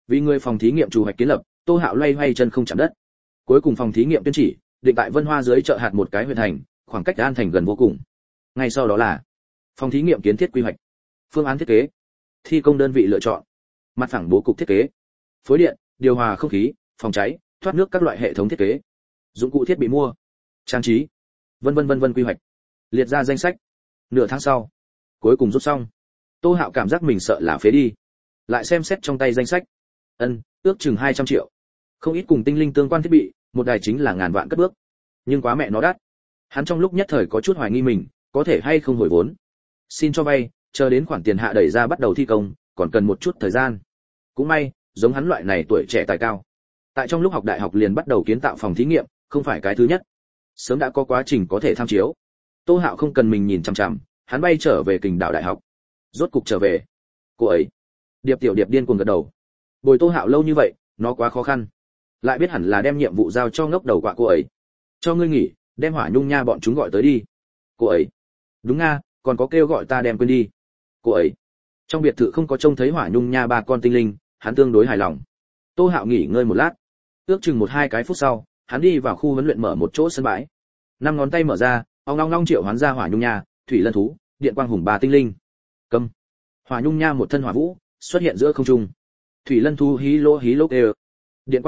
Vì người phòng thí nghiệm chủ hoạch kiến lập, Tô Hạo loay hoay chân không chạm đất. Cuối cùng phòng thí nghiệm tuyên chỉ, định tại Vân Hoa dưới chợ hạt một cái huyện thành, khoảng cách An Thành gần vô cùng. Ngay sau đó là phòng thí nghiệm kiến thiết quy hoạch, phương án thiết kế, thi công đơn vị lựa chọn, mặt phẳng bố cục thiết kế, phối điện, điều hòa không khí, phòng cháy, thoát nước các loại hệ thống thiết kế, dụng cụ thiết bị mua, trang trí, vân vân quy hoạch, liệt ra danh sách. Nửa tháng sau, cuối cùng rút xong. Tô Hạo cảm giác mình sợ là phế đi. Lại xem xét trong tay danh sách. Ước chừng 200 triệu. Không ít cùng tinh linh tương quan thiết bị, một đài chính là ngàn vạn cất bước. Nhưng quá mẹ nó đắt. Hắn trong lúc nhất thời có chút hoài nghi mình, có thể hay không hồi vốn. Xin cho vay, chờ đến khoản tiền hạ đẩy ra bắt đầu thi công, còn cần một chút thời gian. Cũng may, giống hắn loại này tuổi trẻ tài cao. Tại trong lúc học đại học liền bắt đầu kiến tạo phòng thí nghiệm, không phải cái thứ nhất. Sớm đã có quá trình có thể tham chiếu. Tô Hạo không cần mình nhìn chằm chằm, hắn bay trở về Kình Đảo Đại học. Rốt cục trở về. Cô ấy. Điệp Tiểu Điệp điên cuồng gật đầu. Bồi Tô Hạo lâu như vậy, nó quá khó khăn. Lại biết hẳn là đem nhiệm vụ giao cho ngốc đầu quạ cô ấy. Cho ngươi nghỉ, đem Hỏa Nhung Nha bọn chúng gọi tới đi. Cô ấy. Đúng nga, còn có kêu gọi ta đem quên đi. Cô ấy. Trong biệt thự không có trông thấy Hỏa Nhung Nha ba con tinh linh, hắn tương đối hài lòng. Tô Hạo nghỉ ngơi một lát. Ước chừng 1-2 cái phút sau, hắn đi vào khu huấn luyện mở một chỗ sân bãi. 5 ngón tay mở ra, ong long triệu hoán ra Hỏa Nhung Nha, Thủy Lân thú, Điện Quang Hùng ba tinh linh. Câm. Hỏa Nhung Nha một thân hỏa vũ, xuất hiện giữa không trung. Thủy Lân thú hí lô kêu. Điện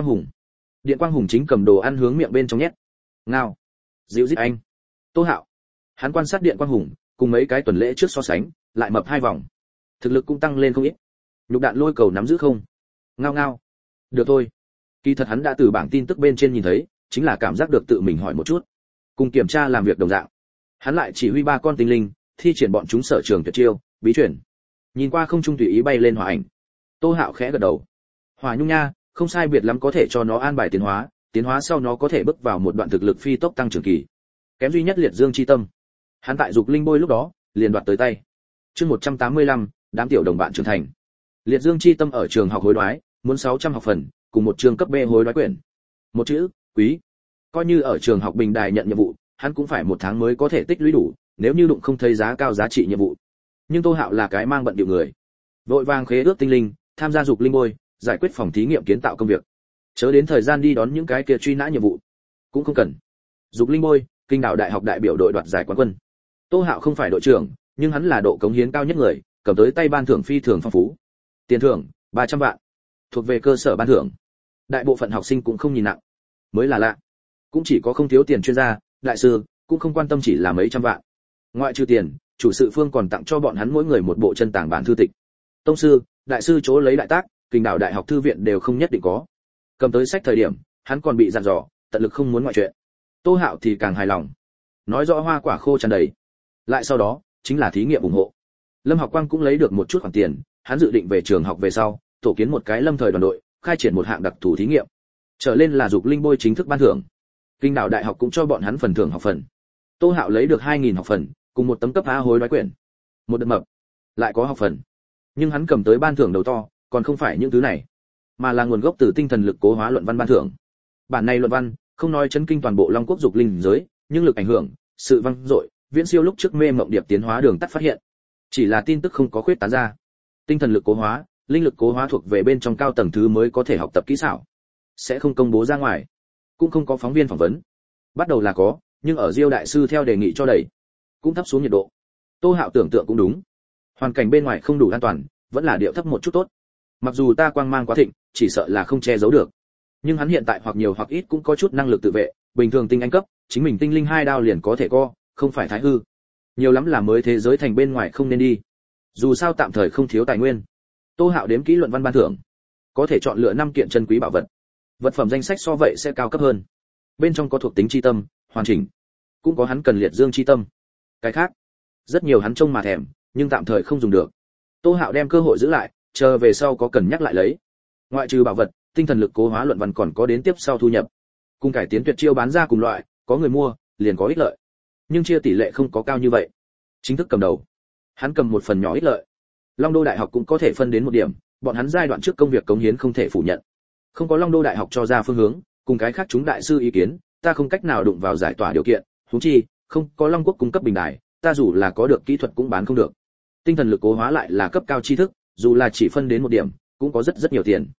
Quang Hùng chính cầm đồ ăn hướng miệng bên trong nhét. Ngao. Dịu dít anh. Tô Hạo. Hắn quan sát Điện Quang Hùng, cùng mấy cái tuần lễ trước so sánh, lại mập 2 vòng. Thực lực cũng tăng lên không ít. Nhục đạn lôi cầu nắm giữ không? Ngao ngao. Được thôi. Kỳ thật hắn đã từ bảng tin tức bên trên nhìn thấy, chính là cảm giác được tự mình hỏi một chút. Cùng kiểm tra làm việc đồng dạng. Hắn lại chỉ huy 3 con tinh linh, thi triển bọn chúng sở trường tuyệt chiêu, bí chuyển. Nhìn qua không trung tùy ý bay lên hỏa ảnh. Tô Hạo khẽ gật đầu. Hỏa Nhung Nha, không sai biệt lắm có thể cho nó an bài tiến hóa sau nó có thể bước vào một đoạn thực lực phi tốc tăng trưởng kỳ. Kém duy nhất Liệt Dương chi tâm. Hắn tại dục linh bôi lúc đó, liền đoạt tới tay. Chương 185, đám tiểu đồng bạn trưởng thành. Liệt Dương chi tâm ở trường học hối đoái, muốn 600 học phần, cùng một trường cấp B hối đoái quyển. Một chữ, quý. Coi như ở trường học bình đài nhận nhiệm vụ, hắn cũng phải 1 tháng mới có thể tích lũy đủ, nếu như đụng không thấy giá cao giá trị nhiệm vụ. Nhưng Tô Hạo là cái mang bận điệu người, vội vàng khế ước tinh linh, tham gia dục linh bôi, giải quyết phòng thí nghiệm kiến tạo công việc. Chớ đến thời gian đi đón những cái kia truy nã nhiệm vụ, cũng không cần. Dục linh bôi, Kinh Đảo Đại học đại biểu đội đoạt giải quán quân. Tô Hạo không phải đội trưởng, nhưng hắn là độ cống hiến cao nhất người, cầm tới tay ban thưởng phi thường phong phú. Tiền thưởng 300 vạn, thuộc về cơ sở ban thưởng. Đại bộ phận học sinh cũng không nhìn nặng, mới là lạ. Cũng chỉ có không thiếu tiền chuyên gia, đại sư, cũng không quan tâm chỉ là mấy trăm vạn. Ngoại trừ tiền, chủ sự phương còn tặng cho bọn hắn mỗi người một bộ chân tàng bản thư tịch. Tông sư, đại sư chỗ lấy đại tác, Kinh Đảo Đại học thư viện đều không nhất định có. Cầm tới sách thời điểm, hắn còn bị dặn dò, tận lực không muốn ngoại chuyện. Tô Hạo thì càng hài lòng. Nói rõ hoa quả khô tràn đầy. Lại sau đó, chính là thí nghiệm ủng hộ. Lâm Học Quang cũng lấy được một chút khoản tiền, hắn dự định về trường học về sau, tổ kiến một cái lâm thời đoàn đội, khai triển một hạng đặc thù thí nghiệm. Trở lên là dục linh bôi chính thức ban thưởng. Kinh Đảo Đại học cũng cho bọn hắn phần thưởng học phần. Tô Hạo lấy được 2000 học phần, cùng một tấm cấp A hối đoái quyển. Một đợt mập, lại có học phần. Nhưng hắn cầm tới ban thưởng đầu to, còn không phải những thứ này, mà là nguồn gốc từ tinh thần lực cố hóa luận văn ban thưởng. Bản này luận văn, không nói chấn kinh toàn bộ Long Quốc dục linh giới, nhưng lực ảnh hưởng, sự vang dội, viễn siêu lúc trước mê mộng điệp tiến hóa đường tắt phát hiện. Chỉ là tin tức không có khuyết tán ra. Tinh thần lực cố hóa, linh lực cố hóa thuộc về bên trong cao tầng thứ mới có thể học tập kỹ xảo, sẽ không công bố ra ngoài, cũng không có phóng viên phỏng vấn. Bắt đầu là có, nhưng ở Diêu đại sư theo đề nghị cho đẩy, cũng thấp xuống nhiệt độ. Tô Hạo tưởng tượng cũng đúng, hoàn cảnh bên ngoài không đủ an toàn, vẫn là điệu thấp một chút tốt. Mặc dù ta quang mang quá thịnh, chỉ sợ là không che giấu được, nhưng hắn hiện tại hoặc nhiều hoặc ít cũng có chút năng lực tự vệ, bình thường tinh anh cấp, chính mình tinh linh 2 đao liền có thể co, không phải thái hư. Nhiều lắm là mới thế giới thành bên ngoài không nên đi. Dù sao tạm thời không thiếu tài nguyên. Tô Hạo đếm kỹ luận văn ban thưởng, có thể chọn lựa 5 kiện chân quý bảo vật. Vật phẩm danh sách so vậy sẽ cao cấp hơn. Bên trong có thuộc tính chi tâm, hoàn chỉnh, cũng có hắn cần liệt dương chi tâm. Cái khác, rất nhiều hắn trông mà thèm, nhưng tạm thời không dùng được. Tô Hạo đem cơ hội giữ lại, chờ về sau có cần nhắc lại lấy. Ngoại trừ bảo vật, tinh thần lực cố hóa luận văn còn có đến tiếp sau thu nhập. Cùng cải tiến tuyệt chiêu bán ra cùng loại, có người mua, liền có ích lợi. Nhưng chia tỷ lệ không có cao như vậy. Chính thức cầm đầu, hắn cầm một phần nhỏ ích lợi. Long Đô Đại học cũng có thể phân đến một điểm, bọn hắn giai đoạn trước công việc cống hiến không thể phủ nhận. Không có Long Đô Đại học cho ra phương hướng, cùng cái khác chúng đại sư ý kiến, ta không cách nào đụng vào giải tỏa điều kiện, huống chi, không có Long Quốc cung cấp bình đài, ta dù là có được kỹ thuật cũng bán không được. Tinh thần lực cố hóa lại là cấp cao tri thức, dù là chỉ phân đến một điểm, cũng có rất nhiều tiền.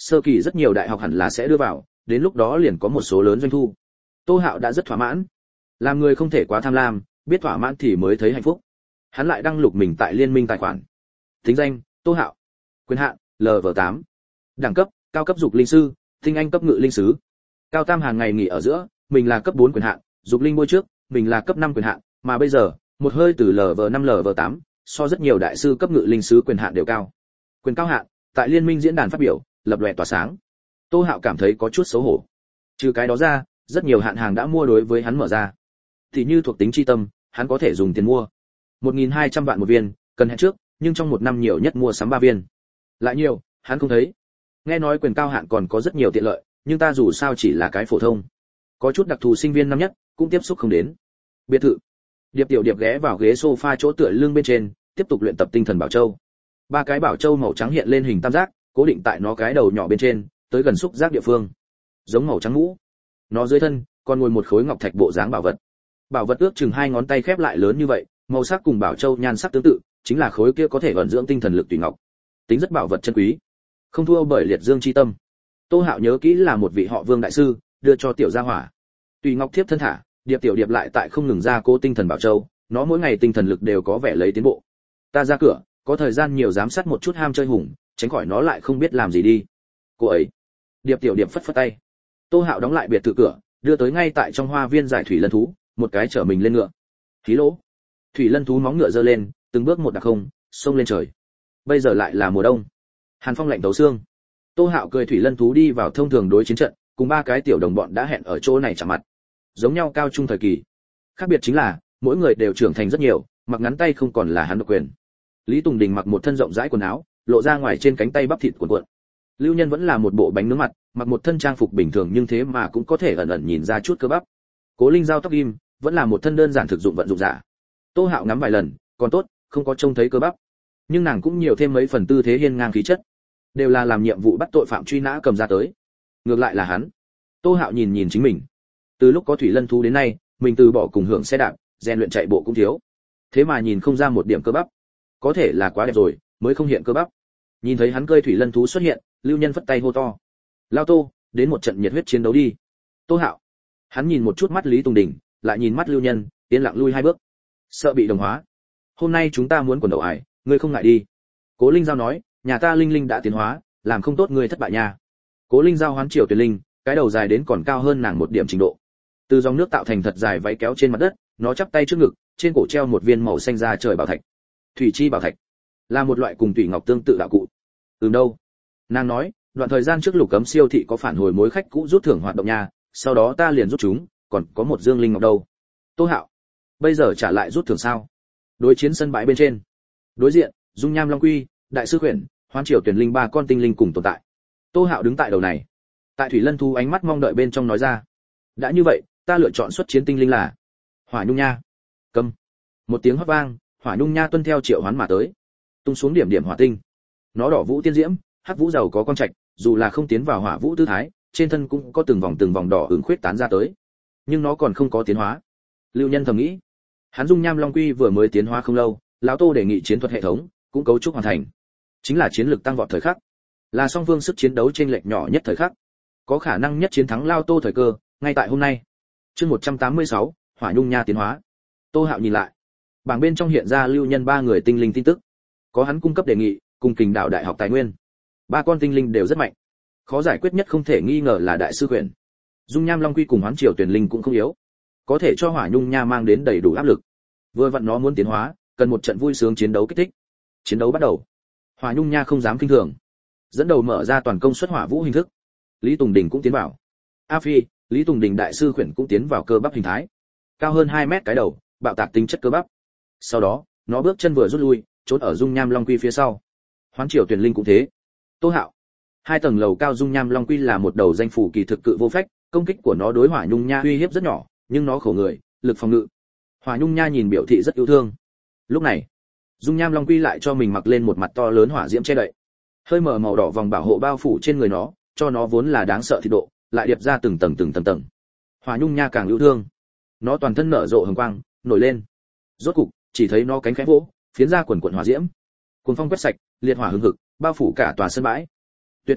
Sơ kỳ rất nhiều đại học hẳn là sẽ đưa vào, đến lúc đó liền có một số lớn doanh thu. Tô Hạo đã rất thỏa mãn. Làm người không thể quá tham lam, biết thỏa mãn thì mới thấy hạnh phúc. Hắn lại đăng lục mình tại liên minh tài khoản. Tính danh: Tô Hạo. Quyền hạn: Lv8. Đẳng cấp: cao cấp dục linh sư, tinh anh cấp ngự linh sứ. Cao tam hàng ngày nghỉ ở giữa, mình là cấp 4 quyền hạn, dục linh bôi trước, mình là cấp 5 quyền hạn, mà bây giờ, một hơi từ Lv5 Lv8, so rất nhiều đại sư cấp ngự linh sứ quyền hạn đều cao. Quyền cao hạn, tại liên minh diễn đàn phát biểu, lập lòe tỏa sáng. Tô Hạo cảm thấy có chút xấu hổ. Trừ cái đó ra, rất nhiều hạn hàng đã mua đối với hắn mở ra. Thì như thuộc tính chi tâm, hắn có thể dùng tiền mua. 1.200 vạn một viên, cần hẹn trước, nhưng trong một năm nhiều nhất mua sắm 3 viên. Lại nhiều, hắn không thấy. Nghe nói quyền cao hạn còn có rất nhiều tiện lợi, nhưng ta dù sao chỉ là cái phổ thông. Có chút đặc thù sinh viên năm nhất, cũng tiếp xúc không đến. Biệt thự. Điệp Tiểu Điệp ghé vào ghế sofa chỗ tựa lưng bên trên, tiếp tục luyện tập tinh thần bảo châu. 3 cái bảo châu màu trắng hiện lên hình tam giác, cố định tại nó cái đầu nhỏ bên trên, tới gần xúc giác địa phương. Giống màu trắng mũ. Nó dưới thân còn ngồi một khối ngọc thạch bộ dáng bảo vật. Bảo vật ước chừng 2 ngón tay khép lại lớn như vậy, màu sắc cùng bảo châu nhan sắc tương tự, chính là khối kia có thể vận dưỡng tinh thần lực tùy ngọc. Tính rất bảo vật chân quý, không thua bởi liệt dương chi tâm. Tô Hạo nhớ kỹ là một vị họ Vương đại sư đưa cho tiểu gia hỏa. Tùy ngọc thiếp thân thả, Điệp Tiểu Điệp lại tại không ngừng ra cố tinh thần bảo châu, nó mỗi ngày tinh thần lực đều có vẻ lấy tiến bộ. Ta ra cửa, có thời gian nhiều giám sát một chút ham chơi hùng, tránh khỏi nó lại không biết làm gì đi. Cô ấy. Điệp Tiểu Điệp phất phất tay. Tô Hạo đóng lại biệt thự cửa, đưa tới ngay tại trong hoa viên giải thủy lân thú, một cái chở mình lên ngựa. Khí lỗ. Thủy lân thú móng ngựa giơ lên, từng bước một đặc không, xông lên trời. Bây giờ lại là mùa đông. Hàn phong lạnh tấu xương. Tô Hạo cười thủy lân thú đi vào thông thường đối chiến trận, cùng 3 cái tiểu đồng bọn đã hẹn ở chỗ này chạm mặt. Giống nhau cao trung thời kỳ. Khác biệt chính là, mỗi người đều trưởng thành rất nhiều, mặc ngắn tay không còn là hắn độc quyền. Lý Tùng Đình mặc một thân rộng rãi quần áo, lộ ra ngoài trên cánh tay bắp thịt cuộn cuộn. Lưu Nhân vẫn là một bộ bánh nướng mặt, mặc một thân trang phục bình thường nhưng thế mà cũng có thể ẩn ẩn nhìn ra chút cơ bắp. Cố Linh Giao tóc ghim, vẫn là một thân đơn giản thực dụng vận dụng giả. Tô Hạo ngắm vài lần, còn tốt, không có trông thấy cơ bắp. Nhưng nàng cũng nhiều thêm mấy phần tư thế hiên ngang khí chất, đều là làm nhiệm vụ bắt tội phạm truy nã cầm ra tới. Ngược lại là hắn. Tô Hạo nhìn nhìn chính mình. Từ lúc có thủy lân thú đến nay, mình từ bỏ cùng hưởng xe đạp, rèn luyện chạy bộ cũng thiếu. Thế mà nhìn không ra một điểm cơ bắp. Có thể là quá đẹp rồi, mới không hiện cơ bắp. Nhìn thấy hắn cơi thủy lân thú xuất hiện, Lưu Nhân phất tay hô to: "Lao Tô, đến một trận nhiệt huyết chiến đấu đi." Tô Hạo. Hắn nhìn một chút mắt Lý Tùng Đình, lại nhìn mắt Lưu Nhân, tiến lặng lui 2 bước. Sợ bị đồng hóa. "Hôm nay chúng ta muốn quần đầu ải, ngươi không ngại đi." Cố Linh Giao nói: "Nhà ta Linh Linh đã tiến hóa, làm không tốt ngươi thất bại nha." Cố Linh Giao hoán triều tuyển linh, cái đầu dài đến còn cao hơn nàng một điểm trình độ. Từ dòng nước tạo thành thật dài váy kéo trên mặt đất, nó chắp tay trước ngực, trên cổ treo một viên màu xanh da trời bảo thạch. Thủy chi bảo thạch là một loại cùng thủy ngọc tương tự đạo cụ. Đâu? Nàng nói, đoạn thời gian trước Lục Cấm siêu thị có phản hồi mối khách cũ rút thưởng hoạt động nha, sau đó ta liền rút chúng, còn có một dương linh ngọc đâu. Tô Hạo, bây giờ trả lại rút thưởng sao? Đối chiến sân bãi bên trên. Đối diện, Dung Nham Long Quy, Đại sư Huyền, Hoán Triều tuyển linh 3 con tinh linh cùng tồn tại. Tô Hạo đứng tại đầu này. Tại thủy lân thú ánh mắt mong đợi bên trong nói ra: "Đã như vậy, ta lựa chọn xuất chiến tinh linh là Hỏa Nhung Nha." Câm. Một tiếng hót vang, Hỏa Nhung Nha tuân theo triệu hoán mà tới, tung xuống điểm điểm hỏa tinh. Nó đỏ vũ tiên diễm, hắc vũ giàu có quang trạch, dù là không tiến vào hỏa vũ tư thái, trên thân cũng có từng vòng đỏ ửng khuyết tán ra tới. Nhưng nó còn không có tiến hóa. Lưu Nhân thầm nghĩ, hắn Dung Nham Long Quy vừa mới tiến hóa không lâu, lão Tô đề nghị chiến thuật hệ thống cũng cấu trúc hoàn thành, chính là chiến lược tăng vọt thời khắc, là song phương sức chiến đấu trên lệch nhỏ nhất thời khắc, có khả năng nhất chiến thắng Lao Tô thời cơ, ngay tại hôm nay. Chương 186, Hỏa Nhung Nha tiến hóa. Tô Hạo nhìn lại, bảng bên trong hiện ra Lưu Nhân 3 người tinh linh tin tức, có hắn cung cấp đề nghị, cùng Kình Đạo Đại học tài nguyên. 3 con tinh linh đều rất mạnh, khó giải quyết nhất không thể nghi ngờ là Đại sư Huyền. Dung Nham Long Quy cùng Hoán Triều tuyển linh cũng không yếu, có thể cho Hỏa Nhung Nha mang đến đầy đủ áp lực. Vừa vặn nó muốn tiến hóa, cần một trận vui sướng chiến đấu kích thích. Chiến đấu bắt đầu. Hỏa Nhung Nha không dám kinh thường, dẫn đầu mở ra toàn công suất hỏa vũ hình thức. Lý Tùng Đình cũng tiến vào. A Phi, Lý Tùng Đình Đại sư Huyền cũng tiến vào cơ bắp hình thái. Cao hơn 2 mét cái đầu, bạo tạc tính chất cơ bắp. Sau đó, nó bước chân vừa rút lui, trốn ở Dung Nham Long Quy phía sau. Hoán Triều tuyển linh cũng thế. Tô Hạo. 2 tầng lầu cao Dung Nham Long Quy là một đầu danh phủ kỳ thực cự vô phách, công kích của nó đối Hỏa Nhung Nha uy hiếp rất nhỏ, nhưng nó khổ người, lực phòng ngự. Hỏa Nhung Nha nhìn biểu thị rất yêu thương. Lúc này, Dung Nham Long Quy lại cho mình mặc lên một mặt to lớn hỏa diễm che đậy. Hơi mở màu đỏ vòng bảo hộ bao phủ trên người nó, cho nó vốn là đáng sợ thịt độ, lại điệp ra từng tầng. Hỏa Nhung Nha càng yêu thương. Nó toàn thân nở rộ hừng quang, nổi lên. Rốt cục, chỉ thấy nó cánh khẽ vỗ, phiến ra quần quần hỏa diễm. Cuồng phong quét sạch, liệt hỏa hừng hực, bao phủ cả tòa sân bãi. Tuyệt chiêu,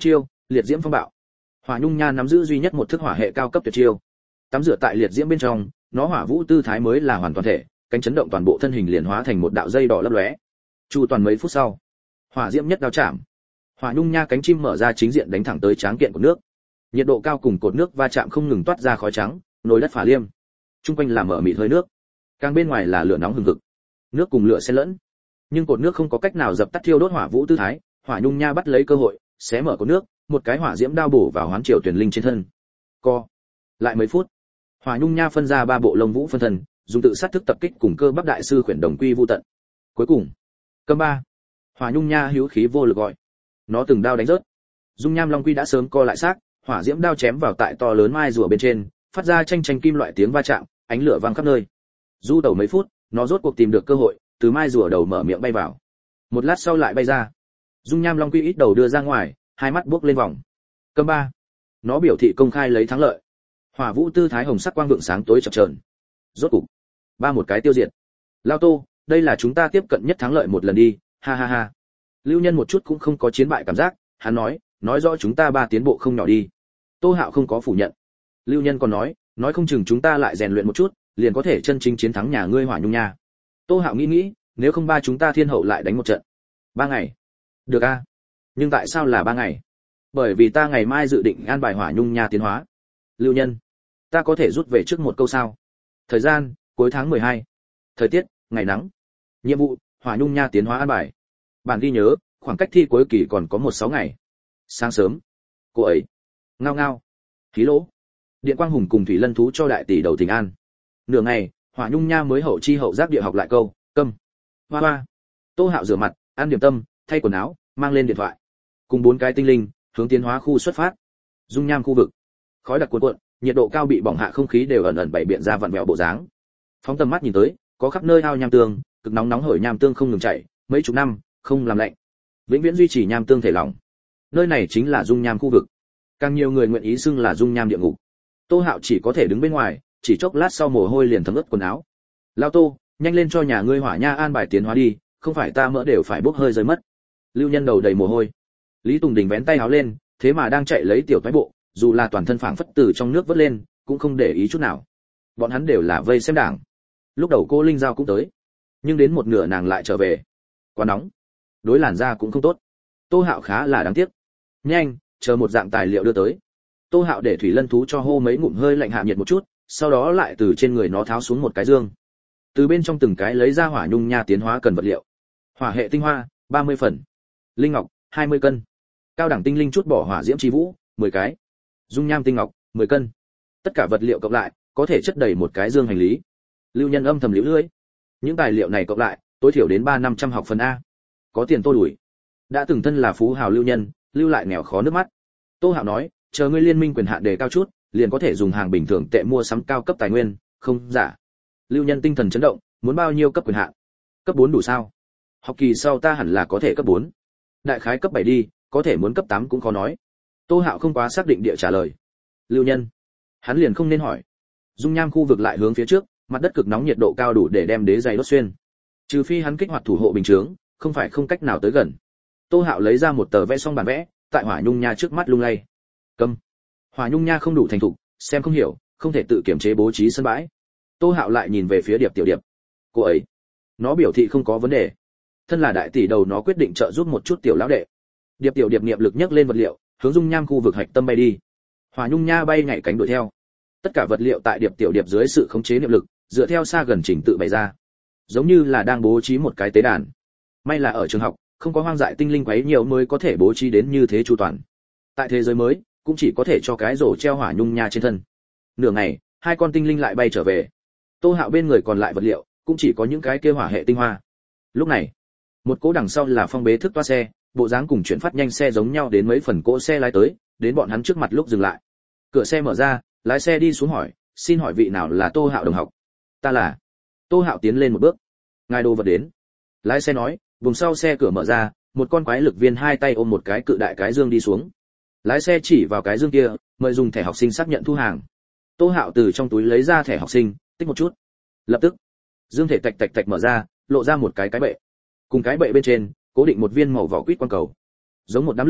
liệt diễm phong bạo. Hỏa Nhung Nha nắm giữ duy nhất một thức hỏa hệ cao cấp tuyệt chiêu. Tắm rửa tại liệt diễm bên trong, nó hỏa vũ tư thái mới là hoàn toàn thể, cánh chấn động toàn bộ thân hình liền hóa thành một đạo dây đỏ lấp lóe. Chu toàn mấy phút sau, hỏa diễm nhất đao chạm. Hỏa Nhung Nha cánh chim mở ra chính diện đánh thẳng tới tráng kiện của nước. Nhiệt độ cao cùng cột nước va chạm không ngừng toát ra khói trắng, nồi đất phả liêm. Trung quanh là mở mịt hơi nước, càng bên ngoài là lửa nóng hừng hực. Nước cùng lửa xen lẫn, nhưng cột nước không có cách nào dập tắt thiêu đốt hỏa vũ tư thái. Hỏa Nhung Nha bắt lấy cơ hội, xé mở cột nước, một cái hỏa diễm đao bổ vào Hoán Triều Tuyển Linh trên thân. Co. Lại mấy phút, Hỏa Nhung Nha phân ra 3 bộ lông vũ phân thân, dùng tự sát thức tập kích cùng cơ bắp đại sư khuyển đồng quy vu tận. Cuối cùng, cơm 3. Hỏa Nhung Nha hữu khí vô lực gọi. Nó từng đao đánh rớt. Dung Nham Long Quy đã sớm co lại xác, hỏa diễm đao chém vào tại to lớn mai rùa bên trên, phát ra tranh tranh kim loại tiếng va chạm, ánh lửa vang khắp nơi. Du tẩu mấy phút, nó rốt cuộc tìm được cơ hội, từ mai rùa đầu mở miệng bay vào. Một lát sau lại bay ra. Dung Nham Long Quy ít đầu đưa ra ngoài, hai mắt buốc lên vòng. Cơm 3. Nó biểu thị công khai lấy thắng lợi. Hỏa vũ tư thái hồng sắc quang vượng sáng tối chập chờn. Rốt cục, 3 một cái tiêu diệt. Lao Tô, đây là chúng ta tiếp cận nhất thắng lợi một lần đi, ha ha ha. Lưu Nhân một chút cũng không có chiến bại cảm giác, hắn nói rõ chúng ta 3 tiến bộ không nhỏ đi. Tô Hạo không có phủ nhận. Lưu Nhân còn nói không chừng chúng ta lại rèn luyện một chút, liền có thể chân chính chiến thắng nhà ngươi Hỏa Nhung Nha. Tô Hạo nghĩ, nếu không 3 chúng ta thiên hậu lại đánh một trận. 3 ngày. Được a. Nhưng tại sao là 3 ngày? Bởi vì ta ngày mai dự định an bài Hỏa Nhung Nha tiến hóa. Lưu Nhân, ta có thể rút về trước một câu sao? Thời gian, cuối tháng 12. Thời tiết, ngày nắng. Nhiệm vụ, Hỏa Nhung Nha tiến hóa an bài. Bản ghi nhớ, khoảng cách thi cuối kỳ còn có 1-6 ngày. Sáng sớm, cô ấy ngao ngao, khí lỗ. Điện Quang Hùng cùng Thủy Lân thú cho đại tỷ đầu Thịnh An. Nửa ngày, Hỏa Nhung Nha mới hậu chi hậu giác địa học lại câu, câm. Hoa hoa. Tô Hạo rửa mặt, ăn điểm tâm, thay quần áo, mang lên điện thoại. Cùng 4 cái tinh linh, hướng tiến hóa khu xuất phát. Dung nham khu vực. Khói đặc cuồn cuộn, nhiệt độ cao bị bỏng hạ không khí đều ẩn ẩn bảy biện ra vặn vẹo bộ dáng. Phóng tầm mắt nhìn tới, có khắp nơi ao nham tương, cực nóng nóng hổi nham tương không ngừng chảy, mấy chục năm không làm lạnh, vĩnh viễn duy trì nham tương thể lỏng. Nơi này chính là dung nham khu vực. Càng nhiều người nguyện ý xưng là dung nham địa ngục. Tô Hạo chỉ có thể đứng bên ngoài, chỉ chốc lát sau mồ hôi liền thấm ướt quần áo. Lao Tô, nhanh lên cho nhà ngươi Hỏa Nha an bài tiến hóa đi, không phải ta mỡ đều phải bốc hơi rơi mất. Lưu Nhân đầu đầy mồ hôi. Lý Tùng Đình vén tay áo lên, thế mà đang chạy lấy tiểu toái bộ, dù là toàn thân phảng phất từ trong nước vớt lên, cũng không để ý chút nào. Bọn hắn đều là vây xem đảng. Lúc đầu cô Linh Giao cũng tới, nhưng đến một nửa nàng lại trở về. Quá nóng, đối làn da cũng không tốt. Tô Hạo khá là đáng tiếc. Nhanh, chờ một dạng tài liệu đưa tới. Tô Hạo để Thủy Lân thú cho hô mấy ngụm hơi lạnh hạ nhiệt một chút, sau đó lại từ trên người nó tháo xuống một cái dương. Từ bên trong từng cái lấy ra Hỏa Nhung Nha tiến hóa cần vật liệu. Hỏa hệ tinh hoa, 30 phần. Linh ngọc, 20 cân. Cao đẳng tinh linh chút bỏ hỏa diễm chi vũ, 10 cái. Dung nham tinh ngọc, 10 cân. Tất cả vật liệu cộng lại, có thể chất đầy một cái dương hành lý. Lưu Nhân âm thầm liễu lưỡi. Những tài liệu này cộng lại, tối thiểu đến 3-500 học phần a. Có tiền tô đuổi. Đã từng thân là phú hào Lưu Nhân, lưu lại nghèo khó nước mắt. Tô Hạo nói, chờ ngươi liên minh quyền hạn đề cao chút, liền có thể dùng hàng bình thường tệ mua sắm cao cấp tài nguyên, không giả. Lưu Nhân tinh thần chấn động, muốn bao nhiêu cấp quyền hạn? Cấp 4 đủ sao? Học kỳ sau ta hẳn là có thể cấp 4. Đại khái cấp 7 đi, có thể muốn cấp 8 cũng khó nói. Tô Hạo không quá xác định địa trả lời. Lưu Nhân, hắn liền không nên hỏi. Dung nham khu vực lại hướng phía trước, mặt đất cực nóng nhiệt độ cao đủ để đem đế giày đốt xuyên. Trừ phi hắn kích hoạt thủ hộ bình chướng, không phải không cách nào tới gần. Tô Hạo lấy ra một tờ vẽ xong bản vẽ, tại Hỏa Nhung Nha trước mắt lung lay. Câm. Hỏa Nhung Nha không đủ thành thục, xem không hiểu, không thể tự kiểm chế bố trí sân bãi. Tô Hạo lại nhìn về phía Điệp Tiểu Điệp. Cô ấy, nó biểu thị không có vấn đề. Thân là đại tỷ đầu nó quyết định trợ giúp một chút tiểu lão đệ. Điệp Tiểu Điệp niệm lực nhấc lên vật liệu, hướng dung nham khu vực hạch tâm bay đi. Hỏa Nhung Nha bay nhảy cánh đuổi theo. Tất cả vật liệu tại Điệp Tiểu Điệp dưới sự khống chế niệm lực, dựa theo xa gần chỉnh tự bày ra, giống như là đang bố trí một cái tế đàn. May là ở trường học, không có hoang dại tinh linh quấy nhiều mới có thể bố trí đến như thế chu toàn. Tại thế giới mới, cũng chỉ có thể cho cái rổ treo Hỏa Nhung Nha trên thân. Nửa ngày, 2 con tinh linh lại bay trở về. Tô Hạo bên người còn lại vật liệu, cũng chỉ có những cái kia hỏa hệ tinh hoa. Lúc này, một cỗ đằng sau là phong bế thức toa xe, bộ dáng cùng chuyển phát nhanh xe giống nhau đến mấy phần cỗ xe lái tới, đến bọn hắn trước mặt lúc dừng lại. Cửa xe mở ra, lái xe đi xuống hỏi, xin hỏi vị nào là Tô Hạo đồng học? Ta là. Tô Hạo tiến lên một bước. Ngài đồ vật đến. Lái xe nói, vùng sau xe cửa mở ra, một con quái lực viên 2 tay ôm một cái cự đại cái dương đi xuống. Lái xe chỉ vào cái dương kia, mời dùng thẻ học sinh xác nhận thu hàng. Tô Hạo từ trong túi lấy ra thẻ học sinh, tích một chút. Lập tức, dương thể tạch tạch tạch mở ra, lộ ra một cái bệ. Cùng cái bệ bên trên, cố định một viên màu vỏ quýt quang cầu. Giống một đám lửa,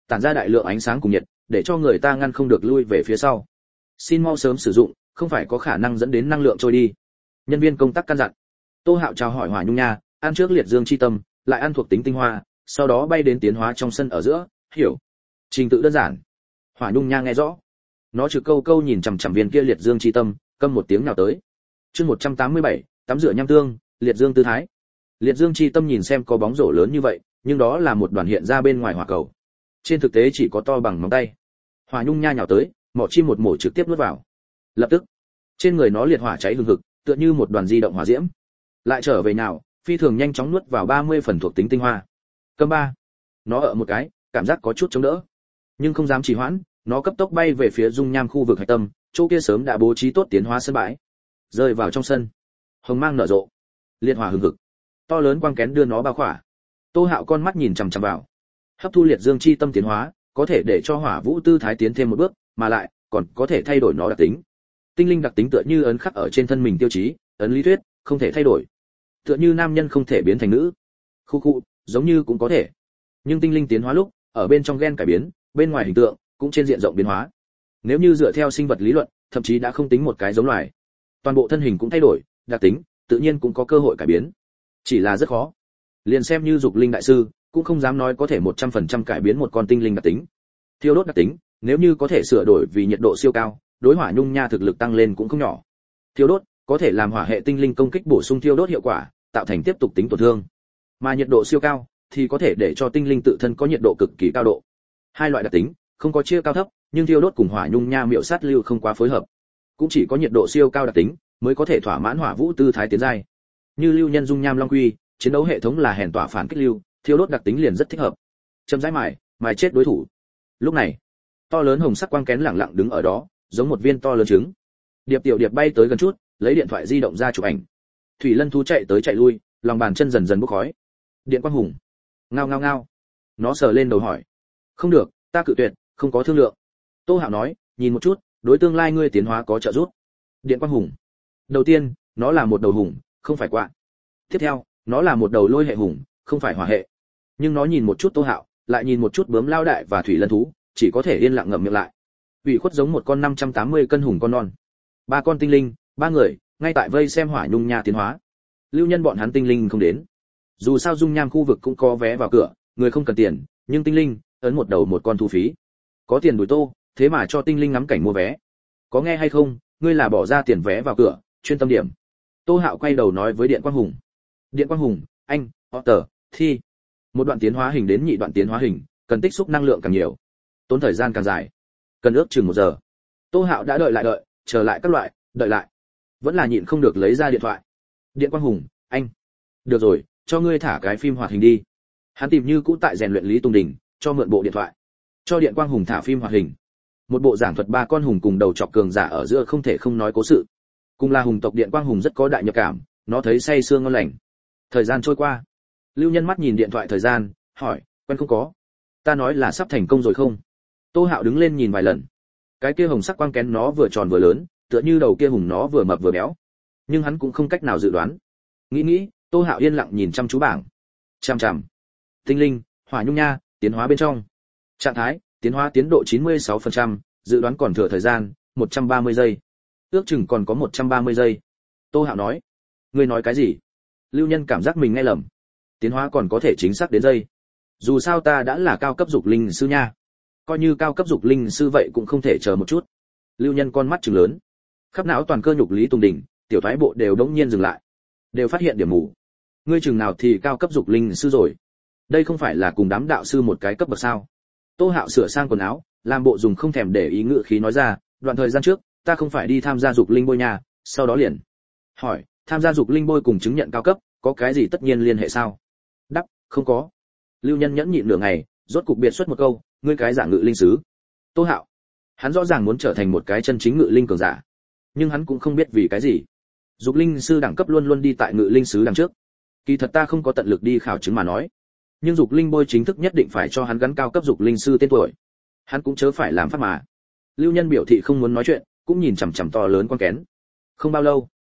tản ra đại lượng ánh sáng cùng nhiệt, để cho người ta ngăn không được lui về phía sau. Xin mau sớm sử dụng, không phải có khả năng dẫn đến năng lượng trôi đi. Nhân viên công tác căn dặn. Tô Hạo chào hỏi Hỏa Nhung Nha, ăn trước liệt dương chi tâm, lại ăn thuộc tính tinh hoa, sau đó bay đến tiến hóa trong sân ở giữa, hiểu. Trình tự đơn giản. Hỏa Nhung Nha nghe rõ. Nó trực câu câu nhìn chằm chằm viên kia liệt dương chi tâm, câm một tiếng nào tới. Chương 187, tắm rửa nham tương, liệt dương tư thái. Liệt dương chi tâm nhìn xem có bóng rổ lớn như vậy, nhưng đó là một đoàn hiện ra bên ngoài hỏa cầu. Trên thực tế chỉ có to bằng ngón tay. Hỏa Nhung Nha nhào tới, mỏ chim một mổ trực tiếp nuốt vào. Lập tức, trên người nó liệt hỏa cháy hừng hực, tựa như một đoàn di động hỏa diễm. Lại trở về nào, phi thường nhanh chóng nuốt vào 30 phần thuộc tính tinh hoa. Cơm ba. Nó ở một cái, cảm giác có chút chống đỡ, nhưng không dám trì hoãn, nó cấp tốc bay về phía dung nham khu vực hạch tâm, chỗ kia sớm đã bố trí tốt tiến hóa sân bãi. Rơi vào trong sân, hồng mang nở rộ, liệt hỏa hừng hực, to lớn quang kén đưa nó bao khỏa. Tô Hạo con mắt nhìn chằm chằm vào, hấp thu liệt dương chi tâm tiến hóa, có thể để cho hỏa vũ tư thái tiến thêm một bước, mà lại còn có thể thay đổi nó đặc tính. Tinh linh đặc tính tựa như ấn khắc ở trên thân mình tiêu chí, ấn lý thuyết không thể thay đổi. Tựa như nam nhân không thể biến thành nữ. Khu, giống như cũng có thể. Nhưng tinh linh tiến hóa lúc, ở bên trong gen cải biến, bên ngoài hình tượng cũng trên diện rộng biến hóa. Nếu như dựa theo sinh vật lý luận, thậm chí đã không tính một cái giống loài. Toàn bộ thân hình cũng thay đổi, đặc tính tự nhiên cũng có cơ hội cải biến. Chỉ là rất khó. Liền xem như dục linh đại sư, cũng không dám nói có thể 100% cải biến một con tinh linh đặc tính. Thiêu đốt đặc tính, nếu như có thể sửa đổi vì nhiệt độ siêu cao, đối Hỏa Nhung Nha thực lực tăng lên cũng không nhỏ. Thiêu đốt có thể làm hỏa hệ tinh linh công kích bổ sung thiêu đốt hiệu quả, tạo thành tiếp tục tính tổn thương. Mà nhiệt độ siêu cao thì có thể để cho tinh linh tự thân có nhiệt độ cực kỳ cao độ. Hai loại đặc tính không có chia cao thấp, nhưng thiêu đốt cùng Hỏa Nhung Nha miệu sát lưu không quá phối hợp. Cũng chỉ có nhiệt độ siêu cao đặc tính mới có thể thỏa mãn hỏa vũ tư thái tiến giai. Như lưu nhân dung nham long quy, chiến đấu hệ thống là hèn tỏa phản kích lưu, thiêu đốt đặc tính liền rất thích hợp. Châm rãi mài chết đối thủ. Lúc này, to lớn hồng sắc quang kén lẳng lặng đứng ở đó, giống một viên to lớn trứng. Điệp tiểu điệp bay tới gần chút, lấy điện thoại di động ra chụp ảnh. Thủy lân thú chạy tới chạy lui, lòng bàn chân dần dần bốc khói. Điện quang hùng, ngao ngao ngao. Nó sờ lên đầu hỏi, không được, ta cự tuyệt, không có thương lượng. Tô Hạo nói, nhìn một chút, đối tương lai ngươi tiến hóa có trợ giúp. Điện quang hùng, đầu tiên, nó là một đầu hùng, không phải quạ. Tiếp theo, nó là một đầu lôi hệ hùng, không phải hỏa hệ. Nhưng nó nhìn một chút Tô Hạo, lại nhìn một chút bướm lao đại và thủy lân thú, chỉ có thể yên lặng ngậm miệng lại. Ủy khuất giống một con 580 cân hùng con non. Ba con tinh linh, ba người, ngay tại vây xem Hỏa Nhung Nha tiến hóa. Lưu nhân bọn hắn tinh linh không đến. Dù sao dung nham khu vực cũng có vé vào cửa, người không cần tiền, nhưng tinh linh, ấn một đầu một con thu phí. Có tiền đuổi Tô, thế mà cho tinh linh ngắm cảnh mua vé. Có nghe hay không, ngươi là bỏ ra tiền vé vào cửa, chuyên tâm điểm. Tô Hạo quay đầu nói với Điện Quang Hùng. Điện Quang Hùng, anh, Otter, thi. Một đoạn tiến hóa hình đến nhị đoạn tiến hóa hình, cần tích xúc năng lượng càng nhiều, tốn thời gian càng dài, cần ước chừng 1 giờ. Tô Hạo đã đợi, chờ lại các loại, đợi lại, vẫn là nhịn không được lấy ra điện thoại. Điện Quang Hùng, anh, được rồi, cho ngươi thả cái phim hoạt hình đi. Hắn tìm như cũ tại rèn luyện Lý Tùng Đình, cho mượn bộ điện thoại, cho Điện Quang Hùng thả phim hoạt hình. Một bộ giảng thuật ba con hùng cùng đầu chọc cường giả ở giữa không thể không nói cố sự. Cùng là hùng tộc, Điện Quang Hùng rất có đại nhập cảm, nó thấy say sưa ngon lành. Thời gian trôi qua, Lưu Nhân mắt nhìn điện thoại thời gian, hỏi, quen không có? Ta nói là sắp thành công rồi không? Tô Hạo đứng lên nhìn vài lần. Cái kia hồng sắc quang kén nó vừa tròn vừa lớn, tựa như đầu kia hùng nó vừa mập vừa béo. Nhưng hắn cũng không cách nào dự đoán. Nghĩ, Tô Hạo yên lặng nhìn chăm chú bảng. Chằm. Tinh linh, Hỏa Nhung Nha, tiến hóa bên trong. Trạng thái, tiến hóa tiến độ 96%, dự đoán còn thừa thời gian 130 giây. Ước chừng còn có 130 giây. Tô Hạo nói, ngươi nói cái gì? Lưu Nhân cảm giác mình nghe lầm. Tiến hóa còn có thể chính xác đến giây. Dù sao ta đã là cao cấp dục linh sư nha. Coi như cao cấp dục linh sư vậy cũng không thể chờ một chút. Lưu Nhân con mắt trừng lớn. Khắp não toàn cơ nhục Lý Tùng Đình, tiểu thoái bộ đều đống nhiên dừng lại. Đều phát hiện điểm mù. Ngươi chừng nào thì cao cấp dục linh sư rồi? Đây không phải là cùng đám đạo sư một cái cấp bậc sao? Tô Hạo sửa sang quần áo, làm bộ dùng không thèm để ý ngữ khí nói ra, đoạn thời gian trước, ta không phải đi tham gia dục linh bôi nhà, sau đó liền hỏi, tham gia dục linh bôi cùng chứng nhận cao cấp, có cái gì tất nhiên liên hệ sao? Đáp, không có. Lưu Nhân nhẫn nhịn nửa ngày, rốt cục biệt xuất một câu, ngươi cái giả ngự linh sứ. Tô Hạo, hắn rõ ràng muốn trở thành một cái chân chính ngự linh cường giả, nhưng hắn cũng không biết vì cái gì. Dục linh sư đẳng cấp luôn luôn đi tại ngự linh sứ đằng trước. Kỳ thật ta không có tận lực đi khảo chứng mà nói, nhưng dục linh bôi chính thức nhất định phải cho hắn gắn cao cấp dục linh sư tên tuổi. Hắn cũng chớ phải làm pháp mà. Lưu Nhân biểu thị không muốn nói chuyện, cũng nhìn chằm chằm to lớn quang kén. Không bao lâu,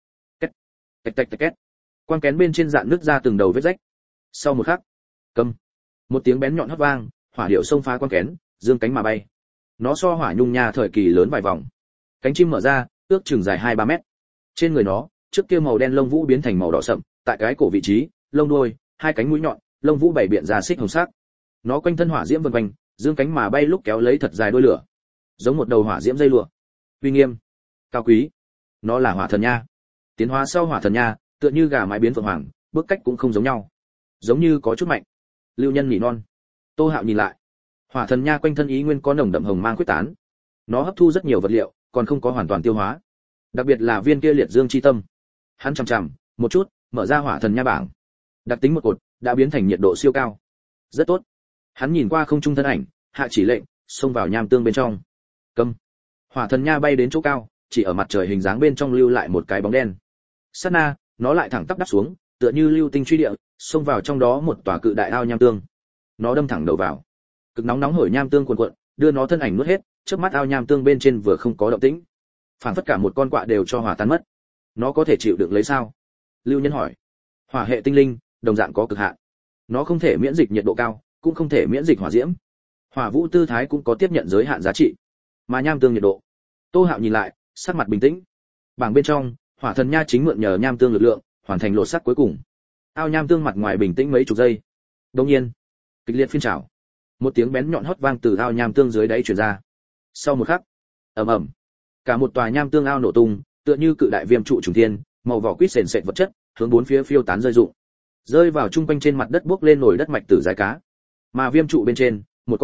két, quang kén bên trên dạn nứt ra từng đầu vết rách. Sau một khắc, câm, một tiếng bén nhọn hót vang, hỏa điệu xông phá quang kén, dương cánh mà bay. Nó so hỏa nhung nha thời kỳ lớn vài vòng, cánh chim mở ra, ước chừng dài 2-3 mét. Trên người nó, trước kia màu đen lông vũ biến thành màu đỏ sậm, tại cái cổ vị trí, lông đuôi, hai cánh mũi nhọn, lông vũ bảy biện ra xích hồng sắc. Nó quanh thân hỏa diễm vần quanh, dương cánh mà bay lúc kéo lấy thật dài đuôi lửa, giống một đầu hỏa diễm dây lụa. Uy nghiêm, cao quý. Nó là hỏa thần nha. Tiến hóa sau hỏa thần nha, tựa như gà mái biến phượng hoàng, bước cách cũng không giống nhau, giống như có chút mạnh. Lưu Nhân nhỉ non. Tô Hạo nhìn lại, hỏa thần nha quanh thân ý nguyên có nồng đậm hồng mang quyết tán. Nó hấp thu rất nhiều vật liệu, còn không có hoàn toàn tiêu hóa. Đặc biệt là viên kia liệt dương chi tâm. Hắn chằm chằm một chút, mở ra hỏa thần nha bảng. Đặc tính một cột đã biến thành nhiệt độ siêu cao. Rất tốt. Hắn nhìn qua không trung thân ảnh, hạ chỉ lệnh, xông vào nham tương bên trong. Câm. Hỏa thần nha bay đến chỗ cao, chỉ ở mặt trời hình dáng bên trong lưu lại một cái bóng đen. Sát na, nó lại thẳng tắp đáp xuống, tựa như lưu tinh truy địa, xông vào trong đó một tòa cự đại ao nham tương. Nó đâm thẳng đầu vào. Cực nóng nóng hổi nham tương cuồn cuộn, đưa nó thân ảnh nuốt hết, trước mắt ao nham tương bên trên vừa không có động tĩnh. Phản phất cả một con quạ đều cho hỏa tan mất. Nó có thể chịu đựng lấy sao? Lưu Nhân hỏi. Hỏa hệ tinh linh, đồng dạng có cực hạn. Nó không thể miễn dịch nhiệt độ cao, cũng không thể miễn dịch hỏa diễm. Hỏa vũ tư thái cũng có tiếp nhận giới hạn giá trị. Mà nham tương nhiệt độ. Tô Hạo nhìn lại, sắc mặt bình tĩnh. Bảng bên trong, hỏa thần nha chính mượn nhờ nham tương lực lượng, hoàn thành lột xác cuối cùng. Ao nham tương mặt ngoài bình tĩnh mấy chục giây. Đột nhiên, kịch liệt phiên trào. Một tiếng bén nhọn hót vang từ ao nham tương dưới đáy truyền ra. Sau một khắc, ầm ầm, cả một tòa nham tương ao nổ tung, tựa như cự đại viêm trụ trùng thiên, màu vỏ quýt sền sệt vật chất, hướng bốn phía phiêu tán rơi rụng. Rơi vào trung quanh trên mặt đất bốc lên nổi đất mạch tử dài cá. Mà viêm trụ bên trên,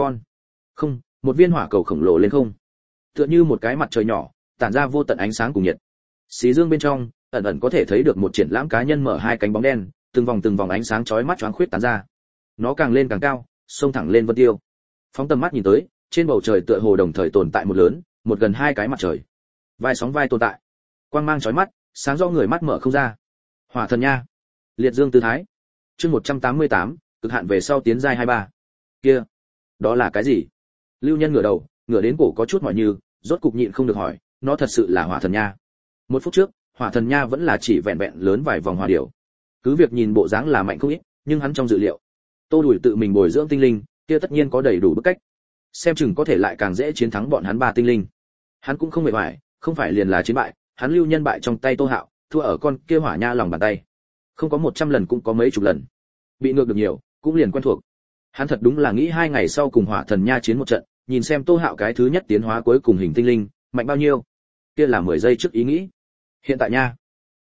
một viên hỏa cầu khổng lồ lên không. Tựa như một cái mặt trời nhỏ, tản ra vô tận ánh sáng cùng nhiệt. Xí dương bên trong, ẩn ẩn có thể thấy được một triển lãm cá nhân mở hai cánh bóng đen, từng vòng ánh sáng chói mắt choáng khuyết tán ra. Nó càng lên càng cao, xông thẳng lên vân tiêu. Phóng tầm mắt nhìn tới, trên bầu trời tựa hồ đồng thời tồn tại một lớn, một gần hai cái mặt trời. Vai sóng vai tồn tại. Quang mang chói mắt, sáng rõ người mắt mở không ra. Hỏa thần nha. Liệt dương tư thái. Chương 188, cực hạn về sau tiến giai 23. Kia, đó là cái gì? Lưu Nhân ngửa đầu, ngửa đến cổ có chút mỏi như, rốt cục nhịn không được hỏi, nó thật sự là hỏa thần nha? Một phút trước, hỏa thần nha vẫn là chỉ vẹn vẹn lớn vài vòng hỏa điểu. Cứ việc nhìn bộ dáng là mạnh không ít, nhưng hắn trong dự liệu, Tô Đùi tự mình bồi dưỡng tinh linh, kia tất nhiên có đầy đủ bức cách. Xem chừng có thể lại càng dễ chiến thắng bọn hắn ba tinh linh. Hắn cũng không mệt mỏi, không phải liền là chiến bại, hắn Lưu Nhân bại trong tay Tô Hạo, thua ở con kia hỏa nha lòng bàn tay. Không có 100 lần cũng có mấy chục lần. Bị ngược được nhiều, cũng liền quen thuộc. Hắn thật đúng là nghĩ 2 ngày sau cùng hỏa thần nha chiến một trận, nhìn xem Tô Hạo cái thứ nhất tiến hóa cuối cùng hình tinh linh, mạnh bao nhiêu. Kia là 10 giây trước ý nghĩ. Hiện tại nha,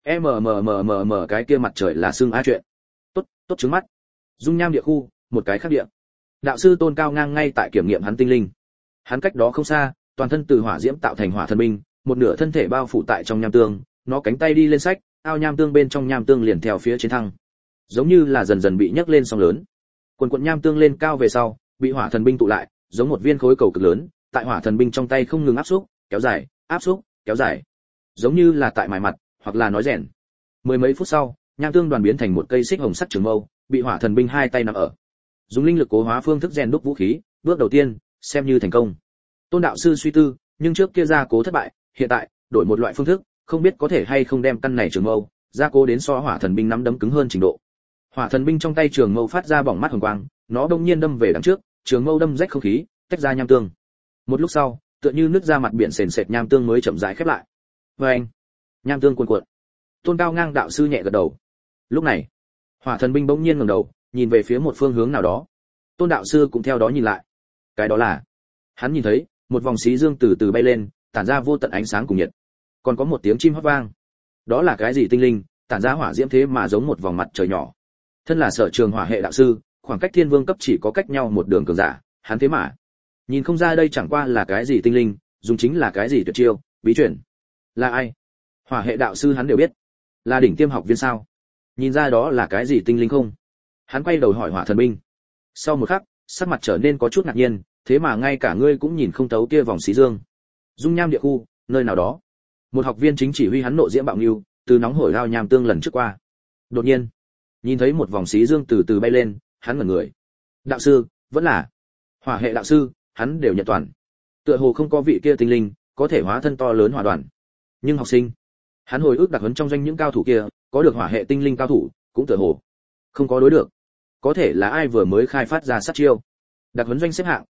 cái kia mặt trời là xương a chuyện. Tốt trứng mắt. Dung nham địa khu, một cái khác địa. Đạo sư Tôn Cao ngang ngay tại kiểm nghiệm hắn tinh linh. Hắn cách đó không xa, toàn thân từ hỏa diễm tạo thành hỏa thần binh, một nửa thân thể bao phủ tại trong nham tương, nó cánh tay đi lên sách, ao nham tương bên trong nham tương liền theo phía trên thăng. Giống như là dần dần bị nhấc lên sóng lớn. Quần nham tương lên cao về sau, bị hỏa thần binh tụ lại, giống một viên khối cầu cực lớn, tại hỏa thần binh trong tay không ngừng áp xúc, kéo dài, áp xúc, kéo dài. Giống như là tại mài mặt, hoặc là nói rèn. Mười mấy phút sau, nham tương đoàn biến thành một cây xích hồng sắc trường mâu, bị hỏa thần binh hai tay nắm ở. Dùng linh lực cố hóa phương thức rèn đúc vũ khí, bước đầu tiên, xem như thành công. Tôn đạo sư suy tư, nhưng trước kia gia cố thất bại, hiện tại, đổi một loại phương thức, không biết có thể hay không đem căn này trường mâu, gia cố đến so hỏa thần binh nắm đấm cứng hơn trình độ. Hỏa thần binh trong tay trường mâu phát ra bỏng mắt hồng quang, nó đông nhiên đâm về đằng trước, trường mâu đâm rách không khí, tách ra nham tương. Một lúc sau, tựa như nứt ra mặt biển sền sệt nham tương mới chậm rãi khép lại. Anh, nham tương cuồn cuộn. Tôn Cao ngang đạo sư nhẹ gật đầu. Lúc này, hỏa thần binh bỗng nhiên ngẩng đầu, nhìn về phía một phương hướng nào đó. Tôn đạo sư cũng theo đó nhìn lại. Cái đó là, hắn nhìn thấy một vòng xí dương từ từ bay lên, tản ra vô tận ánh sáng cùng nhiệt. Còn có một tiếng chim hót vang. Đó là cái gì tinh linh, tản ra hỏa diễm thế mà giống một vòng mặt trời nhỏ. Thân là sở trường hỏa hệ đạo sư, khoảng cách thiên vương cấp chỉ có cách nhau một đường cường giả, hắn thế mà nhìn không ra đây chẳng qua là cái gì tinh linh, dùng chính là cái gì tuyệt chiêu, bí truyền. Là ai? Hỏa hệ đạo sư hắn đều biết. Là đỉnh tiêm học viên sao? Nhìn ra đó là cái gì tinh linh không? Hắn quay đầu hỏi hỏa thần binh. Sau một khắc, sắc mặt trở nên có chút ngạc nhiên, thế mà ngay cả ngươi cũng nhìn không thấu kia vòng xí dương. Dung nham địa khu, nơi nào đó. Một học viên chính chỉ huy hắn nộ diễm bạo nưu, từ nóng hổi lao nham tương lần trước qua. Đột nhiên, nhìn thấy một vòng xí dương từ từ bay lên, hắn ngẩn người. Đạo sư, vẫn là hỏa hệ đạo sư, hắn đều nhận toàn. Tựa hồ không có vị kia tinh linh có thể hóa thân to lớn hỏa đoàn. Nhưng học sinh, hắn hồi ức đặc huấn trong doanh những cao thủ kia, có được hỏa hệ tinh linh cao thủ, cũng tựa hồ không có đối được. Có thể là ai vừa mới khai phát ra sát chiêu. Đặc huấn doanh xếp hạng,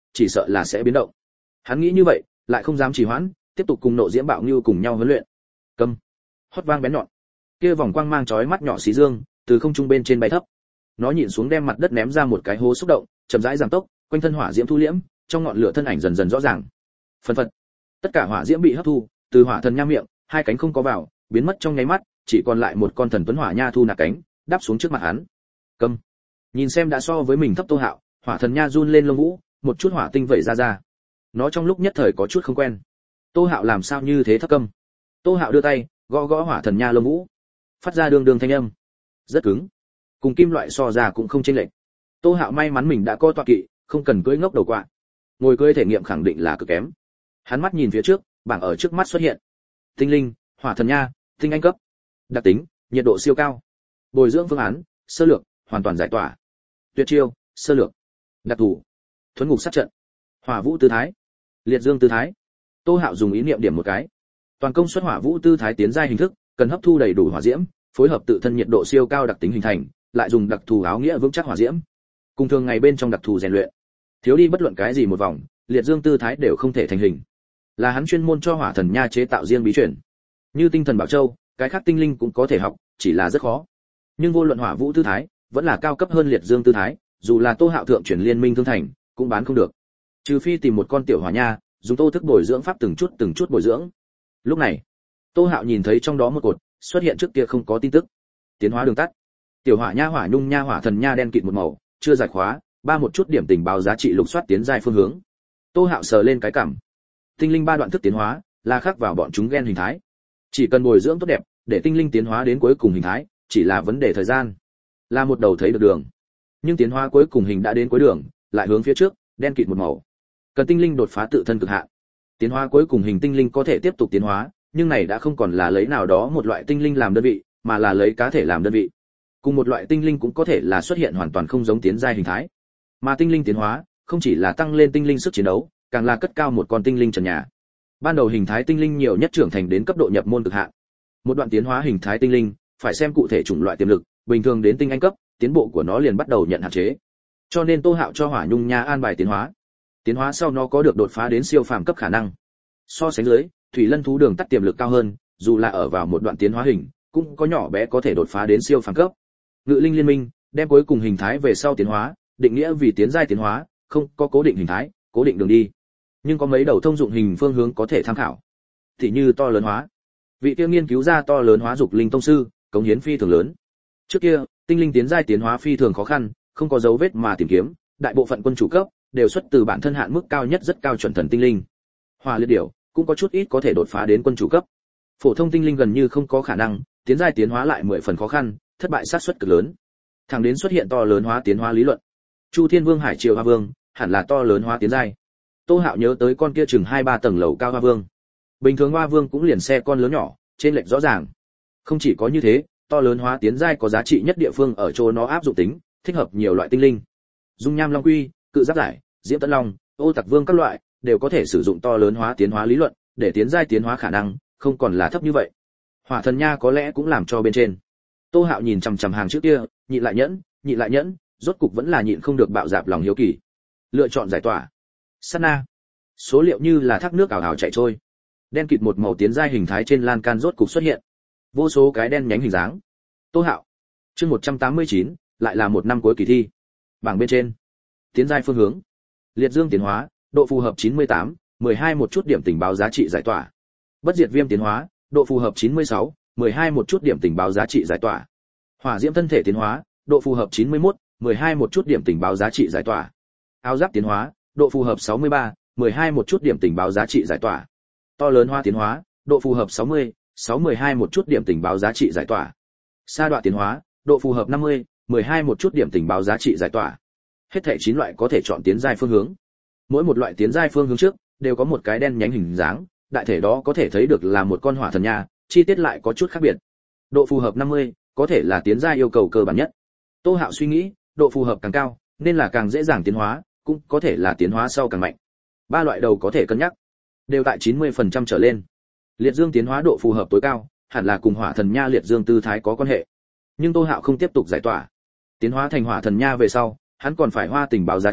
chỉ sợ là sẽ biến động. Hắn nghĩ như vậy, lại không dám trì hoãn, tiếp tục cùng nộ diễm bạo nưu cùng nhau huấn luyện. Câm. Hót vang bén nhọn. Kia vòng quang mang chói mắt nhỏ xí dương, từ không trung bên trên bay thấp. Nó nhịn xuống đem mặt đất ném ra một cái hố xúc động, chậm rãi giảm tốc, quanh thân hỏa diễm thu liễm, trong ngọn lửa thân ảnh dần dần rõ ràng. Phần phật. Tất cả hỏa diễm bị hấp thu, từ hỏa thần nha miệng, hai cánh không có vào, biến mất trong nháy mắt, chỉ còn lại một con thần tuấn hỏa nha thu nạp cánh, đáp xuống trước mặt hắn. Câm. Nhìn xem đã so với mình thấp Tô Hạo, hỏa thần nha run lên lông vũ, một chút hỏa tinh vẩy ra. Nó trong lúc nhất thời có chút không quen. Tô Hạo làm sao như thế thấp câm? Tô Hạo đưa tay, gõ gõ hỏa thần nha lông vũ, phát ra đường đường thanh âm, rất cứng, cùng kim loại so ra cũng không chênh lệch. Tô Hạo may mắn mình đã có tọa kỵ, không cần cưỡi ngốc đầu quạ. Ngồi cưỡi thể nghiệm khẳng định là cực kém. Hắn mắt nhìn phía trước, bảng ở trước mắt xuất hiện. Tinh linh, hỏa thần nha, tinh anh cấp. Đặc tính, nhiệt độ siêu cao. Bồi dưỡng phương án, sơ lược, hoàn toàn giải tỏa. Tuyệt chiêu, sơ lược. Đặc thủ, thuấn ngục sát trận. Hỏa vũ tư thái, liệt dương tư thái. Tô Hạo dùng ý niệm điểm một cái. Toàn công suất hỏa vũ tư thái tiến giai hình thức, cần hấp thu đầy đủ hỏa diễm, phối hợp tự thân nhiệt độ siêu cao đặc tính hình thành, lại dùng đặc thù áo nghĩa vững chắc hỏa diễm. Cùng thường ngày bên trong đặc thù rèn luyện. Thiếu đi bất luận cái gì một vòng, liệt dương tư thái đều không thể thành hình. Là hắn chuyên môn cho hỏa thần nha chế tạo riêng bí truyền. Như tinh thần bảo châu, cái khác tinh linh cũng có thể học, chỉ là rất khó. Nhưng vô luận hỏa vũ tư thái, vẫn là cao cấp hơn liệt dương tư thái, dù là Tô Hạo thượng chuyển liên minh thương thành, cũng bán không được. Trừ phi tìm một con tiểu hỏa nha, dùng Tô thức bồi dưỡng pháp từng chút bồi dưỡng. Lúc này, Tô Hạo nhìn thấy trong đó một cột xuất hiện trước kia không có tin tức. Tiến hóa đường tắt. Tiểu hỏa nha, hỏa nhung nha, hỏa thần nha đen kịt một màu, chưa giải khóa, ba một chút điểm tình báo giá trị lục soát tiến giai phương hướng. Tô Hạo sờ lên cái cằm. Tinh linh ba đoạn thức tiến hóa, là khắc vào bọn chúng gen hình thái. Chỉ cần bồi dưỡng tốt đẹp, để tinh linh tiến hóa đến cuối cùng hình thái, chỉ là vấn đề thời gian. Là một đầu thấy được đường. Nhưng tiến hóa cuối cùng hình đã đến cuối đường, lại hướng phía trước, đen kịt một màu. Cần tinh linh đột phá tự thân cực hạn. Tiến hóa cuối cùng hình tinh linh có thể tiếp tục tiến hóa, nhưng này đã không còn là lấy nào đó một loại tinh linh làm đơn vị, mà là lấy cá thể làm đơn vị. Cùng một loại tinh linh cũng có thể là xuất hiện hoàn toàn không giống tiến giai hình thái. Mà tinh linh tiến hóa, không chỉ là tăng lên tinh linh sức chiến đấu, càng là cất cao một con tinh linh trần nhà. Ban đầu hình thái tinh linh nhiều nhất trưởng thành đến cấp độ nhập môn cực hạn. Một đoạn tiến hóa hình thái tinh linh, phải xem cụ thể chủng loại tiềm lực, bình thường đến tinh anh cấp, tiến bộ của nó liền bắt đầu nhận hạn chế. Cho nên Tô Hạo cho hỏa nhung nha an bài tiến hóa. Tiến hóa sau nó có được đột phá đến siêu phàm cấp khả năng. So sánh dưới, thủy lân thú đường tắt tiềm lực cao hơn, dù là ở vào một đoạn tiến hóa hình, cũng có nhỏ bé có thể đột phá đến siêu phàm cấp. Ngự linh liên minh đem cuối cùng hình thái về sau tiến hóa, định nghĩa vì tiến giai tiến hóa, không có cố định hình thái, cố định đường đi. Nhưng có mấy đầu thông dụng hình phương hướng có thể tham khảo. Thì như to lớn hóa. Vị kia nghiên cứu ra to lớn hóa dục linh tông sư, cống hiến phi thường lớn. Trước kia, tinh linh tiến giai tiến hóa phi thường khó khăn, không có dấu vết mà tìm kiếm, đại bộ phận quân chủ cấp đều xuất từ bản thân hạn mức cao nhất rất cao chuẩn thần tinh linh. Hỏa liệt điểu cũng có chút ít có thể đột phá đến quân chủ cấp. Phổ thông tinh linh gần như không có khả năng, tiến giai tiến hóa lại 10 phần khó khăn, thất bại xác suất cực lớn. Thẳng đến xuất hiện to lớn hóa tiến hóa lý luận. Chu Thiên Vương Hải Triều Hoa Vương, hẳn là to lớn hóa tiến giai. Tô Hạo nhớ tới con kia chừng 2-3 tầng lầu cao Hoa Vương. Bình thường Hoa Vương cũng liền xe con lớn nhỏ, trên lệch rõ ràng. Không chỉ có như thế, to lớn hóa tiến giai có giá trị nhất địa phương ở chỗ nó áp dụng tính, thích hợp nhiều loại tinh linh. Dung nham long quy, cự giáp giải, diễm tấn long, ô tặc vương các loại đều có thể sử dụng to lớn hóa tiến hóa lý luận, để tiến giai tiến hóa khả năng không còn là thấp như vậy. Hỏa thần nha có lẽ cũng làm cho bên trên. Tô Hạo nhìn chằm chằm hàng trước kia, nhịn lại nhẫn, rốt cục vẫn là nhịn không được bạo dạp lòng hiếu kỳ. Lựa chọn giải tỏa. Sát na. Số liệu như là thác nước ảo ảo chảy trôi. Đen kịt một màu tiến giai hình thái trên lan can rốt cục xuất hiện. Vô số cái đen nhánh hình dáng. Tô Hạo. Chương 189, lại là một năm cuối kỳ thi. Bảng bên trên. Tiến giai phương hướng. Liệt dương tiến hóa, độ phù hợp 98, 12 một chút điểm tình báo giá trị giải tỏa. Bất diệt viêm tiến hóa, độ phù hợp 96, 12 một chút điểm tình báo giá trị giải tỏa. Hỏa diễm thân thể tiến hóa, độ phù hợp 91, 12 một chút điểm tình báo giá trị giải tỏa. Áo giáp tiến hóa, độ phù hợp 63, 12 một chút điểm tình báo giá trị giải tỏa. To lớn hoa tiến hóa, độ phù hợp 60, 612 một chút điểm tình báo giá trị giải tỏa. Sa đoạn tiến hóa, độ phù hợp 50, 12 một chút điểm tình báo giá trị giải tỏa. Hết thảy 9 loại có thể chọn tiến giai phương hướng. Mỗi một loại tiến giai phương hướng trước đều có một cái đen nhánh hình dáng, đại thể đó có thể thấy được là một con hỏa thần nha, chi tiết lại có chút khác biệt. Độ phù hợp 50, có thể là tiến giai yêu cầu cơ bản nhất. Tô Hạo suy nghĩ, độ phù hợp càng cao, nên là càng dễ dàng tiến hóa, cũng có thể là tiến hóa sau càng mạnh. Ba loại đầu có thể cân nhắc, đều tại 90% trở lên. Liệt dương tiến hóa độ phù hợp tối cao, hẳn là cùng hỏa thần nha liệt dương tư thái có quan hệ. Nhưng Tô Hạo không tiếp tục giải tỏa. Tiến hóa thành hỏa thần nha về sau, hắn còn phải hoa tình báo giá trị,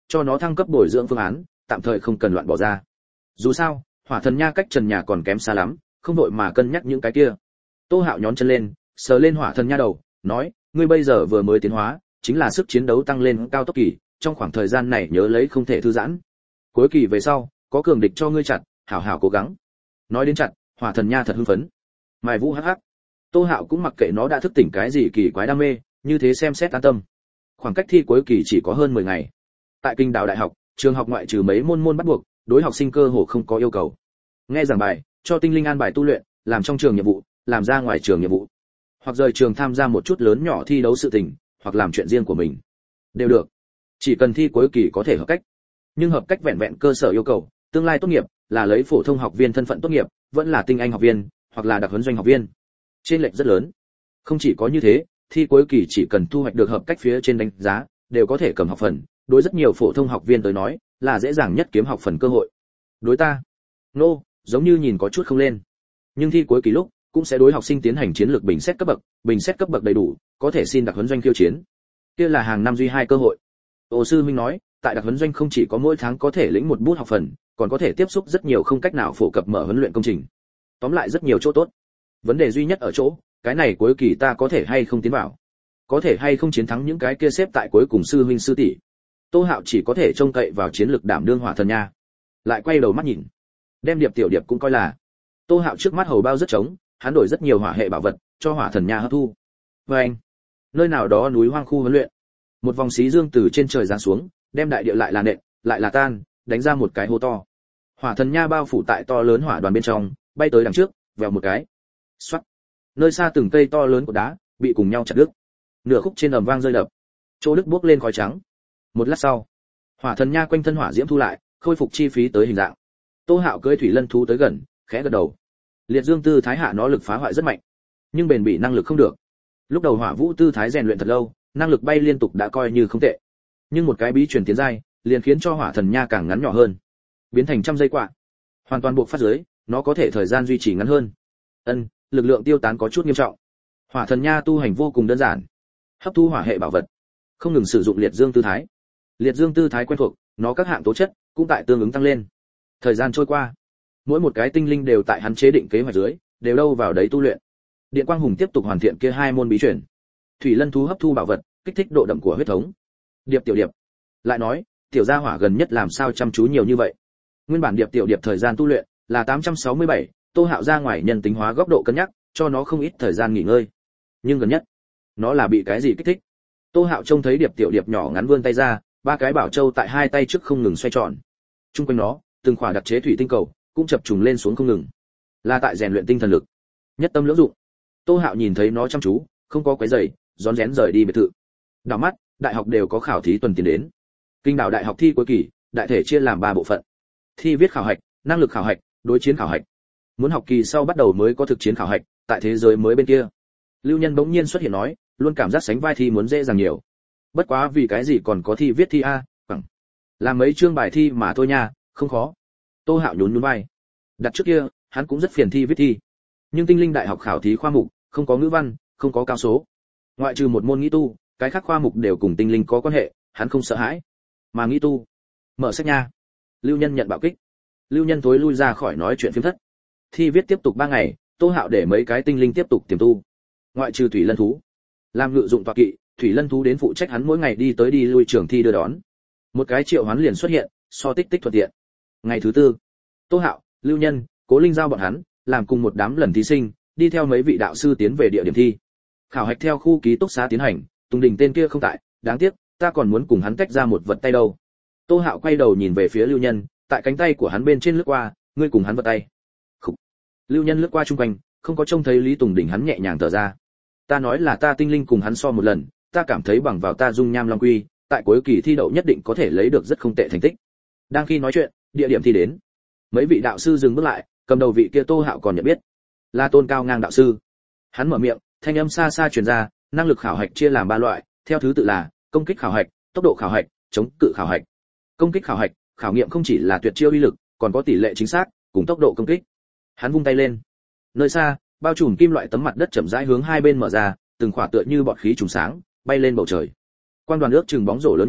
cho nó thăng cấp bồi dưỡng phương án, tạm thời không cần loạn bỏ ra. Dù sao, Hỏa Thần Nha cách trần nhà còn kém xa lắm, không đội mà cân nhắc những cái kia. Tô Hạo nhón chân lên, sờ lên Hỏa Thần Nha đầu, nói, ngươi bây giờ vừa mới tiến hóa, chính là sức chiến đấu tăng lên cao tốc kỳ, trong khoảng thời gian này nhớ lấy không thể thư giãn. Cuối kỳ về sau, có cường địch cho ngươi chặt, hảo hảo cố gắng. Nói đến chặt, Hỏa Thần Nha thật hưng phấn. Mài Vũ hắc hắc. Tô Hạo cũng mặc kệ nó đã thức tỉnh cái gì kỳ quái đam mê, như thế xem xét an tâm. Khoảng cách thi cuối kỳ chỉ có hơn 10 ngày. Tại Kinh Đào Đại học, trường học ngoại trừ mấy môn bắt buộc, đối học sinh cơ hồ không có yêu cầu. Nghe giảng bài, cho tinh linh an bài tu luyện, làm trong trường nhiệm vụ, làm ra ngoài trường nhiệm vụ, hoặc rời trường tham gia một chút lớn nhỏ thi đấu sự tình, hoặc làm chuyện riêng của mình, đều được. Chỉ cần thi cuối kỳ có thể hợp cách. Nhưng hợp cách vẹn vẹn cơ sở yêu cầu, tương lai tốt nghiệp là lấy phổ thông học viên thân phận tốt nghiệp, vẫn là tinh anh học viên, hoặc là đặc huấn doanh học viên. Trên lệch rất lớn. Không chỉ có như thế, thi cuối kỳ chỉ cần thu hoạch được hợp cách phía trên đánh giá, đều có thể cầm học phần, đối rất nhiều phổ thông học viên tới nói, là dễ dàng nhất kiếm học phần cơ hội. Đối ta, giống như nhìn có chút không lên. Nhưng thi cuối kỳ lúc, cũng sẽ đối học sinh tiến hành chiến lược bình xét cấp bậc đầy đủ, có thể xin đặc huấn doanh khiêu chiến. Kia là hàng năm duy 2 cơ hội. Ô sư huynh nói, tại đặc huấn doanh không chỉ có mỗi tháng có thể lĩnh một bút học phần, còn có thể tiếp xúc rất nhiều không cách nào phổ cập mở huấn luyện công trình. Tóm lại rất nhiều chỗ tốt. Vấn đề duy nhất ở chỗ, cái này cuối kỳ ta có thể hay không tiến vào, có thể hay không chiến thắng những cái kia xếp tại cuối cùng sư huynh sư tỷ. Tô Hạo chỉ có thể trông cậy vào chiến lược đảm đương Hỏa Thần Nha. Lại quay đầu mắt nhìn, đem Điệp Tiểu Điệp cũng coi là. Tô Hạo trước mắt hầu bao rất trống, hắn đổi rất nhiều hỏa hệ bảo vật cho Hỏa Thần Nha hấp thu. Anh, nơi nào đó núi hoang khu huấn luyện, một vòng xí dương từ trên trời giáng xuống, đem đại địa lại là nện, lại là tan, đánh ra một cái hố to. Hỏa Thần Nha bao phủ tại to lớn hỏa đoàn bên trong, bay tới đằng trước, vèo một cái. Xoát. Nơi xa từng cây to lớn của đá bị cùng nhau chặt đứt. Nửa khúc trên ầm vang rơi đập. Chỗ đứt bốc lên khói trắng. Một lát sau, Hỏa Thần Nha quanh thân hỏa diễm thu lại, khôi phục chi phí tới hình dạng. Tô Hạo cưỡi thủy lân thú tới gần, khẽ gật đầu. Liệt dương tư thái hạ nó lực phá hoại rất mạnh, nhưng bền bỉ năng lực không được. Lúc đầu hỏa vũ tư thái rèn luyện thật lâu, năng lực bay liên tục đã coi như không tệ. Nhưng một cái bí truyền tiến giai, liền khiến cho Hỏa Thần Nha càng ngắn nhỏ hơn, biến thành trăm giây quạ. Hoàn toàn buộc phát dưới, nó có thể thời gian duy trì ngắn hơn. Lực lượng tiêu tán có chút nghiêm trọng. Hỏa Thần Nha tu hành vô cùng đơn giản, hấp thu hỏa hệ bảo vật, không ngừng sử dụng liệt dương tư thái. Liệt dương tư thái quen thuộc, nó các hạng tố chất cũng tại tương ứng tăng lên. Thời gian trôi qua, mỗi một cái tinh linh đều tại hắn chế định kế hoạch dưới, đều đâu vào đấy tu luyện. Điện Quang Hùng tiếp tục hoàn thiện kia 2 môn bí truyền. Thủy Lân thú hấp thu bảo vật, kích thích độ đậm của huyết thống. Điệp Tiểu Điệp lại nói, tiểu gia hỏa gần nhất làm sao chăm chú nhiều như vậy. Nguyên bản Điệp Tiểu Điệp thời gian tu luyện là 867, Tô Hạo ra ngoài nhân tính hóa góc độ cân nhắc, cho nó không ít thời gian nghỉ ngơi. Nhưng gần nhất, nó là bị cái gì kích thích? Tô Hạo trông thấy Điệp Tiểu Điệp nhỏ ngắn vươn tay ra, 3 cái bảo châu tại 2 tay trước không ngừng xoay tròn. Trung quanh nó, từng khỏa đặc chế thủy tinh cầu cũng chập trùng lên xuống không ngừng. Là tại rèn luyện tinh thần lực. Nhất tâm lưỡng dụng. Tô Hạo nhìn thấy nó chăm chú, không có quấy rầy, rón rén rời đi biệt thự. Đảo mắt, đại học đều có khảo thí tuần tiến đến. Kinh Đào Đại học thi cuối kỳ, đại thể chia làm 3 bộ phận. Thi viết khảo hạch, năng lực khảo hạch, đối chiến khảo hạch. Muốn học kỳ sau bắt đầu mới có thực chiến khảo hạch, tại thế giới mới bên kia. Lưu Nhân bỗng nhiên xuất hiện nói, luôn cảm giác sánh vai thi muốn dễ dàng nhiều. Bất quá vì cái gì còn có thi viết thi a, bằng làm mấy chương bài thi mà thôi nha, không khó. Tô Hạo nhún vai. Đặt trước kia, hắn cũng rất phiền thi viết thi. Nhưng Tinh Linh Đại học khảo thí khoa mục, không có ngữ văn, không có cao số. Ngoại trừ một môn nghĩ tu, cái khác khoa mục đều cùng tinh linh có quan hệ, hắn không sợ hãi. Mà nghĩ tu, mở sách nha. Lưu Nhân nhận bạo kích. Lưu Nhân tối lui ra khỏi nói chuyện phiếm thất. Thi viết tiếp tục 3 ngày, Tô Hạo để mấy cái tinh linh tiếp tục tiềm tu. Ngoại trừ thủy lân thú, làm ngự dụng tọa kỵ, thủy lân thú đến phụ trách hắn mỗi ngày đi tới đi lui trường thi đưa đón. Một cái triệu hoán liền xuất hiện, so tích thuận tiện. Ngày thứ 4, Tô Hạo, Lưu Nhân, Cố Linh giao bọn hắn, làm cùng một đám lần thí sinh, đi theo mấy vị đạo sư tiến về địa điểm thi. Khảo hạch theo khu ký túc xá tiến hành, Tùng Đình tên kia không tại, đáng tiếc, ta còn muốn cùng hắn tách ra một vật tay đâu. Tô Hạo quay đầu nhìn về phía Lưu Nhân, tại cánh tay của hắn bên trên lướt qua, ngươi cùng hắn vật tay. Khủ. Lưu Nhân lướt qua chung quanh, không có trông thấy Lý Tùng Đình, hắn nhẹ nhàng thở ra. Ta nói là ta tinh linh cùng hắn so một lần, ta cảm thấy bằng vào ta dung nham long quy, tại cuối kỳ thi đậu nhất định có thể lấy được rất không tệ thành tích. Đang khi nói chuyện, địa điểm thi đến. Mấy vị đạo sư dừng bước lại, cầm đầu vị kia Tô Hạo còn nhận biết, là Tôn Cao Ngang đạo sư. Hắn mở miệng, thanh âm xa xa truyền ra, năng lực khảo hạch chia làm 3 loại, theo thứ tự là công kích khảo hạch, tốc độ khảo hạch, chống cự khảo hạch. Công kích khảo hạch, khảo nghiệm không chỉ là tuyệt chiêu uy lực, còn có tỷ lệ chính xác cùng tốc độ công kích. Hắn vung tay lên, nơi xa, bao trùm kim loại tấm mặt đất chậm rãi hướng hai bên mở ra, từng khỏa tựa như bọt khí trùng sáng, bay lên bầu trời. Quan đoàn ước chừng bóng rổ lớn nhỏ,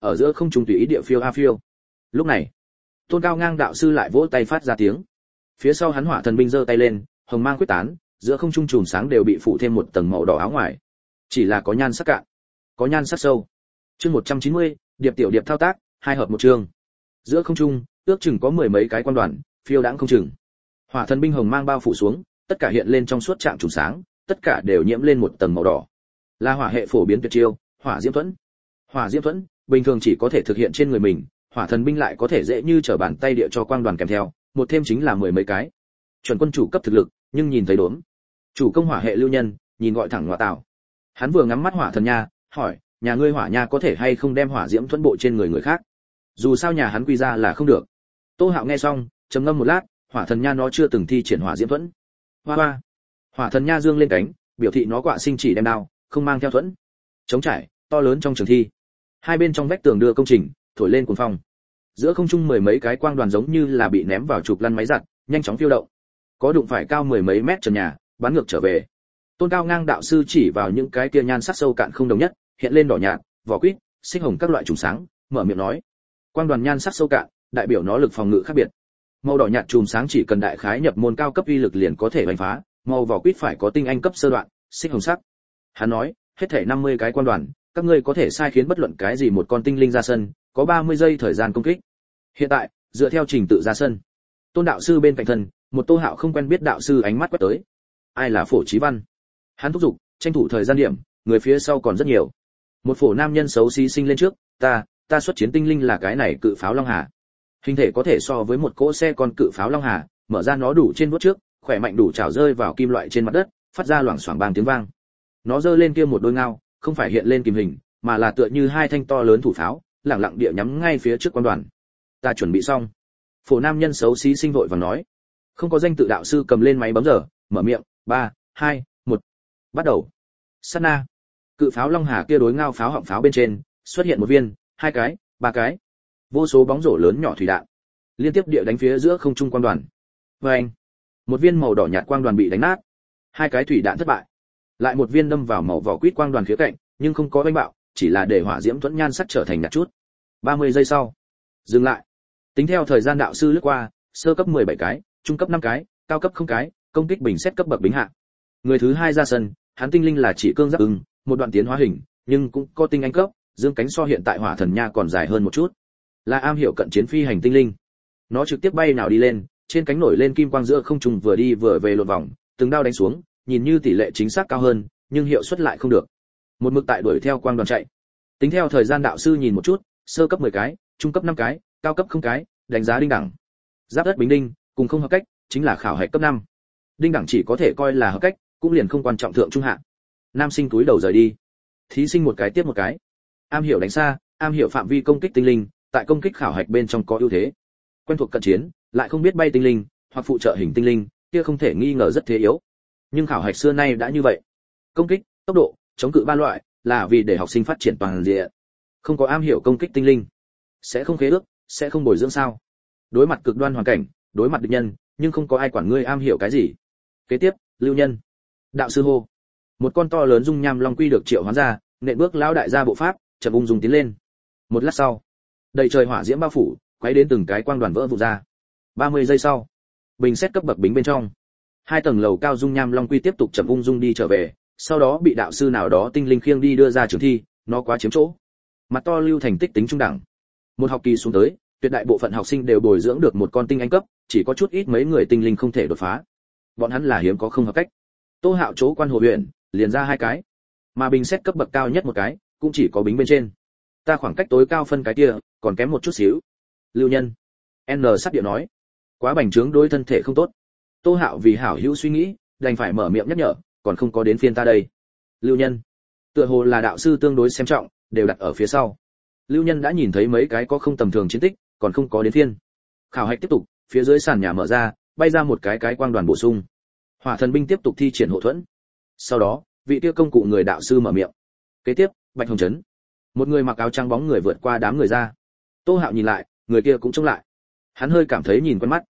ở giữa không trung tùy ý địa phiêu a phiêu. Lúc này, Tôn Cao Ngang đạo sư lại vỗ tay phát ra tiếng. Phía sau hắn hỏa thần binh giơ tay lên, hồng mang quyết tán, giữa không trung chùm sáng đều bị phủ thêm một tầng màu đỏ áo ngoài. Chỉ là có nhan sắc cạn, có nhan sắc sâu. Chương 190, điệp tiểu điệp thao tác, hai hợp một chương. Giữa không trung, ước chừng có mười mấy cái quan đoàn, phiêu đãng không chừng. Hỏa thần binh hồng mang bao phủ xuống, tất cả hiện lên trong suốt trạng chùm sáng, tất cả đều nhiễm lên một tầng màu đỏ. Là hỏa hệ phổ biến tuyệt chiêu, hỏa diễm thuẫn. Hỏa diễm thuẫn, bình thường chỉ có thể thực hiện trên người mình, hỏa thần binh lại có thể dễ như trở bàn tay địa cho quang đoàn kèm theo, một thêm chính là mười mấy cái. Chuẩn quân chủ cấp thực lực, nhưng nhìn thấy đốm. Chủ công hỏa hệ lưu nhân, nhìn gọi thẳng ngọa tảo. Hắn vừa ngắm mắt hỏa thần nha, hỏi, nhà ngươi hỏa nha có thể hay không đem hỏa diễm thuẫn bộ trên người người khác? Dù sao nhà hắn quy ra là không được. Tô Hạo nghe xong, trầm ngâm một lát, hỏa thần nha nó chưa từng thi triển hỏa diễm thuẫn. Hoa hoa. Hỏa thần nha dương lên cánh, biểu thị nó quạ sinh chỉ đem đao, không mang theo thuẫn. Trống trải, to lớn trong trường thi. Hai bên trong vách tường đưa công trình, thổi lên cuồng phong. Giữa không trung mười mấy cái quang đoàn giống như là bị ném vào trục lăn máy giặt, nhanh chóng phiêu động. Có đụng phải cao mười mấy mét trần nhà, bắn ngược trở về. Tôn Cao Ngang đạo sư chỉ vào những cái kia nhan sắc sâu cạn không đồng nhất, hiện lên đỏ nhạt, vỏ quýt, xích hồng các loại chùm sáng, mở miệng nói: quang đoàn nhan sắc sâu cạn, đại biểu nó lực phòng ngự khác biệt. Màu đỏ nhạt chùm sáng chỉ cần đại khái nhập môn cao cấp uy lực liền có thể đánh phá, màu vỏ quýt phải có tinh anh cấp sơ đoạn, xích hồng sắc. Hắn nói, hết thảy 50 cái quan đoàn, các ngươi có thể sai khiến bất luận cái gì một con tinh linh ra sân, có 30 giây thời gian công kích. Hiện tại, dựa theo trình tự ra sân. Tôn đạo sư bên cạnh thân, một Tô Hạo không quen biết đạo sư ánh mắt quét tới. Ai là Phổ Chí Văn? Hắn thúc giục, tranh thủ thời gian điểm, người phía sau còn rất nhiều. Một phổ nam nhân xấu xí sinh lên trước, ta xuất chiến tinh linh là cái này cự pháo Long Hà. Hình thể có thể so với một cỗ xe con cự pháo Long Hà, mở ra nó đủ trên vuốt trước, khỏe mạnh đủ chảo rơi vào kim loại trên mặt đất, phát ra loảng xoảng bang tiếng vang. Nó giơ lên kia một đôi ngao, không phải hiện lên kìm hình, mà là tựa như hai thanh to lớn thủ pháo, lẳng lặng địa nhắm ngay phía trước quan đoàn. Ta chuẩn bị xong. Phổ nam nhân xấu xí sinh vội vàng nói. Không có danh tự đạo sư cầm lên máy bấm giờ, mở miệng, 3, 2, 1. Bắt đầu. Sát na. Cự pháo Long Hà kia đối ngao pháo họng pháo bên trên, xuất hiện một viên, hai cái, ba cái. Vô số bóng rổ lớn nhỏ thủy đạn, liên tiếp địa đánh phía giữa không trung quan đoàn. Vâng. Một viên màu đỏ nhạt quang đoàn bị đánh nát. Hai cái thủy đạn thất bại. Lại một viên đâm vào màu vỏ quýt quang đoàn khía cạnh, nhưng không có đánh bạo, chỉ là để hỏa diễm thuẫn nhan sắc trở thành nhạt chút. 30 giây sau, dừng lại. Tính theo thời gian đạo sư lướt qua, sơ cấp 17 cái, trung cấp 5 cái, cao cấp 0 cái, công kích bình xét cấp bậc bính hạ. Người thứ hai ra sân, hắn tinh linh là chỉ cương giáp ưng, một đoạn tiến hóa hình, nhưng cũng có tinh anh cấp, dương cánh so hiện tại hỏa thần nha còn dài hơn một chút. Là am hiểu cận chiến phi hành tinh linh. Nó trực tiếp bay nào đi lên, trên cánh nổi lên kim quang giữa không trung vừa đi vừa về lộn vòng, từng đao đánh xuống, nhìn như tỷ lệ chính xác cao hơn, nhưng hiệu suất lại không được. Một mực tại đuổi theo quang đoàn chạy. Tính theo thời gian đạo sư nhìn một chút, sơ cấp 10 cái, trung cấp 5 cái, cao cấp 0 cái, đánh giá đinh đẳng. Giáp đất bính đinh, cùng không hợp cách, chính là khảo hạch cấp 5. Đinh đẳng chỉ có thể coi là hợp cách, cũng liền không quan trọng thượng trung hạ. Nam sinh túi đầu rời đi. Thí sinh một cái tiếp một cái. Am hiểu đánh xa, am hiểu phạm vi công kích tinh linh, tại công kích khảo hạch bên trong có ưu thế. Quen thuộc cận chiến, lại không biết bay tinh linh, hoặc phụ trợ hình tinh linh, kia không thể nghi ngờ rất thế yếu. Nhưng khảo hạch xưa nay đã như vậy. Công kích, tốc độ, chống cự ba loại, là vì để học sinh phát triển toàn diện. Không có am hiểu công kích tinh linh, sẽ không khế ước, sẽ không bồi dưỡng sao? Đối mặt cực đoan hoàn cảnh, đối mặt địch nhân, nhưng không có ai quản ngươi am hiểu cái gì. Kế tiếp, lưu nhân. Đạo sư hô. Một con to lớn dung nham long quy được triệu hoán ra, nện bước lão đại gia bộ pháp, chậm ung dung tiến lên. Một lát sau, đầy trời hỏa diễm bao phủ, quấy đến từng cái quang đoàn vỡ vụn ra. 30 giây sau, bình xét cấp bậc bính bên trong. Hai tầng lầu cao dung nham long quy tiếp tục chậm ung dung đi trở về, sau đó bị đạo sư nào đó tinh linh khiêng đi đưa ra trường thi, nó quá chiếm chỗ. Mặt to lưu thành tích tính trung đẳng. Một học kỳ xuống tới, tuyệt đại bộ phận học sinh đều bồi dưỡng được một con tinh anh cấp, chỉ có chút ít mấy người tinh linh không thể đột phá. Bọn hắn là hiếm có không hợp cách. Tô Hạo chỗ quan hồ huyện, liền ra hai cái. Mà bình xét cấp bậc cao nhất một cái, cũng chỉ có bính bên trên. Ta khoảng cách tối cao phân cái kia, còn kém một chút xíu. Lưu nhân. N sắc điệu nói. Quá bành trướng đối thân thể không tốt. Tô Hạo vì hảo hữu suy nghĩ, đành phải mở miệng nhắc nhở, còn không có đến phiên ta đây. Lưu nhân. Tựa hồ là đạo sư tương đối xem trọng, đều đặt ở phía sau. Lưu nhân đã nhìn thấy mấy cái có không tầm thường chiến tích, còn không có đến phiên. Khảo hạch tiếp tục, phía dưới sàn nhà mở ra, bay ra một cái quang đoàn bổ sung. Hỏa thần binh tiếp tục thi triển hộ thuẫn. Sau đó, vị tiêu công cụ người đạo sư mở miệng. Kế tiếp, Bạch Hồng Trấn. Một người mặc áo trắng bóng người vượt qua đám người ra. Tô Hạo nhìn lại, người kia cũng trông lại. Hắn hơi cảm thấy nhìn quen mắt.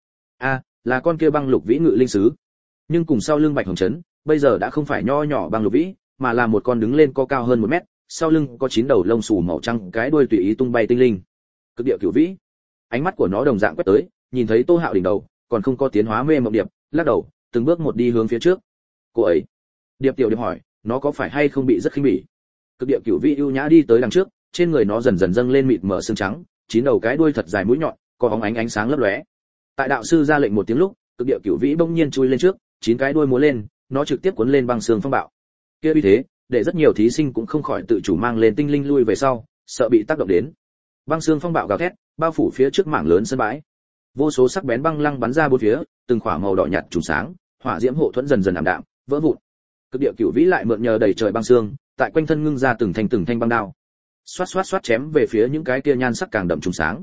Là con kia băng lục vĩ ngự linh sứ. Nhưng cùng sau lưng Bạch Hồng Trấn, bây giờ đã không phải nho nhỏ băng lục vĩ, mà là một con đứng lên có cao hơn 1 mét, sau lưng có 9 đầu lông xù màu trắng cái đuôi tùy ý tung bay tinh linh. Cực địa cửu vĩ. Ánh mắt của nó đồng dạng quét tới, nhìn thấy Tô Hạo đỉnh đầu, còn không có tiến hóa mê mộng điệp, lắc đầu, từng bước một đi hướng phía trước. Cô ấy. Điệp tiểu điệp hỏi, nó có phải hay không bị rất khinh bỉ? Cực địa cửu vĩ ưu nhã đi tới đằng trước, trên người nó dần dần dâng lên mịt mờ xương trắng, 9 đầu cái đuôi thật dài mũi nhọn, có bóng ánh sáng lấp lóe. Tại đạo sư ra lệnh một tiếng lúc, cực địa cửu vĩ bỗng nhiên chui lên trước, 9 cái đuôi múa lên, nó trực tiếp cuốn lên băng xương phong bạo. Kia uy thế, để rất nhiều thí sinh cũng không khỏi tự chủ mang lên tinh linh lui về sau, sợ bị tác động đến. Băng xương phong bạo gào thét, bao phủ phía trước mảng lớn sân bãi. Vô số sắc bén băng lăng bắn ra bốn phía, từng khỏa màu đỏ nhạt trùng sáng, hỏa diễm hộ thuẫn dần dần ảm đạm, vỡ vụn. Cực địa cửu vĩ lại mượn nhờ đầy trời băng xương, tại quanh thân ngưng ra từng thanh băng đao. Xoát xoát xoát chém về phía những cái kia nhan sắc càng đậm trùng sáng.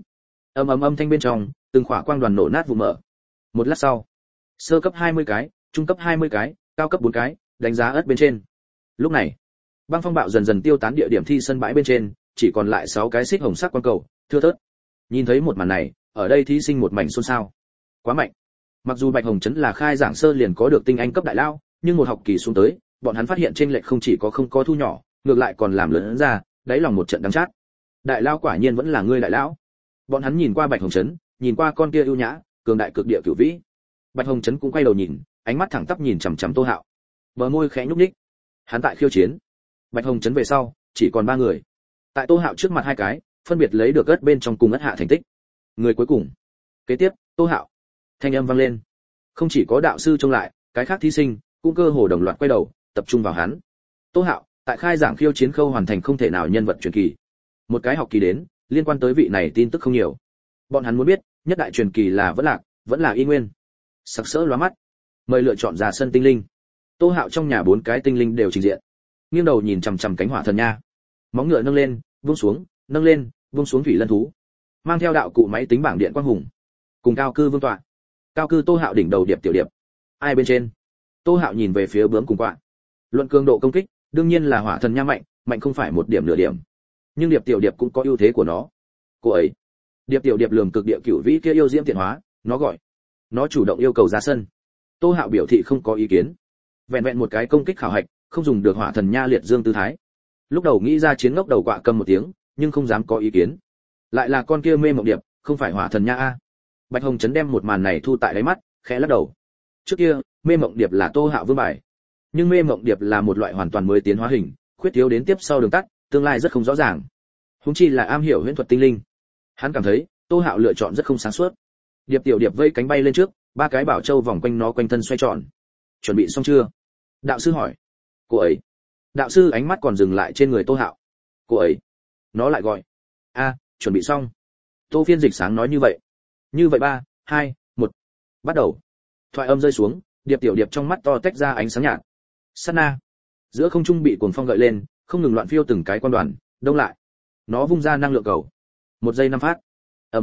Âm thanh bên trong, từng khỏa quang đoàn nổ nát vụ mở. Một lát sau, sơ cấp 20 cái, trung cấp 20 cái, cao cấp 4 cái, đánh giá ớt bên trên. Lúc này, băng phong bạo dần dần tiêu tán, địa điểm thi sân bãi bên trên, chỉ còn lại 6 cái xích hồng sắc quang cầu, thưa thớt. Nhìn thấy một màn này, ở đây thí sinh một mảnh xôn xao. Quá mạnh. Mặc dù Bạch Hồng Trấn là khai giảng sơ liền có được tinh anh cấp đại lao, nhưng một học kỳ xuống tới, bọn hắn phát hiện chênh lệch không chỉ có không có thu nhỏ, ngược lại còn làm lớn ra, đáy lòng một trận đắng chát. Đại lao quả nhiên vẫn là ngươi đại lão. Bọn hắn nhìn qua Bạch Hồng Trấn, nhìn qua con kia ưu nhã, cường đại cực địa cửu vĩ. Bạch Hồng Trấn cũng quay đầu nhìn, ánh mắt thẳng tắp nhìn chằm chằm Tô Hạo. Bờ môi khẽ nhúc nhích. Hắn tại khiêu chiến. Bạch Hồng Trấn về sau, chỉ còn 3 người. Tại Tô Hạo trước mặt 2 cái, phân biệt lấy được ớt bên trong cùng ớt hạ thành tích. Người cuối cùng. Kế tiếp, Tô Hạo. Thanh âm vang lên. Không chỉ có đạo sư trông lại, cái khác thí sinh cũng cơ hồ đồng loạt quay đầu, tập trung vào hắn. Tô Hạo, tại khai giảng khiêu chiến khâu hoàn thành không thể nào nhân vật truyền kỳ. Một cái học kỳ đến, liên quan tới vị này tin tức không nhiều. Bọn hắn muốn biết, nhất đại truyền kỳ là vẫn là y nguyên. Sặc sỡ lóa mắt. Mời lựa chọn ra sân tinh linh. Tô Hạo trong nhà 4 cái tinh linh đều trình diện. Nghiêng đầu nhìn chằm chằm cánh hỏa thần nha. Móng ngựa nâng lên, buông xuống, nâng lên, buông xuống thủy lân thú. Mang theo đạo cụ máy tính bảng điện quang hùng. Cùng cao cư vương tọa. Cao cư Tô Hạo đỉnh đầu điệp tiểu điệp. Ai bên trên? Tô Hạo nhìn về phía bướm cùng quạ. Luận cường độ công kích, đương nhiên là hỏa thần nha mạnh không phải một điểm nửa điểm. Nhưng điệp tiểu điệp cũng có ưu thế của nó. Cô ấy. Điệp tiểu điệp lường cực địa cửu vĩ kia yêu diễm tiện hóa, nó gọi. Nó chủ động yêu cầu ra sân. Tô Hạo biểu thị không có ý kiến. Vẹn vẹn một cái công kích khảo hạch, không dùng được hỏa thần nha liệt dương tư thái. Lúc đầu nghĩ ra chiến ngốc đầu quạ cầm một tiếng, nhưng không dám có ý kiến. Lại là con kia mê mộng điệp, không phải hỏa thần nha a. Bạch Hồng Trấn đem một màn này thu tại đáy mắt, khẽ lắc đầu. Trước kia, mê mộng điệp là Tô Hạo vương bài. Nhưng mê mộng điệp là một loại hoàn toàn mới tiến hóa hình, khuyết thiếu đến tiếp sau đường tắt, tương lai rất không rõ ràng. Huống chi là am hiểu huyễn thuật tinh linh. Hắn cảm thấy, Tô Hạo lựa chọn rất không sáng suốt. Điệp tiểu điệp vây cánh bay lên trước, 3 cái bảo châu vòng quanh nó quanh thân xoay tròn. Chuẩn bị xong chưa? Đạo sư hỏi. Cô ấy. Đạo sư ánh mắt còn dừng lại trên người Tô Hạo. Cô ấy. Nó lại gọi. Chuẩn bị xong. Tô Phiên Dịch sáng nói như vậy. Như vậy 3, 2, 1. Bắt đầu. Thoại âm rơi xuống, điệp tiểu điệp trong mắt to tách ra ánh sáng nhạt. Sát na. Giữa không trung bị cuồng phong gợi lên, không ngừng loạn phiêu từng cái quan đoàn, đông lại. Nó vung ra năng lượng cầu. 1 giây 5 phát. Ầm.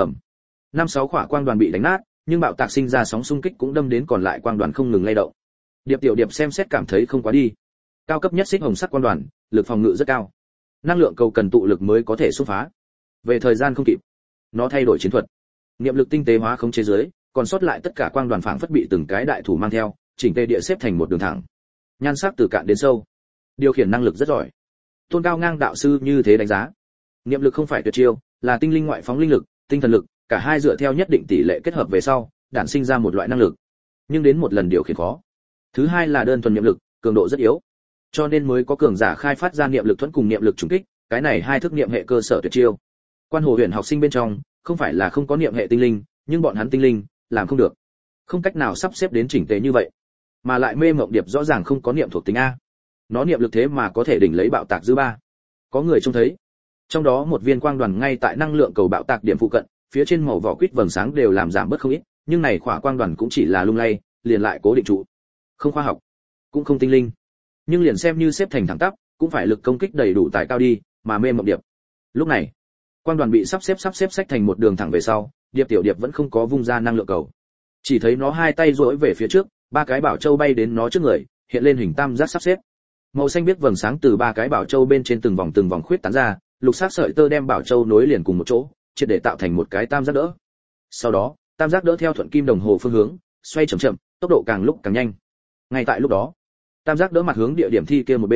5-6 quả quang đoàn bị đánh nát, nhưng bạo tạc sinh ra sóng xung kích cũng đâm đến còn lại quang đoàn không ngừng lay động. Điệp tiểu điệp xem xét cảm thấy không quá đi. Cao cấp nhất xích hồng sắc quang đoàn, lực phòng ngự rất cao. Năng lượng cầu cần tụ lực mới có thể xung phá. Về thời gian không kịp, nó thay đổi chiến thuật. Niệm lực tinh tế hóa khống chế dưới, còn sót lại tất cả quang đoàn phảng phất bị từng cái đại thủ mang theo, chỉnh tề địa xếp thành một đường thẳng. Nhan sắc từ cạn đến sâu. Điều khiển năng lực rất giỏi. Tôn Cao Ngang đạo sư như thế đánh giá. Niệm lực không phải tuyệt chiêu, là tinh linh ngoại phóng linh lực, tinh thần lực, cả hai dựa theo nhất định tỷ lệ kết hợp về sau, đản sinh ra một loại năng lực. Nhưng đến một lần điều khiển khó. Thứ hai là đơn thuần niệm lực, cường độ rất yếu. Cho nên mới có cường giả khai phát ra niệm lực thuẫn cùng niệm lực trùng kích, cái này hai thức niệm hệ cơ sở tuyệt chiêu. Quan Hồ Huyền học sinh bên trong, không phải là không có niệm hệ tinh linh, nhưng bọn hắn tinh linh làm không được. Không cách nào sắp xếp đến chỉnh tề như vậy. Mà lại mê mộng điệp rõ ràng không có niệm thuộc tính a. Nó niệm lực thế mà có thể đỉnh lấy bạo tạc dư ba. Có người trông thấy. Trong đó một viên quang đoàn ngay tại năng lượng cầu bạo tạc điểm phụ cận, phía trên màu vỏ quýt vầng sáng đều làm giảm bớt không ít, nhưng này khỏa quang đoàn cũng chỉ là lung lay, liền lại cố định trụ. Không khoa học, cũng không tinh linh. Nhưng liền xem như xếp thành thẳng tắp, cũng phải lực công kích đầy đủ tài cao đi, mà mê mộng điệp. Lúc này, quang đoàn bị sắp xếp xách thành một đường thẳng về sau, điệp tiểu điệp vẫn không có vung ra năng lượng cầu. Chỉ thấy nó hai tay duỗi về phía trước, 3 cái bảo châu bay đến nó trước người, hiện lên hình tam giác sắp xếp. Màu xanh biếc vầng sáng từ 3 cái bảo châu bên trên từng vòng khuyết tán ra, lục sắc sợi tơ đem bảo châu nối liền cùng một chỗ, triệt để tạo thành một cái tam giác đỡ. Sau đó, tam giác đỡ theo thuận kim đồng hồ phương hướng, xoay chậm chậm, tốc độ càng lúc càng nhanh. Ngay tại lúc đó, tam giác đỡ mặt hướng địa điểm thi kia một bên,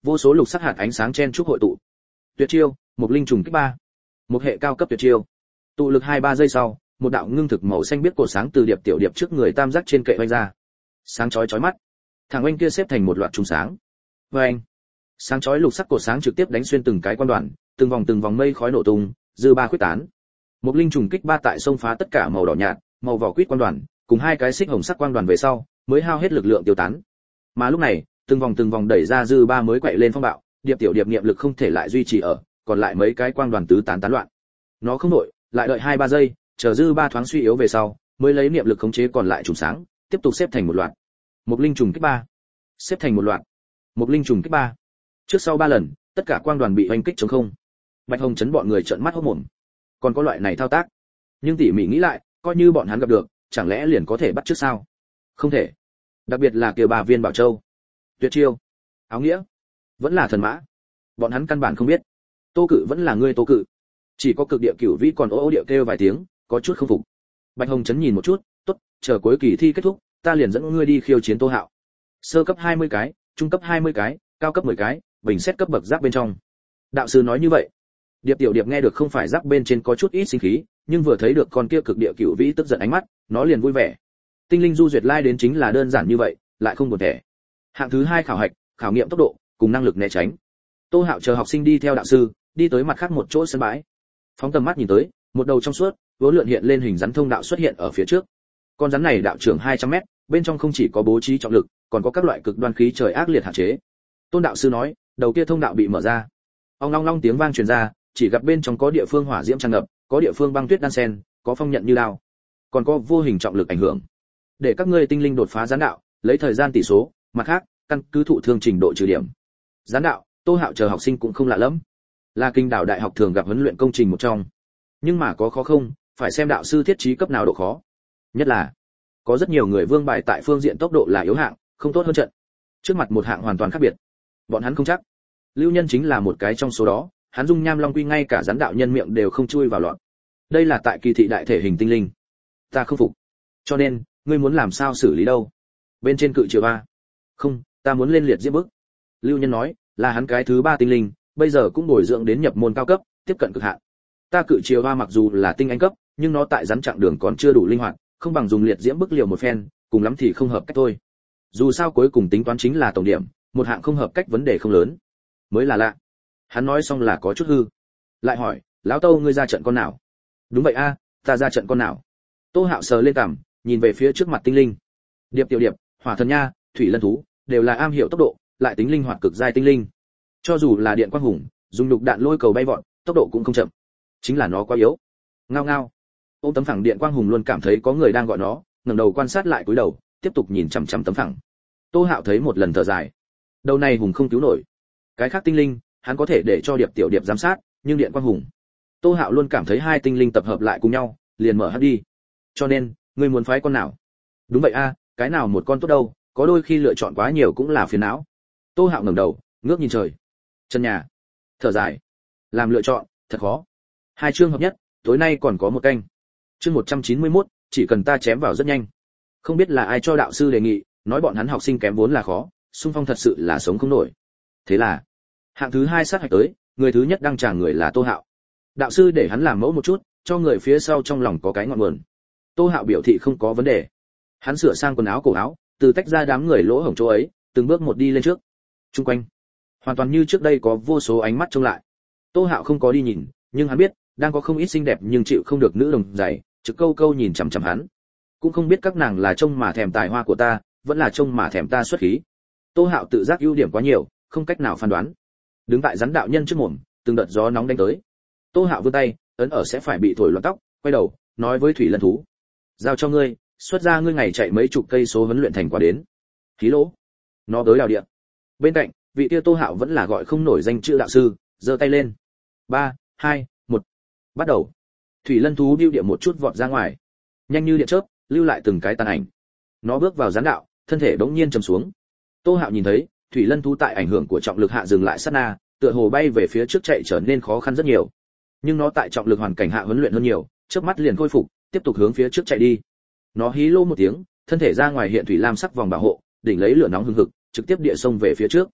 vô số lục sắc hạt ánh sáng chen chúc hội tụ. Tuyệt chiêu, một linh trùng kích 3. Một hệ cao cấp tuyệt chiêu. Tụ lực 2-3 giây sau, một đạo ngưng thực màu xanh biết cột sáng từ điệp tiểu điệp trước người tam giác trên kệ vanh ra. Sáng chói chói mắt. Thằng oanh kia xếp thành một loạt trùng sáng. Oanh. Sáng chói lục sắc cột sáng trực tiếp đánh xuyên từng cái quan đoàn, từng vòng mây khói nổ tung, dư ba khuyết tán. Một linh trùng kích 3 tại sông phá tất cả màu đỏ nhạt, màu vỏ quýt quan đoàn, cùng hai cái xích hồng sắc quang đoàn về sau, mới hao hết lực lượng tiêu tán. Mà lúc này, từng vòng đẩy ra dư ba mới quậy lên phong bạo, điệp tiểu điệp niệm lực không thể lại duy trì ở, còn lại mấy cái quang đoàn tứ tán tán loạn. Nó không nổi, lại đợi 2-3 giây, chờ dư ba thoáng suy yếu về sau, mới lấy niệm lực khống chế còn lại trùng sáng, tiếp tục xếp thành một loạt. Một linh trùng kích 3. Xếp thành một loạt. Một linh trùng kích 3. Trước sau 3 lần, tất cả quang đoàn bị hoành kích trống không. Bạch Hồng chấn bọn người trợn mắt hốt mồm. Còn có loại này thao tác? Nhưng tỉ mỉ nghĩ lại, coi như bọn hắn gặp được, chẳng lẽ liền có thể bắt trước sao? Không thể. Đặc biệt là kia 3 viên bảo châu. Tuyệt chiêu, áo nghĩa, vẫn là thần mã. Bọn hắn căn bản không biết. Tô Cự vẫn là ngươi Tô Cự. Chỉ có cực địa cửu vĩ còn ô điệu kêu vài tiếng, có chút không phục. Bạch Hồng chấn nhìn một chút, tốt, chờ cuối kỳ thi kết thúc, ta liền dẫn ngươi đi khiêu chiến Tô Hạo. Sơ cấp 20 cái, trung cấp 20 cái, cao cấp 10 cái, bình xét cấp bậc giáp bên trong. Đạo sư nói như vậy. Điệp tiểu điệp nghe được không phải giáp bên trên có chút ít sinh khí, nhưng vừa thấy được con kia cực địa cửu vĩ tức giận ánh mắt, nó liền vui vẻ. Tinh linh du duyệt lai đến chính là đơn giản như vậy, lại không buồn tẻ. Hạng thứ 2 khảo hạch, khảo nghiệm tốc độ cùng năng lực né tránh. Tô Hạo chờ học sinh đi theo đạo sư, đi tới mặt khác một chỗ sân bãi. Phóng tầm mắt nhìn tới, một đầu trong suốt, vốn lượn hiện lên hình rắn thông đạo xuất hiện ở phía trước. Con rắn này đạo trưởng 200m, bên trong không chỉ có bố trí trọng lực, còn có các loại cực đoan khí trời ác liệt hạn chế. Tôn đạo sư nói, đầu kia thông đạo bị mở ra. Ong long long tiếng vang truyền ra, chỉ gặp bên trong có địa phương hỏa diễm tràn ngập, có địa phương băng tuyết đan xen, có phong nhận như lao, còn có vô hình trọng lực ảnh hưởng. Để các ngươi tinh linh đột phá gián đạo, lấy thời gian tỷ số, mặt khác, căn cứ thụ thương trình độ trừ điểm. Gián đạo, Tô Hạo chờ học sinh cũng không lạ lắm. Là kinh đảo đại học thường gặp huấn luyện công trình một trong. Nhưng mà có khó không, phải xem đạo sư thiết trí cấp nào độ khó. Nhất là, có rất nhiều người vương bài tại phương diện tốc độ là yếu hạng, không tốt hơn trận. Trước mặt một hạng hoàn toàn khác biệt. Bọn hắn không chắc. Lưu Nhân chính là một cái trong số đó, hắn dung nham long quy ngay cả gián đạo nhân miệng đều không chui vào lọt. Đây là tại kỳ thị đại thể hình tinh linh. Ta không phục. Cho nên, ngươi muốn làm sao xử lý đâu? Bên trên cự triều ba. Không, ta muốn lên liệt diễm bức. Lưu Nhân nói, là hắn cái thứ 3 tinh linh, bây giờ cũng bồi dưỡng đến nhập môn cao cấp, tiếp cận cực hạn. Ta cự triều ba mặc dù là tinh anh cấp, nhưng nó tại rắn chặng đường còn chưa đủ linh hoạt, không bằng dùng liệt diễm bức liều một phen, cùng lắm thì không hợp cách thôi. Dù sao cuối cùng tính toán chính là tổng điểm, một hạng không hợp cách vấn đề không lớn. Mới là lạ. Hắn nói xong là có chút hư. Lại hỏi, lão Tâu ngươi ra trận con nào? Đúng vậy a, ta ra trận con nào? Tô Hạo sờ lên cằm, nhìn về phía trước mặt tinh linh. Điệp tiểu điệp, hỏa thần nha, thủy lân thú, đều là am hiểu tốc độ, lại tính linh hoạt cực giai tinh linh. Cho dù là điện quang hùng, dùng lục đạn lôi cầu bay vọt, tốc độ cũng không chậm. Chính là nó quá yếu. Ngao ngao. Ôm tấm phẳng điện quang hùng luôn cảm thấy có người đang gọi nó, ngẩng đầu quan sát lại cúi đầu, tiếp tục nhìn chằm chằm tấm phẳng. Tô Hạo thấy một lần thở dài. Đầu này hùng không cứu nổi. Cái khác tinh linh, hắn có thể để cho điệp tiểu điệp giám sát, nhưng điện quang hùng. Tô Hạo luôn cảm thấy hai tinh linh tập hợp lại cùng nhau, liền mở hắt đi. Cho nên, ngươi muốn phái con nào? Đúng vậy a, cái nào một con tốt đâu, có đôi khi lựa chọn quá nhiều cũng là phiền não. Tô Hạo ngẩng đầu, ngước nhìn trời. Chân nhà. Thở dài. Làm lựa chọn, thật khó. Hai chương hợp nhất, tối nay còn có một canh. Chương 191, chỉ cần ta chém vào rất nhanh. Không biết là ai cho đạo sư đề nghị, nói bọn hắn học sinh kém vốn là khó, xung phong thật sự là sống không nổi. Thế là, hạng thứ 2 sát hạch tới, người thứ nhất đăng tràng người là Tô Hạo. Đạo sư để hắn làm mẫu một chút, cho người phía sau trong lòng có cái ngọn nguồn. Tô Hạo biểu thị không có vấn đề. Hắn sửa sang quần áo cổ áo, từ tách ra đám người lỗ hổng chỗ ấy, từng bước một đi lên trước. Trung quanh, hoàn toàn như trước đây có vô số ánh mắt trông lại. Tô Hạo không có đi nhìn, nhưng hắn biết, đang có không ít xinh đẹp nhưng chịu không được nữ đồng dày, trực câu câu nhìn chằm chằm hắn. Cũng không biết các nàng là trông mà thèm tài hoa của ta, vẫn là trông mà thèm ta xuất khí. Tô Hạo tự giác ưu điểm quá nhiều, không cách nào phán đoán. Đứng tại rắn đạo nhân trước mồm, từng đợt gió nóng đánh tới. Tô Hạo vươn tay, ấn ở sẽ phải bị thổi loạn tóc, quay đầu, nói với thủy lân thú: "Giao cho ngươi, xuất ra ngươi ngày chạy mấy chục cây số huấn luyện thành quả đến." Khí lỗ. Nó tới đào địa. Bên cạnh, vị kia Tô Hạo vẫn là gọi không nổi danh chữ đạo sư, giơ tay lên. 3, 2, 1. Bắt đầu. Thủy lân thú điêu địa một chút vọt ra ngoài, nhanh như điện chớp, lưu lại từng cái tàn ảnh. Nó bước vào gián đạo, thân thể bỗng nhiên trầm xuống. Tô Hạo nhìn thấy, thủy lân thú tại ảnh hưởng của trọng lực hạ dừng lại sát na, tựa hồ bay về phía trước chạy trở nên khó khăn rất nhiều. Nhưng nó tại trọng lực hoàn cảnh hạ huấn luyện hơn nhiều, chớp mắt liền khôi phục, tiếp tục hướng phía trước chạy đi. Nó hí lô một tiếng, thân thể ra ngoài hiện thủy lam sắc vòng bảo hộ, đỉnh lấy lửa nóng hừng hực, trực tiếp địa sông về phía trước.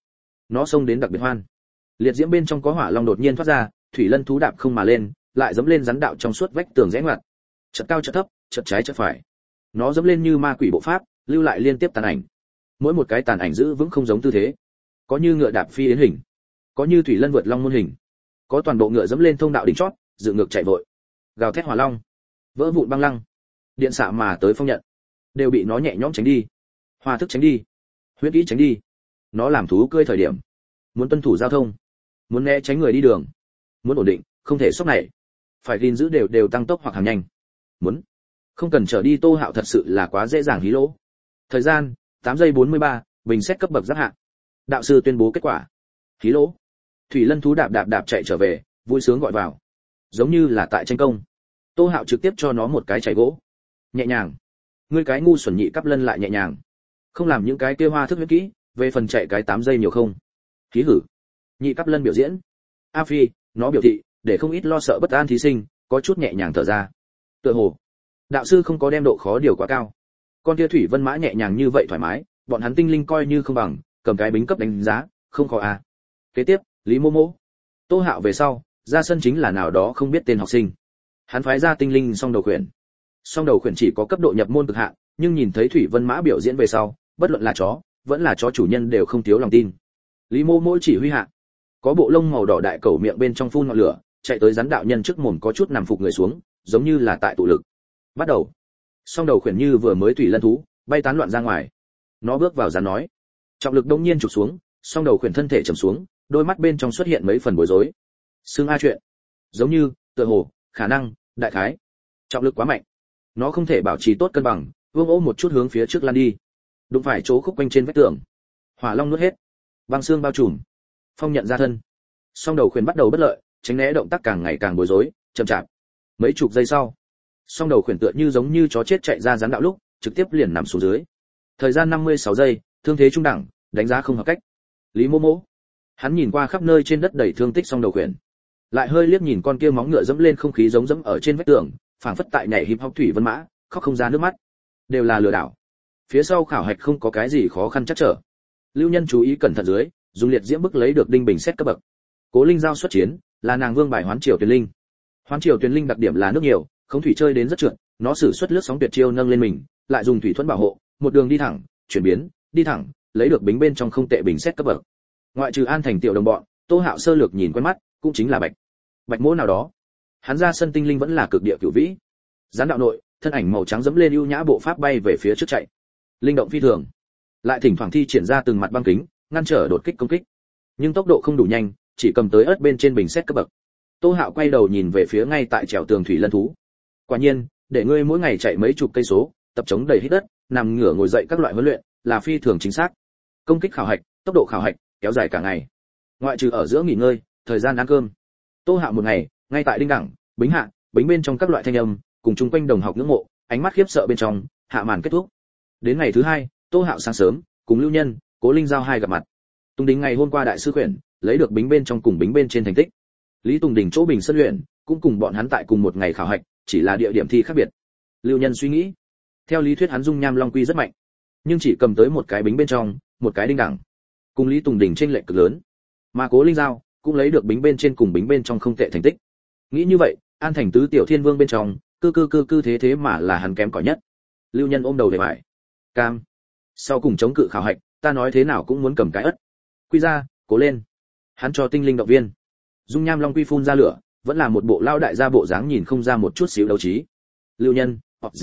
nó xông đến đặc biệt hoan. Liệt diễm bên trong có hỏa long đột nhiên thoát ra, thủy lân thú đạp không mà lên, lại dẫm lên rắn đạo trong suốt vách tường rẽ ngoặt. Chợt cao chợt thấp, chợt trái chợt phải. Nó dẫm lên như ma quỷ bộ pháp, lưu lại liên tiếp tàn ảnh. Mỗi một cái tàn ảnh giữ vững không giống tư thế. Có như ngựa đạp phi yến hình, có như thủy lân vượt long môn hình, có toàn bộ ngựa dẫm lên thông đạo đỉnh chót, dự ngược chạy vội. Gào thét hỏa long, vỡ vụn băng lăng, điện xạ mà tới phong nhận, đều bị nó nhẹ nhõm tránh đi. Hoa thức tránh đi, huyết kỹ tránh đi. Nó làm thú cưỡi thời điểm, muốn tuân thủ giao thông, muốn né tránh người đi đường, muốn ổn định, không thể sốc này, phải gìn giữ đều tăng tốc hoặc hàng nhanh. Muốn không cần trở đi Tô Hạo thật sự là quá dễ dàng hí lỗ. Thời gian 8 giây 43, bình xét cấp bậc giáp hạng. Đạo sư tuyên bố kết quả. Hí lỗ. Thủy lân thú đạp đạp đạp chạy trở về, vui sướng gọi vào. Giống như là tại tranh công. Tô Hạo trực tiếp cho nó một cái chảy gỗ. Nhẹ nhàng. Ngươi cái ngu xuẩn nhị cắp lân lại nhẹ nhàng. Không làm những cái kia hoa thức huyết kỹ, về phần chạy cái 8 giây nhiều không. Khí hử. Nhị cắp lân biểu diễn. A Phi, nó biểu thị, để không ít lo sợ bất an thí sinh, có chút nhẹ nhàng thở ra. Tựa hồ, đạo sư không có đem độ khó điều quá cao. Con kia thủy vân mã nhẹ nhàng như vậy thoải mái, bọn hắn tinh linh coi như không bằng, cầm cái bính cấp đánh giá, không khó à. Kế tiếp, Lý Mô Mô. Tô Hạo về sau, ra sân chính là nào đó không biết tên học sinh. Hắn phái ra tinh linh song đầu khuyển. Song đầu khuyển chỉ có cấp độ nhập môn cực hạn, nhưng nhìn thấy thủy vân mã biểu diễn về sau, bất luận là chó, vẫn là chó chủ nhân đều không thiếu lòng tin. Lý Mô Mô chỉ huy hạ, có bộ lông màu đỏ đại cẩu miệng bên trong phun ngọn lửa, chạy tới rắn đạo nhân trước mồm có chút nằm phục người xuống, giống như là tại tụ lực. Bắt đầu. Song đầu khuyển như vừa mới thủy lân thú, bay tán loạn ra ngoài. Nó bước vào rắn nói, trọng lực đống nhiên trục xuống, song đầu khuyển thân thể trầm xuống, đôi mắt bên trong xuất hiện mấy phần bối rối. Xương a chuyện, giống như, tựa hồ, khả năng, đại khái. Trọng lực quá mạnh, nó không thể bảo trì tốt cân bằng, vương ố một chút hướng phía trước lăn đi. Đụng phải chỗ khúc quanh trên vách tường. Hỏa long nuốt hết, băng xương bao trùm. Phong nhận ra thân. Song đầu khuyển bắt đầu bất lợi, tránh né động tác càng ngày càng bối rối, chậm chạp. Mấy chục giây sau, song đầu khuyển tựa như giống như chó chết chạy ra rắn đạo lúc, trực tiếp liền nằm xuống dưới. Thời gian 56 giây, thương thế trung đẳng, đánh giá không hợp cách. Lý Mô Mô. Hắn nhìn qua khắp nơi trên đất đầy thương tích song đầu khuyển, lại hơi liếc nhìn con kia móng ngựa dẫm lên không khí giống dẫm ở trên vách tường, phảng phất tại nhảy hip hop thủy vân mã, khóc không ra nước mắt. Đều là lừa đảo. Phía sau khảo hạch không có cái gì khó khăn chắc trở. Lưu Nhân chú ý cẩn thận dưới, dùng liệt diễm bức lấy được đinh bình xét cấp bậc. Cố Linh giao xuất chiến, là nàng vương bài Hoán Triều Tuyền Linh. Hoán Triều Tuyền Linh đặc điểm là nước nhiều, không thủy chơi đến rất trượt, nó sử xuất lướt sóng tuyệt chiêu nâng lên mình, lại dùng thủy thuẫn bảo hộ, một đường đi thẳng, chuyển biến, đi thẳng, lấy được bính bên trong không tệ bình xét cấp bậc. Ngoại trừ An Thành tiểu đồng bọn, Tô Hạo sơ lược nhìn quen mắt, cũng chính là Bạch Mỗ nào đó. Hắn ra sân tinh linh vẫn là cực địa cửu vĩ. Gián đạo nội, thân ảnh màu trắng dẫm lên ưu nhã bộ pháp bay về phía trước chạy. Linh động phi thường, lại thỉnh thoảng thi triển ra từng mặt băng kính, ngăn trở đột kích công kích. Nhưng tốc độ không đủ nhanh, chỉ cầm tới ớt bên trên bình xét cấp bậc. Tô Hạo quay đầu nhìn về phía ngay tại trèo tường thủy lân thú. Quả nhiên, để ngươi mỗi ngày chạy mấy chục cây số, tập chống đầy hít đất, nằm ngửa ngồi dậy các loại huấn luyện, là phi thường chính xác. Công kích khảo hạch, tốc độ khảo hạch, kéo dài cả ngày. Ngoại trừ ở giữa nghỉ ngơi, thời gian ăn cơm. Tô Hạo một ngày, ngay tại đinh đẳng, bính hạ, bính bên trong các loại thanh âm, cùng chung quanh đồng học ngưỡng mộ, ánh mắt khiếp sợ bên trong, hạ màn kết thúc. Đến ngày thứ hai, Tô Hạo sáng sớm, cùng Lưu Nhân, Cố Linh giao hai gặp mặt. Tùng Đình ngày hôm qua đại sư quyển, lấy được bính bên trong cùng bính bên trên thành tích. Lý Tùng Đình chỗ bình sân luyện, cũng cùng bọn hắn tại cùng một ngày khảo hạch, chỉ là địa điểm thi khác biệt. Lưu Nhân suy nghĩ, theo lý thuyết hắn dung nham long quy rất mạnh, nhưng chỉ cầm tới một cái bính bên trong, một cái đinh đẳng. Cùng Lý Tùng Đình chênh lệch cực lớn. Mà Cố Linh giao cũng lấy được bính bên trên cùng bính bên trong không tệ thành tích. Nghĩ như vậy, An Thành tứ tiểu thiên vương bên trong, cư thế mà là hắn kém cỏi nhất. Lưu Nhân ôm đầu để bại. Cam. Sau cùng chống cự khảo hạch, ta nói thế nào cũng muốn cầm cái ất. Quy ra, cố lên. Hắn cho tinh linh động viên. Dung nham long quy phun ra lửa, vẫn là một bộ lao đại gia bộ dáng nhìn không ra một chút xíu đấu trí. Lưu Nhân,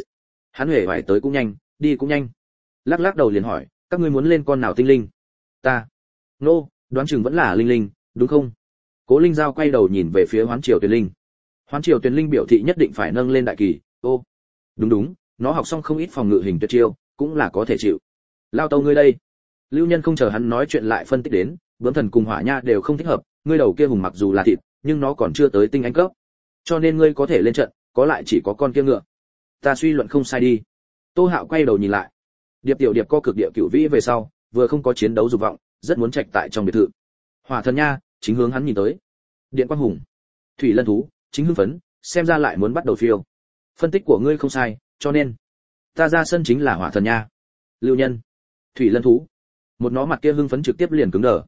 hắn huệ vải tới cũng nhanh, đi cũng nhanh. Lắc lắc đầu liền hỏi, các ngươi muốn lên con nào tinh linh? Ta. Nô, đoán chừng vẫn là linh linh, đúng không? Cố Linh giao quay đầu nhìn về phía Hoán Triều Tuyền Linh. Hoán Triều Tuyền Linh biểu thị nhất định phải nâng lên đại kỳ. Ô, đúng, nó học xong không ít phòng ngự hình tuyệt chiêu, cũng là có thể chịu. Lao tâu ngươi đây. Lưu Nhân không chờ hắn nói chuyện lại phân tích đến, bướm thần cùng hỏa nha đều không thích hợp, ngươi đầu kia hùng mặc dù là thịt, nhưng nó còn chưa tới tinh anh cấp, cho nên ngươi có thể lên trận, có lại chỉ có con kia ngựa. Ta suy luận không sai đi. Tô Hạo quay đầu nhìn lại. Điệp tiểu điệp co cực địa cửu vĩ về sau, vừa không có chiến đấu dục vọng, rất muốn trạch tại trong biệt thự. Hỏa thần nha, chính hướng hắn nhìn tới. Điện quang hùng, thủy lân thú, chính hưng phấn, xem ra lại muốn bắt đầu phiêu. Phân tích của ngươi không sai, cho nên ta ra sân chính là hỏa thần nha. Lưu Nhân, thủy lân thú, một nó mặt kia hưng phấn trực tiếp liền cứng đờ.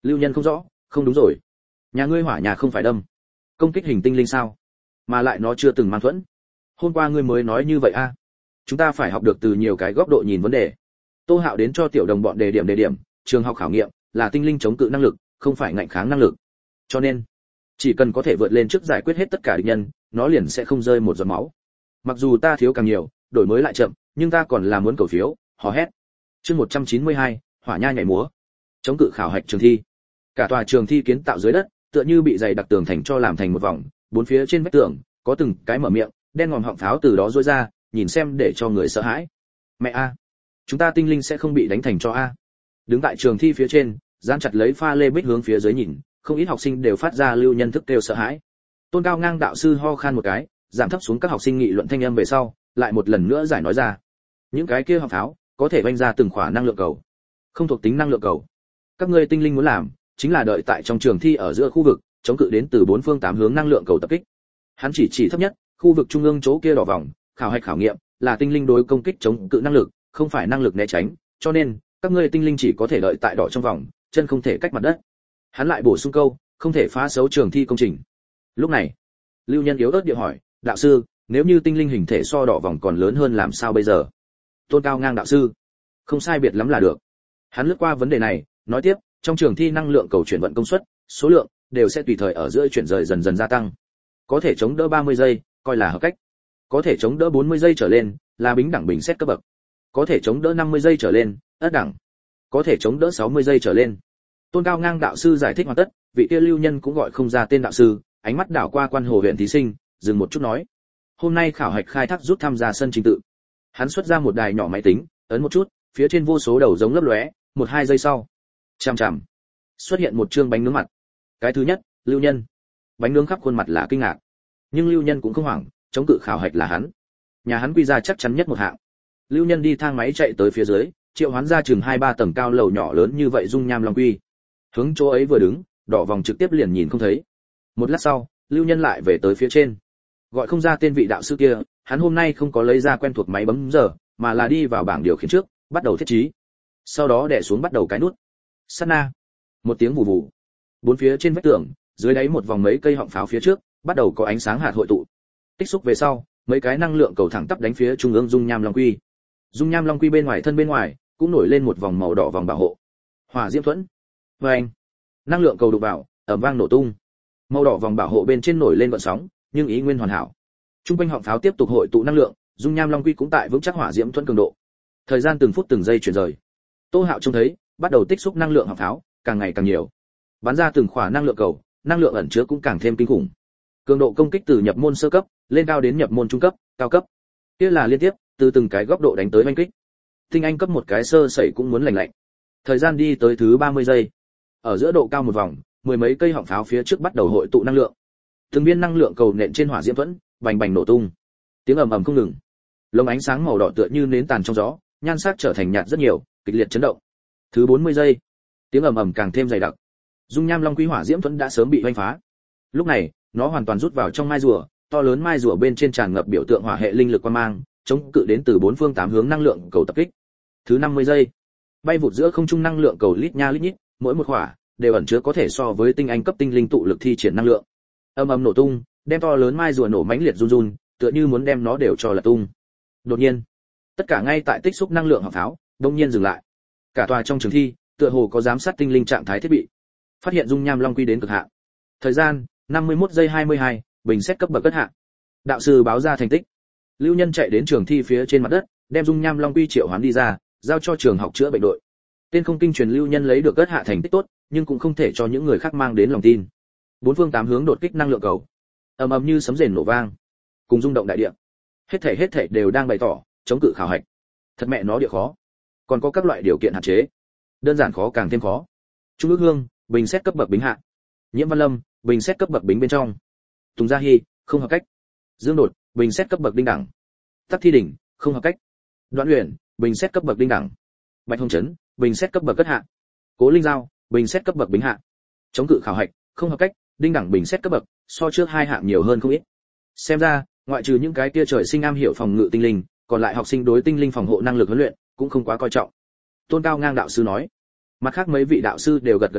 Lưu Nhân không rõ, không đúng rồi. Nhà ngươi hỏa nhà không phải đâm công kích hình tinh linh sao? Mà lại nó chưa từng mang thuẫn. Hôm qua ngươi mới nói như vậy a. Chúng ta phải học được từ nhiều cái góc độ nhìn vấn đề. Tô Hạo đến cho tiểu đồng bọn đề điểm, trường học khảo nghiệm là tinh linh chống cự năng lực, không phải ngạnh kháng năng lực. Cho nên, chỉ cần có thể vượt lên trước giải quyết hết tất cả địch nhân, nó liền sẽ không rơi một giọt máu. Mặc dù ta thiếu càng nhiều, đổi mới lại chậm, nhưng ta còn là muốn cầu phiếu, hò hét. Chương 192, hỏa nha nhảy múa. Chống cự khảo hạch trường thi. Cả tòa trường thi kiến tạo dưới đất, tựa như bị dày đặc tường thành cho làm thành một vòng, bốn phía trên vách tường có từng cái mở miệng, đen ngòm họng pháo từ đó rũa ra, nhìn xem để cho người sợ hãi. Mẹ a, chúng ta tinh linh sẽ không bị đánh thành cho a. Đứng tại trường thi phía trên, dán chặt lấy pha lê bích hướng phía dưới nhìn, không ít học sinh đều phát ra Lưu Nhân thức kêu sợ hãi. Tôn Cao Ngang đạo sư ho khan một cái, giảm thấp xuống các học sinh nghị luận thanh âm về sau, lại một lần nữa giải nói ra. Những cái kia họng pháo có thể vung ra từng khỏa năng lượng cầu, không thuộc tính năng lượng cầu. Các ngươi tinh linh muốn làm, chính là đợi tại trong trường thi ở giữa khu vực, chống cự đến từ bốn phương tám hướng năng lượng cầu tập kích. Hắn chỉ thấp nhất, khu vực trung ương chỗ kia đỏ vòng, khảo hạch khảo nghiệm là tinh linh đối công kích chống cự năng lực, không phải năng lực né tránh, cho nên các ngươi tinh linh chỉ có thể đợi tại đỏ trong vòng, chân không thể cách mặt đất. Hắn lại bổ sung câu, không thể phá xấu trường thi công trình. Lúc này, Lưu Nhân yếu ớt địa hỏi, đạo sư, nếu như tinh linh hình thể so đỏ vòng còn lớn hơn làm sao bây giờ? Tôn Cao Ngang đạo sư, không sai biệt lắm là được. Hắn lướt qua vấn đề này, nói tiếp, trong trường thi năng lượng cầu chuyển vận công suất, số lượng đều sẽ tùy thời ở giữa chuyển rời dần dần gia tăng. Có thể chống đỡ 30 giây, coi là hợp cách. Có thể chống đỡ 40 giây trở lên, là bính đẳng bình xét cấp bậc. Có thể chống đỡ 50 giây trở lên, ất đẳng. Có thể chống đỡ 60 giây trở lên. Tôn Cao Ngang đạo sư giải thích hoàn tất, vị kia Lưu Nhân cũng gọi không ra tên đạo sư, ánh mắt đảo qua quan hồ huyện thí sinh, dừng một chút nói: "Hôm nay khảo hạch khai thác rút tham gia sân trình tự." Hắn xuất ra một đài nhỏ máy tính, ấn một chút, phía trên vô số đầu giống lấp lóe, 1-2 giây sau, chằm chằm, xuất hiện một chương bánh nướng mặt. Cái thứ nhất, Lưu Nhân. Bánh nướng khắp khuôn mặt là kinh ngạc. Nhưng Lưu Nhân cũng không hoảng, chống cự khảo hạch là hắn. Nhà hắn quy ra chắc chắn nhất một hạng. Lưu Nhân đi thang máy chạy tới phía dưới, triệu hoán ra chừng 2-3 tầng cao lầu nhỏ lớn như vậy dung nham long quy. Hướng chỗ ấy vừa đứng, đỏ vòng trực tiếp liền nhìn không thấy. Một lát sau, Lưu Nhân lại về tới phía trên. Gọi không ra tên vị đạo sư kia, hắn hôm nay không có lấy ra quen thuộc máy bấm giờ, mà là đi vào bảng điều khiển trước, bắt đầu thiết trí. Sau đó đè xuống bắt đầu cái nút. Sát na, một tiếng vù vù. Bốn phía trên vách tường, dưới đáy một vòng mấy cây họng pháo phía trước, bắt đầu có ánh sáng hạt hội tụ. Tích xúc về sau, mấy cái năng lượng cầu thẳng tắp đánh phía trung ương dung nham long quy. Dung nham long quy bên ngoài cũng nổi lên một vòng màu đỏ vòng bảo hộ. Hỏa diễm thuẫn. Oeng. Năng lượng cầu đụng vào, ầm vang nổ tung. Màu đỏ vòng bảo hộ bên trên nổi lên gợn sóng, nhưng ý nguyên hoàn hảo. Trung quanh họng pháo tiếp tục hội tụ năng lượng, dung nham long quy cũng tại vững chắc hỏa diễm thuẫn cường độ. Thời gian từng phút từng giây chuyển rời. Tô Hạo trông thấy, bắt đầu tích xúc năng lượng họng pháo, càng ngày càng nhiều. Bắn ra từng khỏa năng lượng cầu, năng lượng ẩn chứa cũng càng thêm kinh khủng. Cường độ công kích từ nhập môn sơ cấp lên cao đến nhập môn trung cấp, cao cấp. Kia là liên tiếp, từ từng cái góc độ đánh tới oanh kích. Tinh anh cấp một cái sơ sẩy cũng muốn lành lạnh. Thời gian đi tới thứ 30 giây. Ở giữa độ cao một vòng, mười mấy cây họng pháo phía trước bắt đầu hội tụ năng lượng. Từng viên năng lượng cầu nện trên hỏa diễm thuẫn, bành bành nổ tung. Tiếng ầm ầm không ngừng. Lồng ánh sáng màu đỏ tựa như nến tàn trong gió, nhan sắc trở thành nhạt rất nhiều, kịch liệt chấn động. Thứ 40 giây, tiếng ầm ầm càng thêm dày đặc. Dung nham long quý hỏa diễm thuẫn đã sớm bị hoành phá. Lúc này, nó hoàn toàn rút vào trong mai rùa, to lớn mai rùa bên trên tràn ngập biểu tượng hỏa hệ linh lực quang mang, chống cự đến từ bốn phương tám hướng năng lượng cầu tập kích. Thứ 50 giây, bay vụt giữa không trung năng lượng cầu lít nha lít nhít, mỗi một quả đều ẩn chứa có thể so với tinh anh cấp tinh linh tụ lực thi triển năng lượng. Ầm ầm nổ tung, đem to lớn mai rùa nổ mãnh liệt run run, tựa như muốn đem nó đều cho lật tung. Đột nhiên, tất cả ngay tại tích xúc năng lượng hỏa pháo, đột nhiên dừng lại. Cả tòa trong trường thi, tựa hồ có giám sát tinh linh trạng thái thiết bị. Phát hiện dung nham long quy đến cực hạn. Thời gian 51 giây 22, bình xét cấp bậc cất hạ. Đạo sư báo ra thành tích. Lưu Nhân chạy đến trường thi phía trên mặt đất, đem dung nham long quy triệu hoán đi ra, giao cho trường học chữa bệnh đội. Tên không kinh truyền Lưu Nhân lấy được cất hạ thành tích tốt, nhưng cũng không thể cho những người khác mang đến lòng tin. Bốn phương tám hướng đột kích năng lượng cầu, ầm ầm như sấm rền nổ vang, cùng rung động đại địa. Hết thảy đều đang bày tỏ chống cự khảo hạch. Thật mẹ nó địa khó. Còn có các loại điều kiện hạn chế. Đơn giản khó càng thêm khó. Trung ước hương, bình xét cấp bậc bính hạ. Nhiễm Văn Lâm, bình xét cấp bậc bính bên trong. Tùng Gia Hi, không hợp cách. Dương Đột, bình xét cấp bậc đinh đẳng. Tắc Thi Đỉnh, không hợp cách. Đoạn Uyển, bình xét cấp bậc đinh đẳng. Bạch Hồng Trấn, bình xét cấp bậc cất hạ. Cố Linh Giao, bình xét cấp bậc bính hạ. Chống cự khảo hạch, không hợp cách, đinh đẳng bình xét cấp bậc, so trước hai hạng nhiều hơn không ít. Xem ra, ngoại trừ những cái kia trời sinh am hiểu phòng ngự tinh linh, còn lại học sinh đối tinh linh phòng hộ năng lực huấn luyện cũng không quá coi trọng. Tôn Cao Ngang đạo sư nói. Mặt khác mấy vị đạo sư đều gật gật đầu,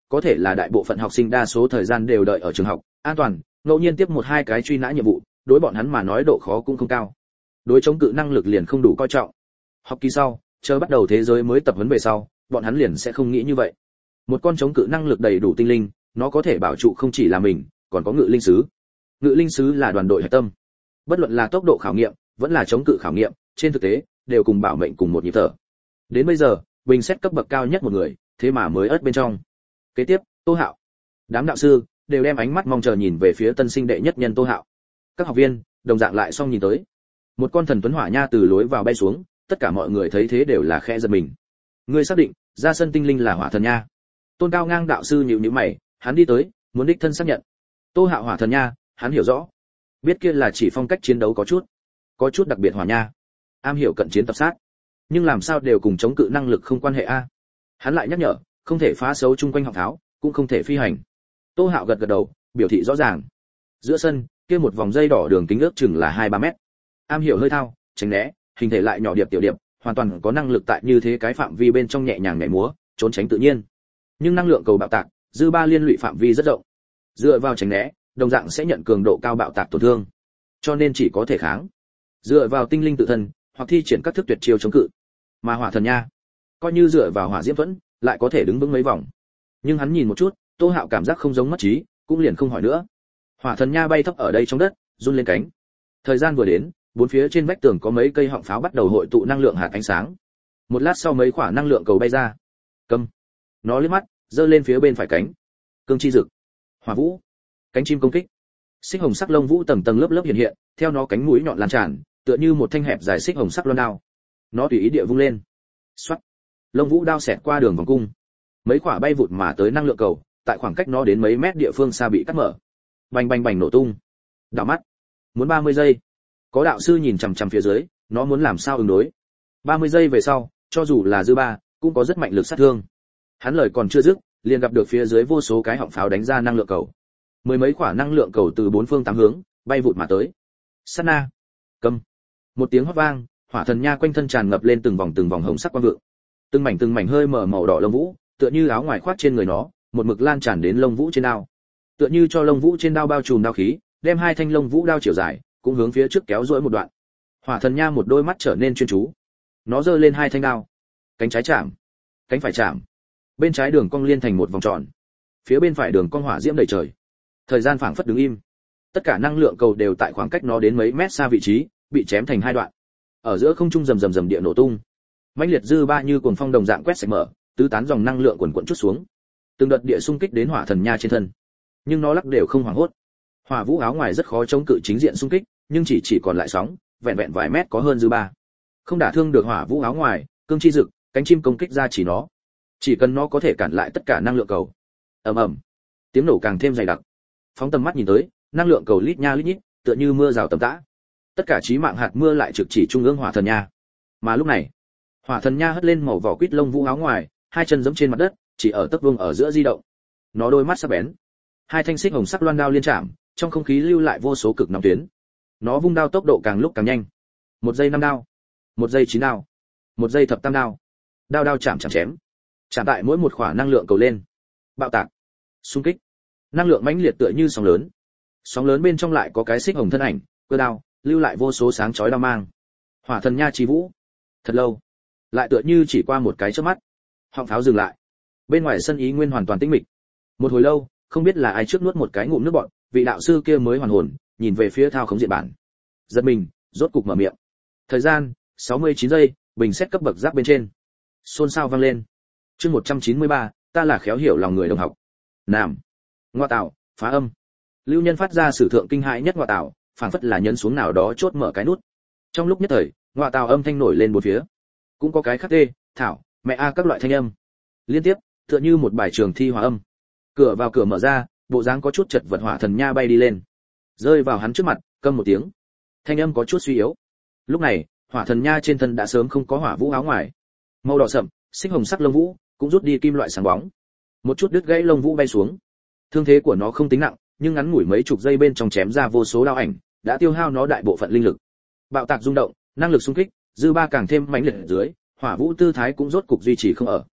có thể là đại bộ phận học sinh đa số thời gian đều đợi ở trường học, an toàn, ngẫu nhiên tiếp một hai cái truy nã nhiệm vụ, đối bọn hắn mà nói độ khó cũng không cao. Đối chống cự năng lực liền không đủ coi trọng. Học kỳ sau, chờ bắt đầu thế giới mới tập huấn về sau, bọn hắn liền sẽ không nghĩ như vậy. Một con chống cự năng lực đầy đủ tinh linh, nó có thể bảo trụ không chỉ là mình, còn có ngự linh sứ. Ngự linh sứ là đoàn đội hạch tâm. Bất luận là tốc độ khảo nghiệm, vẫn là chống cự khảo nghiệm, trên thực tế đều cùng bảo mệnh cùng một nhịp thở. Đến bây giờ, bình xét cấp bậc cao nhất một người, thế mà mới ớt bên trong. Kế tiếp, Tô Hạo. Đám đạo sư đều đem ánh mắt mong chờ nhìn về phía tân sinh đệ nhất nhân Tô Hạo. Các học viên đồng dạng lại xong nhìn tới. Một con thần tuấn hỏa nha từ lối vào bay xuống, tất cả mọi người thấy thế đều là khẽ giật mình. Ngươi xác định, ra sân tinh linh là hỏa thần nha? Tôn Cao Ngang đạo sư nhíu nhíu mày, hắn đi tới, muốn đích thân xác nhận. Tô Hạo hỏa thần nha, hắn hiểu rõ. Biết kia là chỉ phong cách chiến đấu có chút đặc biệt hỏa nha. Am hiểu cận chiến tập sát, nhưng làm sao đều cùng chống cự năng lực không quan hệ a. Hắn lại nhắc nhở, không thể phá xấu chung quanh họng tháo, cũng không thể phi hành. Tô Hạo gật gật đầu, biểu thị rõ ràng. Giữa sân, kia một vòng dây đỏ đường kính ước chừng là 2-3 mét. Am hiểu hơi thao, tránh né, hình thể lại nhỏ điệp tiểu điệp, hoàn toàn có năng lực tại như thế cái phạm vi bên trong nhẹ nhàng nhảy múa, trốn tránh tự nhiên. Nhưng năng lượng cầu bạo tạc, dư ba liên lụy phạm vi rất rộng. Dựa vào tránh né, đồng dạng sẽ nhận cường độ cao bạo tạc tổn thương, cho nên chỉ có thể kháng. Dựa vào tinh linh tự thân, hoặc thi triển các thức tuyệt chiêu chống cự. Mà hỏa thần nha, coi như dựa vào hỏa diễm thuẫn, lại có thể đứng vững mấy vòng. Nhưng hắn nhìn một chút, Tô Hạo cảm giác không giống mất trí, cũng liền không hỏi nữa. Hỏa thần nha bay thấp ở đây trong đất, run lên cánh. Thời gian vừa đến, bốn phía trên vách tường có mấy cây họng pháo bắt đầu hội tụ năng lượng hạt ánh sáng. Một lát sau mấy quả năng lượng cầu bay ra. Cầm. Nó liếc mắt, giơ lên phía bên phải cánh. Cương chi dực. Hỏa vũ. Cánh chim công kích. Xích hồng sắc lông vũ tầng tầng lớp lớp hiện hiện, theo nó cánh mũi nhọn lan tràn, tựa như một thanh hẹp dài xích hồng sắc loan đao. Nó tùy ý địa vung lên. Xoát. Lông vũ đao xẹt qua đường vòng cung. Mấy quả bay vụt mà tới năng lượng cầu, tại khoảng cách nó đến mấy mét địa phương xa bị cắt mở. Bành bành bành nổ tung. Đảo mắt. Muốn 30 giây. Có đạo sư nhìn chằm chằm phía dưới, nó muốn làm sao ứng đối. 30 giây về sau, cho dù là dư ba, cũng có rất mạnh lực sát thương. Hắn lời còn chưa dứt, liền gặp được phía dưới vô số cái họng pháo đánh ra năng lượng cầu. Mười mấy quả năng lượng cầu từ bốn phương tám hướng bay vụt mà tới. Sát na. Cầm. Một tiếng hót vang, hỏa thần nha quanh thân tràn ngập lên từng vòng hồng sắc quang vượng. Từng mảnh hơi mở màu đỏ lông vũ, tựa như áo ngoài khoác trên người nó, một mực lan tràn đến lông vũ trên đao. Tựa như cho lông vũ trên đao bao trùm đao khí, đem hai thanh lông vũ đao chiều dài cũng hướng phía trước kéo duỗi một đoạn. Hỏa thần nha một đôi mắt trở nên chuyên chú. Nó giơ lên hai thanh đao, cánh trái chạm, cánh phải chạm. Bên trái đường cong liên thành một vòng tròn, phía bên phải đường cong hỏa diễm đầy trời. Thời gian phảng phất đứng im. Tất cả năng lượng cầu đều tại khoảng cách nó đến mấy mét xa vị trí, bị chém thành hai đoạn. Ở giữa không trung rầm rầm rầm địa nổ tung. Mãnh liệt dư ba như cuồng phong đồng dạng quét sạch mở, tứ tán dòng năng lượng quần quần chút xuống. Từng đợt địa xung kích đến hỏa thần nha trên thân. Nhưng nó lắc đều không hoảng hốt. Hỏa vũ áo ngoài rất khó chống cự chính diện xung kích, nhưng chỉ còn lại sóng, vẹn vẹn vài mét có hơn dư ba. Không đả thương được hỏa vũ áo ngoài, cương chi dực, cánh chim công kích ra chỉ nó. Chỉ cần nó có thể cản lại tất cả năng lượng cầu. Ầm ầm. Tiếng nổ càng thêm dày đặc. Phóng tầm mắt nhìn tới, năng lượng cầu lít nha lít nhít, tựa như mưa rào tầm tã. Tất cả chí mạng hạt mưa lại trực chỉ trung ương hỏa thần nha. Mà lúc này, hỏa thần nha hất lên màu vỏ quýt lông vũ áo ngoài, hai chân giẫm trên mặt đất, chỉ ở tấc vuông ở giữa di động. Nó đôi mắt sắc bén, hai thanh xích hồng sắc loan đao liên chạm, trong không khí lưu lại vô số cực nóng tuyến. Nó vung đao tốc độ càng lúc càng nhanh. 1 giây 5 đao, 1 giây 9 đao, 1 giây thập tam đao. Đao đao chạm chém. Chạm tại mỗi một khỏa năng lượng cầu lên. Bạo tạc, xung kích. Năng lượng mãnh liệt tựa như sóng lớn. Sóng lớn bên trong lại có cái xích hồng thân ảnh, cơ đao, lưu lại vô số sáng chói đao mang. Hỏa thần nha chi vũ. Thật lâu, lại tựa như chỉ qua một cái chớp mắt. Họng pháo dừng lại. Bên ngoài sân ý nguyên hoàn toàn tĩnh mịch. Một hồi lâu, không biết là ai trước nuốt một cái ngụm nước bọt, vị đạo sư kia mới hoàn hồn, nhìn về phía thao khống diện bản. Giật mình, rốt cục mở miệng. Thời gian, 69 giây, bình xét cấp bậc giáp bên trên. Xôn xao vang lên. Chương 193, ta là khéo hiểu lòng người đồng học. Nam. Ngoa tạo, phá âm. Lưu Nhân phát ra sử thượng kinh hãi nhất ngoa tạo, phảng phất là nhấn xuống nào đó chốt mở cái nút. Trong lúc nhất thời, ngoa tạo âm thanh nổi lên bốn phía. Cũng có cái khắc tê, thảo, mẹ a các loại thanh âm. Liên tiếp, tựa như một bài trường thi hòa âm. Cửa vào cửa mở ra, bộ dáng có chút chật vật hỏa thần nha bay đi lên, rơi vào hắn trước mặt, câm một tiếng. Thanh âm có chút suy yếu. Lúc này, hỏa thần nha trên thân đã sớm không có hỏa vũ áo ngoài. Màu đỏ sậm, xích hồng sắc lông vũ cũng rút đi kim loại sáng bóng. Một chút đứt gãy lông vũ bay xuống. Thương thế của nó không tính nặng, nhưng ngắn ngủi mấy chục giây bên trong chém ra vô số đao ảnh, đã tiêu hao nó đại bộ phận linh lực. Bạo tạc rung động, năng lực xung kích, dư ba càng thêm mãnh liệt ở dưới, hỏa vũ tư thái cũng rốt cục duy trì không ở.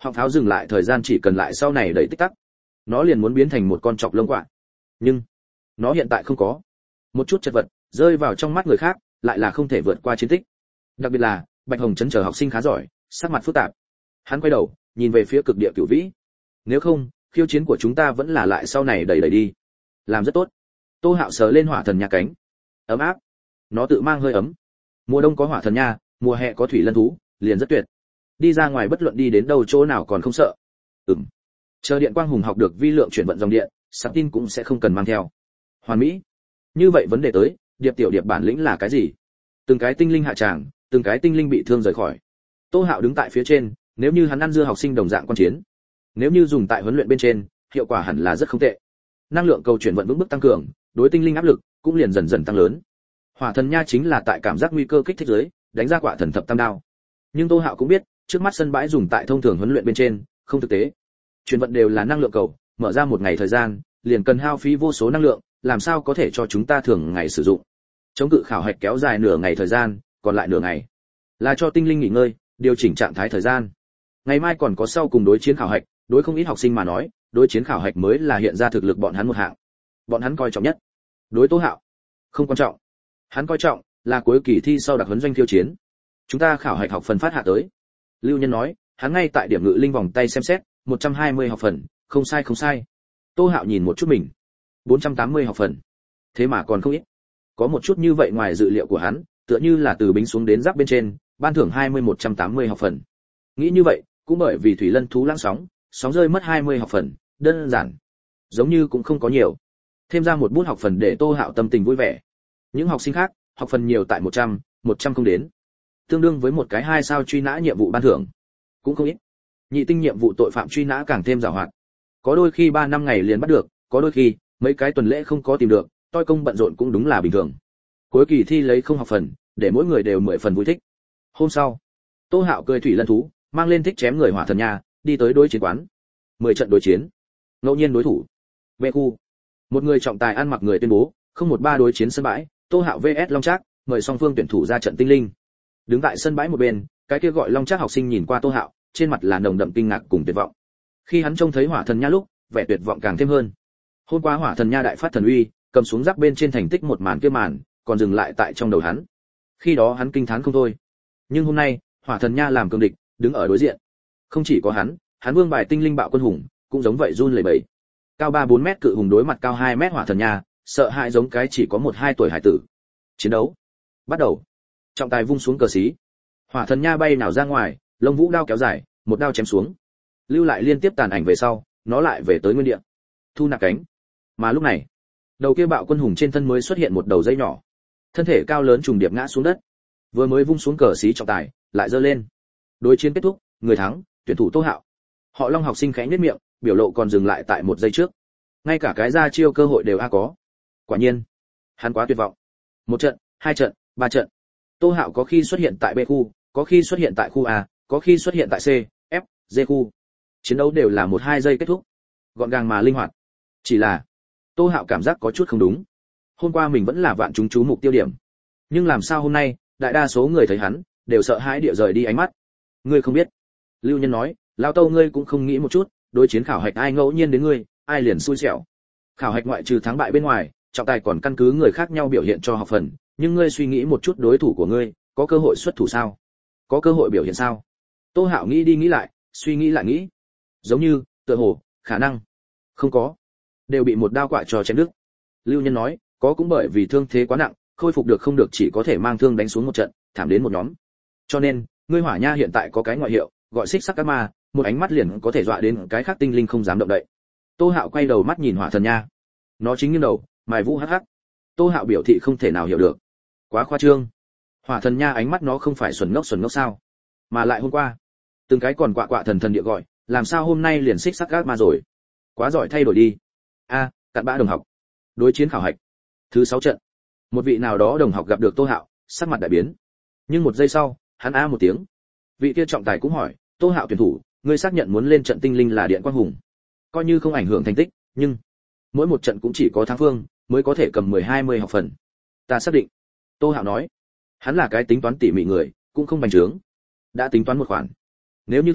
Họng pháo dừng lại thời gian chỉ cần lại sau này đẩy tích tắc, nó liền muốn biến thành một con chọc lông quạ. Nhưng nó hiện tại không có. Một chút chật vật, rơi vào trong mắt người khác, lại là không thể vượt qua chiến tích. Đặc biệt là, Bạch Hồng Trấn chờ học sinh khá giỏi, sắc mặt phức tạp. Hắn quay đầu, nhìn về phía cực địa cửu vĩ. Nếu không, khiêu chiến của chúng ta vẫn là lại sau này đẩy đi. Làm rất tốt. Tô Hạo sờ lên hỏa thần nha cánh. Ấm áp. Nó tự mang hơi ấm. Mùa đông có hỏa thần nha, mùa hè có thủy lân thú, liền rất tuyệt. Đi ra ngoài bất luận đi đến đâu chỗ nào còn không sợ. Chờ điện quang hùng học được vi lượng chuyển vận dòng điện, sạc tin cũng sẽ không cần mang theo. Hoàn mỹ. Như vậy vấn đề tới, điệp tiểu điệp bản lĩnh là cái gì? Từng cái tinh linh hạ tràng, từng cái tinh linh bị thương rời khỏi. Tô Hạo đứng tại phía trên, nếu như hắn ăn dưa học sinh đồng dạng quan chiến, nếu như dùng tại huấn luyện bên trên, hiệu quả hẳn là rất không tệ. Năng lượng cầu chuyển vận vững bước tăng cường, đối tinh linh áp lực cũng liền dần dần tăng lớn. Hỏa thần nha chính là tại cảm giác nguy cơ kích thích dưới, đánh ra quả thần thập tam đao. Nhưng Tô Hạo cũng biết, trước mắt sân bãi dùng tại thông thường huấn luyện bên trên, không thực tế. Chuyển vận đều là năng lượng cầu, mở ra một ngày thời gian, liền cần hao phí vô số năng lượng, làm sao có thể cho chúng ta thường ngày sử dụng. Chống cự khảo hạch kéo dài nửa ngày thời gian, còn lại nửa ngày là cho tinh linh nghỉ ngơi, điều chỉnh trạng thái thời gian. Ngày mai còn có sau cùng đối chiến khảo hạch, đối không ít học sinh mà nói, đối chiến khảo hạch mới là hiện ra thực lực bọn hắn một hạng. Bọn hắn coi trọng nhất. Đối Tô Hạo, không quan trọng. Hắn coi trọng là cuối kỳ thi sau đặc huấn doanh khiêu chiến. Chúng ta khảo hạch học phần phát hạ tới. Lưu Nhân nói, hắn ngay tại điểm ngự linh vòng tay xem xét, 120 học phần, không sai không sai. Tô Hạo nhìn một chút mình, 480 học phần. Thế mà còn không ít. Có một chút như vậy ngoài dự liệu của hắn, tựa như là từ bính xuống đến giáp bên trên, ban thưởng 180 học phần. Nghĩ như vậy, cũng bởi vì thủy lân thú lãng sóng, sóng rơi mất 20 học phần, đơn giản. Giống như cũng không có nhiều. Thêm ra một bút học phần để Tô Hạo tâm tình vui vẻ. Những học sinh khác, học phần nhiều tại 100 không đến. Tương đương với một cái 2 sao truy nã nhiệm vụ ban thưởng. Cũng không ít. Nhị tinh nhiệm vụ tội phạm truy nã càng thêm giàu hoạt. Có đôi khi 3 năm ngày liền bắt được, có đôi khi mấy cái tuần lễ không có tìm được, toi công bận rộn cũng đúng là bình thường. Cuối kỳ thi lấy không học phần, để mỗi người đều 10 phần vui thích. Hôm sau, Tô Hạo cười thủy lân thú, mang lên thích chém người hỏa thần nha, đi tới đối chiến quán. 10 trận đối chiến. Ngẫu nhiên đối thủ. Vệ khu. Một người trọng tài ăn mặc người tuyên bố, 013 đối chiến sân bãi, Tô Hạo VS Long Trác, mời song phương tuyển thủ ra trận tinh linh. Đứng tại sân bãi một bên, cái kia gọi Long Trác học sinh nhìn qua Tô Hạo, trên mặt là nồng đậm kinh ngạc cùng tuyệt vọng. Khi hắn trông thấy hỏa thần nha lúc, vẻ tuyệt vọng càng thêm hơn. Hôm qua hỏa thần nha đại phát thần uy, cầm xuống giáp bên trên thành tích một màn kia màn, còn dừng lại tại trong đầu hắn. Khi đó hắn kinh thán không thôi. Nhưng hôm nay, hỏa thần nha làm cường địch, đứng ở đối diện. Không chỉ có hắn vương bài tinh linh bạo quân hùng, cũng giống vậy run lẩy bẩy. Cao 3-4 mét cự hùng đối mặt cao 2 mét hỏa thần nha, sợ hãi giống cái chỉ có 1-2 tuổi hải tử. Chiến đấu bắt đầu. Trọng tài vung xuống cờ xí. Hỏa thần nha bay nào ra ngoài, lông vũ đao kéo dài, một đao chém xuống. Lưu lại liên tiếp tàn ảnh về sau, nó lại về tới nguyên địa. Thu nạp cánh. Mà lúc này, đầu kia bạo quân hùng trên thân mới xuất hiện một đầu dây nhỏ. Thân thể cao lớn trùng điệp ngã xuống đất. Vừa mới vung xuống cờ xí trọng tài, lại giơ lên. Đối chiến kết thúc, người thắng, tuyển thủ Tô Hạo. Họ Long học sinh khẽ nhếch miệng, biểu lộ còn dừng lại tại 1 giây trước. Ngay cả cái ra chiêu cơ hội đều có. Quả nhiên, hắn quá tuyệt vọng. 1 trận, 2 trận, 3 trận. Tô Hạo có khi xuất hiện tại B khu, có khi xuất hiện tại khu A, có khi xuất hiện tại C, F, D khu. Chiến đấu đều là 1-2 giây kết thúc. Gọn gàng mà linh hoạt. Chỉ là, Tô Hạo cảm giác có chút không đúng. Hôm qua mình vẫn là vạn chúng chú mục tiêu điểm. Nhưng làm sao hôm nay, đại đa số người thấy hắn, đều sợ hãi địa rời đi ánh mắt. Ngươi không biết. Lưu Nhân nói, lao Tâu ngươi cũng không nghĩ một chút, đối chiến khảo hạch ai ngẫu nhiên đến ngươi, ai liền xui xẻo. Khảo hạch ngoại trừ thắng bại bên ngoài, trọng tài còn căn cứ người khác nhau biểu hiện cho học phần, nhưng ngươi suy nghĩ một chút đối thủ của ngươi, có cơ hội xuất thủ sao? Có cơ hội biểu hiện sao? Tô Hạo nghĩ đi nghĩ lại, suy nghĩ lại nghĩ. Giống như, tựa hồ, khả năng không có, đều bị một đao quạ cho chém đứt. Lưu Nhân nói, có cũng bởi vì thương thế quá nặng, khôi phục được không được chỉ có thể mang thương đánh xuống một trận, thảm đến một nhóm. Cho nên, ngươi hỏa nha hiện tại có cái ngoại hiệu, gọi xích sắc các ma, một ánh mắt liền có thể dọa đến cái khác tinh linh không dám động đậy. Tô Hạo quay đầu mắt nhìn hỏa thần nha. Nó chính nghiêng đầu, mài vũ hắc hắc. Tô Hạo biểu thị không thể nào hiểu được. Quá khoa trương. Hỏa thần nha ánh mắt nó không phải xuẩn ngốc sao? Mà lại hôm qua, từng cái còn quạ thần địa gọi, làm sao hôm nay liền xích sắc các ma rồi? Quá giỏi thay đổi đi. Cặn bã đồng học. Đối chiến khảo hạch. Thứ 6 trận. Một vị nào đó đồng học gặp được Tô Hạo, sắc mặt đại biến. Nhưng 1 giây sau, hắn một tiếng. Vị kia trọng tài cũng hỏi, Tô Hạo tuyển thủ, ngươi xác nhận muốn lên trận tinh linh là điện quang hùng. Coi như không ảnh hưởng thành tích, nhưng mỗi một trận cũng chỉ có thắng phương mới có thể cầm 10-20 học phần. Ta xác định. Tô Hạo nói. Hắn là cái tính toán tỉ mỉ người, cũng không bành trướng. Đã tính toán một khoản. Nếu như thua,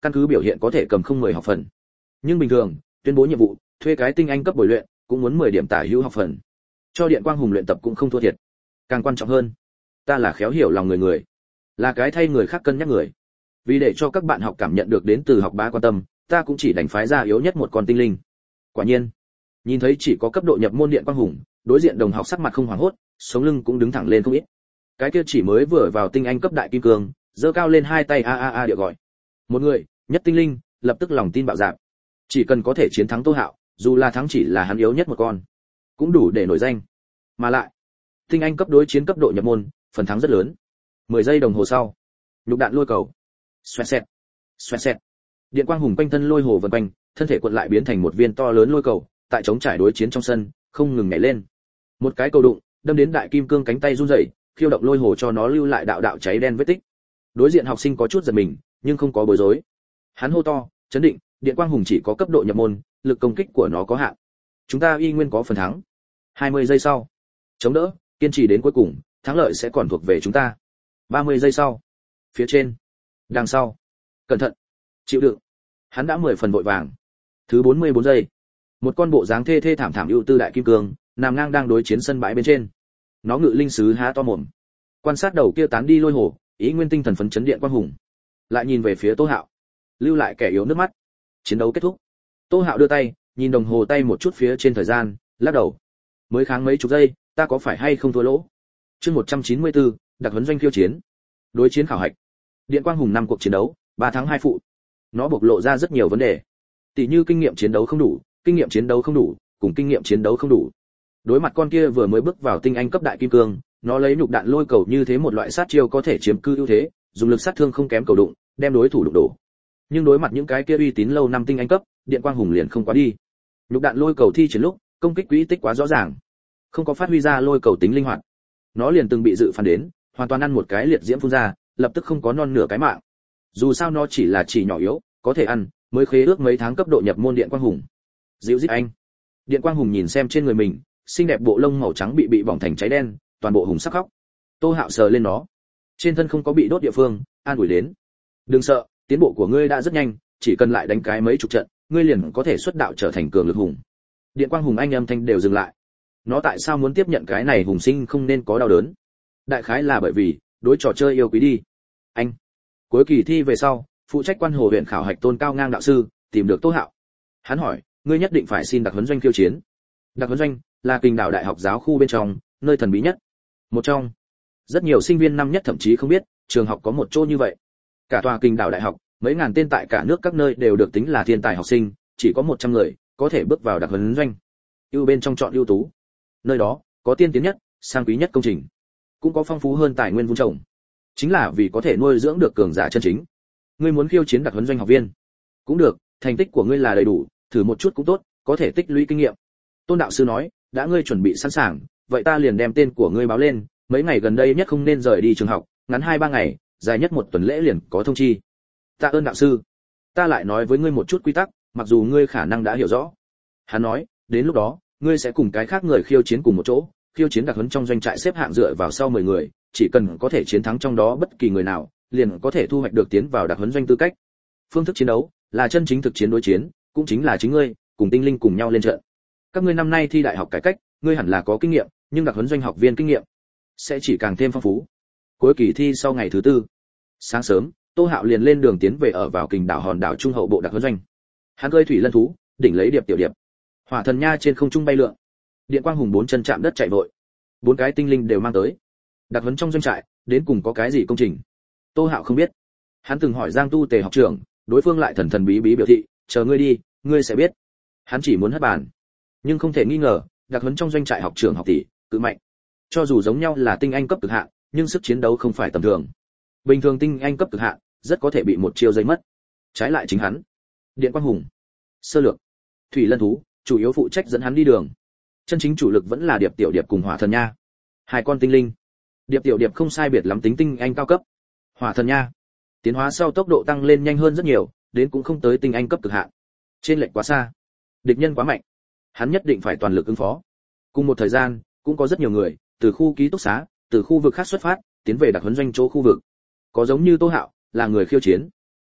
căn cứ biểu hiện có thể cầm không 10 học phần. Nhưng bình thường, tuyên bố nhiệm vụ, thuê cái tinh anh cấp bồi luyện, cũng muốn 10 điểm tả hữu học phần. Cho Điện Quang Hùng luyện tập cũng không thua thiệt. Càng quan trọng hơn, ta là khéo hiểu lòng người, là cái thay người khác cân nhắc người. Vì để cho các bạn học cảm nhận được đến từ học bá quan tâm, ta cũng chỉ đánh phái ra yếu nhất một con tinh linh. Quả nhiên, nhìn thấy chỉ có cấp độ nhập môn Điện Quang Hùng, đối diện đồng học sắc mặt không hoảng hốt, sống lưng cũng đứng thẳng lên không ít. Cái kia chỉ mới vừa vào tinh anh cấp đại kim cương, giơ cao lên hai tay a a a địa gọi. Một người, nhất tinh linh, lập tức lòng tin bạo dạn. Chỉ cần có thể chiến thắng Tô Hạo, dù là thắng chỉ là hắn yếu nhất một con, cũng đủ để nổi danh. Mà lại, tinh anh cấp đối chiến cấp độ nhập môn, phần thắng rất lớn. 10 giây đồng hồ sau, nhục đạn lôi cầu. Xoẹt xẹt, xoẹt xẹt. Điện Quang Hùng quanh thân lôi hồ vần quanh, thân thể cuộn lại biến thành một viên to lớn lôi cầu, tại chống trải đối chiến trong sân, không ngừng nhảy lên. Một cái cầu đụng, đâm đến đại kim cương cánh tay run rẩy, khiêu động lôi hồ cho nó lưu lại đạo đạo cháy đen vết tích. Đối diện học sinh có chút giật mình, nhưng không có bối rối. Hắn hô to, chấn định, Điện Quang Hùng chỉ có cấp độ nhập môn, lực công kích của nó có hạn. Chúng ta y nguyên có phần thắng. 20 giây sau, chống đỡ, kiên trì đến cuối cùng, thắng lợi sẽ còn thuộc về chúng ta. 30 giây sau, phía trên, đằng sau, cẩn thận, chịu đựng. Hắn đã 10 phần vội vàng. Thứ 44 giây, một con bộ dáng thê thê thảm thảm ưu tư đại kim cương, nằm ngang đang đối chiến sân bãi bên trên. Nó ngự linh sứ há to mồm, quan sát đầu kia tán đi lôi hồ, ý nguyên tinh thần phấn chấn Điện Quang Hùng. Lại nhìn về phía Tô Hạo, lưu lại kẻ yếu nước mắt. Chiến đấu kết thúc. Tô Hạo đưa tay, nhìn đồng hồ tay một chút phía trên thời gian, lắc đầu. Mới kháng mấy chục giây, ta có phải hay không thua lỗ? Chương 194, đặc huấn doanh khiêu chiến. Đối chiến khảo hạch. Điện Quang Hùng 5 cuộc chiến đấu, 3 thắng 2 phụ. Nó bộc lộ ra rất nhiều vấn đề. Tỷ như kinh nghiệm chiến đấu không đủ, kinh nghiệm chiến đấu không đủ, cùng kinh nghiệm chiến đấu không đủ. Đối mặt con kia vừa mới bước vào tinh anh cấp đại kim cương, nó lấy nhục đạn lôi cầu như thế một loại sát chiêu có thể chiếm cư ưu thế, dùng lực sát thương không kém cầu đụng, đem đối thủ đụng đổ. Nhưng đối mặt những cái kia uy tín lâu năm tinh anh cấp, Điện Quang Hùng liền không quá đi. Nhục đạn lôi cầu thi triển lúc, công kích quỹ tích quá rõ ràng, không có phát huy ra lôi cầu tính linh hoạt. Nó liền từng bị dự phán đến, hoàn toàn ăn một cái liệt diễm phun ra, lập tức không có non nửa cái mạng. Dù sao nó chỉ là chỉ nhỏ yếu, có thể ăn, mới khế ước mấy tháng cấp độ nhập môn Điện Quang Hùng. Dịu dít anh. Điện Quang Hùng nhìn xem trên người mình, xinh đẹp bộ lông màu trắng bị bỏng thành cháy đen, toàn bộ hùng sắc khóc. Tô Hạo sờ lên nó, trên thân không có bị đốt địa phương, an ủi đến. Đừng sợ, tiến bộ của ngươi đã rất nhanh, chỉ cần lại đánh cái mấy chục trận, ngươi liền có thể xuất đạo trở thành cường lực hùng. Điện Quang Hùng anh âm thanh đều dừng lại. Nó tại sao muốn tiếp nhận cái này hùng sinh không nên có đau đớn? Đại khái là bởi vì đối trò chơi yêu quý đi. Anh. Cuối kỳ thi về sau, phụ trách quan hồ huyện khảo hạch Tôn Cao Ngang đạo sư tìm được Tô Hạo. Hắn hỏi, ngươi nhất định phải xin đặc huấn doanh khiêu chiến. Đặc huấn doanh là Kình Đảo Đại học giáo khu bên trong, nơi thần bí nhất. Một trong, rất nhiều sinh viên năm nhất thậm chí không biết, trường học có một chỗ như vậy. Cả tòa Kình Đảo Đại học, mấy ngàn tên tại cả nước các nơi đều được tính là thiên tài học sinh, chỉ có 100 người có thể bước vào đặc huấn doanh. Ưu bên trong chọn ưu tú. Nơi đó có tiên tiến nhất, sang quý nhất công trình, cũng có phong phú hơn tài nguyên vun trồng. Chính là vì có thể nuôi dưỡng được cường giả chân chính. Ngươi muốn khiêu chiến đặc huấn doanh học viên, cũng được, thành tích của ngươi là đầy đủ, thử một chút cũng tốt, có thể tích lũy kinh nghiệm. Tôn đạo sư nói, đã ngươi chuẩn bị sẵn sàng, vậy ta liền đem tên của ngươi báo lên, mấy ngày gần đây nhất không nên rời đi trường học, ngắn 2-3 ngày, dài nhất 1 tuần lễ liền có thông chi. Tạ ơn đạo sư. Ta lại nói với ngươi một chút quy tắc, mặc dù ngươi khả năng đã hiểu rõ. Hắn nói, đến lúc đó, ngươi sẽ cùng cái khác người khiêu chiến cùng một chỗ, khiêu chiến đặc huấn trong doanh trại xếp hạng dựa vào sau 10 người, chỉ cần có thể chiến thắng trong đó bất kỳ người nào, liền có thể thu hoạch được tiến vào đặc huấn doanh tư cách. Phương thức chiến đấu là chân chính thực chiến đối chiến, cũng chính là chính ngươi cùng tinh linh cùng nhau lên trận. Các ngươi năm nay thi đại học cải cách, ngươi hẳn là có kinh nghiệm, nhưng đặc huấn doanh học viên kinh nghiệm sẽ chỉ càng thêm phong phú. Cuối kỳ thi sau ngày thứ 4, sáng sớm, Tô Hạo liền lên đường tiến về ở vào Kình Đảo hòn đảo trung hậu bộ đặc huấn doanh. Hắn cưỡi thủy lân thú, đỉnh lấy điệp tiểu điệp. Hỏa thần nha trên không trung bay lượn. Điện Quang Hùng 4 chân chạm đất chạy vội. 4 cái tinh linh đều mang tới. Đặc huấn trong doanh trại, đến cùng có cái gì công trình? Tô Hạo không biết. Hắn từng hỏi Giang Tu Tề học trưởng, đối phương lại thần thần bí bí biểu thị, chờ ngươi đi, ngươi sẽ biết. Hắn chỉ muốn hất bàn. Nhưng không thể nghi ngờ, đặc huấn trong doanh trại học trưởng học tỷ, cự mạnh. Cho dù giống nhau là tinh anh cấp cực hạn, nhưng sức chiến đấu không phải tầm thường. Bình thường tinh anh cấp cực hạn, rất có thể bị một chiêu giây mất. Trái lại chính hắn, Điện Quang Hùng, sơ lược, thủy lân thú, chủ yếu phụ trách dẫn hắn đi đường. Chân chính chủ lực vẫn là điệp tiểu điệp cùng hỏa thần nha. 2 con tinh linh. Điệp tiểu điệp không sai biệt lắm tính tinh anh cao cấp. Hỏa thần nha, tiến hóa sau tốc độ tăng lên nhanh hơn rất nhiều, đến cũng không tới tinh anh cấp cực hạn. Trên lệch quá xa, địch nhân quá mạnh, hắn nhất định phải toàn lực ứng phó. Cùng một thời gian, cũng có rất nhiều người từ khu ký túc xá, từ khu vực khác xuất phát, tiến về đặc huấn doanh chỗ khu vực. Có giống như Tô Hạo, là người khiêu chiến. Có,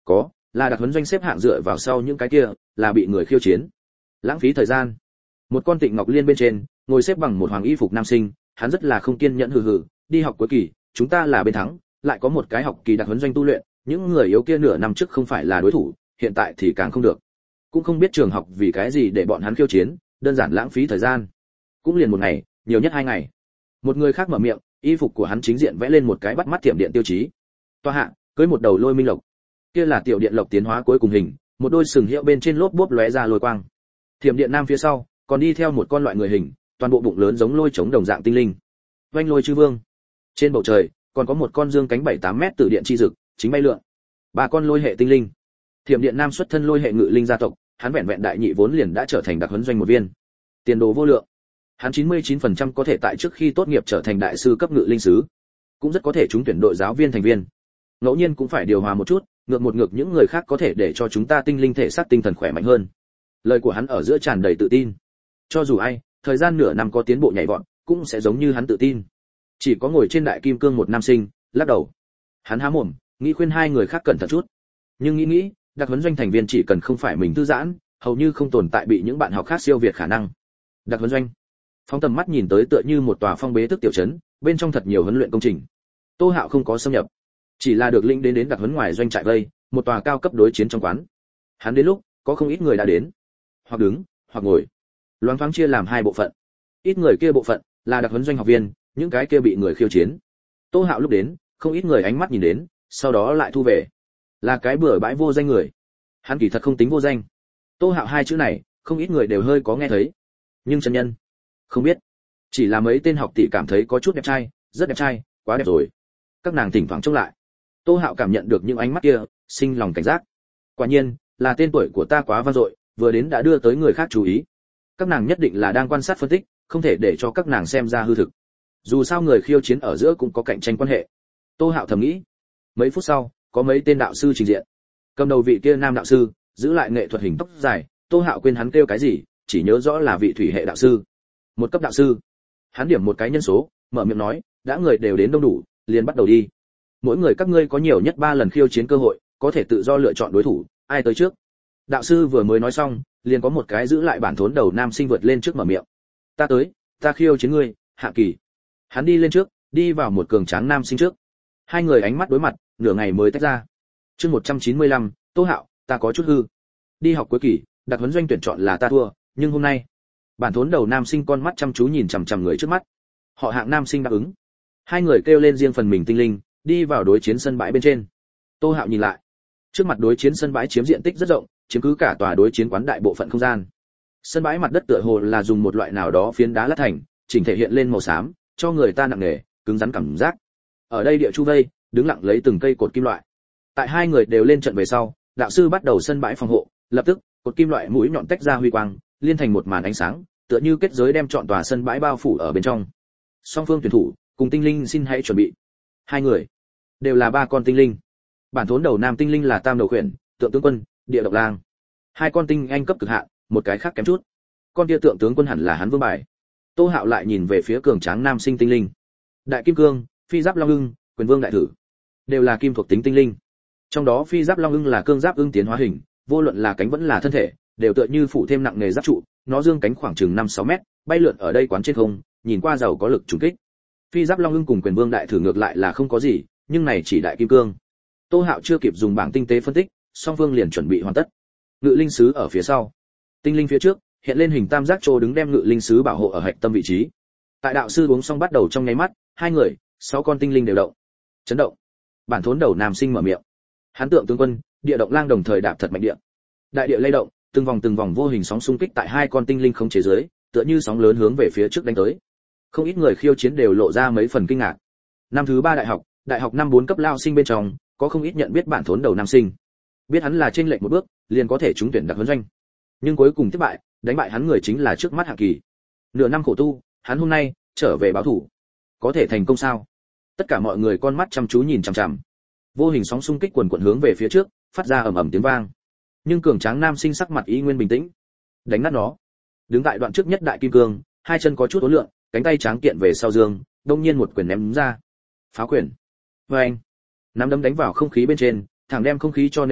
là đặc huấn doanh xếp hạng dựa vào sau những cái kia, là bị người khiêu chiến. Lãng phí thời gian. Một con Tịnh Ngọc Liên bên trên, ngồi xếp bằng một hoàng y phục nam sinh, hắn rất là không kiên nhẫn hừ hừ, đi học cuối kỳ, chúng ta là bên thắng, lại có một cái học kỳ đặc huấn doanh tu luyện, những người yếu kia nửa năm trước không phải là đối thủ, hiện tại thì càng không được. Cũng không biết trường học vì cái gì để bọn hắn khiêu chiến, đơn giản lãng phí thời gian. Cũng liền một ngày, nhiều nhất 2 ngày. Một người khác mở miệng, y phục của hắn chính diện vẽ lên một cái bắt mắt thiểm điện tiêu chí. Toa hạ, cưới một đầu lôi minh lộc. Kia là tiểu điện lộc tiến hóa cuối cùng hình, một đôi sừng hiệu bên trên lốp bốp lóe ra lôi quang. Thiểm điện nam phía sau, còn đi theo một con loại người hình, toàn bộ bụng lớn giống lôi chống đồng dạng tinh linh. Vanh lôi chư vương. Trên bầu trời, còn có một con dương cánh 7-8 mét tự điện chi dực, chính bay lượn. 3 con lôi hệ tinh linh. Thiểm điện nam xuất thân lôi hệ ngự linh gia tộc, hắn vẹn vẹn đại nhị vốn liền đã trở thành đặc huấn doanh một viên. Tiền đồ vô lượng. Hắn 99% có thể tại trước khi tốt nghiệp trở thành đại sư cấp ngự linh sứ, cũng rất có thể trúng tuyển đội giáo viên thành viên. Ngẫu nhiên cũng phải điều hòa một chút, ngược những người khác có thể để cho chúng ta tinh linh thể xác tinh thần khỏe mạnh hơn. Lời của hắn ở giữa tràn đầy tự tin. Cho dù ai, thời gian nửa năm có tiến bộ nhảy vọt, cũng sẽ giống như hắn tự tin. Chỉ có ngồi trên đại kim cương một nam sinh, lắc đầu. Hắn há mồm, nghĩ khuyên 2 người khác cẩn thận chút. Nhưng nghĩ, đặc huấn doanh thành viên chỉ cần không phải mình thư giãn, hầu như không tồn tại bị những bạn học khác siêu việt khả năng. Đặc huấn doanh. Phóng tầm mắt nhìn tới tựa như một tòa phong bế thức tiểu trấn, bên trong thật nhiều huấn luyện công trình. Tô Hạo không có xâm nhập, chỉ là được lĩnh đến đặc huấn ngoài doanh trại vây, một tòa cao cấp đối chiến trong quán. Hắn đến lúc, có không ít người đã đến, hoặc đứng, hoặc ngồi. Loáng thoáng chia làm 2 bộ phận. Ít người kia bộ phận là đặc huấn doanh học viên, những cái kia bị người khiêu chiến. Tô Hạo lúc đến, không ít người ánh mắt nhìn đến, sau đó lại thu về. Là cái bừa bãi vô danh người. Hắn kỳ thật không tính vô danh. Tô Hạo 2 chữ này, không ít người đều hơi có nghe thấy. Nhưng chân nhân, không biết. Chỉ là mấy tên học tỷ cảm thấy có chút đẹp trai, rất đẹp trai, quá đẹp rồi. Các nàng thỉnh thoảng trông lại. Tô Hạo cảm nhận được những ánh mắt kia, sinh lòng cảnh giác. Quả nhiên, là tên tuổi của ta quá vang dội, vừa đến đã đưa tới người khác chú ý. Các nàng nhất định là đang quan sát phân tích, không thể để cho các nàng xem ra hư thực. Dù sao người khiêu chiến ở giữa cũng có cạnh tranh quan hệ. Tô Hạo thầm nghĩ. Mấy phút sau, có mấy tên đạo sư trình diện. Cầm đầu vị kia nam đạo sư, giữ lại nghệ thuật hình tóc dài, Tô Hạo quên hắn kêu cái gì, chỉ nhớ rõ là vị thủy hệ đạo sư. Một cấp đạo sư. Hắn điểm một cái nhân số, mở miệng nói, đã người đều đến đông đủ, liền bắt đầu đi. Mỗi người các ngươi có nhiều nhất 3 lần khiêu chiến cơ hội, có thể tự do lựa chọn đối thủ, ai tới trước. Đạo sư vừa mới nói xong, liền có một cái giữ lại bản thốn đầu nam sinh vượt lên trước mở miệng. Ta tới, ta khiêu chiến ngươi, Hạ Kỳ. Hắn đi lên trước, đi vào một cường tráng nam sinh trước. 2 người ánh mắt đối mặt, nửa ngày mới tách ra. Chương 195, Tô Hạo, ta có chút hư. Đi học cuối kỳ, đặc huấn doanh tuyển chọn là ta thua, nhưng hôm nay, bản thốn đầu nam sinh con mắt chăm chú nhìn chằm chằm người trước mắt. Họ Hạng nam sinh đáp ứng. 2 người kêu lên riêng phần mình tinh linh, đi vào đối chiến sân bãi bên trên. Tô Hạo nhìn lại. Trước mặt đối chiến sân bãi chiếm diện tích rất rộng, chiếm cứ cả tòa đối chiến quán đại bộ phận không gian. Sân bãi mặt đất tựa hồ là dùng một loại nào đó phiến đá lát thành, chỉnh thể hiện lên màu xám, cho người ta nặng nề, cứng rắn cảm giác. Ở đây địa chu vây, đứng lặng lấy từng cây cột kim loại. Tại 2 người đều lên trận về sau, đạo sư bắt đầu sân bãi phòng hộ, lập tức, cột kim loại mũi nhọn tách ra huy quang, liên thành một màn ánh sáng, tựa như kết giới đem trọn tòa sân bãi bao phủ ở bên trong. Song phương tuyển thủ, cùng tinh linh xin hãy chuẩn bị. 2 người đều là 3 con tinh linh. Bản thốn đầu nam tinh linh là Tam Đầu Khuyển, Tượng Tướng Quân, Địa Độc Lang. 2 con tinh anh cấp cực hạn, một cái khác kém chút. Con kia Tượng Tướng Quân hẳn là hắn vương bài. Tô Hạo lại nhìn về phía cường tráng nam sinh tinh linh. Đại Kim Cương, Phi Giáp Long Ưng, Quyền Vương Đại Thử, đều là kim thuộc tính tinh linh. Trong đó Phi Giáp Long Ưng là cương giáp ưng tiến hóa hình, vô luận là cánh vẫn là thân thể, đều tựa như phụ thêm nặng nghề giáp trụ, nó dương cánh khoảng chừng 5-6 mét, bay lượn ở đây quán trên không, nhìn qua giàu có lực trùng kích. Phi Giáp Long Ưng cùng Quyền Vương Đại Thử ngược lại là không có gì, nhưng này chỉ Đại Kim Cương. Tô Hạo chưa kịp dùng bảng tinh tế phân tích, song phương liền chuẩn bị hoàn tất. Ngự linh sứ ở phía sau, tinh linh phía trước, hiện lên hình tam giác trô đứng đem ngự linh sứ bảo hộ ở hạch tâm vị trí. Tại đạo sư uống xong bắt đầu trong nháy mắt, 2 người, 6 con tinh linh đều động. Chấn động. Bản thốn đầu nam sinh mở miệng. Hắn Tượng Tướng Quân, Địa Động Lang đồng thời đạp thật mạnh địa. Đại địa lay động, từng vòng vô hình sóng xung kích tại 2 con tinh linh khống chế dưới, tựa như sóng lớn hướng về phía trước đánh tới. Không ít người khiêu chiến đều lộ ra mấy phần kinh ngạc. Năm thứ 3 đại học năm 4 cấp lao sinh bên trong, có không ít nhận biết bản thốn đầu nam sinh. Biết hắn là chênh lệch một bước, liền có thể trúng tuyển đặc huấn doanh. Nhưng cuối cùng thất bại, đánh bại hắn người chính là trước mắt Hạ Kỳ. Nửa năm khổ tu, hắn hôm nay trở về báo thủ. Có thể thành công sao? Tất cả mọi người con mắt chăm chú nhìn chằm chằm. Vô hình sóng xung kích quần quần hướng về phía trước, phát ra ầm ầm tiếng vang. Nhưng cường tráng nam sinh sắc mặt ý nguyên bình tĩnh. Đánh nát nó. Đứng tại đoạn trước nhất Đại Kim Cương, 2 chân có chút uốn lượn, cánh tay tráng kiện về sau dương, đông nhiên một quyền ném ra. Phá quyền. Oeng. Nắm đấm đánh vào không khí bên trên, thẳng đem không khí cho nện mặc,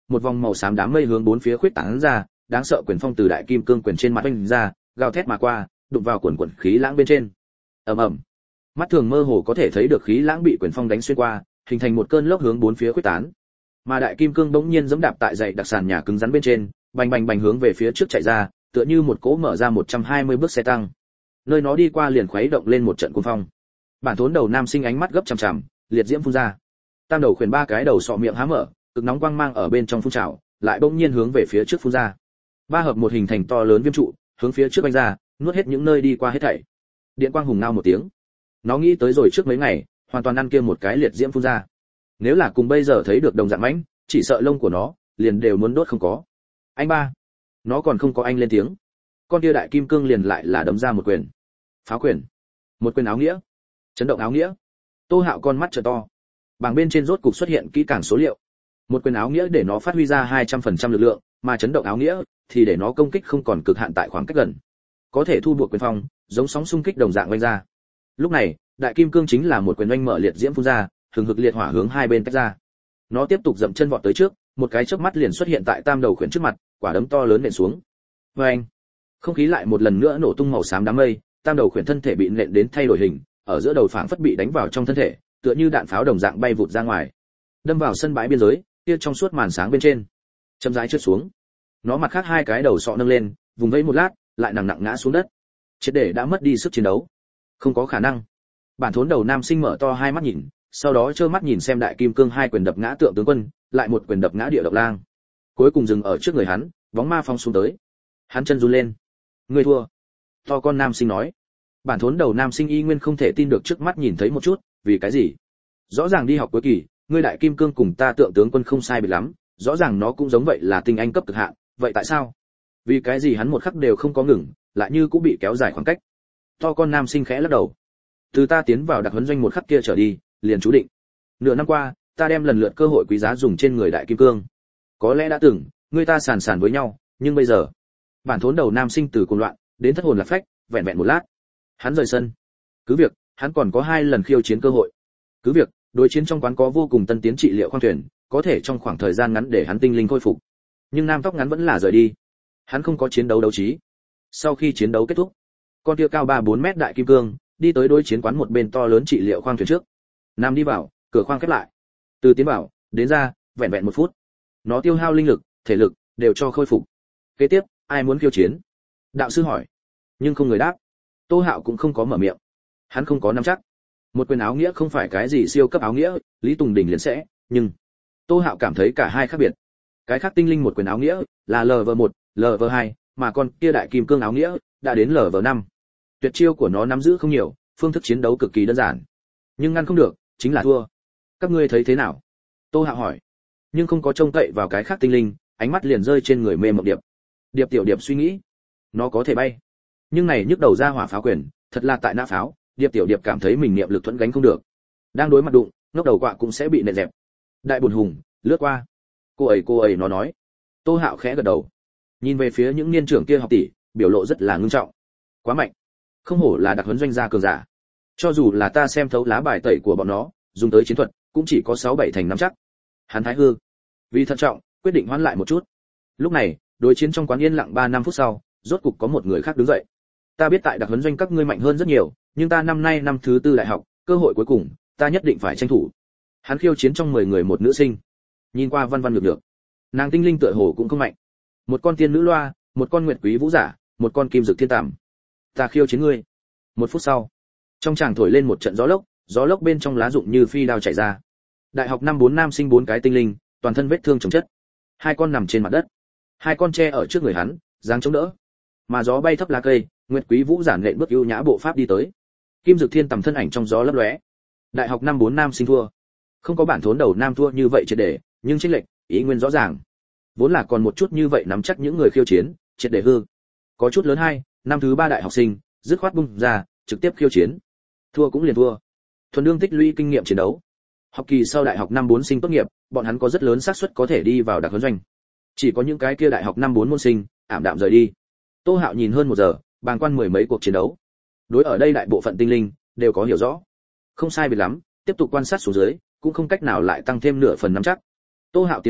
một vòng màu xám đám mây hướng bốn phía khuếch tán ra, đáng sợ quyền phong từ đại kim cương quyền trên mặt vung ra, gào thét mà qua, đụng vào quần quần khí lãng bên trên. Ầm ầm. Mắt thường mơ hồ có thể thấy được khí lãng bị quyền phong đánh xuyên qua, hình thành một cơn lốc hướng bốn phía khuếch tán. Mà đại kim cương bỗng nhiên giẫm đạp tại dãy đặc sàn nhà cứng rắn bên trên, bành bành bành hướng về phía trước chạy ra, tựa như một cỗ mở ra 120 bước xe tăng. Nơi nó đi qua liền khuấy động lên một trận cuồng phong. Bản thốn đầu nam sinh ánh mắt gấp chằm chằm, liệt diễm phun ra. Tam đầu khuyển ba cái đầu sọ miệng há mở, cực nóng quang mang ở bên trong phun trào, lại bỗng nhiên hướng về phía trước phun ra. Ba hợp một hình thành to lớn viêm trụ, hướng phía trước vành ra, nuốt hết những nơi đi qua hết thảy. Điện quang hùng ngao một tiếng. Nó nghĩ tới rồi trước mấy ngày, hoàn toàn ăn kia một cái liệt diễm phun ra. Nếu là cùng bây giờ thấy được đồng dạng mãnh, chỉ sợ lông của nó liền đều muốn đốt không có. Anh ba, nó còn không có anh lên tiếng. Con kia đại kim cương liền lại là đấm ra một quyền. Pháo quyền. Một quyền áo nghĩa. Chấn động áo nghĩa. Tô Hạo con mắt trợ to. Bảng bên trên rốt cục xuất hiện kỹ càng số liệu. Một quyền áo nghĩa để nó phát huy ra 200% lực lượng, mà chấn động áo nghĩa thì để nó công kích không còn cực hạn tại khoảng cách gần. Có thể thu buộc quyền phong, giống sóng xung kích đồng dạng vung ra. Lúc này, đại kim cương chính là một quyền oanh mở liệt diễm phun ra, hừng hực liệt hỏa hướng hai bên tách ra. Nó tiếp tục dậm chân vọt tới trước, một cái chớp mắt liền xuất hiện tại tam đầu khuyển trước mặt, quả đấm to lớn nện xuống. Oeng! Không khí lại một lần nữa nổ tung màu xám đám mây, tam đầu khuyển thân thể bị nện đến thay đổi hình, ở giữa đầu phảng phất bị đánh vào trong thân thể, tựa như đạn pháo đồng dạng bay vụt ra ngoài, đâm vào sân bãi biên giới, kia trong suốt màn sáng bên trên, chậm rãi trượt xuống. Nó mặt khác hai cái đầu sọ nâng lên, vùng vẫy một lát, lại nặng nặng ngã xuống đất. Triệt để đã mất đi sức chiến đấu. Không có khả năng. Bản thốn đầu nam sinh mở to hai mắt nhìn, sau đó trơ mắt nhìn xem đại kim cương hai quyền đập ngã tượng tướng quân, lại một quyền đập ngã địa độc lang. Cuối cùng dừng ở trước người hắn, bóng ma phong xuống tới. Hắn chân run lên. Ngươi thua. To con nam sinh nói. Bản thốn đầu nam sinh y nguyên không thể tin được trước mắt nhìn thấy một chút, vì cái gì? Rõ ràng đi học cuối kỳ, ngươi đại kim cương cùng ta tượng tướng quân không sai biệt lắm, rõ ràng nó cũng giống vậy là tinh anh cấp cực hạn, vậy tại sao? Vì cái gì hắn một khắc đều không có ngừng, lại như cũng bị kéo dài khoảng cách. To con nam sinh khẽ lắc đầu. Từ ta tiến vào đặc huấn doanh một khắc kia trở đi, liền chú định. Nửa năm qua, ta đem lần lượt cơ hội quý giá dùng trên người đại kim cương. Có lẽ đã từng, ngươi ta sàn sàn với nhau, nhưng bây giờ, bản thốn đầu nam sinh từ cuồng loạn đến thất hồn lạc phách, vẹn vẹn một lát, hắn rời sân. Cứ việc, hắn còn có 2 lần khiêu chiến cơ hội. Cứ việc, đối chiến trong quán có vô cùng tân tiến trị liệu khoang thuyền, có thể trong khoảng thời gian ngắn để hắn tinh linh khôi phục. Nhưng nam tóc ngắn vẫn là rời đi. Hắn không có chiến đấu đấu trí. Sau khi chiến đấu kết thúc, con kia cao 3-4 mét đại kim cương đi tới đối chiến quán một bên to lớn trị liệu khoang thuyền trước. Nam đi vào, cửa khoang khép lại. Từ tiến vào đến ra, vẹn vẹn 1 phút. Nó tiêu hao linh lực, thể lực đều cho khôi phục. Kế tiếp, ai muốn khiêu chiến? Đạo sư hỏi. Nhưng không người đáp. Tô Hạo cũng không có mở miệng. Hắn không có nắm chắc. Một quyền áo nghĩa không phải cái gì siêu cấp áo nghĩa, Lý Tùng Đình liền sẽ, nhưng Tô Hạo cảm thấy cả hai khác biệt. Cái khác tinh linh một quyền áo nghĩa là LV1, LV2, mà con kia đại kim cương áo nghĩa đã đến LV5. Tuyệt chiêu của nó nắm giữ không nhiều, phương thức chiến đấu cực kỳ đơn giản. Nhưng ngăn không được, chính là thua. Các ngươi thấy thế nào? Tô Hạo hỏi. Nhưng không có trông cậy vào cái khác tinh linh, ánh mắt liền rơi trên người Mê Mộng Điệp. Điệp tiểu điệp suy nghĩ, nó có thể bay. Nhưng này nhức đầu ra hỏa pháo quyền, thật là tại nã pháo, Điệp tiểu điệp cảm thấy mình niệm lực thuẫn gánh không được. Đang đối mặt đụng, ngóc đầu quạ cũng sẽ bị nện dẹp. Đại buồn hùng, lướt qua. Cô ấy nó nói. Tô Hạo khẽ gật đầu. Nhìn về phía những niên trưởng kia học tỷ, biểu lộ rất là ngưng trọng. Quá mạnh. Không hổ là đặc huấn doanh gia cường giả. Cho dù là ta xem thấu lá bài tẩy của bọn nó, dùng tới chiến thuật, cũng chỉ có 6-7 thành nắm chắc. Hắn thái hư. Vì thận trọng, quyết định hoãn lại một chút. Lúc này, đối chiến trong quán yên lặng 3-5 phút sau, rốt cục có một người khác đứng dậy. Ta biết tại đặc huấn doanh các ngươi mạnh hơn rất nhiều, nhưng ta năm nay năm thứ 4 đại học, cơ hội cuối cùng, ta nhất định phải tranh thủ. Hắn khiêu chiến trong 10 người một nữ sinh. Nhìn qua văn văn nhược nhược. Nàng tinh linh tựa hồ cũng không mạnh. Một con tiên nữ loa, một con nguyệt quý vũ giả, một con kim dực thiên tàm. Ta khiêu chiến ngươi. 1 phút sau, trong tràng thổi lên một trận gió lốc bên trong lá rụng như phi đao chảy ra. Đại học năm 4 nam sinh 4 cái tinh linh, toàn thân vết thương chồng chất. 2 con nằm trên mặt đất, 2 con tre ở trước người hắn, dáng chống đỡ. Mà gió bay thấp lá cây, nguyệt quý vũ giản lện bước ưu nhã bộ pháp đi tới. Kim dực thiên tầm thân ảnh trong gió lấp lóe. Đại học năm 4 nam sinh thua. Không có bản thốn đầu nam thua như vậy triệt để, nhưng chênh lệch, ý nguyên rõ ràng. Vốn là còn một chút như vậy nắm chắc những người khiêu chiến, triệt để hư. Có chút lớn 2, năm thứ 3 đại học sinh, dứt khoát bung ra, trực tiếp khiêu chiến. Thua cũng liền thua. Thuần đương tích lũy kinh nghiệm chiến đấu. Học kỳ sau đại học năm 4 sinh tốt nghiệp, bọn hắn có rất lớn xác suất có thể đi vào đặc huấn doanh. Chỉ có những cái kia đại học năm 4 môn sinh, ảm đạm rời đi. Tô Hạo nhìn hơn 1 giờ, bàng quan 10 mấy cuộc chiến đấu. Đối ở đây đại bộ phận tinh linh đều có hiểu rõ. Không sai biệt lắm, tiếp tục quan sát xuống dưới, cũng không cách nào lại tăng thêm nửa phần nắm chắc. Tô Hạo tiến lên,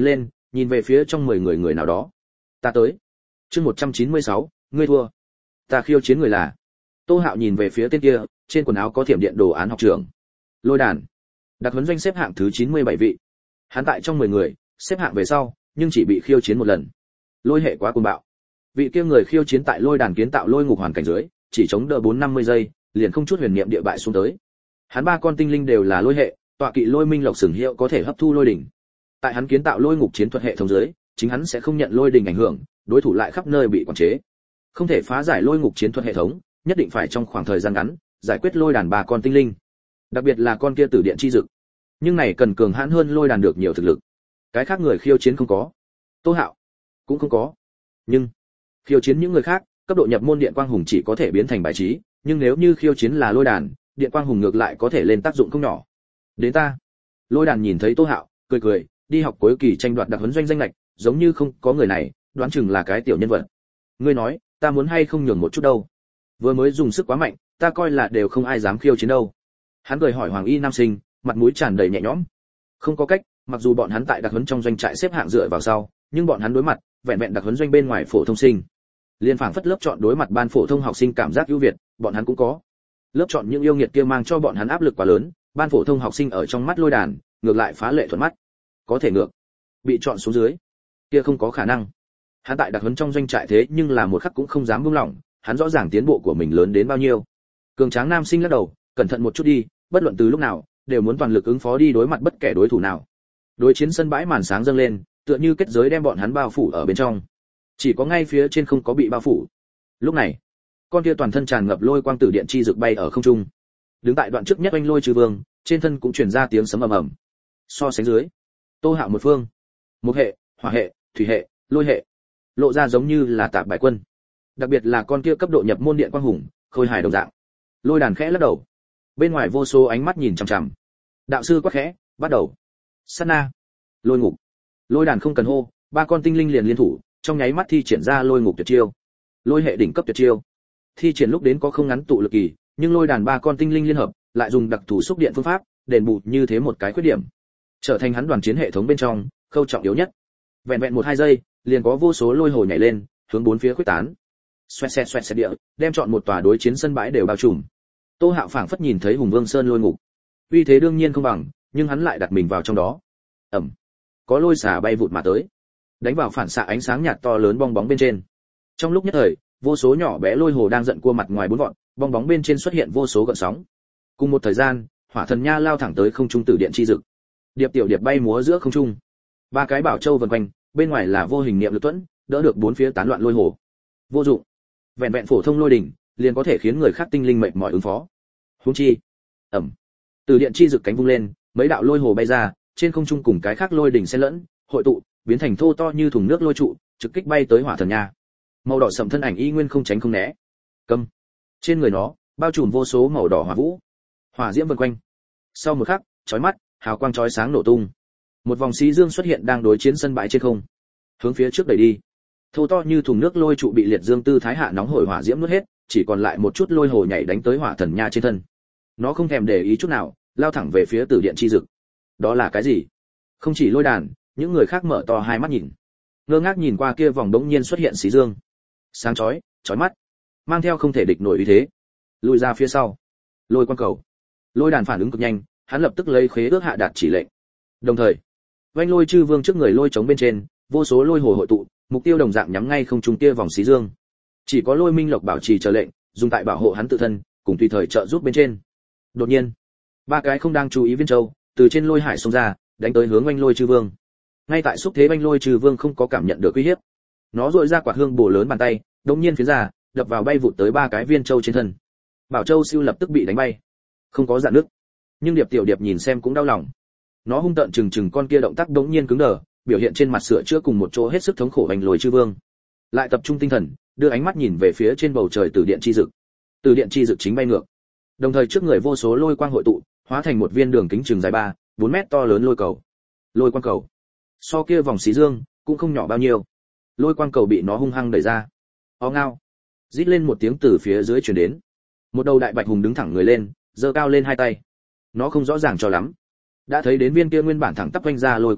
nhìn về phía trong 10 người người nào đó. Ta tới. Chương 196, ngươi thua. Ta khiêu chiến người là. Tô Hạo nhìn về phía tên kia, trên quần áo có thiểm điện đồ án học trưởng. Lôi đàn. Đặc huấn doanh xếp hạng thứ 97 vị. Hắn tại trong 10 người, xếp hạng về sau, nhưng chỉ bị khiêu chiến một lần. Lôi hệ quá cuồng bạo. Vị kia người khiêu chiến tại lôi đàn kiến tạo lôi ngục hoàn cảnh dưới, chỉ chống đỡ 4-50 giây, liền không chút huyền niệm địa bại xuống tới. Hắn ba con tinh linh đều là lôi hệ, tọa kỵ lôi minh lộc sừng hiệu có thể hấp thu lôi đỉnh. Tại hắn kiến tạo lôi ngục chiến thuật hệ thống dưới, chính hắn sẽ không nhận lôi đỉnh ảnh hưởng, đối thủ lại khắp nơi bị quản chế. Không thể phá giải lôi ngục chiến thuật hệ thống, nhất định phải trong khoảng thời gian ngắn giải quyết lôi đàn ba con tinh linh. Đặc biệt là con kia tử điện chi dực. Nhưng này cần cường hãn hơn lôi đàn được nhiều thực lực. Cái khác người khiêu chiến không có. Tô Hạo cũng không có. Nhưng khiêu chiến những người khác, cấp độ nhập môn điện quang hùng chỉ có thể biến thành bài trí, nhưng nếu như khiêu chiến là lôi đàn, điện quang hùng ngược lại có thể lên tác dụng không nhỏ. Đến ta. Lôi đàn nhìn thấy Tô Hạo, cười cười, đi học cuối kỳ tranh đoạt đặc huấn doanh danh lệch, giống như không có người này, đoán chừng là cái tiểu nhân vật. Ngươi nói, ta muốn hay không nhường một chút đâu? Vừa mới dùng sức quá mạnh, ta coi là đều không ai dám khiêu chiến đâu. Hắn cười hỏi Hoàng Y nam sinh, mặt mũi tràn đầy nhẹ nhõm. Không có cách, mặc dù bọn hắn tại đặc huấn trong doanh trại xếp hạng dựa vào sau, nhưng bọn hắn đối mặt, vẹn vẹn đặc huấn doanh bên ngoài phổ thông sinh. Liên phảng phất lớp chọn đối mặt ban phổ thông học sinh cảm giác ưu việt, bọn hắn cũng có. Lớp chọn những yêu nghiệt kia mang cho bọn hắn áp lực quá lớn, ban phổ thông học sinh ở trong mắt lôi đàn, ngược lại phá lệ thuận mắt. Có thể ngược, bị chọn xuống dưới, kia không có khả năng. Hắn tại đặc huấn trong doanh trại thế nhưng là một khắc cũng không dám buông lỏng, hắn rõ ràng tiến bộ của mình lớn đến bao nhiêu. Cường tráng nam sinh lắc đầu, cẩn thận một chút đi, bất luận từ lúc nào, đều muốn toàn lực ứng phó đi đối mặt bất kể đối thủ nào. Đối chiến sân bãi màn sáng dâng lên, tựa như kết giới đem bọn hắn bao phủ ở bên trong. Chỉ có ngay phía trên không có bị bao phủ. Lúc này, con kia toàn thân tràn ngập lôi quang tử điện chi rực bay ở không trung. Đứng tại đoạn trước nhất Oanh Lôi Trừ Vương, trên thân cũng truyền ra tiếng sấm ầm ầm. So sánh dưới, Tô Hạo một phương, một hệ, hỏa hệ, thủy hệ, lôi hệ, lộ ra giống như là tạp bài quân. Đặc biệt là con kia cấp độ nhập môn điện quang hùng, khôi hài đồng dạng. Lôi đàn khẽ lắc đầu. Bên ngoài vô số ánh mắt nhìn chằm chằm. Đạo sư quát khẽ, bắt đầu. Sát na, lôi ngục. Lôi đàn không cần hô, ba con tinh linh liền liên thủ, trong nháy mắt thi triển ra lôi ngục tuyệt chiêu. Lôi hệ đỉnh cấp tuyệt chiêu. Thi triển lúc đến có không ngắn tụ lực kỳ, nhưng lôi đàn ba con tinh linh liên hợp, lại dùng đặc thù xúc điện phương pháp, đền bù như thế một cái khuyết điểm. Trở thành hắn đoàn chiến hệ thống bên trong, khâu trọng yếu nhất. Vẹn vẹn 1-2 giây, liền có vô số lôi hồ nhảy lên, hướng bốn phía khuếch tán. Xoẹt xẹt địa, đem chọn một tòa đối chiến sân bãi đều bao trùm. Tô Hạo phảng phất nhìn thấy Hùng Vương Sơn lôi ngục. Uy thế đương nhiên không bằng, nhưng hắn lại đặt mình vào trong đó. Ầm. Có lôi xả bay vụt mà tới, đánh vào phản xạ ánh sáng nhạt to lớn bong bóng bên trên. Trong lúc nhất thời, vô số nhỏ bé lôi hồ đang giận cua mặt ngoài bốn vọt, bong bóng bên trên xuất hiện vô số gợn sóng. Cùng một thời gian, Hỏa Thần Nha lao thẳng tới không trung tử điện chi dực. Điệp tiểu điệp bay múa giữa không trung. Ba cái bảo châu vần quanh, bên ngoài là vô hình niệm lực tuẫn, đỡ được bốn phía tán loạn lôi hồ. Vô dụng. Vẹn vẹn phổ thông lôi đỉnh, liền có thể khiến người khác tinh linh mệt mỏi ứng phó. Huống chi, ầm. Từ điện chi rực cánh vung lên, mấy đạo lôi hồ bay ra, trên không trung cùng cái khác lôi đỉnh xen lẫn, hội tụ, biến thành thô to như thùng nước lôi trụ, trực kích bay tới Hỏa Thần Nha. Màu đỏ sẫm thân ảnh y nguyên không tránh không né. Câm. Trên người nó, bao trùm vô số màu đỏ hỏa vũ. Hỏa diễm vần quanh. Sau một khắc, chói mắt, hào quang chói sáng nổ tung. Một vòng xí dương xuất hiện đang đối chiến sân bãi trên không. Hướng phía trước đẩy đi. Thô to như thùng nước lôi trụ bị liệt dương tư thái hạ nóng hổi hỏa diễm nuốt hết, chỉ còn lại một chút lôi hồ nhảy đánh tới Hỏa Thần Nha trên thân. Nó không thèm để ý chút nào, lao thẳng về phía tử điện chi dực. Đó là cái gì? Không chỉ lôi đàn, những người khác mở to hai mắt nhìn, ngơ ngác nhìn qua kia vòng đống nhiên xuất hiện xí dương, sáng chói, chói mắt, mang theo không thể địch nổi uy thế. Lùi ra phía sau. Lôi quan cầu. Lôi đàn phản ứng cực nhanh, hắn lập tức lấy khế ước hạ đạt chỉ lệnh. Đồng thời, Oanh Lôi Chư Vương trước người lôi trống bên trên, vô số lôi hồ hội tụ, mục tiêu đồng dạng nhắm ngay không trung kia vòng xí dương. Chỉ có Lôi Minh Lộc bảo trì chờ lệnh, dùng tại bảo hộ hắn tự thân, cùng tùy thời trợ giúp bên trên. Đột nhiên, ba cái không đang chú ý viên châu, từ trên lôi hải xông ra, đánh tới hướng Oanh Lôi Chư Vương. Ngay tại xúc thế Oanh Lôi Chư Vương không có cảm nhận được uy hiếp. Nó dội ra quạt hương bổ lớn bàn tay, đống nhiên phía ra, đập vào bay vụt tới ba cái viên châu trên thân. Bảo châu siêu lập tức bị đánh bay. Không có dạn nước. Nhưng Điệp tiểu điệp nhìn xem cũng đau lòng. Nó hung tợn chừng con kia động tác đống nhiên cứng đờ, biểu hiện trên mặt sửa chữa cùng một chỗ hết sức thống khổ Oanh Lôi Chư Vương. Lại tập trung tinh thần, đưa ánh mắt nhìn về phía trên bầu trời tử điện chi dực. Tử điện chi dực chính bay ngược. Đồng thời trước người vô số lôi quang hội tụ, hóa thành một viên đường kính chừng dài 3-4 mét to lớn lôi cầu. Lôi quang cầu. So kia vòng xí dương cũng không nhỏ bao nhiêu. Lôi quang cầu bị nó hung hăng đẩy ra. Ó ngao. Rít lên một tiếng từ phía dưới truyền đến. Một đầu đại bạch hùng đứng thẳng người lên, giơ cao lên hai tay. Nó không rõ ràng cho lắm. Đã thấy đến viên kia nguyên bản thẳng tắp quanh ra lôi quang cầu,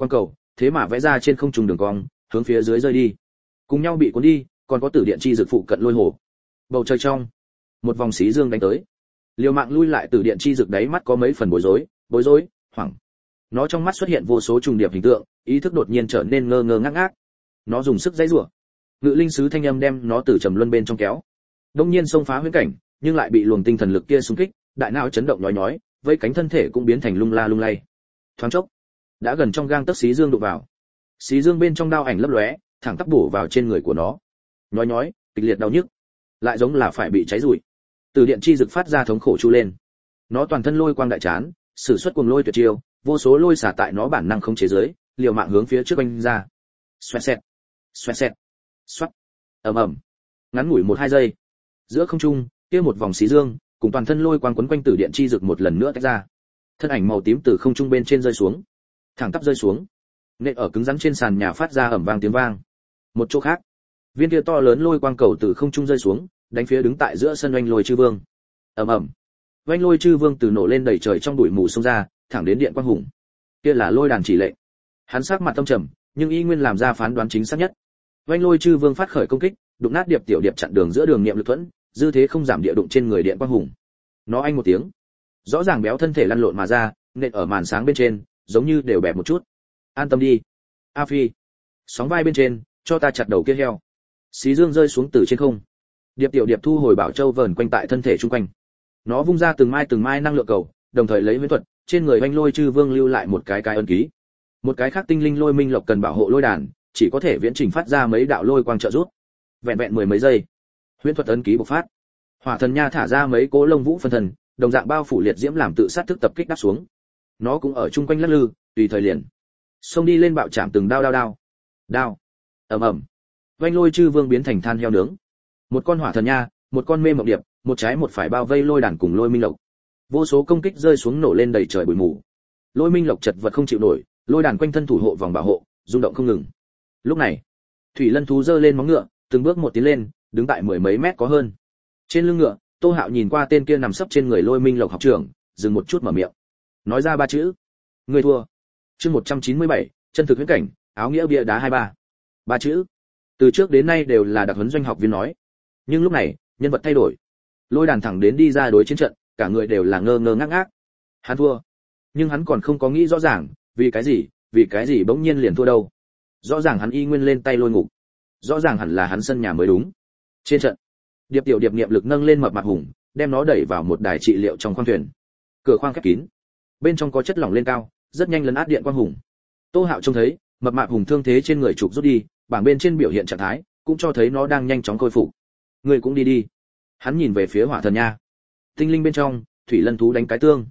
thế mà vẽ ra trên không trung đường cong, hướng phía dưới rơi đi. Cùng nhau bị cuốn đi, còn có tử điện chi dược phụ cận lôi hồ. Bầu trời trong, một vòng xí dương đánh tới. Liều mạng lui lại tử điện chi dược đáy mắt có mấy phần bối rối, hoảng. Nó trong mắt xuất hiện vô số trùng điệp hình tượng, ý thức đột nhiên trở nên ngơ ngơ ngác ngác. Nó dùng sức giãy giụa. Ngự linh sứ thanh âm đem nó từ trầm luân bên trong kéo. Đông nhiên xông phá huyễn cảnh, nhưng lại bị luồng tinh thần lực kia xung kích, đại não chấn động nhói nhói, vây cánh thân thể cũng biến thành lung la lung lay. Thoáng chốc, đã gần trong gang tấc xí dương đụng vào. Xí dương bên trong đao ảnh lấp lóe, thẳng tắp bổ vào trên người của nó. Nhói nhói, kịch liệt đau nhức, lại giống là phải bị cháy rụi. Từ điện chi dực phát ra thống khổ chu lên. Nó toàn thân lôi quang đại chán, sử xuất cuồng lôi tuyệt chiêu, vô số lôi xả tại nó bản năng không chế giới, liều mạng hướng phía trước anh ra. Xoẹt xẹt, xoát, ầm. Ngắn ngủi 1-2 giây, giữa không trung, kia một vòng xí dương, cùng toàn thân lôi quang quấn quanh tử điện chi dực một lần nữa tách ra. Thân ảnh màu tím từ không trung bên trên rơi xuống, thẳng tắp rơi xuống, nện ở cứng rắn trên sàn nhà phát ra ầm vang tiếng vang. Một chỗ khác, viên kia to lớn lôi quang cầu từ không trung rơi xuống, đánh phía đứng tại giữa sân oanh lôi chư vương. Ầm. Oanh lôi chư vương từ nổ lên đầy trời trong bụi mù xông ra, thẳng đến điện quang hùng. Kia là lôi đàn chỉ lệnh. Hắn sắc mặt tâm trầm, nhưng y nguyên làm ra phán đoán chính xác nhất. Oanh lôi chư vương phát khởi công kích, đụng nát điệp tiểu điệp chặn đường giữa đường niệm lực thuẫn, dư thế không giảm địa đụng trên người điện quang hùng. Nó anh một tiếng, rõ ràng béo thân thể lăn lộn mà ra, nện ở màn sáng bên trên, giống như đều bẹp một chút. An tâm đi, A Phi. Sóng vai bên trên, cho ta chặt đầu kia heo. Xí dương rơi xuống từ trên không. Điệp tiểu điệp thu hồi bảo châu vờn quanh tại thân thể chung quanh. Nó vung ra từng mai năng lượng cầu, đồng thời lấy huyễn thuật, trên người oanh lôi chư vương lưu lại một cái ấn ký. Một cái khác tinh linh lôi minh lộc cần bảo hộ lôi đàn, chỉ có thể viễn trình phát ra mấy đạo lôi quang trợ giúp. Vẹn 10 mấy giây, huyễn thuật ấn ký bộc phát. Hỏa thần nha thả ra mấy cỗ lông vũ phân thần, đồng dạng bao phủ liệt diễm làm tự sát thức tập kích đáp xuống. Nó cũng ở chung quanh lắc lư, tùy thời liền xông đi lên bạo chạm từng đao. Ầm. Oanh lôi chư vương biến thành than heo nướng. Một con hỏa thần nha, một con mê mộng điệp, một trái một phải bao vây lôi đàn cùng lôi minh lộc. Vô số công kích rơi xuống nổ lên đầy trời bụi mù. Lôi minh lộc chật vật không chịu nổi, lôi đàn quanh thân thủ hộ vòng bảo hộ, rung động không ngừng. Lúc này, thủy lân thú giơ lên móng ngựa, từng bước một tiến lên, đứng tại 10 mấy mét có hơn. Trên lưng ngựa, Tô Hạo nhìn qua tên kia nằm sấp trên người lôi minh lộc học trưởng, dừng một chút mở miệng, nói ra 3 chữ: người thua. Chương 197, chân thực huyễn cảnh, áo nghĩa bia đá 23. 3 chữ. Từ trước đến nay đều là đặc huấn doanh học viên nói, nhưng lúc này, nhân vật thay đổi. Lôi đàn thẳng đến đi ra đối chiến trận, cả người đều là ngơ ngơ ngác ngác. Hắn thua, nhưng hắn còn không có nghĩ rõ ràng, vì cái gì bỗng nhiên liền thua đâu. Rõ ràng hắn y nguyên lên tay lôi ngục, rõ ràng hẳn là hắn sân nhà mới đúng. Trên trận, điệp tiểu điệp niệm lực nâng lên mập mạp hùng, đem nó đẩy vào một đài trị liệu trong khoang thuyền. Cửa khoang khép kín, bên trong có chất lỏng lên cao, rất nhanh lấn át điện quang hùng. Tô Hạo trông thấy mập mạp hùng thương thế trên người trục rút đi, bảng bên trên biểu hiện trạng thái cũng cho thấy nó đang nhanh chóng khôi phục. Người cũng đi. Hắn nhìn về phía hỏa thần nha. Tinh linh bên trong, thủy lân thú đánh cái tương.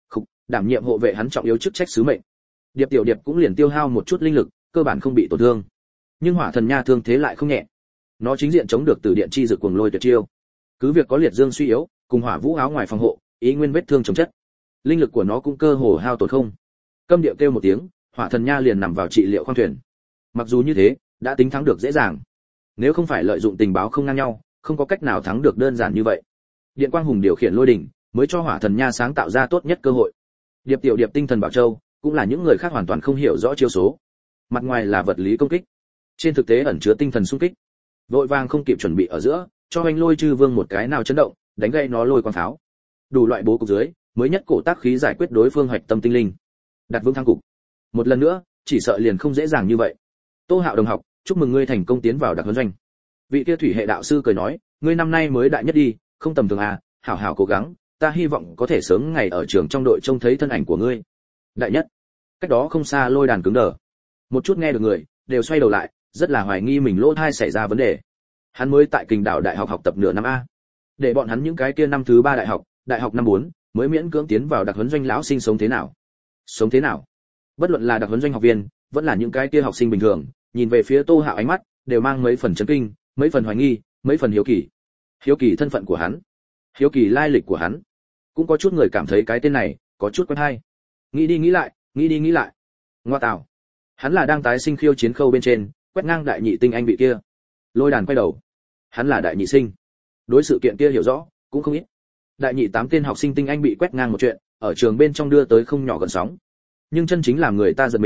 Đảm nhiệm hộ vệ hắn trọng yếu chức trách sứ mệnh. Điệp tiểu điệp cũng liền tiêu hao một chút linh lực, cơ bản không bị tổn thương. Nhưng hỏa thần nha thương thế lại không nhẹ. Nó chính diện chống được từ điện chi dược cuồng lôi tuyệt chiêu. Cứ việc có liệt dương suy yếu, cùng hỏa vũ áo ngoài phòng hộ, ý nguyên vết thương chống chất. Linh lực của nó cũng cơ hồ hao tổn không. Câm điệu kêu một tiếng, hỏa thần nha liền nằm vào trị liệu khoang thuyền. Mặc dù như thế, đã tính thắng được dễ dàng. Nếu không phải lợi dụng tình báo không ngang nhau, không có cách nào thắng được đơn giản như vậy. Điện quang hùng điều khiển lôi đỉnh, mới cho hỏa thần nha sáng tạo ra tốt nhất cơ hội. Điệp tiểu điệp tinh thần bảo châu, cũng là những người khác hoàn toàn không hiểu rõ chiêu số. Mặt ngoài là vật lý công kích, trên thực tế ẩn chứa tinh thần xung kích. Vội vàng không kịp chuẩn bị ở giữa, cho anh lôi chư vương một cái nào chấn động, đánh gây nó lôi quang pháo. Đủ loại bố cục dưới, mới nhất cổ tác khí giải quyết đối phương hoạch tâm tinh linh. Đặt vững thắng cục. Một lần nữa, chỉ sợ liền không dễ dàng như vậy. Tô Hạo đồng học, chúc mừng ngươi thành công tiến vào đặc huấn doanh. Vị kia thủy hệ đạo sư cười nói, ngươi năm nay mới đại nhất đi, không tầm thường à, hảo hảo cố gắng, ta hy vọng có thể sớm ngày ở trường trong đội trông thấy thân ảnh của ngươi. Đại nhất. Cách đó không xa lôi đàn cứng đờ. Một chút nghe được người, đều xoay đầu lại, rất là hoài nghi mình lỗ tai xảy ra vấn đề. Hắn mới tại Kình Đảo Đại học học tập nửa năm a. Để bọn hắn những cái kia năm thứ 3 đại học năm 4, mới miễn cưỡng tiến vào đặc huấn doanh lão sinh sống thế nào? Sống thế nào? Bất luận là đặc huấn doanh học viên, vẫn là những cái kia học sinh bình thường, nhìn về phía Tô Hạo ánh mắt đều mang mấy phần chấn kinh, mấy phần hoài nghi, mấy phần hiếu kỳ. Hiếu kỳ thân phận của hắn, hiếu kỳ lai lịch của hắn. Cũng có chút người cảm thấy cái tên này có chút quen hay. Nghĩ đi nghĩ lại. Ngoa tạo. Hắn là đang tái sinh khiêu chiến khâu bên trên, quét ngang đại nhị tinh anh vị kia. Lôi đàn quay đầu. Hắn là đại nhị sinh. Đối sự kiện kia hiểu rõ, cũng không ít. Đại nhị 8 tên học sinh tinh anh bị quét ngang một chuyện, ở trường bên trong đưa tới không nhỏ gần sóng. Nhưng chân chính làm người ta giật mình,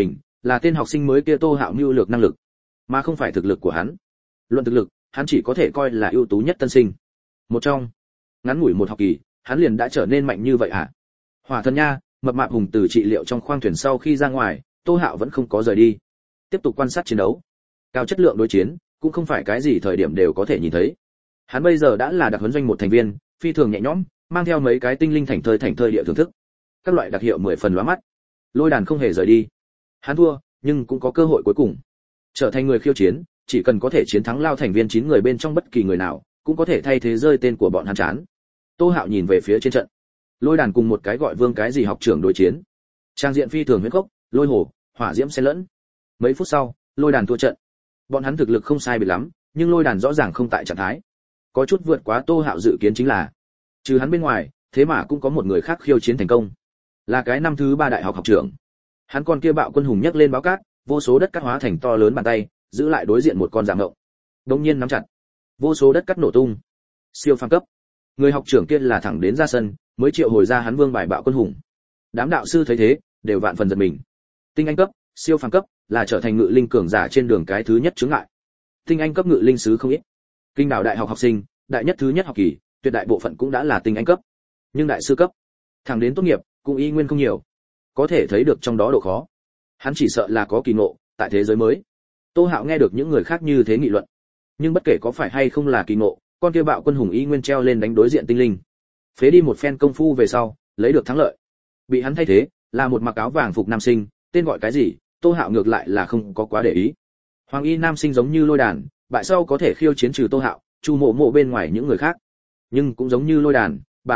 là tên học sinh mới kia Tô Hạo mưu lược năng lực, mà không phải thực lực của hắn. Luận thực lực, hắn chỉ có thể coi là ưu tú nhất tân sinh. Một trong, ngắn ngủi một học kỳ, hắn liền đã trở nên mạnh như vậy hả? Hỏa Thần nha, mập mạp hùng từ trị liệu trong khoang thuyền sau khi ra ngoài, Tô Hạo vẫn không có rời đi, tiếp tục quan sát chiến đấu. Cao chất lượng đối chiến, cũng không phải cái gì thời điểm đều có thể nhìn thấy. Hắn bây giờ đã là đặc huấn doanh một thành viên, phi thường nhẹ nhõm, mang theo mấy cái tinh linh thành thơi địa thưởng thức. Các loại đặc hiệu 10 phần lóa mắt. Lôi Đàn không hề rời đi. Hắn thua, nhưng cũng có cơ hội cuối cùng. Trở thành người khiêu chiến, chỉ cần có thể chiến thắng lao thành viên 9 người bên trong bất kỳ người nào, cũng có thể thay thế rơi tên của bọn hắn chán. Tô Hạo nhìn về phía trên trận. Lôi Đàn cùng một cái gọi Vương cái gì học trưởng đối chiến. Trang diện phi thường huyết gốc, lôi hồ, hỏa diễm xen lẫn. Mấy phút sau, Lôi Đàn thua trận. Bọn hắn thực lực không sai biệt lắm, nhưng Lôi Đàn rõ ràng không tại trạng thái. Có chút vượt quá Tô Hạo dự kiến chính là, trừ hắn bên ngoài, thế mà cũng có một người khác khiêu chiến thành công. Là cái năm thứ 3 đại học học trưởng. Hắn con kia Bạo Quân Hùng nhấc lên báo cát, vô số đất cát hóa thành to lớn bàn tay, giữ lại đối diện một con dạng ngộng. Đống nhiên nắm chặt, vô số đất cát nổ tung. Siêu phàm cấp. Người học trưởng kia là thẳng đến ra sân, mới triệu hồi ra hắn vương bài Bạo Quân Hùng. Đám đạo sư thấy thế, đều vạn phần giật mình. Tinh anh cấp, siêu phàm cấp, là trở thành ngự linh cường giả trên đường cái thứ nhất chướng ngại. Tinh anh cấp ngự linh sứ không ít. Kinh đảo đại học học sinh, đại nhất thứ nhất học kỳ, tuyệt đại bộ phận cũng đã là tinh anh cấp. Nhưng đại sư cấp, thẳng đến tốt nghiệp, cũng y nguyên không nhiều. Có thể thấy được trong đó độ khó. Hắn chỉ sợ là có kỳ ngộ, tại thế giới mới. Tô Hạo nghe được những người khác như thế nghị luận. Nhưng bất kể có phải hay không là kỳ ngộ, con kia Bạo Quân Hùng y nguyên treo lên đánh đối diện tinh linh. Phế đi một phen công phu về sau, lấy được thắng lợi. Bị hắn thay thế, là một mặc áo vàng phục nam sinh, tên gọi cái gì, Tô Hạo ngược lại là không có quá để ý. Hoàng y nam sinh giống như Lôi Đàn, bại sau có thể khiêu chiến trừ Tô Hạo, Chu Mộ Mộ bên ngoài những người khác. Nhưng cũng giống như Lôi Đàn,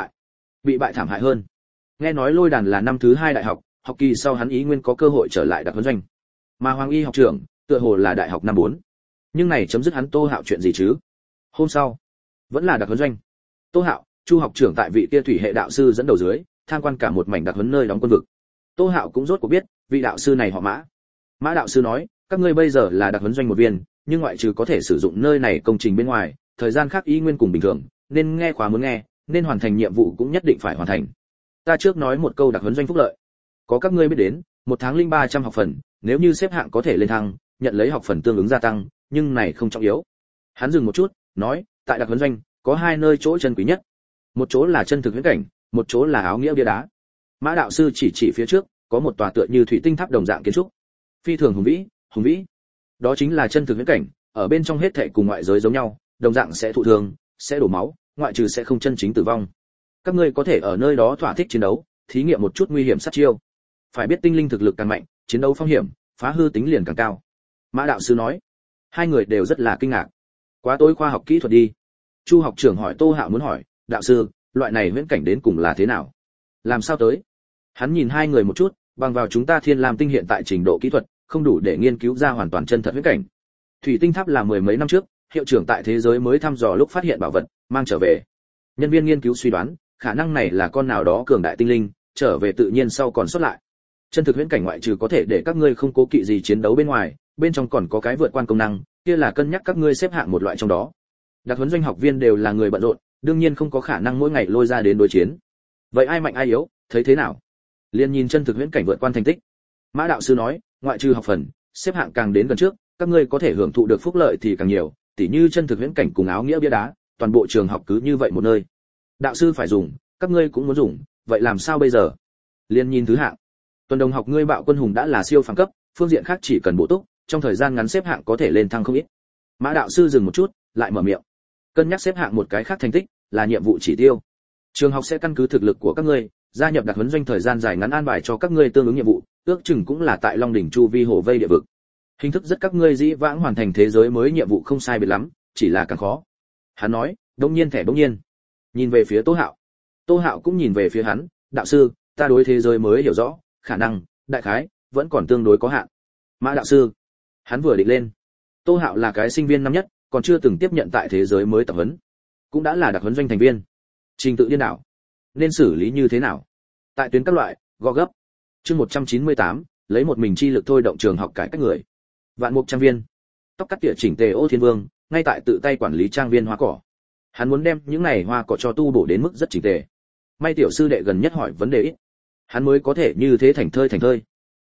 bị bại thảm hại hơn. Nghe nói Lôi Đàn là năm thứ 2 đại học, học kỳ sau hắn ý nguyên có cơ hội trở lại đặc huấn doanh. Mà Hoàng y học trưởng, tựa hồ là đại học năm 4. Nhưng này chấm dứt hắn Tô Hạo chuyện gì chứ? Hôm sau, vẫn là đặc huấn doanh. Tô Hạo, Chu học trưởng tại vị kia thủy hệ đạo sư dẫn đầu dưới, tham quan cả một mảnh đặc huấn nơi đóng quân vực. Tô Hạo cũng rốt cuộc biết, vị đạo sư này họ Mã. Mã đạo sư nói, các ngươi bây giờ là đặc huấn doanh một viên, nhưng ngoại trừ có thể sử dụng nơi này công trình bên ngoài, thời gian khác y nguyên cùng bình thường, nên nghe khóa muốn nghe, nên hoàn thành nhiệm vụ cũng nhất định phải hoàn thành. Ta trước nói một câu đặc huấn doanh phúc lợi. Có các ngươi biết đến, một tháng linh 300 học phần, nếu như xếp hạng có thể lên thăng, nhận lấy học phần tương ứng gia tăng, nhưng này không trọng yếu. Hắn dừng một chút, nói, tại đặc huấn doanh, có 2 nơi chỗ chân quý nhất. Một chỗ là chân thực huyễn cảnh, một chỗ là áo nghĩa bia đá. Mã đạo sư chỉ phía trước, có một tòa tựa như thủy tinh tháp đồng dạng kiến trúc. Phi thường hùng vĩ. Đó chính là chân thực huyễn cảnh, ở bên trong hết thảy cùng ngoại giới giống nhau, đồng dạng sẽ thụ thương, sẽ đổ máu, ngoại trừ sẽ không chân chính tử vong. Các ngươi có thể ở nơi đó thỏa thích chiến đấu, thí nghiệm một chút nguy hiểm sát chiêu. Phải biết tinh linh thực lực càng mạnh, chiến đấu phong hiểm, phá hư tính liền càng cao. Mã đạo sư nói. 2 người đều rất là kinh ngạc. Quá tối khoa học kỹ thuật đi. Chu học trưởng hỏi Tô Hạo muốn hỏi, đạo sư, loại này huyễn cảnh đến cùng là thế nào? Làm sao tới? Hắn nhìn 2 người một chút, bằng vào chúng ta Thiên Lam tinh hiện tại trình độ kỹ thuật, không đủ để nghiên cứu ra hoàn toàn chân thật huyễn cảnh. Thủy tinh tháp là 10 mấy năm trước, hiệu trưởng tại thế giới mới thăm dò lúc phát hiện bảo vật, mang trở về. Nhân viên nghiên cứu suy đoán, khả năng này là con nào đó cường đại tinh linh, trở về tự nhiên sau còn xuất lại. Chân thực huyễn cảnh ngoại trừ có thể để các ngươi không cố kỵ gì chiến đấu bên ngoài, bên trong còn có cái vượt quan công năng, kia là cân nhắc các ngươi xếp hạng một loại trong đó. Đặc huấn doanh học viên đều là người bận rộn, đương nhiên không có khả năng mỗi ngày lôi ra đến đối chiến. Vậy ai mạnh ai yếu, thấy thế nào? Liên nhìn chân thực huyễn cảnh vượt quan thành tích. Mã đạo sư nói, ngoại trừ học phần, xếp hạng càng đến gần trước, các ngươi có thể hưởng thụ được phúc lợi thì càng nhiều, tỉ như chân thực huyễn cảnh cùng áo nghĩa bia đá, toàn bộ trường học cứ như vậy một nơi. Đạo sư phải dùng, các ngươi cũng muốn dùng, vậy làm sao bây giờ? Liên nhìn thứ hạng. Tuần đồng học ngươi Bạo Quân Hùng đã là siêu phàm cấp, phương diện khác chỉ cần bổ túc, trong thời gian ngắn xếp hạng có thể lên thăng không ít. Mã đạo sư dừng một chút, lại mở miệng. Cân nhắc xếp hạng một cái khác thành tích, là nhiệm vụ chỉ tiêu. Trường học sẽ căn cứ thực lực của các ngươi, gia nhập đặc huấn doanh thời gian dài ngắn an bài cho các ngươi tương ứng nhiệm vụ, ước chừng cũng là tại Long đỉnh chu vi hồ vây địa vực. Hình thức rất các ngươi dĩ vãng hoàn thành thế giới mới nhiệm vụ không sai biệt lắm, chỉ là càng khó. Hắn nói, đông nhiên. Nhìn về phía Tô Hạo. Tô Hạo cũng nhìn về phía hắn, đạo sư, ta đối thế giới mới hiểu rõ, khả năng, đại khái, vẫn còn tương đối có hạn. Mã đạo sư. Hắn vừa định lên. Tô Hạo là cái sinh viên năm nhất, còn chưa từng tiếp nhận tại thế giới mới tập huấn, cũng đã là đặc huấn doanh thành viên. Trình tự điên đảo, nên xử lý như thế nào? Tại tuyến các loại, gõ gấp. Chương 198, lấy một mình chi lực thôi động trường học cải cách người. Vạn Mục trang viên. Tóc cắt tỉa chỉnh tề Ô Thiên Vương, ngay tại tự tay quản lý trang viên hoa cỏ. Hắn muốn đem những này hoa cỏ cho tu bổ đến mức rất chỉnh tề. May tiểu sư đệ gần nhất hỏi vấn đề ít, hắn mới có thể như thế thành thơi.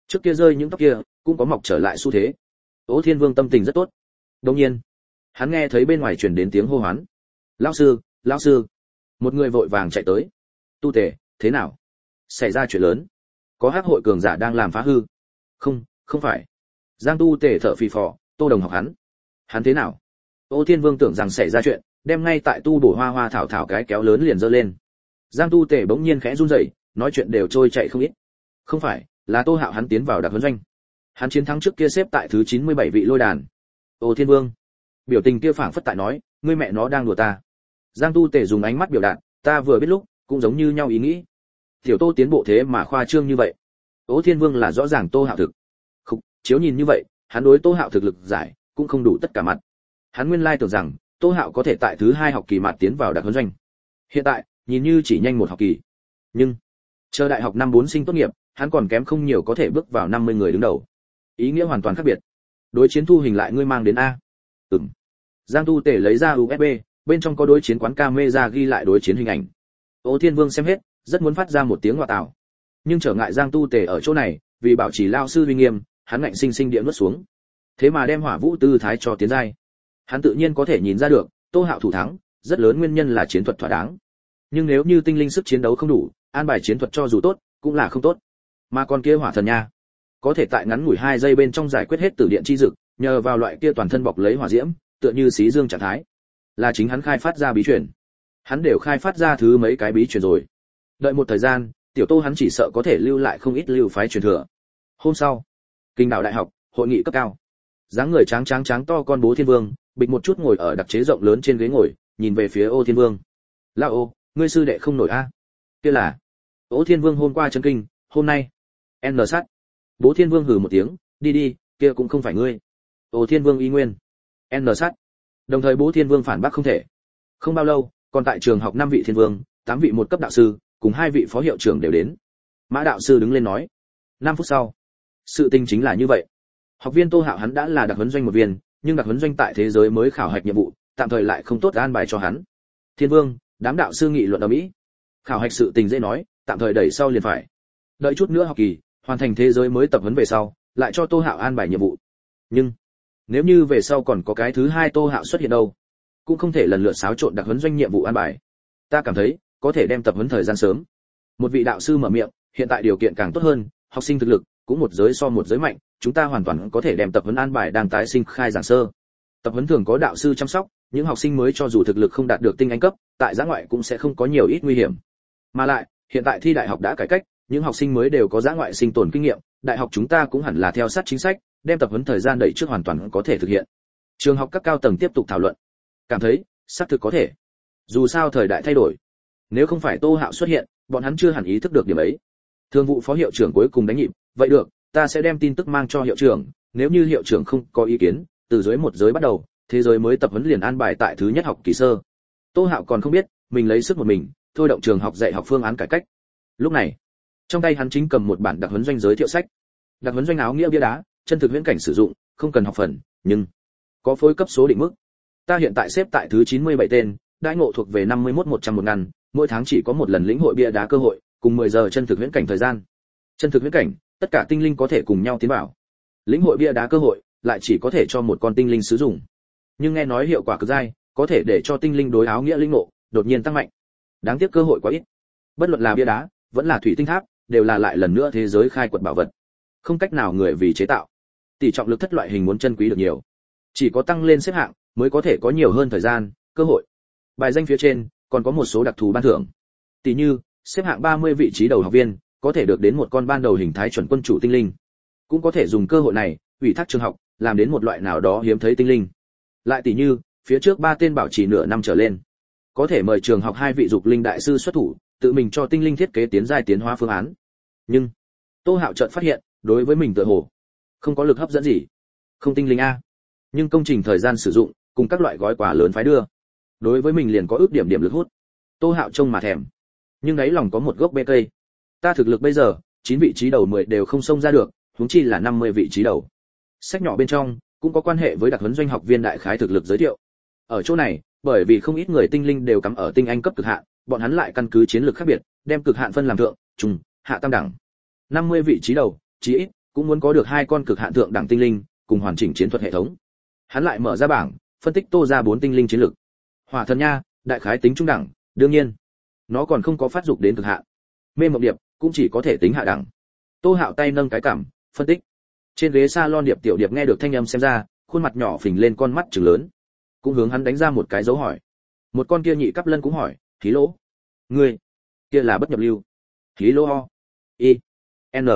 Trước kia rơi những tóc kia cũng có mọc trở lại xu thế. Ô Thiên Vương tâm tình rất tốt. Đột nhiên, hắn nghe thấy bên ngoài truyền đến tiếng hô hoán. "Lão sư, lão sư!" Một người vội vàng chạy tới. "Tu Tề, thế nào? Xảy ra chuyện lớn. Có hắc hội cường giả đang làm phá hư." "Không, không phải." Giang Tu Tề thở phì phò, Tô Đồng học hắn. "Hắn thế nào?" Ô Thiên Vương tưởng rằng xảy ra chuyện, đem ngay tại tu bổ hoa hoa thảo thảo cái kéo lớn liền giơ lên. Giang Tu Tề bỗng nhiên khẽ run rẩy, nói chuyện đều trôi chạy không ít. "Không phải, là Tô Hạo hắn tiến vào đặc huấn doanh. Hắn chiến thắng trước kia xếp tại thứ 97 vị lôi đàn." Ô Thiên Vương, biểu tình kia phảng phất tại nói, ngươi mẹ nó đang đùa ta. Giang Tu Tề dùng ánh mắt biểu đạt, ta vừa biết lúc, cũng giống như nhau ý nghĩ. Tiểu Tô tiến bộ thế mà khoa trương như vậy. Ô Thiên Vương là rõ ràng Tô Hạo thực. Không, chiếu nhìn như vậy, hắn đối Tô Hạo thực lực giải, cũng không đủ tất cả mặt. Hắn nguyên lai tưởng rằng, Tô Hạo có thể tại thứ 2 học kỳ mặt tiến vào đặc huấn doanh. Hiện tại, nhìn như chỉ nhanh một học kỳ. Nhưng, chờ đại học năm 4 sinh tốt nghiệp, hắn còn kém không nhiều có thể bước vào 50 người đứng đầu. Ý nghĩa hoàn toàn khác biệt. Đối chiến thu hình lại ngươi mang đến a. Giang Tu Tề lấy ra USB, bên trong có đối chiến quán camera ghi lại đối chiến hình ảnh. Ô Thiên Vương xem hết, rất muốn phát ra một tiếng ngoại tảo. Nhưng trở ngại Giang Tu Tề ở chỗ này, vì bảo trì lao sư uy nghiêm, hắn ngạnh sinh sinh địa nuốt xuống. Thế mà đem Hỏa Vũ tư thái cho tiến giai. Hắn tự nhiên có thể nhìn ra được, Tô Hạo thủ thắng, rất lớn nguyên nhân là chiến thuật thỏa đáng. Nhưng nếu như tinh linh sức chiến đấu không đủ, an bài chiến thuật cho dù tốt, cũng là không tốt. Mà con kia Hỏa Thần nha, có thể tại ngắn ngủi 2 giây bên trong giải quyết hết tử điện chi dực, nhờ vào loại kia toàn thân bọc lấy hỏa diễm, tựa như xí dương trạng thái. Là chính hắn khai phát ra bí truyền. Hắn đều khai phát ra thứ mấy cái bí truyền rồi. Đợi một thời gian, tiểu Tô hắn chỉ sợ có thể lưu lại không ít lưu phái truyền thừa. Hôm sau, Kinh Đảo Đại học, hội nghị cấp cao. Dáng người tráng to con Bố Thiên Vương, bịch một chút ngồi ở đặc chế rộng lớn trên ghế ngồi, nhìn về phía Ô Thiên Vương. "Lão Ô, ngươi sư đệ không nổi a?" "Kia là." Ô Thiên Vương hôm qua chấn kinh, hôm nay N sát. Bố Thiên Vương hừ một tiếng, đi, kia cũng không phải ngươi." Ô Thiên Vương y nguyên. N sát. Đồng thời Bố Thiên Vương phản bác không thể. Không bao lâu, còn tại trường học 5 vị thiên vương, 8 vị một cấp đạo sư, cùng 2 vị phó hiệu trưởng đều đến. Mã đạo sư đứng lên nói. 5 phút sau, sự tình chính là như vậy. Học viên Tô Hạo hắn đã là đặc huấn doanh một viên, nhưng đặc huấn doanh tại thế giới mới khảo hạch nhiệm vụ, tạm thời lại không tốt an bài cho hắn. Thiên Vương, đám đạo sư nghị luận ở mỹ. Khảo hạch sự tình dễ nói, tạm thời đẩy sau liền phải. Đợi chút nữa học kỳ, hoàn thành thế giới mới tập huấn về sau, lại cho Tô Hạo an bài nhiệm vụ. Nhưng nếu như về sau còn có cái thứ 2 Tô Hạo xuất hiện đâu, cũng không thể lần lượt xáo trộn đặc huấn doanh nhiệm vụ an bài. Ta cảm thấy có thể đem tập huấn thời gian sớm. Một vị đạo sư mở miệng, hiện tại điều kiện càng tốt hơn, học sinh thực lực cũng một giới so một giới mạnh, chúng ta hoàn toàn có thể đem tập huấn an bài đang tái sinh khai giảng sơ. Tập huấn thường có đạo sư chăm sóc, những học sinh mới cho dù thực lực không đạt được tinh anh cấp, tại giã ngoại cũng sẽ không có nhiều ít nguy hiểm. Mà lại, hiện tại thi đại học đã cải cách, những học sinh mới đều có giã ngoại sinh tồn kinh nghiệm, đại học chúng ta cũng hẳn là theo sát chính sách, đem tập huấn thời gian đẩy trước hoàn toàn có thể thực hiện. Trường học các cao tầng tiếp tục thảo luận, cảm thấy xác thực có thể. Dù sao thời đại thay đổi, nếu không phải Tô Hạo xuất hiện, bọn hắn chưa hẳn ý thức được điểm ấy. Thường vụ phó hiệu trưởng cuối cùng đánh nhịp, vậy được, ta sẽ đem tin tức mang cho hiệu trưởng, nếu như hiệu trưởng không có ý kiến, từ dưới một giới bắt đầu, thế giới mới tập huấn liền an bài tại thứ nhất học kỳ sơ. Tô Hạo còn không biết, mình lấy sức một mình, thôi động trường học dạy học phương án cải cách. Lúc này, trong tay hắn chính cầm một bản đặc huấn doanh giới thiệu sách. Đặc huấn doanh áo nghĩa bia đá, chân thực viễn cảnh sử dụng, không cần học phần, nhưng có phối cấp số định mức. Ta hiện tại xếp tại thứ 97 tên, đãi ngộ thuộc về 51-100-1 mỗi tháng chỉ có một lần lĩnh hội bia đá cơ hội, cùng 10 giờ chân thực viễn cảnh thời gian. Chân thực viễn cảnh, tất cả tinh linh có thể cùng nhau tiến vào. Lĩnh hội bia đá cơ hội, lại chỉ có thể cho một con tinh linh sử dụng. Nhưng nghe nói hiệu quả cực dai, có thể để cho tinh linh đối áo nghĩa linh ngộ đột nhiên tăng mạnh. Đáng tiếc cơ hội quá ít. Bất luận là bia đá, vẫn là thủy tinh tháp, đều là lại lần nữa thế giới khai quật bảo vật. Không cách nào người vì chế tạo. Tỷ trọng lực thất loại hình muốn chân quý được nhiều. Chỉ có tăng lên xếp hạng mới có thể có nhiều hơn thời gian, cơ hội. Bài danh phía trên còn có một số đặc thù ban thưởng. Tỷ như, xếp hạng 30 vị trí đầu học viên, có thể được đến một con ban đầu hình thái chuẩn quân chủ tinh linh. Cũng có thể dùng cơ hội này, ủy thác trường học, làm đến một loại nào đó hiếm thấy tinh linh. Lại tỷ như, phía trước 3 tên bảo trì nửa năm trở lên, có thể mời trường học 2 vị dục linh đại sư xuất thủ, tự mình cho tinh linh thiết kế tiến giai tiến hóa phương án. Nhưng Tô Hạo chợt phát hiện, đối với mình tựa hồ không có lực hấp dẫn gì. Không tinh linh a, nhưng công trình thời gian sử dụng cùng các loại gói quà lớn phái đưa, đối với mình liền có ước điểm lực hút. Tô Hạo trông mà thèm, nhưng đáy lòng có một gốc bê cây. Ta thực lực bây giờ 9 vị trí đầu 10 đều không xông ra được, huống chi là 50 vị trí đầu. Sách nhỏ bên trong cũng có quan hệ với đặc huấn doanh học viên đại khái thực lực giới thiệu. Ở chỗ này, bởi vì không ít người tinh linh đều cắm ở tinh anh cấp cực hạn, bọn hắn lại căn cứ chiến lược khác biệt, đem cực hạn phân làm thượng, trung, hạ tam đẳng. 50 vị trí đầu, chí ít cũng muốn có được 2 con cực hạn thượng đẳng tinh linh cùng hoàn chỉnh chiến thuật hệ thống. Hắn lại mở ra bảng, phân tích Tô ra 4 tinh linh chiến lực. Hỏa thần nha, đại khái tính trung đẳng, đương nhiên, nó còn không có phát dục đến cực hạn. Mê Mộng Điệp cũng chỉ có thể tính hạ đẳng. Tô Hạo tay nâng cái cằm, phân tích. Trên ghế salon Điệp Tiểu Điệp nghe được thanh âm xem ra, khuôn mặt nhỏ phình lên con mắt trừng lớn, cũng hướng hắn đánh ra một cái dấu hỏi. Một con kia nhị cấp lân cũng hỏi, "Khí lỗ, ngươi kia là bất nhập lưu." Khí lỗ o. I N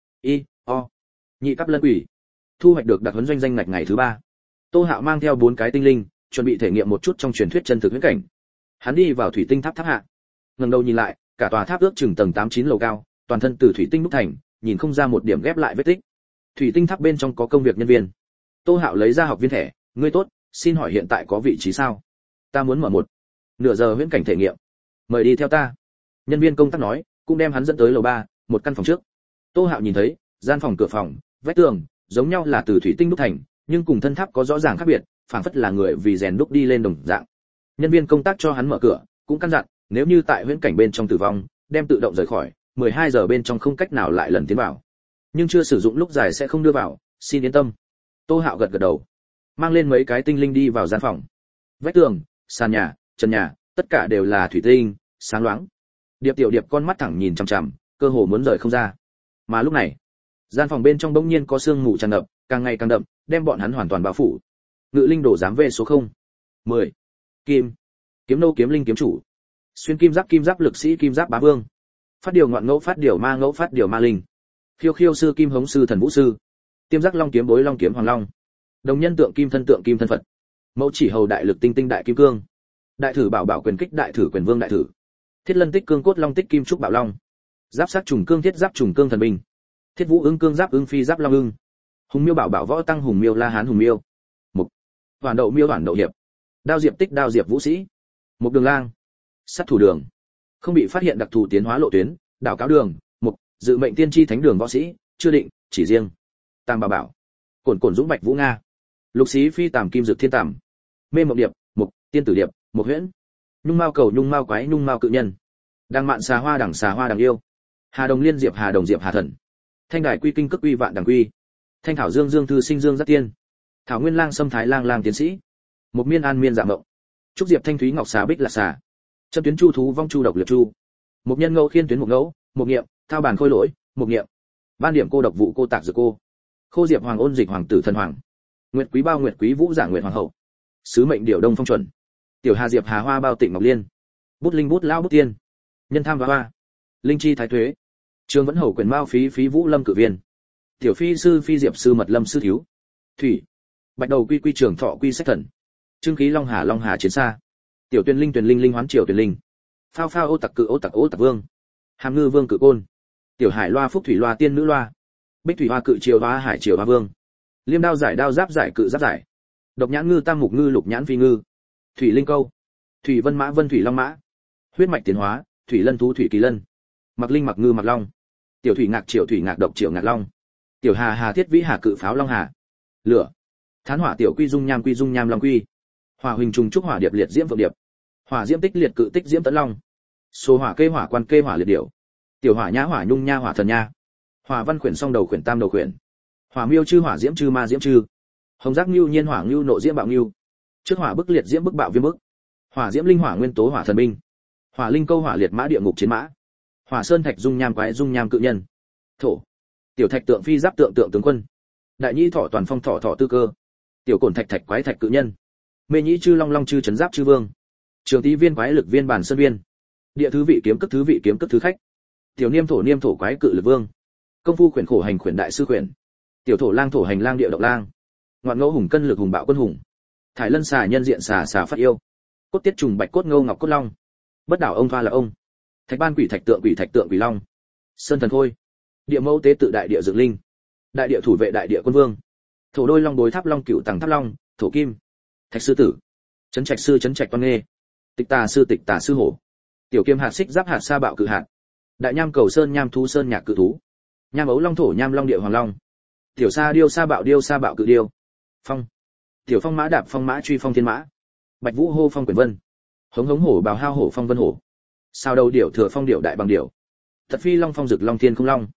I O. Nhị cấp lân quỷ. Thu hoạch được đặc huấn doanh danh ngạch ngày thứ 3. Tô Hạo mang theo 4 cái tinh linh, chuẩn bị thể nghiệm một chút trong truyền thuyết chân thực huyễn cảnh. Hắn đi vào thủy tinh tháp tháp hạ, ngẩng đầu nhìn lại, cả tòa tháp ước chừng tầng 8-9 lầu cao, toàn thân từ thủy tinh đúc thành, nhìn không ra một điểm ghép lại vết tích. Thủy tinh tháp bên trong có công việc nhân viên. Tô Hạo lấy ra học viên thẻ, "Ngươi tốt, xin hỏi hiện tại có vị trí sao? Ta muốn mở một nửa giờ huyễn cảnh thể nghiệm. Mời đi theo ta." Nhân viên công tác nói, cũng đem hắn dẫn tới lầu 3, một căn phòng trước. Tô Hạo nhìn thấy, gian phòng cửa phòng, vách tường giống nhau là từ thủy tinh đúc thành, nhưng cùng thân tháp có rõ ràng khác biệt, phảng phất là người vì rèn đúc đi lên đồng dạng. Nhân viên công tác cho hắn mở cửa, cũng căn dặn, nếu như tại huyễn cảnh bên trong tử vong, đem tự động rời khỏi, 12 giờ bên trong không cách nào lại lần tiến vào. Nhưng chưa sử dụng lúc dài sẽ không đưa vào, xin yên tâm. Tô Hạo gật gật đầu, mang lên mấy cái tinh linh đi vào gian phòng. Vách tường, sàn nhà, trần nhà, tất cả đều là thủy tinh, sáng loáng. Điệp Tiểu Điệp con mắt thẳng nhìn chằm chằm, cơ hồ muốn rời không ra. Mà lúc này, gian phòng bên trong bỗng nhiên có sương mù tràn ngập, càng ngày càng đậm, đem bọn hắn hoàn toàn bao phủ. Ngự linh đổ giám về số 0. 10. Kim. Kiếm nô kiếm linh kiếm chủ. Xuyên kim giáp lực sĩ kim giáp bá vương. Phát điều ngoạn ngẫu phát điều ma ngẫu phát điều ma linh. Khiêu khiêu sư kim hống sư thần vũ sư. Tiêm giác long kiếm bối long kiếm hoàng long. Đồng nhân tượng kim thân Phật. Mẫu chỉ hầu đại lực tinh tinh đại kim cương. Đại thử bảo bảo quyền kích đại thử quyền vương đại thử. Thiết lân tích cương cốt long tích kim trúc bảo long. Giáp sát trùng cương thiết giáp trùng cương thần binh. Thiết vũ ưng cương giáp ưng phi giáp long ưng. Hùng miêu bảo bảo võ tăng hùng miêu la hán hùng miêu. Mục. Hoàn đậu miêu hoàn đậu hiệp. Đao diệp tích đao diệp vũ sĩ. Mục đường lang. Sát thủ đường. Không bị phát hiện đặc thù tiến hóa lộ tuyến, đảo cáo đường. Mục. Dự mệnh tiên tri thánh đường võ sĩ, chưa định, chỉ riêng. Tam bảo bảo. Cổn dũng bạch vũ nga. Lục xí phi tàm kim dược thiên tàm. Mê Mộng Điệp. Mục. Tiên tử điệp. Mục huyễn. Nhung mao cầu nhung mao quái nhung mao cự nhân. Đăng mạn xà hoa đằng yêu. Hà đồng liên diệp hà đồng diệp hà thần. Thanh đài quy kinh cức quy vạn đằng quy. Thanh thảo dương dương thư sinh dương giác tiên. Thảo nguyên lang sâm thái lang lang tiến sĩ. Một miên an miên dạ mộng. Trúc diệp thanh thúy ngọc xà bích là xà. Châm tuyến chu thú vong chu độc liệt chu. Một nhân ngẫu khiên tuyến một ngẫu, một nghiệm, thao bàn khôi lỗi, một nghiệm. Ban điểm cô độc vụ cô tạc dược cô. Khô diệp hoàng ôn dịch hoàng tử thần hoàng. Nguyệt quý bao nguyệt quý vũ giả nguyệt hoàng hậu. Sứ mệnh điều đông phong chuẩn. Tiểu hà diệp hà hoa bao tịnh ngọc liên. Bút linh bút lao bút tiên. Nhân tham hoa. Linh chi thái thuế. Trường vẫn hầu quyền mao phí phí vũ lâm cử viên. Tiểu phi sư phi diệp sư mật lâm sư thiếu. Thủy. Bạch đầu quy quy trường thọ quy sách thần. Trương khí long hà chiến xa. Tiểu tuyên linh linh hoán triều tuyên linh. Phao phao ô tặc vương. Hàm ngư vương cự côn. Tiểu hải loa phúc thủy loa tiên nữ loa. Bích thủy hoa cự triều hoa hải triều hoa vương. Liêm đao giáp giải cự giáp giải. Độc nhãn ngư tam mục ngư lục nhãn phi ngư. Thủy linh câu. Thủy vân mã vân thủy long mã. Huyết mạch tiến hóa, thủy lân thú thủy kỳ lân. Mặc linh mặc ngư mặc long. Tiểu thủy ngạc triệu thủy ngạc độc triệu ngạc long. Tiểu hà thiết vĩ hà cự pháo long hà. Lửa. Thán hỏa tiểu quy dung nham long quy. Hỏa huỳnh trùng trúc hỏa điệp liệt diễm phượng điệp. Hỏa diễm tích liệt cự tích diễm tấn long. Số hỏa kê hỏa quan kê hỏa liệt điểu. Tiểu hỏa nhã hỏa nhung nha hỏa thần nha. Hỏa văn khuyển song đầu khuyển tam đầu khuyển. Hỏa miêu chư hỏa diễm chư ma diễm chư. Hồng giác nưu nhiên hỏa nưu nộ diễm bạo nưu. Trước hỏa bức liệt diễm bức bạo viêm bức. Hỏa diễm linh hỏa nguyên tố hỏa thần binh. Hỏa linh câu hỏa liệt mã địa ngục chiến mã. Hỏa sơn thạch dung nham quái dung nham cự nhân. Thổ. Tiểu thạch tượng phi giáp tượng tướng quân. Đại nhĩ thọ toàn phong thọ tư cơ. Tiểu cổn thạch quái thạch cự nhân. Mê nhĩ chư long chư trấn giáp chư vương. Trường tý viên quái lực viên bản sơn viên. Địa thứ vị kiếm cất thứ khách. Tiểu niêm thổ quái cự lực vương. Công phu khuyển khổ hành khuyển đại sư khuyển. Tiểu thổ hành lang địa động lang. Ngoạn ngẫu hùng cân lực hùng bạo quân hùng. Thải lân xà nhân diện xà phát yêu. Cốt tiết trùng bạch cốt ngâu ngọc cốt long. Bất đảo ông thoa là ông. Thạch ban quỷ thạch tượng quỷ long. Sơn thần khôi. Địa mẫu tế tự đại địa dược linh. Đại địa thủ vệ đại địa quân vương. Thổ đôi long đối tháp long cửu tầng tháp long, thổ kim. Thạch sư tử. Trấn trạch sư trấn trạch toan nghê. Tịch tà sư hổ. Tiểu kiêm hạt xích giáp hạt sa bạo cự hạt. Đại nham cầu sơn nham thú sơn nhạc cự thú. Nham ấu long thổ nham long địa hoàng long. Tiểu sa điêu sa bạo cự điêu. Phong. Tiểu phong mã đạp phong mã truy phong thiên mã. Bạch vũ hô phong quyển vân. Hống hổ bào hao hổ phong vân hổ. Sao đầu điểu thừa phong điểu đại bằng điểu. Thật phi long phong dực long thiên không long.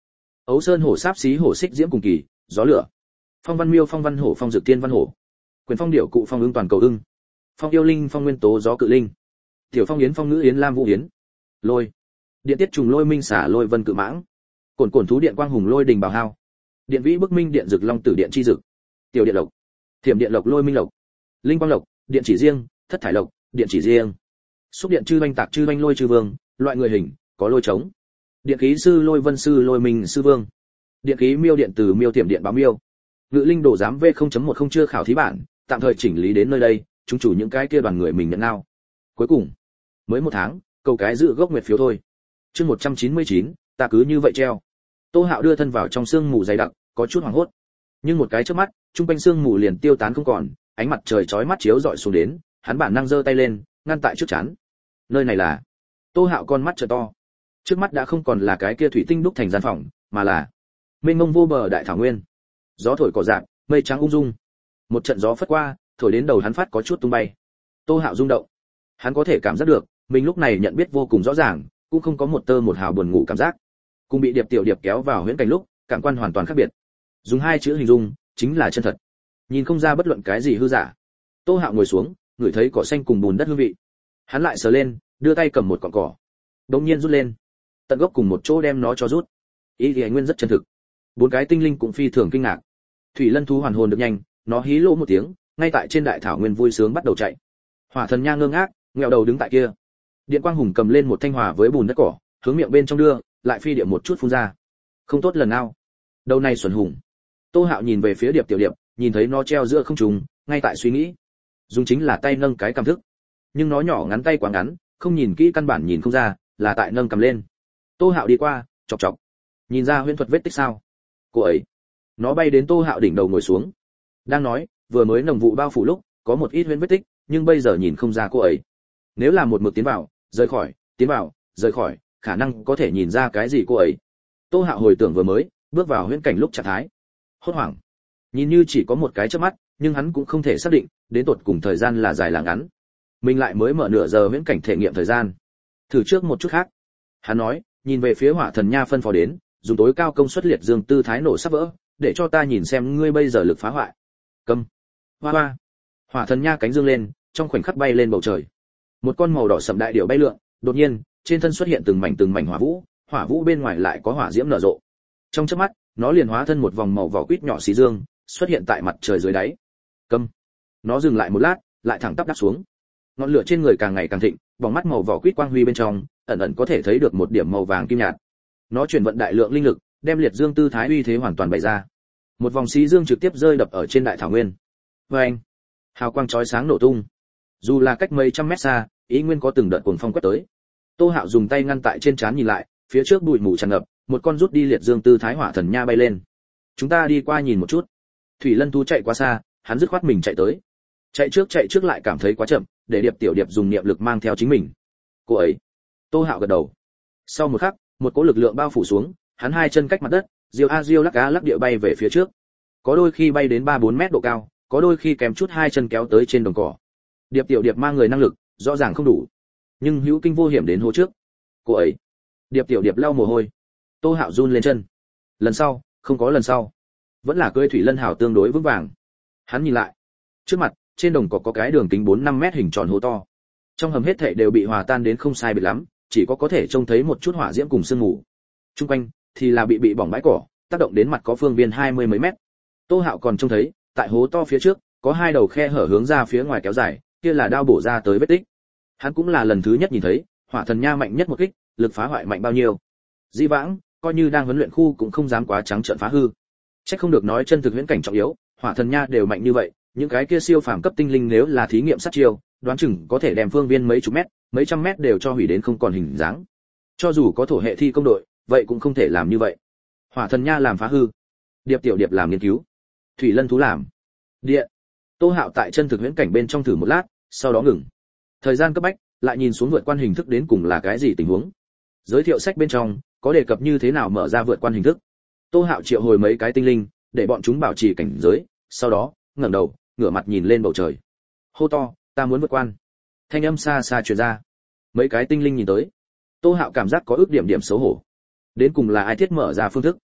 Ấu sơn hổ sáp xí hổ xích diễm cùng kỳ, gió lửa. Phong văn miêu phong văn hổ phong dược tiên văn hổ. Quyền phong điểu cụ phong ưng toàn cầu ưng. Phong yêu linh phong nguyên tố gió cự linh. Tiểu phong yến phong ngữ yến lam vũ yến. Lôi. Điện tiết trùng lôi minh xả lôi vân cự mãng. Cồn cồn thú điện quang hùng lôi đình bào hao. Điện vĩ bức minh điện dực long tử điện chi dực. Tiểu điện lộc. Thiểm điện lộc lôi minh lộc. Linh quang lộc, điện chỉ riêng, thất thải lộc, điện chỉ riêng. Xúc điện chư banh tạc chư banh lôi chư vương, loại người hình, có lôi trống. Điện khí sư lôi vân sư lôi minh sư vương. Điện khí miêu điện từ miêu tiệm điện báo miêu. Ngự linh đồ giám V0.10 chưa khảo thí bản, tạm thời chỉnh lý đến nơi đây, chúng chủ những cái kia đoàn người mình nhận nào. Cuối cùng, mới một tháng, cầu cái dự gốc nguyệt phiếu thôi. Chương 199, ta cứ như vậy treo. Tô Hạo đưa thân vào trong sương mù dày đặc, có chút hoảng hốt. Nhưng một cái chớp mắt, trung quanh sương mù liền tiêu tán không còn, ánh mặt trời chói mắt chiếu rọi xuống đến, hắn bản năng giơ tay lên, ngăn tại trước chắn. Nơi này là? Tô Hạo con mắt trợ to. Trước mắt đã không còn là cái kia thủy tinh đúc thành gian phòng, mà là mênh mông vô bờ đại thảo nguyên. Gió thổi cỏ rạng, mây trắng ung dung. Một trận gió phất qua, thổi đến đầu hắn phát có chút tung bay. Tô Hạo rung động. Hắn có thể cảm giác được, mình lúc này nhận biết vô cùng rõ ràng, cũng không có một tơ một hào buồn ngủ cảm giác. Cùng bị Điệp Tiểu Điệp kéo vào huyễn cảnh lúc, cảm quan hoàn toàn khác biệt. Dùng hai chữ hình dung, chính là chân thật. Nhìn không ra bất luận cái gì hư giả. Tô Hạo ngồi xuống, ngửi thấy cỏ xanh cùng bùn đất hương vị. Hắn lại sờ lên, đưa tay cầm một cọng cỏ. Đống nhiên rút lên, tận gốc cùng một chỗ đem nó cho rút. Ý thì nguyên rất chân thực. Bốn cái tinh linh cũng phi thường kinh ngạc. Thủy lân thú hoàn hồn được nhanh, nó hí lỗ một tiếng, ngay tại trên đại thảo nguyên vui sướng bắt đầu chạy. Hỏa thần nha ngơ ngác, nghẹo đầu đứng tại kia. Điện quang hùng cầm lên một thanh hỏa với bùn đất cỏ, hướng miệng bên trong đưa, lại phi điệp một chút phun ra. Không tốt lần nào. Đầu này xuẩn hùng. Tô Hạo nhìn về phía Điệp Tiểu Điệp, nhìn thấy nó treo giữa không trung, ngay tại suy nghĩ. Dùng chính là tay nâng cái cầm thức. Nhưng nó nhỏ ngắn tay quá ngắn, không nhìn kỹ căn bản nhìn không ra, là tại nâng cầm lên. Tô Hạo đi qua, chọc chọc. Nhìn ra huyễn thuật vết tích sao? Cô ấy. Nó bay đến Tô Hạo đỉnh đầu ngồi xuống. Đang nói, vừa mới nồng vụ bao phủ lúc, có một ít huyễn vết tích, nhưng bây giờ nhìn không ra cô ấy. Nếu là một mực tiến vào, rời khỏi, tiến vào, rời khỏi, khả năng có thể nhìn ra cái gì cô ấy. Tô Hạo hồi tưởng vừa mới, bước vào huyễn cảnh lúc trạng thái. Hốt hoảng. Nhìn như chỉ có một cái chớp mắt, nhưng hắn cũng không thể xác định, đến tột cùng thời gian là dài là ngắn. Mình lại mới mở nửa giờ huyễn cảnh thể nghiệm thời gian. Thử trước một chút khác. Hắn nói, nhìn về phía Hỏa Thần Nha phân phó đến, dùng tối cao công suất liệt dương tư thái nổ sắp vỡ, để cho ta nhìn xem ngươi bây giờ lực phá hoại. Câm. Hoa hoa. Hỏa Thần Nha cánh dương lên, trong khoảnh khắc bay lên bầu trời. Một con màu đỏ sẫm đại điểu bay lượn, đột nhiên, trên thân xuất hiện từng mảnh hỏa vũ bên ngoài lại có hỏa diễm nở rộ. Trong chớp mắt, nó liền hóa thân một vòng màu vỏ quýt nhỏ xí dương, xuất hiện tại mặt trời dưới đáy. Câm. Nó dừng lại một lát, lại thẳng tắp đáp xuống. Ngọn lửa trên người càng ngày càng thịnh, vòng mắt màu vỏ quýt quang huy bên trong, ẩn ẩn có thể thấy được một điểm màu vàng kim nhạt. Nó chuyển vận đại lượng linh lực, đem liệt dương tư thái uy thế hoàn toàn bày ra. Một vòng xí dương trực tiếp rơi đập ở trên đại thảo nguyên. Oeng! Hào quang chói sáng nổ tung. Dù là cách mấy trăm mét xa, ý nguyên có từng đợt cuồng phong quét tới. Tô Hạo dùng tay ngăn tại trên trán nhìn lại, phía trước bụi mù tràn ngập, một con rút đi liệt dương tư thái Hỏa Thần Nha bay lên. Chúng ta đi qua nhìn một chút. Thủy Lân thú chạy quá xa, hắn dứt khoát mình chạy tới. Chạy trước lại cảm thấy quá chậm, để Điệp Tiểu Điệp dùng niệm lực mang theo chính mình. Cô ấy. Tô Hạo gật đầu. Sau một khắc, một cỗ lực lượng bao phủ xuống, hắn hai chân cách mặt đất, diêu lắc cá lắc địa bay về phía trước. Có đôi khi bay đến 3-4 mét độ cao, có đôi khi kèm chút hai chân kéo tới trên đồng cỏ. Điệp Tiểu Điệp mang người năng lực, rõ ràng không đủ, nhưng hữu kinh vô hiểm đến hố trước. Cô ấy. Điệp Tiểu Điệp lau mồ hôi. Tô Hạo run lên chân. Lần sau, không có lần sau. Vẫn là cưỡi Thủy Lân Hảo tương đối vững vàng. Hắn nhìn lại. Trước mặt, trên đồng cỏ có cái đường kính 4-5 mét hình tròn hố to. Trong hầm hết thảy đều bị hòa tan đến không sai biệt lắm, chỉ có thể trông thấy một chút hỏa diễm cùng sương mù. Trung quanh thì là bị bỏng bãi cỏ, tác động đến mặt có phương viên 20 mấy mét. Tô Hạo còn trông thấy, tại hố to phía trước, có hai đầu khe hở hướng ra phía ngoài kéo dài, kia là đao bổ ra tới vết tích. Hắn cũng là lần thứ nhất nhìn thấy, Hỏa Thần Nha mạnh nhất một kích, lực phá hoại mạnh bao nhiêu. Di vãng, coi như đang huấn luyện khu cũng không dám quá trắng trợn phá hư. Chắc không được nói chân thực huyễn cảnh trọng yếu, Hỏa Thần Nha đều mạnh như vậy, những cái kia siêu phàm cấp tinh linh nếu là thí nghiệm sát chiêu, đoán chừng có thể đem phương viên mấy chục mét, mấy trăm mét đều cho hủy đến không còn hình dáng. Cho dù có thổ hệ thi công đội, vậy cũng không thể làm như vậy. Hỏa Thần Nha làm phá hư, Điệp Tiểu Điệp làm nghiên cứu, Thủy Lân thú làm điện. Tô Hạo tại chân thực huyễn cảnh bên trong thử một lát, sau đó ngừng. Thời gian cấp bách, lại nhìn xuống vượt quan hình thức đến cùng là cái gì tình huống. Giới thiệu sách bên trong có đề cập như thế nào mở ra vượt quan hình thức. Tô Hạo triệu hồi mấy cái tinh linh, để bọn chúng bảo trì cảnh giới, sau đó ngẩng đầu, ngửa mặt nhìn lên bầu trời. Hô to, ta muốn vượt quan. Thanh âm xa xa truyền ra. Mấy cái tinh linh nhìn tới. Tô Hạo cảm giác có ước điểm xấu hổ. Đến cùng là ai thiết mở ra phương thức?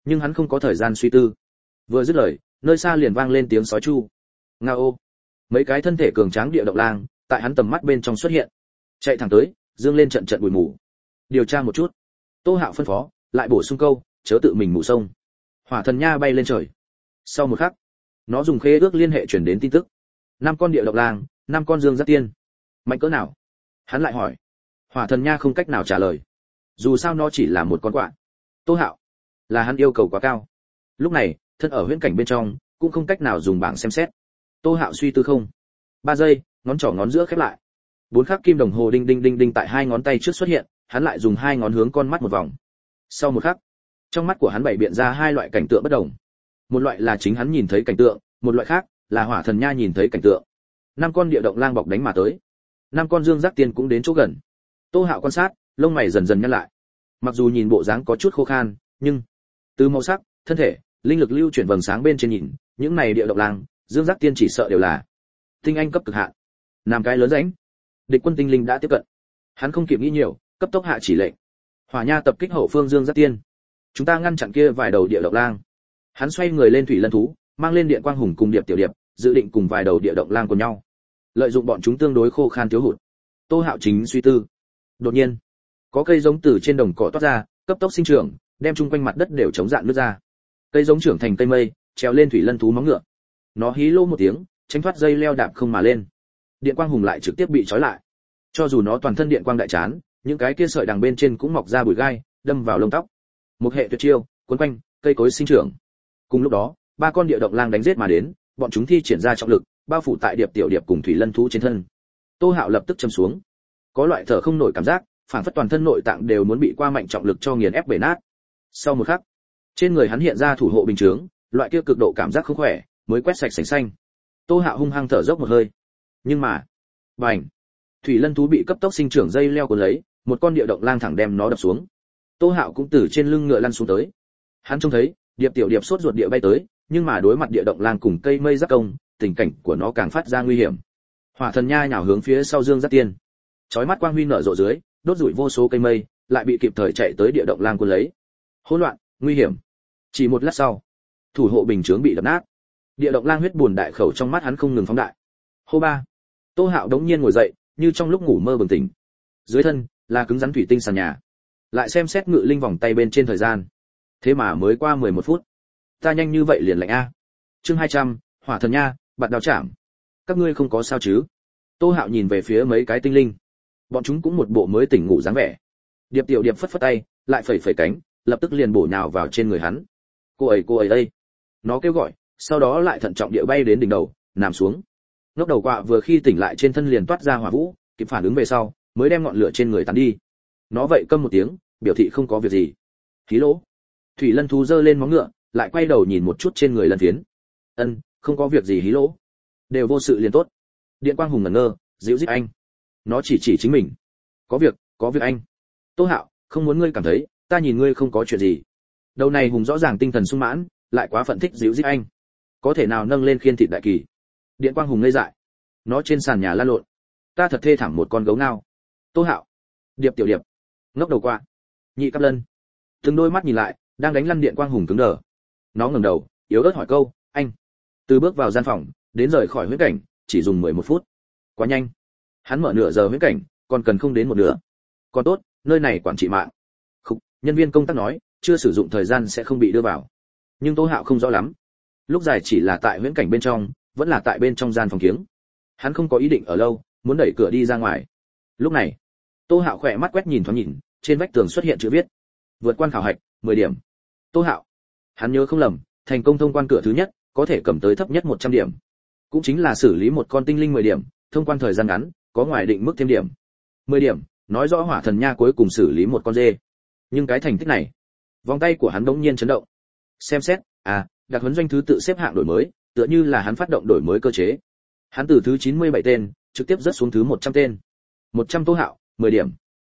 Nhưng hắn không có thời gian suy tư. Vừa dứt lời, nơi xa liền vang lên tiếng sói chu. Ngao. Mấy cái thân thể cường tráng địa động lang, tại hắn tầm mắt bên trong xuất hiện. Chạy thẳng tới, dương lên trận trận bụi mù. Điều tra một chút. Tô Hạo phân phó, lại bổ sung câu, chớ tự mình mù sông. Hỏa thần nha bay lên trời. Sau một khắc, nó dùng khế ước liên hệ truyền đến tin tức. 5 con địa động lang, 5 con dương giác tiên. Mạnh cỡ nào? Hắn lại hỏi. Hỏa thần nha không cách nào trả lời. Dù sao nó chỉ là một con quạ. Tô Hạo, là hắn yêu cầu quá cao. Lúc này, thân ở huyễn cảnh bên trong, cũng không cách nào dùng bảng xem xét. Tô Hạo suy tư không. 3 giây, ngón trỏ ngón giữa khép lại. 4 khắc kim đồng hồ đinh đinh đinh đinh tại 2 ngón tay trước xuất hiện, hắn lại dùng 2 ngón hướng con mắt một vòng. Sau một khắc, trong mắt của hắn bày biện ra 2 loại cảnh tượng bất đồng. Một loại là chính hắn nhìn thấy cảnh tượng, một loại khác là hỏa thần nha nhìn thấy cảnh tượng. 5 con địa động lang bọc đánh mà tới. 5 con dương giác tiên cũng đến chỗ gần. Tô Hạo quan sát, lông mày dần dần nhăn lại. Mặc dù nhìn bộ dáng có chút khô khan, nhưng từ màu sắc, thân thể, linh lực lưu chuyển vầng sáng bên trên nhìn, những này địa động lang, dương giác tiên chỉ sợ đều là tinh anh cấp cực hạn. Nam cái lớn rãnh. Địch quân tinh linh đã tiếp cận. Hắn không kịp nghĩ nhiều, cấp tốc hạ chỉ lệnh. Hỏa nha tập kích hậu phương dương giác tiên. Chúng ta ngăn chặn kia vài đầu địa động lang. Hắn xoay người lên thủy lân thú, mang lên điện quang hùng cùng điệp tiểu điệp, dự định cùng vài đầu địa động lang cùng nhau. Lợi dụng bọn chúng tương đối khô khan thiếu hụt. Tô Hạo chính suy tư. Đột nhiên, có cây giống từ trên đồng cỏ toát ra, cấp tốc sinh trưởng, đem chung quanh mặt đất đều chống dạn nước ra. Cây giống trưởng thành cây mây, treo lên thủy lân thú móng ngựa. Nó hí lô một tiếng, tránh thoát dây leo đạp không mà lên. Điện quang hùng lại trực tiếp bị trói lại. Cho dù nó toàn thân điện quang đại chán, những cái kia sợi đằng bên trên cũng mọc ra bụi gai, đâm vào lông tóc. Một hệ tuyệt chiêu, cuốn quanh, cây cối sinh trưởng. Cùng lúc đó, 3 con địa động lang đánh giết mà đến, bọn chúng thi triển ra trọng lực, bao phủ tại điệp tiểu điệp cùng thủy lân thú trên thân. Tô Hạo lập tức châm xuống. Có loại thở không nổi cảm giác, phản phất toàn thân nội tạng đều muốn bị qua mạnh trọng lực cho nghiền ép bể nát. Sau một khắc, trên người hắn hiện ra thủ hộ bình chướng, loại kia cực độ cảm giác không khỏe, mới quét sạch sành xanh. Tô Hạo hung hăng thở dốc một hơi. Nhưng mà, bành, thủy lân thú bị cấp tốc sinh trưởng dây leo cuốn lấy, một con địa động lang thẳng đem nó đập xuống. Tô Hạo cũng từ trên lưng ngựa lăn xuống tới. Hắn trông thấy, điệp tiểu điệp sốt ruột địa bay tới, nhưng mà đối mặt địa động lang cùng cây mây giáp công, tình cảnh của nó càng phát ra nguy hiểm. Hỏa thần nha nhào hướng phía sau dương giác tiên. Chói mắt quang huy nở rộ dưới, đốt rủi vô số cây mây, lại bị kịp thời chạy tới địa động lang cuốn lấy. Hỗn loạn, nguy hiểm. Chỉ một lát sau, thủ hộ bình chướng bị đập nát. Địa động lang huyết buồn đại khẩu trong mắt hắn không ngừng phóng đại. Hô ba. Tô Hạo đống nhiên ngồi dậy, như trong lúc ngủ mơ bừng tỉnh. Dưới thân là cứng rắn thủy tinh sàn nhà. Lại xem xét ngự linh vòng tay bên trên thời gian. Thế mà mới qua 11 phút. Ta nhanh như vậy liền lạnh a. Chương 200, Hỏa thần nha, bạn đào chạm. Các ngươi không có sao chứ? Tô Hạo nhìn về phía mấy cái tinh linh. Bọn chúng cũng một bộ mới tỉnh ngủ dáng vẻ. Điệp tiểu điệp phất phất tay, lại phẩy phẩy cánh, lập tức liền bổ nhào vào trên người hắn. Cô ấy đây. Nó kêu gọi, sau đó lại thận trọng địa bay đến đỉnh đầu, nằm xuống. Ngốc đầu quạ vừa khi tỉnh lại trên thân liền toát ra hỏa vũ, kịp phản ứng về sau, mới đem ngọn lửa trên người tán đi. Nó vậy câm một tiếng, biểu thị không có việc gì. Khí lỗ. Thủy lân thú giơ lên móng ngựa, lại quay đầu nhìn một chút trên người lân phiến. Ân, không có việc gì hí lỗ. Đều vô sự liền tốt. Điện quang hùng ngẩn ngơ, dịu dít anh. Nó chỉ chính mình. Có việc anh. Tô Hạo, không muốn ngươi cảm thấy, ta nhìn ngươi không có chuyện gì. Đầu này hùng rõ ràng tinh thần sung mãn, lại quá phận thích dịu dít anh. Có thể nào nâng lên khiên thịt đại kỳ. Điện quang hùng ngây dại. Nó trên sàn nhà lăn lộn. Ta thật thê thảm một con gấu ngao. Tô Hạo. Điệp tiểu điệp. Ngốc đầu qua. Nhị cắp lân. Từng đôi mắt nhìn lại, đang đánh lăn điện quang hùng cứng đờ. Nó ngẩng đầu, yếu ớt hỏi câu, anh. Từ bước vào gian phòng, đến rời khỏi huyễn cảnh, chỉ dùng 11 phút. Quá nhanh. Hắn mở nửa giờ huyễn cảnh, còn cần không đến một nửa. Còn tốt, nơi này quản trị mạng. Khúc, nhân viên công tác nói, chưa sử dụng thời gian sẽ không bị đưa vào. Nhưng Tô Hạo không rõ lắm. Lúc dài chỉ là tại huyễn cảnh bên trong, vẫn là tại bên trong gian phòng kiếng. Hắn không có ý định ở lâu, muốn đẩy cửa đi ra ngoài. Lúc này, Tô Hạo khỏe mắt quét nhìn thoáng nhìn, trên vách tường xuất hiện chữ viết: vượt quan khảo hạch, 10 điểm. Tô Hạo, hắn nhớ không lầm, thành công thông quan cửa thứ nhất, có thể cầm tới thấp nhất 100 điểm. Cũng chính là xử lý một con tinh linh 10 điểm, thông quan thời gian ngắn, có ngoài định mức thêm điểm. 10 điểm, nói rõ hỏa thần nha cuối cùng xử lý một con dê. Nhưng cái thành tích này, vòng tay của hắn đống nhiên chấn động. Xem xét, đặc huấn doanh thứ tự xếp hạng đổi mới, tựa như là hắn phát động đổi mới cơ chế. Hắn từ thứ 97 tên, trực tiếp rớt xuống thứ 100 tên. 100 Tô Hạo, 10 điểm.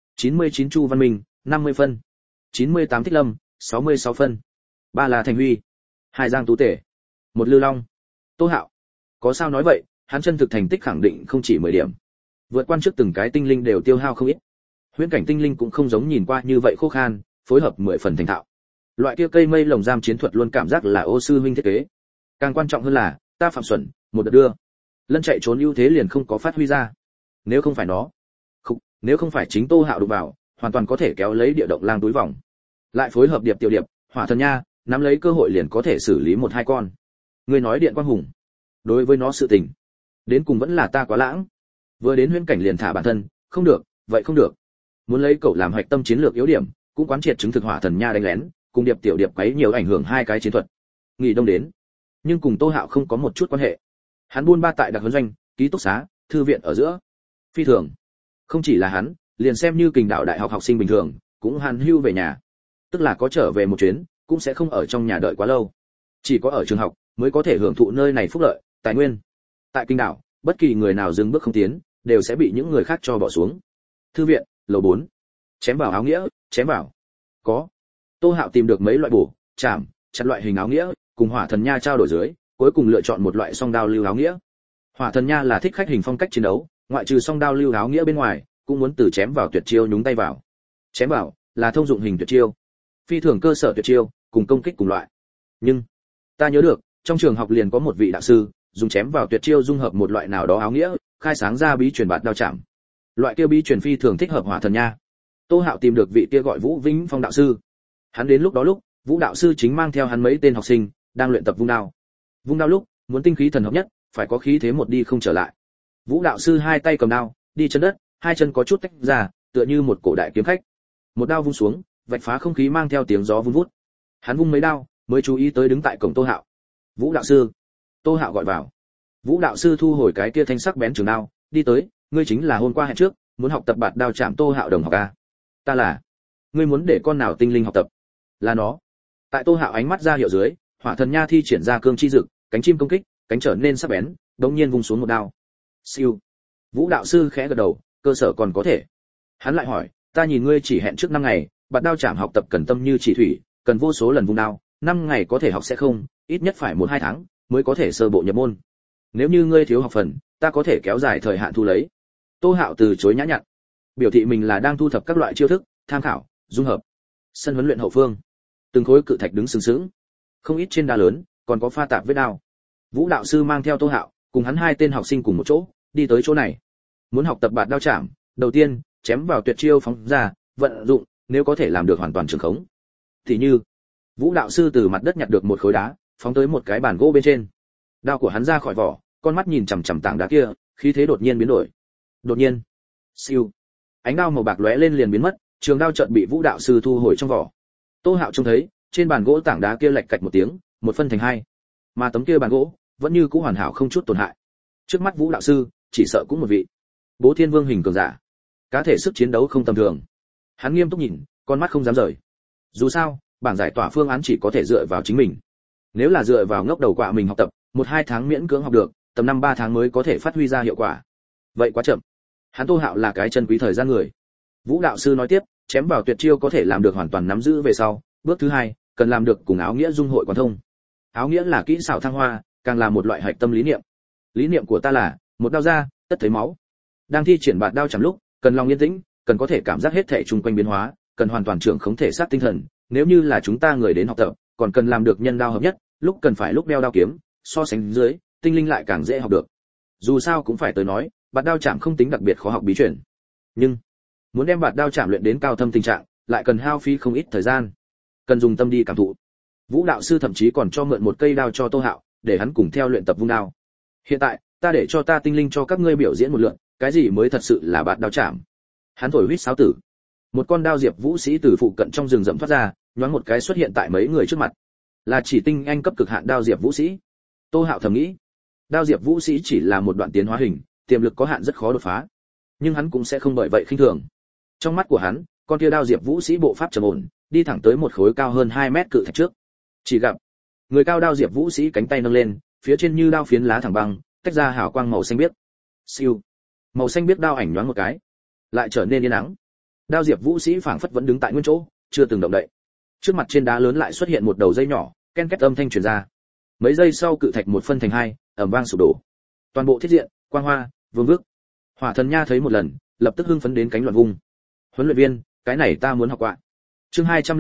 99 Chu Văn Minh, 50 phân. 98 Thích Lâm, 66 phân. 3 là Thành Huy, 2 Giang Tú Tể, 1 Lư Long. Tô Hạo, có sao nói vậy, hắn chân thực thành tích khẳng định không chỉ 10 điểm. Vượt quan trước từng cái tinh linh đều tiêu hao không ít. Huyễn cảnh tinh linh cũng không giống nhìn qua như vậy khô khan, phối hợp 10 phần thành thạo. Loại kia cây mây lồng giam chiến thuật luôn cảm giác là Ô sư huynh thiết kế. Càng quan trọng hơn là, ta Phạm Xuẩn, một đợt đưa. Lân chạy trốn ưu thế liền không có phát huy ra. Nếu không phải nó, không, nếu không phải chính Tô Hạo đụng vào, hoàn toàn có thể kéo lấy địa động lang túi vòng. Lại phối hợp điệp tiểu điệp, Hỏa Thần Nha, nắm lấy cơ hội liền có thể xử lý một hai con. Ngươi nói Điện Quang Hùng, đối với nó sự tình, đến cùng vẫn là ta quá lãng. Vừa đến huyễn cảnh liền thả bản thân, không được, vậy không được. Muốn lấy cậu làm hoạch tâm chiến lược yếu điểm, cũng quán triệt chứng thực Hỏa Thần Nha đánh lén, cùng điệp tiểu điệp quấy nhiều ảnh hưởng hai cái chiến thuật. Nghỉ đông đến, nhưng cùng Tô Hạo không có một chút quan hệ. Hắn buôn ba tại đặc huấn doanh, ký túc xá, thư viện ở giữa. Phi thường, không chỉ là hắn, liền xem như Kình Đạo đại học học sinh bình thường, cũng hàn hưu về nhà. Tức là có trở về một chuyến, cũng sẽ không ở trong nhà đợi quá lâu. Chỉ có ở trường học mới có thể hưởng thụ nơi này phúc lợi, tài nguyên. Tại Kinh Đảo, bất kỳ người nào dừng bước không tiến, đều sẽ bị những người khác cho bỏ xuống. Thư viện, lầu 4. Chém vào áo nghĩa, chém vào. Có. Tô Hạo tìm được mấy loại bổ, chạm, chặt loại hình áo nghĩa, cùng Hỏa Thần Nha trao đổi dưới, cuối cùng lựa chọn một loại song đao lưu áo nghĩa. Hỏa Thần Nha là thích khách hình phong cách chiến đấu, ngoại trừ song đao lưu áo nghĩa bên ngoài, cũng muốn từ chém vào tuyệt chiêu nhúng tay vào. Chém vào là thông dụng hình tuyệt chiêu, phi thường cơ sở tuyệt chiêu, cùng công kích cùng loại. Nhưng ta nhớ được, trong trường học liền có một vị đạo sư, dùng chém vào tuyệt chiêu dung hợp một loại nào đó áo nghĩa, khai sáng ra bí truyền bạt đao chạm. Loại kia bí truyền phi thường thích hợp Hỏa Thần Nha. Tô Hạo tìm được vị kia gọi Vũ Vĩnh Phong đạo sư. Hắn đến lúc đó lúc, Vũ đạo sư chính mang theo hắn mấy tên học sinh, đang luyện tập vung đao. Vung đao lúc, muốn tinh khí thần hợp nhất, phải có khí thế một đi không trở lại. Vũ đạo sư hai tay cầm đao, đi chân đất, hai chân có chút tách ra, tựa như một cổ đại kiếm khách. Một đao vung xuống, vạch phá không khí mang theo tiếng gió vun vút. Hắn vung mấy đao, mới chú ý tới đứng tại cổng Tô Hạo. Vũ đạo sư. Tô Hạo gọi vào. Vũ đạo sư thu hồi cái kia thanh sắc bén trường đao, đi tới, ngươi chính là hôm qua hẹn trước, muốn học tập bạt đao chạm Tô Hạo đồng học a. Ta là. Ngươi muốn để con nào tinh linh học tập? Là nó. Tại Tô Hạo ánh mắt ra hiệu dưới, Hỏa Thần Nha thi triển ra cương chi dực, cánh chim công kích, cánh trở nên sắc bén, đống nhiên vung xuống một đao. Siêu. Vũ đạo sư khẽ gật đầu, cơ sở còn có thể. Hắn lại hỏi, ta nhìn ngươi chỉ hẹn trước 5 ngày, bạt đao chạm học tập cần tâm như chỉ thủy, cần vô số lần vung đao, 5 ngày có thể học sẽ không, ít nhất phải 1-2 tháng mới có thể sơ bộ nhập môn. Nếu như ngươi thiếu học phần, ta có thể kéo dài thời hạn thu lấy. Tô Hạo từ chối nhã nhặn, biểu thị mình là đang thu thập các loại chiêu thức, tham khảo, dung hợp. Sân huấn luyện hậu phương, từng khối cự thạch đứng sừng sững, không ít trên đá lớn, còn có pha tạp vết đao. Vũ đạo sư mang theo Tô Hạo, cùng hắn hai tên học sinh cùng một chỗ, đi tới chỗ này. Muốn học tập bạt đao chạm, đầu tiên, chém vào tuyệt chiêu phóng ra, vận dụng, nếu có thể làm được hoàn toàn trường khống. Thì như, Vũ đạo sư từ mặt đất nhặt được một khối đá, phóng tới một cái bàn gỗ bên trên. Đao của hắn ra khỏi vỏ, con mắt nhìn chằm chằm tảng đá kia, khí thế đột nhiên biến đổi. Đột nhiên, siêu, ánh đao màu bạc lóe lên liền biến mất, trường đao chợt bị Vũ đạo sư thu hồi trong vỏ. Tô Hạo trông thấy, trên bàn gỗ tảng đá kia lệch cạch một tiếng, một phân thành hai. Mà tấm kia bàn gỗ vẫn như cũ hoàn hảo không chút tổn hại. Trước mắt Vũ đạo sư, chỉ sợ cũng một vị Bố Thiên Vương hình cường giả. Cá thể sức chiến đấu không tầm thường. Hắn nghiêm túc nhìn, con mắt không dám rời. Dù sao, bảng giải tỏa phương án chỉ có thể dựa vào chính mình. Nếu là dựa vào ngốc đầu quạ mình học tập, 1-2 tháng miễn cưỡng học được, tầm 5-3 tháng mới có thể phát huy ra hiệu quả. Vậy quá chậm. Hắn Tô Hạo là cái chân quý thời gian người. Vũ đạo sư nói tiếp, chém vào tuyệt chiêu có thể làm được hoàn toàn nắm giữ về sau, bước thứ 2, cần làm được cùng áo nghĩa dung hội quán thông. Áo nghĩa là kỹ xảo thăng hoa, càng là một loại hạch tâm lý niệm. Lý niệm của ta là, một đao ra, tất thấy máu. Đang thi triển bạt đao chạm lúc, cần lòng yên tĩnh, cần có thể cảm giác hết thảy xung quanh biến hóa, cần hoàn toàn trưởng khống thể xác tinh thần. Nếu như là chúng ta người đến học tập, còn cần làm được nhân đao hợp nhất, lúc cần phải lúc đeo đao kiếm, so sánh dưới, tinh linh lại càng dễ học được. Dù sao cũng phải tới nói, bạt đao chạm không tính đặc biệt khó học bí truyền. Nhưng muốn đem bạt đao chạm luyện đến cao thâm tình trạng, lại cần hao phí không ít thời gian, cần dùng tâm đi cảm thụ. Vũ đạo sư thậm chí còn cho mượn một cây đao cho Tô Hạo, để hắn cùng theo luyện tập vung đao. Hiện tại, ta để cho ta tinh linh cho các ngươi biểu diễn một lượt, cái gì mới thật sự là bạt đao chạm. Hắn thổi huýt sáo tử. Một con đao diệp vũ sĩ từ phụ cận trong rừng rậm thoát ra, nhoáng một cái xuất hiện tại mấy người trước mặt. Là chỉ tinh anh cấp cực hạn đao diệp vũ sĩ. Tô Hạo thầm nghĩ, đao diệp vũ sĩ chỉ là một đoạn tiến hóa hình, tiềm lực có hạn rất khó đột phá. Nhưng hắn cũng sẽ không bởi vậy khinh thường. Trong mắt của hắn, con kia đao diệp vũ sĩ bộ pháp trầm ổn, đi thẳng tới một khối cao hơn 2 mét cự thạch trước. Chỉ gặp, người cao đao diệp vũ sĩ cánh tay nâng lên, phía trên như đao phiến lá thẳng băng, tách ra hào quang màu xanh biếc. Siêu. Màu xanh biếc đao ảnh nhoáng một cái, lại trở nên yên ắng. Đao diệp vũ sĩ phảng phất vẫn đứng tại nguyên chỗ, chưa từng động đậy. Trước mặt trên đá lớn lại xuất hiện một đầu dây nhỏ, ken két âm thanh truyền ra. Mấy giây sau cự thạch một phân thành hai, ầm vang sụp đổ. Toàn bộ thiết diện, quang hoa, vương vức. Hỏa Thần Nha thấy một lần, lập tức hưng phấn đến cánh loạn vung. Huấn luyện viên, cái này ta muốn học quạ. Chương 201,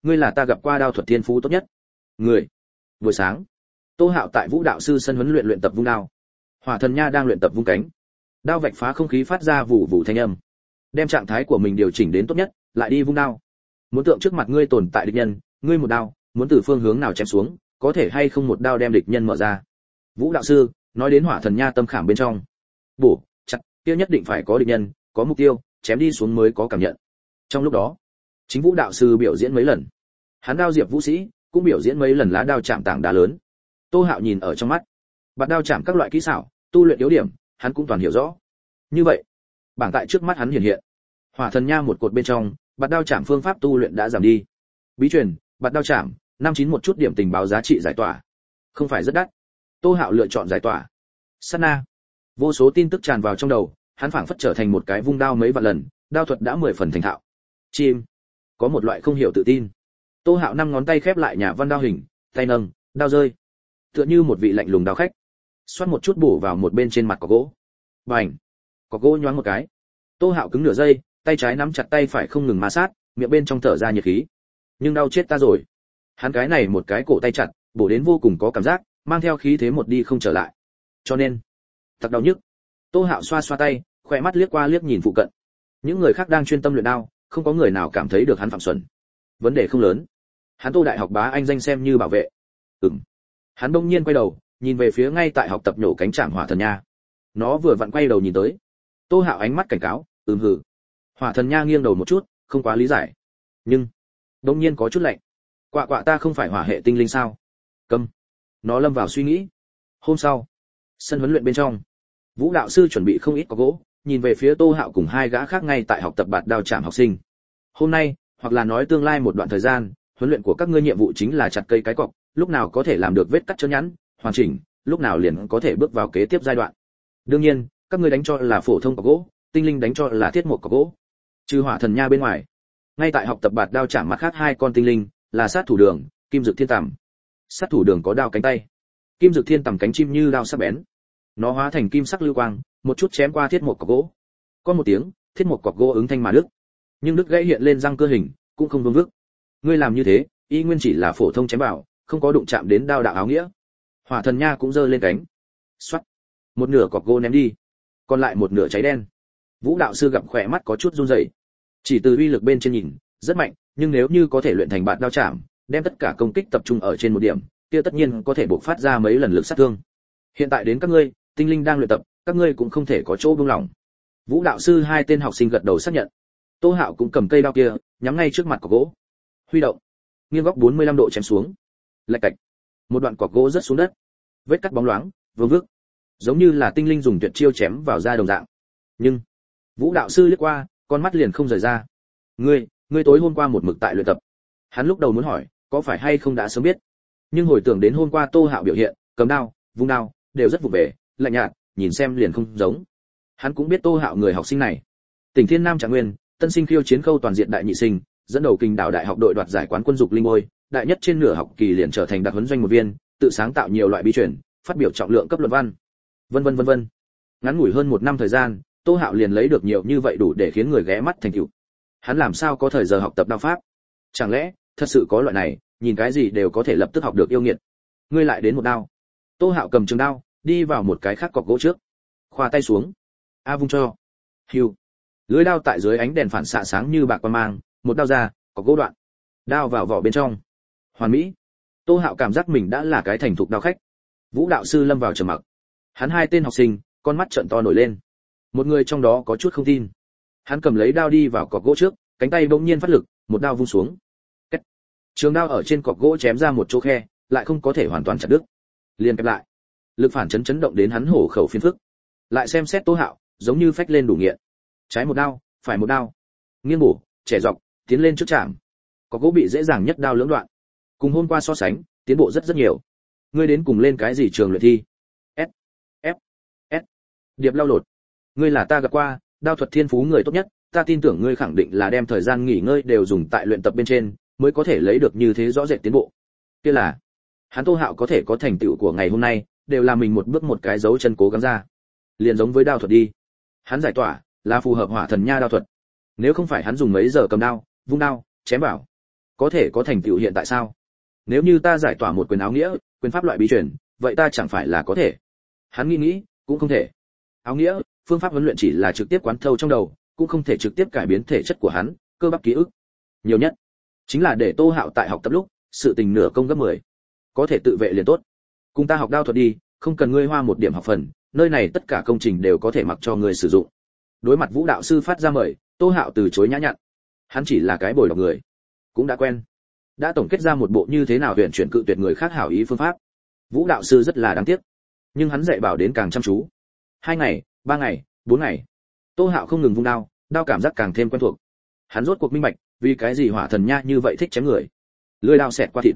ngươi là ta gặp qua đao thuật thiên phú tốt nhất người. Buổi sáng, Tô Hạo tại Vũ đạo sư sân huấn luyện tập vung đao. Hỏa Thần Nha đang luyện tập vung cánh. Đao vạch phá không khí phát ra vụ vụ thanh âm. Đem trạng thái của mình điều chỉnh đến tốt nhất, lại đi vung đao. Muốn tượng trước mặt ngươi tồn tại địch nhân, ngươi một đao, muốn từ phương hướng nào chém xuống, có thể hay không một đao đem địch nhân mở ra. Vũ đạo sư nói đến Hỏa Thần Nha tâm khảm bên trong. Bổ, chặt, kia nhất định phải có địch nhân, có mục tiêu, chém đi xuống mới có cảm nhận. Trong lúc đó, chính Vũ đạo sư biểu diễn mấy lần. Hắn đao diệp vũ sĩ cũng biểu diễn mấy lần lá đao chạm tảng đá lớn. Tô Hạo nhìn ở trong mắt. Bạt đao chạm các loại kỹ xảo, tu luyện yếu điểm, hắn cũng toàn hiểu rõ. Như vậy, bảng tại trước mắt hắn hiện hiện. Hỏa Thần Nha một cột bên trong, bạt đao chạm phương pháp tu luyện đã giảm đi. Bí truyền, bạt đao chạm, 59 một chút điểm tình báo giá trị giải tỏa. Không phải rất đắt. Tô Hạo lựa chọn giải tỏa. Sát na, vô số tin tức tràn vào trong đầu, hắn phảng phất trở thành một cái vung đao mấy vạn lần, đao thuật đã 10 phần thành thạo. Chim, có một loại không hiểu tự tin. Tô Hạo năm ngón tay khép lại nhà văn đao hình, tay nâng, đao rơi. Tựa như một vị lạnh lùng đao khách. Xoát một chút bổ vào một bên trên mặt cọc gỗ. Bành! Cọc gỗ nhoáng một cái. Tô Hạo cứng nửa giây, tay trái nắm chặt tay phải không ngừng ma sát, miệng bên trong thở ra nhiệt khí. Nhưng đau chết ta rồi. Hắn cái này một cái cổ tay chặt, bổ đến vô cùng có cảm giác, mang theo khí thế một đi không trở lại. Cho nên, thật đau nhức. Tô Hạo xoa xoa tay, khỏe mắt liếc qua liếc nhìn phụ cận. Những người khác đang chuyên tâm luyện đao, không có người nào cảm thấy được hắn phạm xuẩn. Vấn đề không lớn. Hắn Tô đại học bá anh danh xem như bảo vệ. Hắn bỗng nhiên quay đầu, nhìn về phía ngay tại học tập nhổ cánh chạm Hỏa Thần Nha. Nó vừa vặn quay đầu nhìn tới. Tô Hạo ánh mắt cảnh cáo, hừ. Hỏa Thần Nha nghiêng đầu một chút, không quá lý giải. Nhưng, bỗng nhiên có chút lạnh. Quạ quạ ta không phải hỏa hệ tinh linh sao? Câm. Nó lâm vào suy nghĩ. Hôm sau, sân huấn luyện bên trong, Vũ đạo sư chuẩn bị không ít có gỗ, nhìn về phía Tô Hạo cùng hai gã khác ngay tại học tập bạt đao chạm học sinh. Hôm nay, hoặc là nói tương lai một đoạn thời gian, huấn luyện của các ngươi nhiệm vụ chính là chặt cây cái cọc, lúc nào có thể làm được vết cắt chân nhẵn, hoàn chỉnh, lúc nào liền có thể bước vào kế tiếp giai đoạn. Đương nhiên, các ngươi đánh cho là phổ thông cọc gỗ, tinh linh đánh cho là thiết mộc cọc gỗ. Trừ Hỏa Thần Nha bên ngoài, ngay tại học tập bạt đao chạm mặt khác hai con tinh linh, là sát thủ đường, kim dực thiên tằm. Sát thủ đường có đao cánh tay, kim dực thiên tằm cánh chim như đao sắc bén. Nó hóa thành kim sắc lưu quang, một chút chém qua thiết mộc cọc gỗ. Có một tiếng, thiết mộc cọc gỗ ứng thanh mà đứt. Nhưng đứt gãy hiện lên răng cơ hình, cũng không vương vức. Ngươi làm như thế, y nguyên chỉ là phổ thông chém vào, không có đụng chạm đến đao đạo áo nghĩa. Hỏa Thần Nha cũng giơ lên cánh. Xoát. Một nửa cọc gỗ ném đi, còn lại một nửa cháy đen. Vũ đạo sư gặp khỏe mắt có chút run rẩy. Chỉ từ uy lực bên trên nhìn, rất mạnh, nhưng nếu như có thể luyện thành bạt đao chạm, đem tất cả công kích tập trung ở trên một điểm, kia tất nhiên có thể bộc phát ra mấy lần lực sát thương. Hiện tại đến các ngươi, tinh linh đang luyện tập, các ngươi cũng không thể có chỗ buông lỏng. Vũ đạo sư hai tên học sinh gật đầu xác nhận. Tô Hạo cũng cầm cây đao kia, nhắm ngay trước mặt cọc gỗ. Huy động, nghiêng góc 45 độ chém xuống. Lạch cạch, một đoạn cọc gỗ rớt xuống đất. Vết cắt bóng loáng, vương vức, giống như là tinh linh dùng tuyệt chiêu chém vào da đồng dạng. Nhưng, Vũ đạo sư liếc qua, con mắt liền không rời ra. Ngươi tối hôm qua một mực tại luyện tập. Hắn lúc đầu muốn hỏi, có phải hay không đã sớm biết. Nhưng hồi tưởng đến hôm qua Tô Hạo biểu hiện, cầm đao, vung đao, đều rất vụ về, lạnh nhạt, nhìn xem liền không giống. Hắn cũng biết Tô Hạo người học sinh này. Tỉnh Thiên Nam Trạng Nguyên, tân sinh khiêu chiến khâu toàn diện đại nhị sinh, dẫn đầu Kinh Đảo Đại học đội đoạt giải quán quân dục linh ngôi, đại nhất trên nửa học kỳ liền trở thành đặc huấn doanh một viên, tự sáng tạo nhiều loại bí truyền, phát biểu trọng lượng cấp luận văn. Vân. Ngắn ngủi hơn một năm thời gian, Tô Hạo liền lấy được nhiều như vậy đủ để khiến người ghé mắt thành tựu. Hắn làm sao có thời giờ học tập đao pháp? Chẳng lẽ thật sự có loại này, nhìn cái gì đều có thể lập tức học được yêu nghiệt? Ngươi lại đến một đao. Tô Hạo cầm trường đao, đi vào một cái khác cọc gỗ trước. Khoa tay xuống. A vung cho. Hưu. Lưỡi đao tại dưới ánh đèn phản xạ sáng như bạc quang mang, một đao ra, cọc gỗ đoạn. Đao vào vỏ bên trong. Hoàn mỹ. Tô Hạo cảm giác mình đã là cái thành thục đao khách. Vũ đạo sư lâm vào trầm mặc. Hắn hai tên học sinh, con mắt trợn to nổi lên. Một người trong đó có chút không tin. Hắn cầm lấy đao đi vào cọc gỗ trước, cánh tay bỗng nhiên phát lực, một đao vung xuống. Cách. Trường đao ở trên cọc gỗ chém ra một chỗ khe, lại không có thể hoàn toàn chặt đứt. Liền kẹp lại. Lực phản chấn chấn động đến hắn hổ khẩu phiền phức. Lại xem xét Tô Hạo, giống như phách lên đủ nghiện. Trái một đao, phải một đao. Nghiêng bổ, trẻ dọc, tiến lên trước chạm. Cọc gỗ bị dễ dàng nhất đao lưỡng đoạn. Cùng hôm qua so sánh, tiến bộ rất nhiều. Ngươi đến cùng lên cái gì trường luyện thi? S. Điệp lao lột. Ngươi là ta gặp qua, đao thuật thiên phú người tốt nhất, ta tin tưởng ngươi khẳng định là đem thời gian nghỉ ngơi đều dùng tại luyện tập bên trên, mới có thể lấy được như thế rõ rệt tiến bộ. Kia là, hắn Tô Hạo có thể có thành tựu của ngày hôm nay, đều là mình một bước một cái dấu chân cố gắng ra. Liền giống với đao thuật đi. Hắn giải tỏa, là phù hợp Hỏa Thần Nha đao thuật. Nếu không phải hắn dùng mấy giờ cầm đao, vung đao, chém vào, có thể có thành tựu hiện tại sao? Nếu như ta giải tỏa một quyền áo nghĩa, quyền pháp loại bí truyền, vậy ta chẳng phải là có thể? Hắn nghĩ, cũng không thể. Áo nghĩa, phương pháp huấn luyện chỉ là trực tiếp quán thâu trong đầu, cũng không thể trực tiếp cải biến thể chất của hắn, cơ bắp ký ức. Nhiều nhất chính là để Tô Hạo tại học tập lúc, sự tình nửa công gấp 10. Có thể tự vệ liền tốt. Cùng ta học đao thuật đi, không cần ngươi hoa một điểm học phần, nơi này tất cả công trình đều có thể mặc cho ngươi sử dụng. Đối mặt Vũ đạo sư phát ra mời, Tô Hạo từ chối nhã nhặn. Hắn chỉ là cái bồi đọc người, cũng đã quen. Đã tổng kết ra một bộ như thế nào huyền chuyển cự tuyệt người khác hảo ý phương pháp. Vũ đạo sư rất là đáng tiếc, nhưng hắn dạy bảo đến càng chăm chú. 2 ngày, 3 ngày, 4 ngày. Tô Hạo không ngừng vung đao, đao cảm giác càng thêm quen thuộc. Hắn rốt cuộc minh bạch, vì cái gì Hỏa Thần Nha như vậy thích chém người. Lưỡi đao xẹt qua thịt,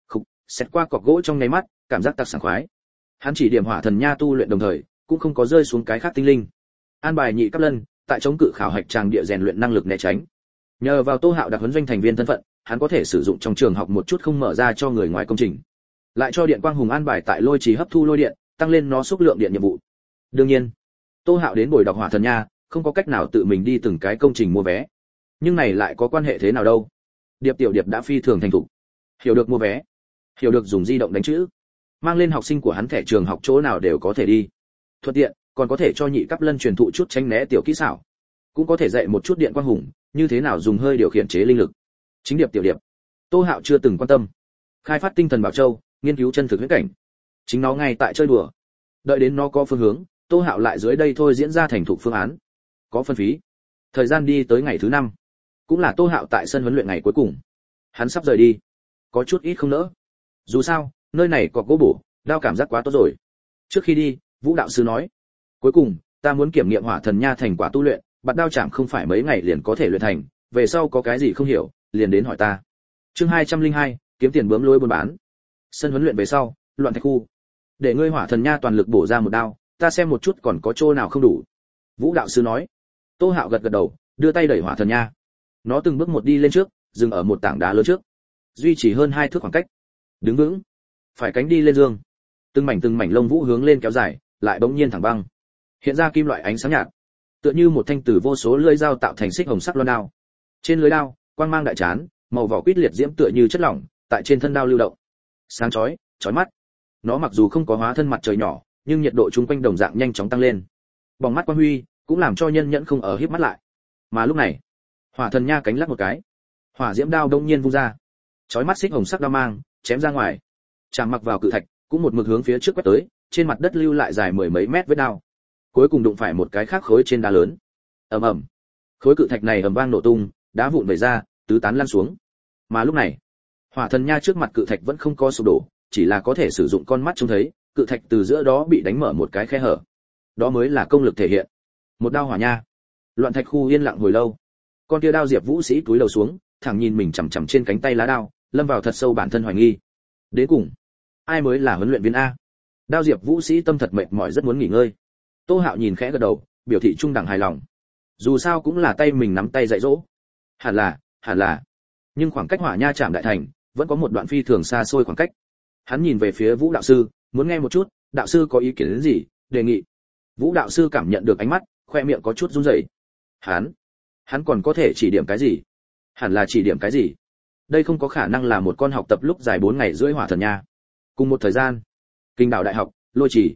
xẹt qua cọc gỗ trong nháy mắt, cảm giác tặc sảng khoái. Hắn chỉ điểm Hỏa Thần Nha tu luyện đồng thời, cũng không có rơi xuống cái khác tinh linh. An bài Nhị Cấp Lân, tại chống cự khảo hạch tràng địa rèn luyện năng lực né tránh. Nhờ vào Tô Hạo đặc huấn doanh thành viên thân phận, hắn có thể sử dụng trong trường học một chút không mở ra cho người ngoài công trình. Lại cho Điện Quang Hùng an bài tại lôi trì hấp thu lôi điện, tăng lên nó xúc lượng điện nhiệm vụ. Đương nhiên, Tô Hạo đến buổi đọc Hỏa Thần Nha, không có cách nào tự mình đi từng cái công trình mua vé. Nhưng này lại có quan hệ thế nào đâu? Điệp Tiểu Điệp đã phi thường thành thục, hiểu được mua vé, hiểu được dùng di động đánh chữ, mang lên học sinh của hắn thẻ trường học chỗ nào đều có thể đi. Thuận tiện, còn có thể cho Nhị Cấp Lân truyền thụ chút tránh né tiểu kỹ xảo, cũng có thể dạy một chút Điện Quang Hùng như thế nào dùng hơi điều khiển chế linh lực. Chính Điệp Tiểu Điệp, Tô Hạo chưa từng quan tâm. Khai phát tinh thần bảo châu, nghiên cứu chân thực huyễn cảnh, chính nó ngay tại chơi đùa. Đợi đến nó có phương hướng, Tô Hạo lại dưới đây thôi diễn ra thành thục phương án. Có phân phí. Thời gian đi tới ngày thứ 5, cũng là Tô Hạo tại sân huấn luyện ngày cuối cùng. Hắn sắp rời đi, có chút ít không nỡ. Dù sao, nơi này có gỗ bổ, đao cảm giác quá tốt rồi. Trước khi đi, Vũ đạo sư nói, cuối cùng, ta muốn kiểm nghiệm Hỏa Thần Nha thành quả tu luyện, bạt đao chạm không phải mấy ngày liền có thể luyện thành, về sau có cái gì không hiểu, liền đến hỏi ta. Chương 202, kiếm tiền bướm lôi buôn bán. Sân huấn luyện về sau, loạn thạch khu. Để ngươi Hỏa Thần Nha toàn lực bổ ra một đao, ta xem một chút còn có chỗ nào không đủ. Vũ đạo sư nói. Tô Hạo gật gật đầu, đưa tay đẩy Hỏa Thần Nha. Nó từng bước một đi lên trước, dừng ở một tảng đá lớn trước, duy trì hơn 2 thước khoảng cách. Đứng vững, phải cánh đi lên dương. Từng mảnh lông vũ hướng lên kéo dài, lại bỗng nhiên thẳng băng. Hiện ra kim loại ánh sáng nhạt, tựa như một thanh từ vô số lưỡi dao tạo thành xích hồng sắc loan đao. Trên lưỡi đao, quang mang đại chán, màu vỏ quýt liệt diễm tựa như chất lỏng, tại trên thân đao lưu động. Sáng chói, chói mắt. Nó mặc dù không có hóa thân mặt trời nhỏ, nhưng nhiệt độ chung quanh đồng dạng nhanh chóng tăng lên. Bóng mắt quang huy, cũng làm cho nhân nhẫn không ở híp mắt lại. Mà lúc này, Hỏa Thần Nha cánh lắc một cái, hỏa diễm đao đông nhiên vung ra, chói mắt xích hồng sắc đao mang chém ra ngoài, chạm mặc vào cự thạch, cũng một mực hướng phía trước quét tới, trên mặt đất lưu lại dài mười mấy mét vết đao. Cuối cùng đụng phải một cái khác khối trên đá lớn. Ầm ầm. Khối cự thạch này ầm vang nổ tung, đá vụn vẩy ra, tứ tán lăn xuống. Mà lúc này, Hỏa Thần Nha trước mặt cự thạch vẫn không có sụp đổ, chỉ là có thể sử dụng con mắt trông thấy, cự thạch từ giữa đó bị đánh mở một cái khe hở. Đó mới là công lực thể hiện. Một đao hỏa nha. Loạn thạch khu yên lặng hồi lâu. Con kia đao Diệp Vũ sĩ cúi đầu xuống, thẳng nhìn mình chằm chằm trên cánh tay lá đao, lâm vào thật sâu bản thân hoài nghi. Đến cùng, ai mới là huấn luyện viên a? Đao Diệp Vũ sĩ tâm thật mệt mỏi rất muốn nghỉ ngơi. Tô Hạo nhìn khẽ gật đầu, biểu thị trung đẳng hài lòng. Dù sao cũng là tay mình nắm tay dạy dỗ. Hẳn là. Nhưng khoảng cách Hỏa Nha Trạm đại thành, vẫn có một đoạn phi thường xa xôi khoảng cách. Hắn nhìn về phía Vũ đạo sư, muốn nghe một chút, đạo sư có ý kiến đến gì, đề nghị. Vũ đạo sư cảm nhận được ánh mắt, khoe miệng có chút run rẩy. Hắn còn có thể chỉ điểm cái gì? Hẳn là chỉ điểm cái gì? Đây không có khả năng là một con học tập lúc dài 4 ngày rưỡi Hỏa Thần Nha. Cùng một thời gian, Kinh Đảo Đại học, Lôi Chỉ.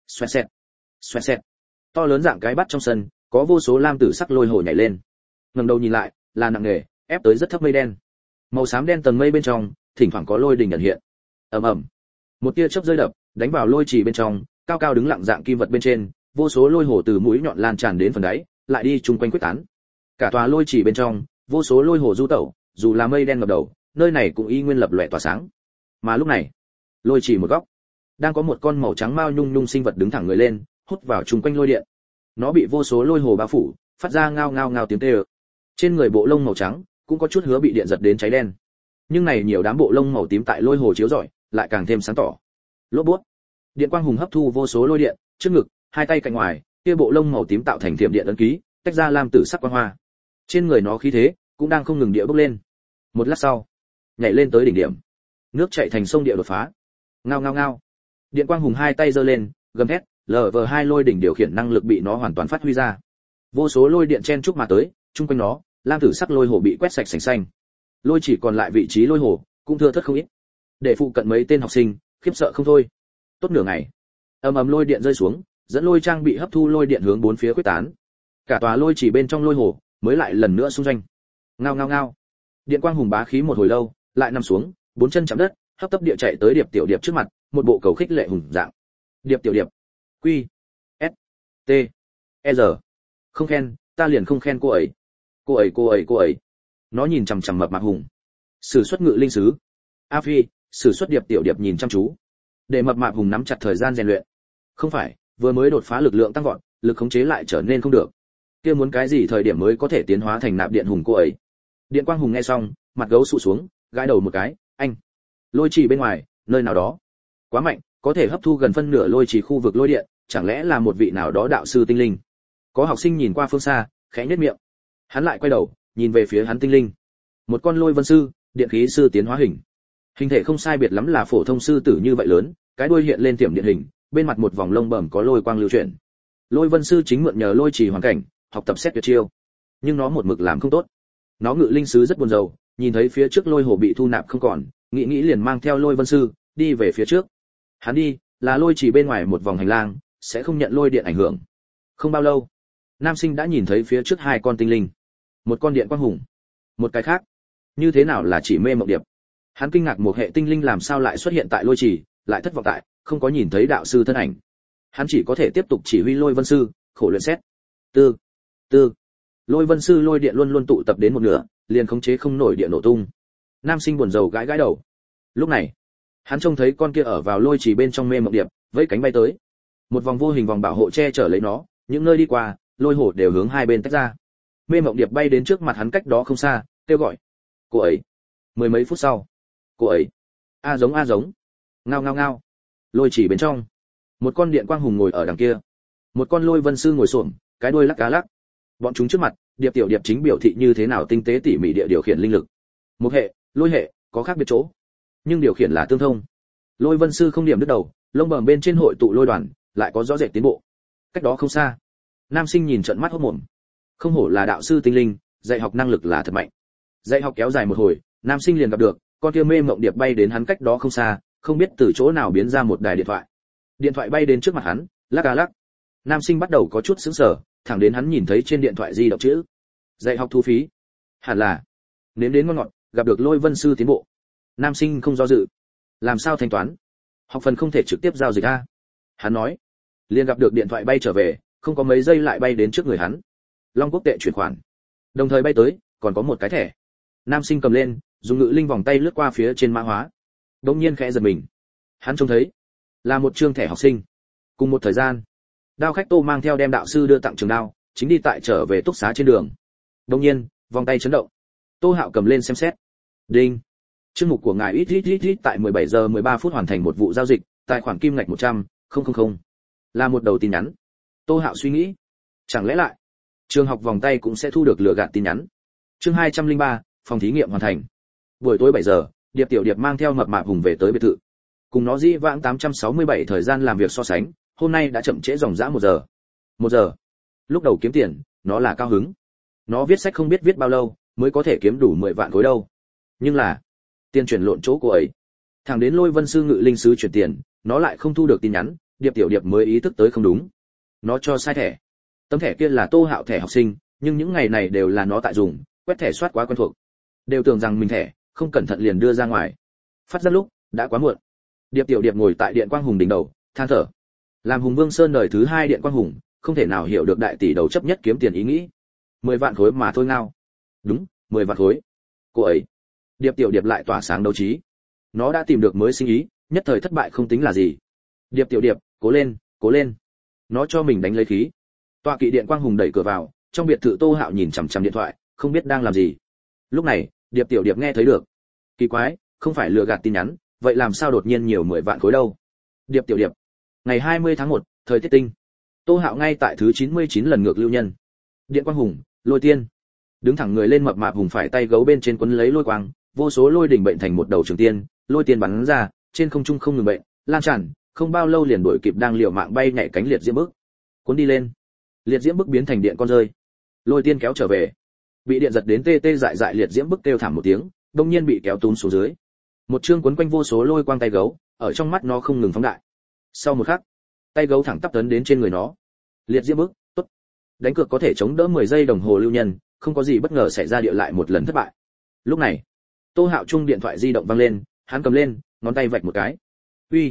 Xoẹt xẹt. To lớn dạng cái bắt trong sân, có vô số lam tử sắc lôi hồ nhảy lên. Ngẩng đầu nhìn lại, là nặng nề, ép tới rất thấp mây đen. Màu xám đen tầng mây bên trong, thỉnh thoảng có lôi đình ẩn hiện. Ầm ầm. Một tia chớp rơi đập, đánh vào lôi trì bên trong, cao cao đứng lặng dạng kim vật bên trên, vô số lôi hồ từ mũi nhọn lan tràn đến phần đáy, lại đi chung quanh quyết tán. Cả tòa lôi trì bên trong, vô số lôi hồ du tẩu, dù là mây đen ngập đầu, nơi này cũng y nguyên lập lòe tỏa sáng. Mà lúc này, lôi trì một góc, đang có một con màu trắng mao nhung nhung sinh vật đứng thẳng người lên, hút vào chung quanh lôi điện. Nó bị vô số lôi hồ bao phủ, phát ra ngao ngao ngao tiếng kêu. Trên người bộ lông màu trắng, cũng có chút hứa bị điện giật đến cháy đen. Nhưng này nhiều đám bộ lông màu tím tại lôi hồ chiếu rọi, lại càng thêm sáng tỏ. Lốp bút. Điện quang hùng hấp thu vô số lôi điện, trước ngực, hai tay cạnh ngoài, kia bộ lông màu tím tạo thành thiểm điện ấn ký, tách ra lam tử sắc quang hoa. Trên người nó khí thế cũng đang không ngừng địa bốc lên. Một lát sau, nhảy lên tới đỉnh điểm. Nước chảy thành sông địa đột phá. Ngao ngao ngao. Điện quang hùng hai tay giơ lên, gầm thét, LV2 lôi đỉnh điều khiển năng lực bị nó hoàn toàn phát huy ra. Vô số lôi điện chen chúc mà tới, chung quanh nó, lam tử sắc lôi hồ bị quét sạch sành xanh. Lôi chỉ còn lại vị trí lôi hồ cũng thưa thớt không ít, để phụ cận mấy tên học sinh khiếp sợ không thôi. Tốt nửa ngày, ầm ầm lôi điện rơi xuống, dẫn lôi trang bị hấp thu lôi điện hướng bốn phía quyết tán. Cả tòa lôi chỉ bên trong lôi hồ mới lại lần nữa xung doanh. Ngao ngao ngao. Điện quang hùng bá khí một hồi lâu, lại nằm xuống, bốn chân chạm đất, hấp tấp địa chạy tới Điệp Tiểu Điệp trước mặt, một bộ cầu khích lệ hùng dạng. Điệp Tiểu Điệp, Quy, S, T, E R. Không khen, ta liền không khen cô ấy. Cô ấy. Nó nhìn chằm chằm Mập Mạp Hùng. Sử xuất ngự linh sứ. A Phi, sử xuất Điệp Tiểu Điệp nhìn chăm chú. Để Mập Mạp Hùng nắm chặt thời gian rèn luyện. Không phải, vừa mới đột phá lực lượng tăng vọt, lực khống chế lại trở nên không được. Kia muốn cái gì thời điểm mới có thể tiến hóa thành nạp điện hùng cô ấy? Điện quang hùng nghe xong, mặt gấu sụ xuống, gãi đầu một cái, anh. Lôi chỉ bên ngoài, nơi nào đó. Quá mạnh, có thể hấp thu gần phân nửa lôi chỉ khu vực lôi điện, chẳng lẽ là một vị nào đó đạo sư tinh linh? Có học sinh nhìn qua phương xa, khẽ nhếch miệng. Hắn lại quay đầu, nhìn về phía hắn tinh linh. Một con lôi vân sư, điện khí sư tiến hóa hình. Hình thể không sai biệt lắm là phổ thông sư tử như vậy lớn, cái đuôi hiện lên tiềm điện hình, bên mặt một vòng lông bẩm có lôi quang lưu chuyển. Lôi vân sư chính mượn nhờ lôi chỉ hoàn cảnh, học tập xét tuyệt chiêu. Nhưng nó một mực làm không tốt. Nó ngự linh sứ rất buồn rầu, nhìn thấy phía trước lôi hồ bị thu nạp không còn, nghĩ liền mang theo lôi vân sư đi về phía trước. Hắn đi là lôi chỉ bên ngoài một vòng hành lang, sẽ không nhận lôi điện ảnh hưởng. Không bao lâu, nam sinh đã nhìn thấy phía trước hai con tinh linh, một con điện quang hùng, một cái khác như thế nào là chỉ mê mộng điệp. Hắn kinh ngạc một hệ tinh linh làm sao lại xuất hiện tại lôi chỉ, lại thất vọng tại không có nhìn thấy đạo sư thân ảnh. Hắn chỉ có thể tiếp tục chỉ huy lôi vân sư khổ luyện xét. Tư lôi vân sư lôi điện luôn luôn tụ tập đến một nửa, liền khống chế không nổi điện nổ tung. Nam sinh buồn rầu gãi đầu. Lúc này hắn trông thấy con kia ở vào lôi chỉ bên trong mê mộng điệp vẫy cánh bay tới, một vòng vô hình vòng bảo hộ che chở lấy nó, những nơi đi qua lôi hổ đều hướng hai bên tách ra. Mê mộng điệp bay đến trước mặt hắn cách đó không xa, kêu gọi cô ấy. Mười mấy phút sau, cô ấy a giống ngao. Lôi chỉ bên trong, một con điện quang hùng ngồi ở đằng kia, một con lôi vân sư ngồi xổm, cái đuôi lắc cá lắc. Bọn chúng trước mặt, Điệp Tiểu Điệp chính biểu thị như thế nào tinh tế tỉ mỉ địa điều khiển linh lực. Một hệ, lôi hệ có khác biệt chỗ, nhưng điều khiển là tương thông. Lôi vân sư không điểm đứt đầu, lông bẩm bên trên hội tụ lôi đoàn, lại có rõ rệt tiến bộ. Cách đó không xa, nam sinh nhìn trợn mắt hốt mồm. Không hổ là đạo sư tinh linh, dạy học năng lực là thật mạnh. Dạy học kéo dài một hồi, nam sinh liền gặp được con kia mê mộng điệp bay đến hắn cách đó không xa, không biết từ chỗ nào biến ra một đài điện thoại. Điện thoại bay đến trước mặt hắn, lắc à lắc. Nam sinh bắt đầu có chút sững sờ, thẳng đến hắn nhìn thấy trên điện thoại di động chữ dạy học thu phí. Hẳn là nếm đến ngon ngọt, gặp được lôi vân sư tiến bộ. Nam sinh không do dự, làm sao thanh toán? Học phần không thể trực tiếp giao dịch a. Hắn nói, liền gặp được điện thoại bay trở về, không có mấy giây lại bay đến trước người hắn. Long quốc tệ chuyển khoản, đồng thời bay tới, còn có một cái thẻ. Nam sinh cầm lên, dùng ngự linh vòng tay lướt qua phía trên mã hóa. Đống nhiên khẽ giật mình, hắn trông thấy là một trương thẻ học sinh. Cùng một thời gian, Đao khách Tô mang theo đem đạo sư đưa tặng trường đao, chính đi tại trở về túc xá trên đường. Đột nhiên, vòng tay chấn động. Tô Hạo cầm lên xem xét. Đinh. Chương mục của ngài ít tại 17 giờ 13 phút hoàn thành một vụ giao dịch, tài khoản kim ngạch 100.000. Là một đầu tin nhắn. Tô Hạo suy nghĩ, chẳng lẽ lại trường học vòng tay cũng sẽ thu được lừa gạt tin nhắn. Chương 203, phòng thí nghiệm hoàn thành. Buổi tối 7 giờ, Điệp Tiểu Điệp mang theo Mập Mạp Hùng về tới biệt thự. Cùng nó dĩ vãng 867 thời gian làm việc so sánh, hôm nay đã chậm trễ dòng dã 1 giờ. 1 giờ. Lúc đầu kiếm tiền, nó là cao hứng. Nó viết sách không biết viết bao lâu mới có thể kiếm đủ 10 vạn khối đâu. Nhưng là, tiền chuyển lộn chỗ cô ấy. Thằng đến Lôi Vân sư ngự linh sứ chuyển tiền, nó lại không thu được tin nhắn, Điệp Tiểu Điệp mới ý thức tới không đúng. Nó cho sai thẻ. Tấm thẻ kia là Tô Hạo thẻ học sinh, nhưng những ngày này đều là nó tại dùng, quét thẻ soát quá quen thuộc. Đều tưởng rằng mình thẻ, không cẩn thận liền đưa ra ngoài. Phát ra lúc, đã quá muộn. Điệp Tiểu Điệp ngồi tại điện quang hùng đỉnh đầu, than thở. Làm Hùng Vương Sơn đời thứ 2 điện quang hùng, không thể nào hiểu được đại tỷ đầu chấp nhất kiếm tiền ý nghĩ. 10 vạn khối mà thôi ngao. Đúng, 10 vạn khối. Cô ấy. Điệp Tiểu Điệp lại tỏa sáng đấu trí. Nó đã tìm được mới sinh ý, nhất thời thất bại không tính là gì. Điệp Tiểu Điệp, cố lên, cố lên. Nó cho mình đánh lấy khí. Tọa kỵ điện quang hùng đẩy cửa vào, trong biệt thự Tô Hạo nhìn chằm chằm điện thoại, không biết đang làm gì. Lúc này, Điệp Tiểu Điệp nghe thấy được. Kỳ quái, không phải lừa gạt tin nhắn, vậy làm sao đột nhiên nhiều 10 vạn khối đâu? Điệp Tiểu Điệp. Ngày 20 tháng 1, thời tiết tinh. Tô Hạo ngay tại thứ 99 lần ngược lưu nhân. Điện quang hùng, lôi tiên. Đứng thẳng người lên Mập Mạp Hùng phải tay gấu bên trên quấn lấy lôi quang, vô số lôi đỉnh bệnh thành một đầu trường tiên, lôi tiên bắn ra, trên không trung không ngừng bệnh, lan tràn, không bao lâu liền đuổi kịp đang liều mạng bay nhảy cánh liệt diễm bức. Cuốn đi lên. Liệt diễm bức biến thành điện con rơi. Lôi tiên kéo trở về. Bị điện giật đến tê tê dại dại liệt diễm bức kêu thảm một tiếng, đông nhiên bị kéo túm xuống dưới. Một chương quấn quanh vô số lôi quang tay gấu, ở trong mắt nó không ngừng phóng đại. Sau một khắc, tay gấu thẳng tắp tấn đến trên người nó. Liệt diễm bức, tốt. Đánh cược có thể chống đỡ 10 giây đồng hồ lưu nhân, không có gì bất ngờ xảy ra địa lại một lần thất bại. Lúc này, Tô Hạo Trung điện thoại di động vang lên, hắn cầm lên, ngón tay vạch một cái. "Uy."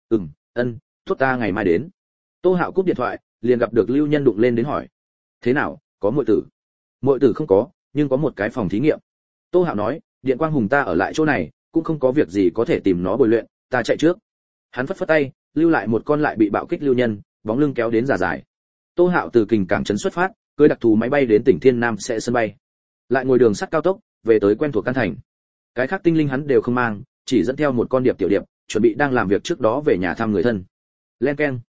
Tốt ta ngày mai đến." Tô Hạo cúp điện thoại, liền gặp được Lưu Nhân đụng lên đến hỏi: "Thế nào, có muội tử?" "Muội tử không có, nhưng có một cái phòng thí nghiệm." Tô Hạo nói: "Điện Quang Hùng ta ở lại chỗ này, cũng không có việc gì có thể tìm nó bồi luyện, ta chạy trước." Hắn phất phất tay, lưu lại một con lại bị bạo kích Lưu Nhân, bóng lưng kéo đến giả dài. Tô Hạo từ Kình Cảng trấn xuất phát, cưỡi đặc thù máy bay đến tỉnh Thiên Nam sẽ sân bay, lại ngồi đường sắt cao tốc về tới quen thuộc căn thành. Cái khác tinh linh hắn đều không mang, chỉ dẫn theo một con điệp tiểu điệp, chuẩn bị đang làm việc trước đó về nhà thăm người thân. Len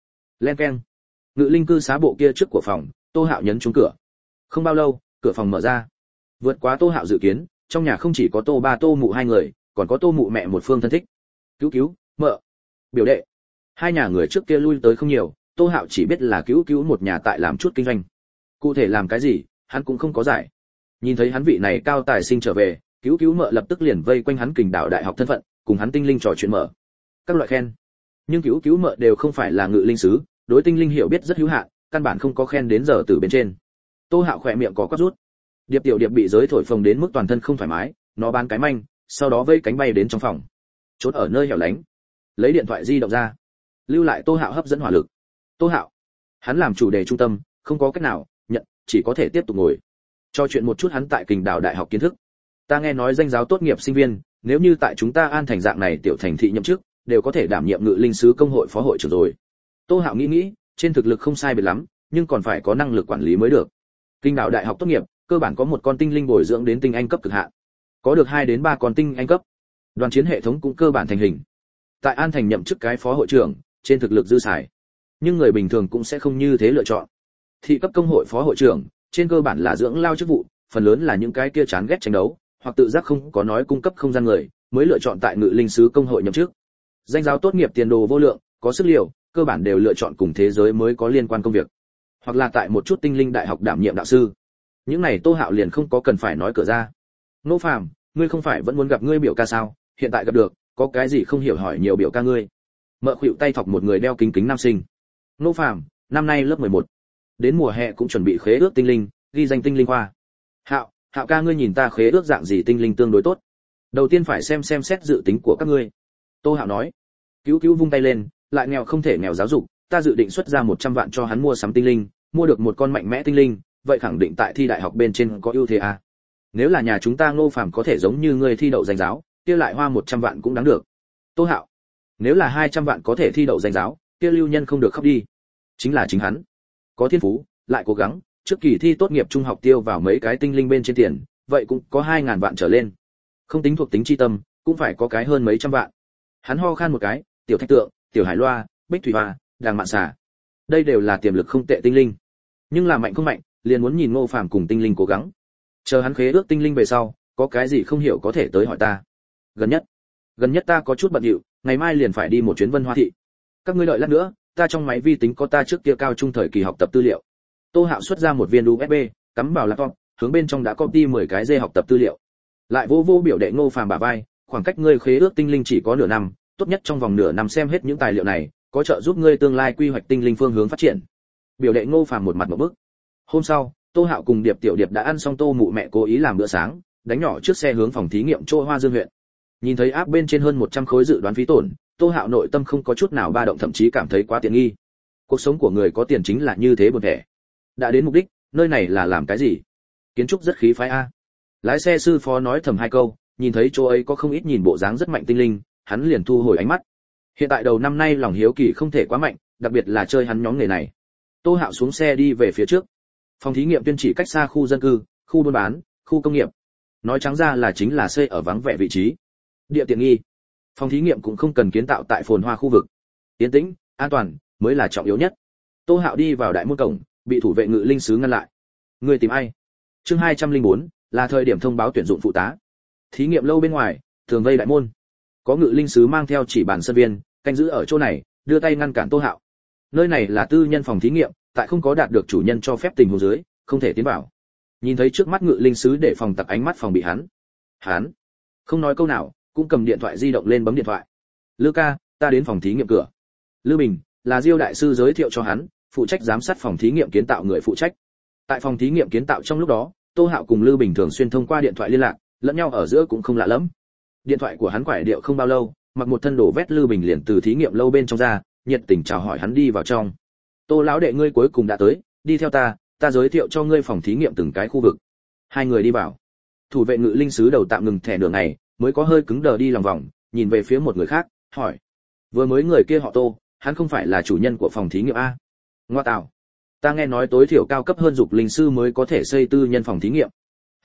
keng. Ngự linh cư xá bộ kia trước của phòng, Tô Hạo nhấn trúng cửa. Không bao lâu, cửa phòng mở ra. Vượt quá Tô Hạo dự kiến, trong nhà không chỉ có Tô ba Tô mụ hai người, còn có Tô mụ mẹ một phương thân thích. Cứu, mợ, biểu đệ. Hai nhà người trước kia lui tới không nhiều, Tô Hạo chỉ biết là cứu một nhà tại làm chút kinh doanh. Cụ thể làm cái gì, hắn cũng không có giải. Nhìn thấy hắn vị này cao tài sinh trở về, cứu mợ lập tức liền vây quanh hắn Kình Đảo đại học thân phận, cùng hắn tinh linh trò chuyện mở các loại khen. Nhưng cứu mợ đều không phải là ngự linh sứ, đối tinh linh hiểu biết rất hữu hạn, căn bản không có khen đến giờ từ bên trên. Tô Hạo khỏe miệng có quắp rút. Điệp tiểu điệp bị giới thổi phồng đến mức toàn thân không thoải mái, nó bán cái manh, sau đó vây cánh bay đến trong phòng, trốn ở nơi hẻo lánh, lấy điện thoại di động ra, lưu lại Tô Hạo hấp dẫn hỏa lực. Tô Hạo, hắn làm chủ đề trung tâm, không có cách nào, nhận, chỉ có thể tiếp tục ngồi trò chuyện một chút hắn tại Kình Đảo đại học kiến thức. Ta nghe nói danh giáo tốt nghiệp sinh viên, nếu như tại chúng ta An thành dạng này tiểu thành thị nhậm chức, đều có thể đảm nhiệm ngự linh sứ công hội phó hội trưởng rồi. Tô Hạo nghĩ, trên thực lực không sai biệt lắm, nhưng còn phải có năng lực quản lý mới được. Kình Đảo đại học tốt nghiệp, cơ bản có một con tinh linh bồi dưỡng đến tinh anh cấp cực hạn, có được 2 đến 3 con tinh anh cấp. Đoàn chiến hệ thống cũng cơ bản thành hình. Tại An thành nhậm chức cái phó hội trưởng, trên thực lực dư xài, nhưng người bình thường cũng sẽ không như thế lựa chọn. Thị cấp công hội phó hội trưởng, trên cơ bản là dưỡng lao chức vụ, phần lớn là những cái kia chán ghét tranh đấu, hoặc tự giác không có nói cung cấp không gian người, mới lựa chọn tại ngự linh sứ công hội nhậm chức. Danh giáo tốt nghiệp tiền đồ vô lượng, có sức liều, cơ bản đều lựa chọn cùng thế giới mới có liên quan công việc, hoặc là tại một chút tinh linh đại học đảm nhiệm đạo sư. Những này Tô Hạo liền không có cần phải nói cửa ra. Ngô Phàm, ngươi không phải vẫn muốn gặp ngươi biểu ca sao, hiện tại gặp được, có cái gì không hiểu hỏi nhiều biểu ca ngươi. Mợ khuỵu tay thọc một người đeo kính nam sinh. Ngô Phàm, năm nay lớp 11, đến mùa hè cũng chuẩn bị khế ước tinh linh, ghi danh tinh linh khoa. Hạo ca ngươi nhìn ta khế ước dạng gì tinh linh tương đối tốt. Đầu tiên phải xem xét dự tính của các ngươi. Tô Hạo nói. Cứu vung tay lên, lại nghèo không thể nghèo giáo dục, ta dự định xuất ra 100 vạn cho hắn mua sắm tinh linh, mua được một con mạnh mẽ tinh linh, vậy khẳng định tại thi đại học bên trên có ưu thế à. Nếu là nhà chúng ta Ngô Phàm có thể giống như ngươi thi đậu danh giáo, kia lại hoa 100 vạn cũng đáng được. Tô Hạo, nếu là 200 vạn có thể thi đậu danh giáo, kia Lưu Nhân không được khóc đi. Chính là chính hắn, có thiên phú, lại cố gắng, trước kỳ thi tốt nghiệp trung học tiêu vào mấy cái tinh linh bên trên tiền, vậy cũng có 2000 vạn trở lên. Không tính thuộc tính chi tâm, cũng phải có cái hơn mấy trăm vạn. Hắn ho khan một cái, tiểu thạch tượng, tiểu hải loa, bích thủy hoa, đàng mạn xà. Đây đều là tiềm lực không tệ tinh linh. Nhưng là mạnh không mạnh, liền muốn nhìn Ngô Phàm cùng tinh linh cố gắng. Chờ hắn khế ước tinh linh về sau, có cái gì không hiểu có thể tới hỏi ta. Gần nhất ta có chút bận rộn, ngày mai liền phải đi một chuyến Vân Hoa thị. Các ngươi đợi lát nữa, ta trong máy vi tính có ta trước kia cao trung thời kỳ học tập tư liệu. Tô Hạo xuất ra một viên USB, cắm vào laptop, hướng bên trong đã copy 10 cái dê học tập tư liệu. Lại vô biểu đệ Ngô Phàm bả vai, khoảng cách ngươi khế ước tinh linh chỉ có nửa năm, tốt nhất trong vòng nửa năm xem hết những tài liệu này, có trợ giúp ngươi tương lai quy hoạch tinh linh phương hướng phát triển. Biểu đệ Ngô Phàm một mặt ngộp bức. Hôm sau, Tô Hạo cùng Điệp Tiểu Điệp đã ăn xong Tô mụ mẹ cố ý làm bữa sáng, đánh nhỏ trước xe hướng phòng thí nghiệm chỗ Hoa Dương huyện. Nhìn thấy áp bên trên hơn 100 khối dự đoán phí tổn, Tô Hạo nội tâm không có chút nào ba động, thậm chí cảm thấy quá tiện nghi. Cuộc sống của người có tiền chính là như thế buồn thẻ. Đã đến mục đích, nơi này là làm cái gì? Kiến trúc rất khí phái a. Lái xe sư phó nói thầm 2 câu, nhìn thấy chỗ ấy có không ít nhìn bộ dáng rất mạnh tinh linh, hắn liền thu hồi ánh mắt. Hiện tại đầu năm nay lòng hiếu kỳ không thể quá mạnh, đặc biệt là chơi hắn nhóm nghề này. Tô Hạo xuống xe đi về phía trước. Phòng thí nghiệm tuyên chỉ cách xa khu dân cư, khu buôn bán, khu công nghiệp. Nói trắng ra là chính là xây ở vắng vẻ vị trí. Địa tiện nghi. Phòng thí nghiệm cũng không cần kiến tạo tại phồn hoa khu vực. Yên tĩnh, an toàn mới là trọng yếu nhất. Tô Hạo đi vào đại môn cổng, bị thủ vệ ngự linh sứ ngăn lại. Người tìm ai? Chương 204, là thời điểm thông báo tuyển dụng phụ tá. Thí nghiệm lâu bên ngoài, thường vây đại môn. Có ngự linh sứ mang theo chỉ bản sân viên, canh giữ ở chỗ này, đưa tay ngăn cản Tô Hạo. Nơi này là tư nhân phòng thí nghiệm, tại không có đạt được chủ nhân cho phép tình huống dưới, không thể tiến vào. Nhìn thấy trước mắt ngự linh sứ để phòng tặc ánh mắt phòng bị hắn. Không nói câu nào, cũng cầm điện thoại di động lên bấm điện thoại. Lư ca, ta đến phòng thí nghiệm cửa. Lư Bình là Diêu đại sư giới thiệu cho hắn, phụ trách giám sát phòng thí nghiệm kiến tạo người phụ trách. Tại phòng thí nghiệm kiến tạo trong lúc đó, Tô Hạo cùng Lư Bình thường xuyên thông qua điện thoại liên lạc, lẫn nhau ở giữa cũng không lạ lắm. Điện thoại của hắn quải điệu không bao lâu, mặc một thân đồ vét Lư Bình liền từ thí nghiệm lâu bên trong ra, nhiệt tình chào hỏi hắn đi vào trong. Tô lão đệ ngươi cuối cùng đã tới, đi theo ta, ta giới thiệu cho ngươi phòng thí nghiệm từng cái khu vực. Hai người đi vào. Thủ vệ ngự linh sứ đầu tạm ngừng thẻ nửa ngày, mới có hơi cứng đờ đi lòng vòng, nhìn về phía một người khác, hỏi: vừa mới người kia họ Tô, hắn không phải là chủ nhân của phòng thí nghiệm a? Ngoa tạo, ta nghe nói tối thiểu cao cấp hơn dục linh sư mới có thể xây tư nhân phòng thí nghiệm.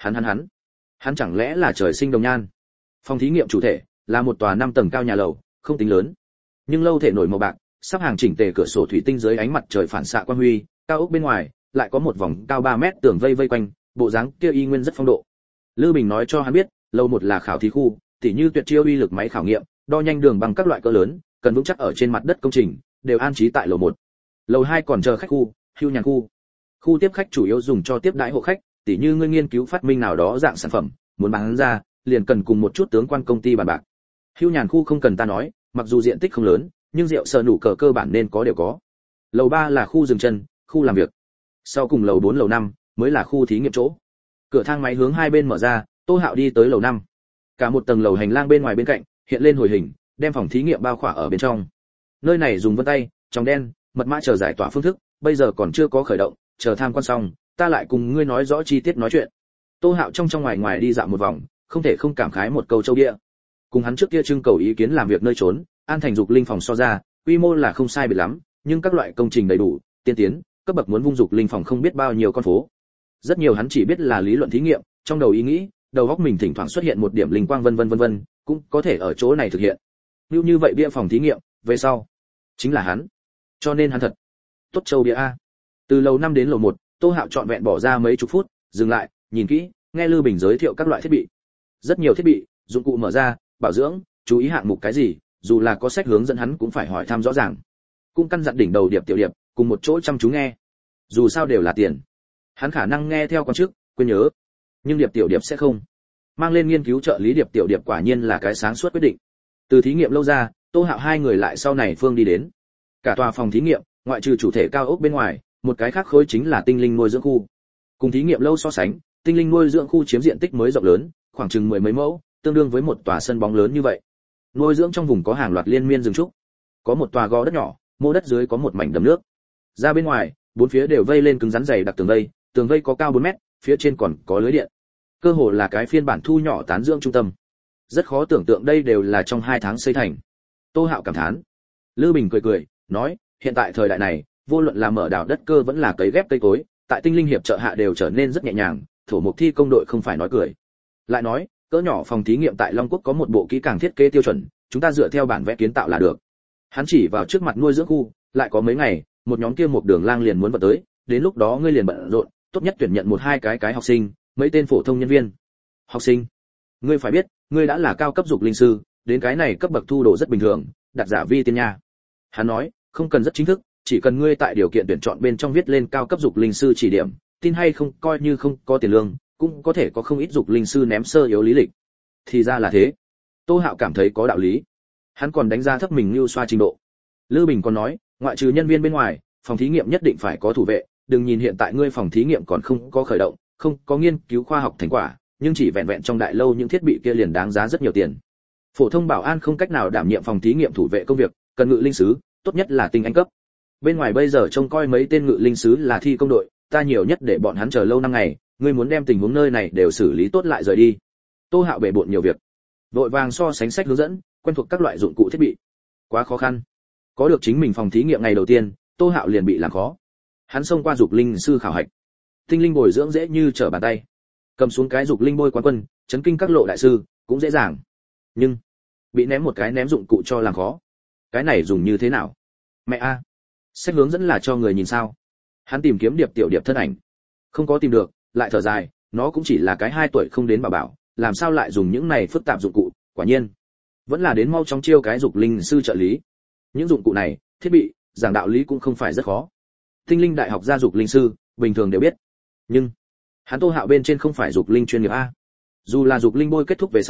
Hắn chẳng lẽ là trời sinh đồng nhan? Phòng thí nghiệm chủ thể là một tòa 5 tầng cao nhà lầu, không tính lớn, nhưng lâu thể nổi màu bạc, sắp hàng chỉnh tề cửa sổ thủy tinh dưới ánh mặt trời phản xạ quang huy, cao ốc bên ngoài lại có một vòng cao 3 mét tường vây quanh, bộ dáng kia y nguyên rất phong độ. Lư Bình nói cho hắn biết, lầu 1 là khảo thí khu, tỉ như tuyệt chiêu uy lực máy khảo nghiệm, đo nhanh đường bằng các loại cỡ lớn, cần vững chắc ở trên mặt đất công trình, đều an trí tại lầu 1. Lầu 2 còn chờ khách khu, hưu nhàn khu. Khu tiếp khách chủ yếu dùng cho tiếp đãi hộ khách, tỉ như ngươi nghiên cứu phát minh nào đó dạng sản phẩm, muốn bán ra, liền cần cùng một chút tướng quan công ty bàn bạc. Hưu nhàn khu không cần ta nói, mặc dù diện tích không lớn, nhưng rượu sờ nủ cờ cơ bản nên có đều có. Lầu 3 là khu dừng chân, khu làm việc. Sau cùng lầu 4 lầu 5 mới là khu thí nghiệm chỗ. Cửa thang máy hướng hai bên mở ra, Tô Hạo đi tới lầu 5. Cả một tầng lầu hành lang bên ngoài bên cạnh hiện lên hồi hình, đem phòng thí nghiệm bao khỏa ở bên trong. Nơi này dùng vân tay, tròng đen, mật mã chờ giải tỏa phương thức, bây giờ còn chưa có khởi động, chờ tham quan xong, ta lại cùng ngươi nói rõ chi tiết nói chuyện. Tô Hạo trong ngoài ngoài đi dạo một vòng, không thể không cảm khái một câu châu địa. Cùng hắn trước kia trưng cầu ý kiến làm việc nơi trốn, An Thành dục linh phòng so ra, quy mô là không sai biệt lắm, nhưng các loại công trình đầy đủ, tiên tiến, cấp bậc muốn vung dục linh phòng không biết bao nhiêu con phố. Rất nhiều hắn chỉ biết là lý luận thí nghiệm, trong đầu ý nghĩ, đầu óc mình thỉnh thoảng xuất hiện một điểm linh quang vân vân, cũng có thể ở chỗ này thực hiện. Như vậy bia phòng thí nghiệm, về sau chính là hắn. Cho nên hắn thật tốt châu bia a. Từ lầu 5 đến lầu 1, Tô Hạo trọn vẹn bỏ ra mấy chục phút, dừng lại, nhìn kỹ, nghe Lư Bình giới thiệu các loại thiết bị. Rất nhiều thiết bị, dụng cụ mở ra, bảo dưỡng, chú ý hạng mục cái gì, dù là có sách hướng dẫn hắn cũng phải hỏi thăm rõ ràng. Cũng căn dặn đỉnh đầu Điệp Tiểu Điệp, cùng một chỗ chăm chú nghe. Dù sao đều là tiền. Hắn khả năng nghe theo con trước, quên nhớ, nhưng Điệp Tiểu Điệp sẽ không. Mang lên nghiên cứu trợ lý Điệp Tiểu Điệp quả nhiên là cái sáng suốt quyết định. Từ thí nghiệm lâu ra, Tô Hạo hai người lại sau này phương đi đến. Cả tòa phòng thí nghiệm, ngoại trừ chủ thể cao ốc bên ngoài, một cái khác khối chính là tinh linh nuôi dưỡng khu. Cùng thí nghiệm lâu so sánh, tinh linh nuôi dưỡng khu chiếm diện tích mới rộng lớn, khoảng chừng 10 mấy mẫu, tương đương với một tòa sân bóng lớn như vậy. Nuôi dưỡng trong vùng có hàng loạt liên miên rừng trúc, có một tòa gò đất nhỏ, mô đất dưới có một mảnh đầm nước. Ra bên ngoài, bốn phía đều vây lên cứng rắn dày đặc tường vây có cao 4 mét, phía trên còn có lưới điện. Cơ hồ là cái phiên bản thu nhỏ tán dưỡng trung tâm. Rất khó tưởng tượng đây đều là trong 2 tháng xây thành. Tô Hạo cảm thán. Lư Bình cười, nói, hiện tại thời đại này, vô luận là mở đào đất cơ vẫn là cấy ghép cây cối, tại tinh linh hiệp trợ hạ đều trở nên rất nhẹ nhàng, thổ mục thi công đội không phải nói cười. Lại nói, cỡ nhỏ phòng thí nghiệm tại Long Quốc có một bộ kỹ càng thiết kế tiêu chuẩn, chúng ta dựa theo bản vẽ kiến tạo là được. Hắn chỉ vào trước mặt nuôi dưỡng khu, lại có mấy ngày, một nhóm kia một đường lang liền muốn vào tới, đến lúc đó ngươi liền bận rộn, tốt nhất tuyển nhận 1-2 cái học sinh, mấy tên phổ thông nhân viên. Học sinh? Ngươi phải biết, ngươi đã là cao cấp dục linh sư, đến cái này cấp bậc thu đồ rất bình thường, đặt giả vi tiên nha. Hắn nói, không cần rất chính thức, chỉ cần ngươi tại điều kiện tuyển chọn bên trong viết lên cao cấp dục linh sư chỉ điểm, tin hay không coi như không có tiền lương, cũng có thể có không ít dục linh sư ném sơ yếu lý lịch. Thì ra là thế. Tô Hạo cảm thấy có đạo lý. Hắn còn đánh giá thấp mình lưu xoa trình độ. Lư Bình còn nói, ngoại trừ nhân viên bên ngoài, phòng thí nghiệm nhất định phải có thủ vệ, đừng nhìn hiện tại ngươi phòng thí nghiệm còn không có khởi động, không có nghiên cứu khoa học thành quả, nhưng chỉ vẹn vẹn trong đại lâu những thiết bị kia liền đáng giá rất nhiều tiền. Phổ thông bảo an không cách nào đảm nhiệm phòng thí nghiệm thủ vệ công việc, cần ngự linh sứ, tốt nhất là tinh anh cấp. Bên ngoài bây giờ trông coi mấy tên ngự linh sứ là thi công đội, ta nhiều nhất để bọn hắn chờ lâu 5 ngày, ngươi muốn đem tình huống nơi này đều xử lý tốt lại rời đi. Tô Hạo bể bộn nhiều việc, vội vàng so sánh sách hướng dẫn, quen thuộc các loại dụng cụ thiết bị. Quá khó khăn. Có được chính mình phòng thí nghiệm ngày đầu tiên, Tô Hạo liền bị làm khó. Hắn xông qua dục linh sư khảo hạch. Tinh linh bồi dưỡng dễ như trở bàn tay. Cầm xuống cái dục linh bôi quán quân, chấn kinh các lộ đại sư, cũng dễ dàng. Nhưng bị ném một cái ném dụng cụ cho làm khó. Cái này dùng như thế nào? Mẹ a, sách hướng dẫn là cho người nhìn sao? Hắn tìm kiếm Điệp Tiểu Điệp thân ảnh, không có tìm được, lại thở dài, nó cũng chỉ là cái 2 tuổi không đến bảo, làm sao lại dùng những này phức tạp dụng cụ, quả nhiên vẫn là đến mau chóng chiêu cái dục linh sư trợ lý. Những dụng cụ này, thiết bị, giảng đạo lý cũng không phải rất khó. Tinh linh đại học gia dục linh sư, bình thường đều biết. Nhưng hắn Tô Hạo bên trên không phải dục linh chuyên nghiệp a. Dù là dục linh bôi kết thúc về sau,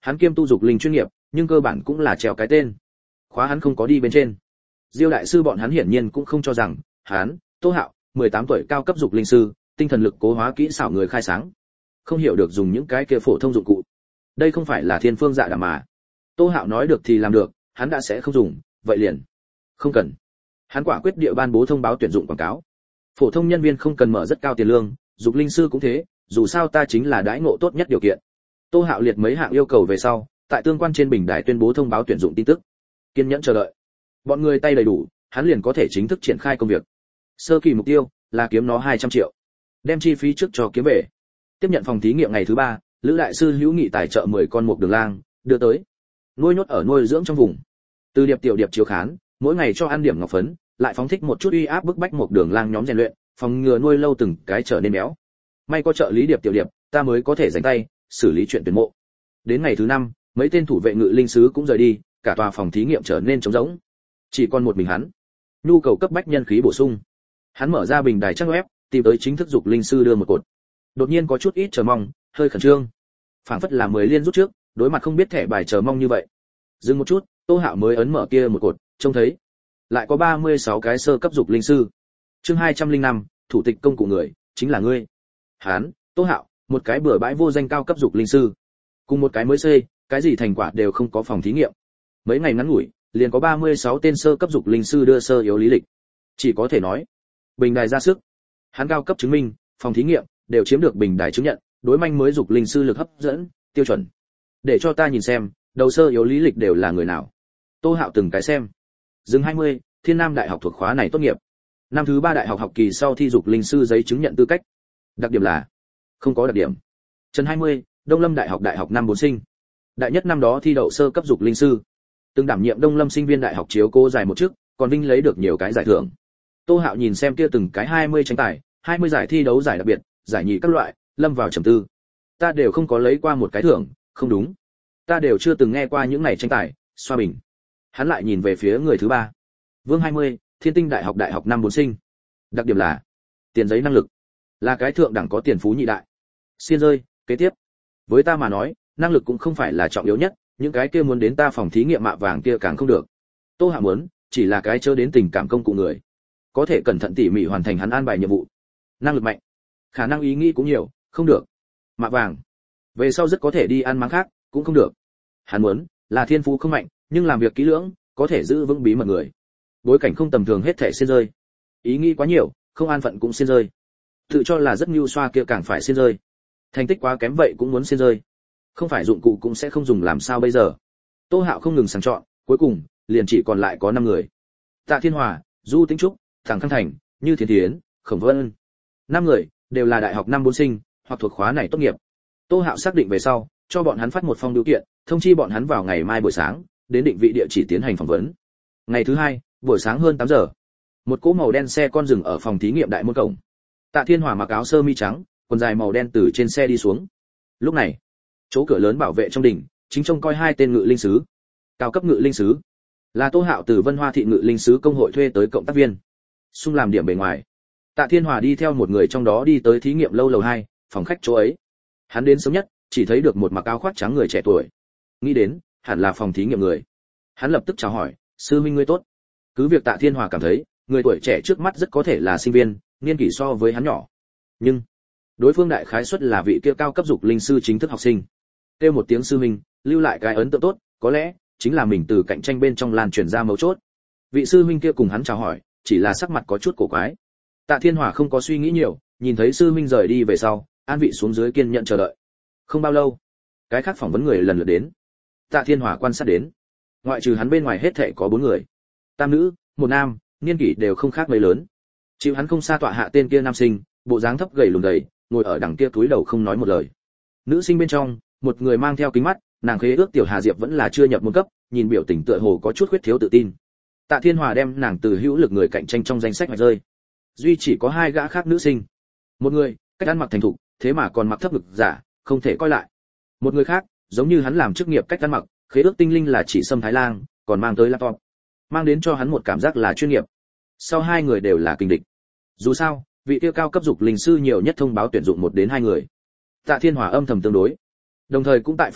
Hắn kiêm tu dục linh chuyên nghiệp, nhưng cơ bản cũng là treo cái tên. Khóa hắn không có đi bên trên. Diêu đại sư bọn hắn hiển nhiên cũng không cho rằng hắn, Tô Hạo, 18 tuổi cao cấp dục linh sư, tinh thần lực cố hóa kỹ xảo người khai sáng. Không hiểu được dùng những cái kia phổ thông dụng cụ. Đây không phải là thiên phương dạ đàm mà. Tô Hạo nói được thì làm được, hắn đã sẽ không dùng, vậy liền không cần. Hắn quả quyết địa ban bố thông báo tuyển dụng quảng cáo. Phổ thông nhân viên không cần mở rất cao tiền lương, dục linh sư cũng thế, dù sao ta chính là đãi ngộ tốt nhất điều kiện. Tô Hạo liệt mấy hạng yêu cầu về sau, tại tương quan trên bình đài tuyên bố thông báo tuyển dụng tin tức. Kiên nhẫn chờ đợi. Bọn người tay đầy đủ, hắn liền có thể chính thức triển khai công việc. Sơ kỳ mục tiêu là kiếm nó 200 triệu. Đem chi phí trước cho kiếm về. Tiếp nhận phòng thí nghiệm ngày thứ 3, Lữ đại sư hữu nghị tài trợ 10 con mục đường lang, đưa tới. Nuôi nhốt ở nuôi dưỡng trong vùng. Từ điệp tiểu điệp chiếu khán, mỗi ngày cho ăn điểm ngọc phấn, lại phóng thích một chút uy áp bức bách mục đường lang nhóm rèn luyện, phòng ngừa nuôi lâu từng cái trở nên béo. May có trợ lý điệp tiểu điệp, ta mới có thể dành tay xử lý chuyện tuyển mộ. Đến ngày thứ 5, mấy tên thủ vệ ngự linh sứ cũng rời đi, cả tòa phòng thí nghiệm trở nên trống rỗng. Chỉ còn một mình hắn. Nhu cầu cấp bách nhân khí bổ sung. Hắn mở ra bình đài trang web, tìm tới chính thức dục linh sư đưa một cột. Đột nhiên có chút ít chờ mong, hơi khẩn trương. Phảng phất là 10 liên rút trước, đối mặt không biết thẻ bài chờ mong như vậy. Dừng một chút, Tô Hạo mới ấn mở kia một cột, trông thấy lại có 36 cái sơ cấp dục linh sư. Chương 205, thủ tịch công cụ người, chính là ngươi. Hắn, Tô Hạo, một cái bừa bãi vô danh cao cấp dục linh sư, cùng một cái mới xây, cái gì thành quả đều không có phòng thí nghiệm. Mấy ngày ngắn ngủi, liền có 36 tên sơ cấp dục linh sư đưa sơ yếu lý lịch. Chỉ có thể nói, bình đài ra sức. Hắn cao cấp chứng minh, phòng thí nghiệm đều chiếm được bình đài chứng nhận, đối manh mới dục linh sư lực hấp dẫn, tiêu chuẩn. Để cho ta nhìn xem, đầu sơ yếu lý lịch đều là người nào. Tô Hạo từng cái xem. Dương 20, Thiên Nam Đại học thuộc khóa này tốt nghiệp. Năm thứ 3 đại học học kỳ sau thi dục linh sư giấy chứng nhận tư cách. Đặc điểm là không có đặc điểm. Trần 20, Đông Lâm Đại học năm 4 sinh. Đại nhất năm đó thi đậu sơ cấp dục linh sư. Từng đảm nhiệm Đông Lâm sinh viên đại học chiếu cố dài một chức, còn vinh lấy được nhiều cái giải thưởng. Tô Hạo nhìn xem kia từng cái 20 tranh tài, 20 giải thi đấu giải đặc biệt, giải nhì các loại, lâm vào trầm tư. Ta đều không có lấy qua một cái thưởng, không đúng. Ta đều chưa từng nghe qua những này tranh tài, xoa bình. Hắn lại nhìn về phía người thứ 3. Vương 20, Thiên Tinh Đại học năm 4 sinh. Đặc điểm là tiền giấy năng lực, là cái thượng đẳng có tiền phú nhị đại. Xiên rơi, kế tiếp. Với ta mà nói, năng lực cũng không phải là trọng yếu nhất, những cái kia muốn đến ta phòng thí nghiệm mạ vàng kia càng không được. Tô Hạo muốn, chỉ là cái chớ đến tình cảm công cụ người, có thể cẩn thận tỉ mỉ hoàn thành hắn an bài nhiệm vụ. Năng lực mạnh, khả năng ý nghĩ cũng nhiều, không được. Mạ vàng, về sau rất có thể đi ăn máng khác, cũng không được. Hắn muốn là thiên phú không mạnh, nhưng làm việc kỹ lưỡng, có thể giữ vững bí mật người. Bối cảnh không tầm thường hết thảy xiên rơi. Ý nghĩ quá nhiều, không an phận cũng xiên rơi. Tự cho là rất nhu xoa kia càng phải xiên rơi. Thành tích quá kém vậy cũng muốn xiên rơi. Không phải dụng cụ cũng sẽ không dùng làm sao bây giờ. Tô Hạo không ngừng sàng chọn, cuối cùng liền chỉ còn lại có 5 người. Tạ Thiên Hòa, Du Tĩnh Trúc, Thằng Khang Thành, Như Thiên Thiến, Khổng Vân. 5 người đều là đại học năm 4 sinh, hoặc thuộc khóa này tốt nghiệp. Tô Hạo xác định về sau, cho bọn hắn phát một phong điều kiện, thông chi bọn hắn vào ngày mai buổi sáng, đến định vị địa chỉ tiến hành phỏng vấn. Ngày thứ 2, buổi sáng hơn 8 giờ. Một cỗ màu đen xe con dừng ở phòng thí nghiệm đại môn cổng. Tạ Thiên Hòa mặc áo sơ mi trắng, quần dài màu đen từ trên xe đi xuống. Lúc này, chỗ cửa lớn bảo vệ trong đỉnh, chính trông coi 2 tên ngự linh sứ. Cao cấp ngự linh sứ là Tô Hạo từ Vân Hoa thị ngự linh sứ công hội thuê tới cộng tác viên. Xung làm điểm bề ngoài. Tạ Thiên Hòa đi theo một người trong đó đi tới thí nghiệm lâu lầu 2, phòng khách chỗ ấy. Hắn đến sớm nhất, chỉ thấy được một mặc áo khoác trắng người trẻ tuổi. Nghĩ đến, hẳn là phòng thí nghiệm người. Hắn lập tức chào hỏi, "Sư huynh ngươi tốt." Cứ việc Tạ Thiên Hòa cảm thấy, người tuổi trẻ trước mắt rất có thể là sinh viên, niên kỷ so với hắn nhỏ. Nhưng, đối phương đại khái suất là vị kia cao cấp dục linh sư chính thức học sinh. Kêu một tiếng sư huynh, lưu lại cái ấn tượng tốt, có lẽ chính là mình từ cạnh tranh bên trong lan truyền ra mấu chốt. Vị sư huynh kia cùng hắn chào hỏi, chỉ là sắc mặt có chút cổ quái. Tạ Thiên Hòa không có suy nghĩ nhiều, nhìn thấy sư huynh rời đi về sau, an vị xuống dưới kiên nhẫn chờ đợi. Không bao lâu, cái khác phỏng vấn người lần lượt đến. Tạ Thiên Hòa quan sát đến, ngoại trừ hắn bên ngoài hết thảy có 4 người. 3 nữ, 1 nam, niên kỷ đều không khác mấy lớn. Chịu hắn không xa tọa hạ tên kia nam sinh, bộ dáng thấp gầy lùn gầy, ngồi ở đằng kia túi đầu không nói một lời. Nữ sinh bên trong, một người mang theo kính mắt, nàng khế ước Tiểu Hà Diệp vẫn là chưa nhập môn cấp, nhìn biểu tình tựa hồ có chút khuyết thiếu tự tin. Tạ Thiên Hòa đem nàng từ hữu lực người cạnh tranh trong danh sách hoạch rơi. Duy chỉ có 2 gã khác nữ sinh. Một người, cách ăn mặc thành thục, thế mà còn mặc thấp ngực giả, không thể coi lại. Một người khác, giống như hắn làm chức nghiệp cách ăn mặc, khế ước tinh linh là chỉ Sâm Thái Lang, còn mang tới laptop, mang đến cho hắn một cảm giác là chuyên nghiệp. Sau 2 người đều là kình địch. Dù sao, vị tiêu cao cấp dục linh sư nhiều nhất thông báo tuyển dụng 1 đến 2 người. Tạ Thiên Hòa âm thầm tương đối, đồng thời cũng tại phỏng đoán,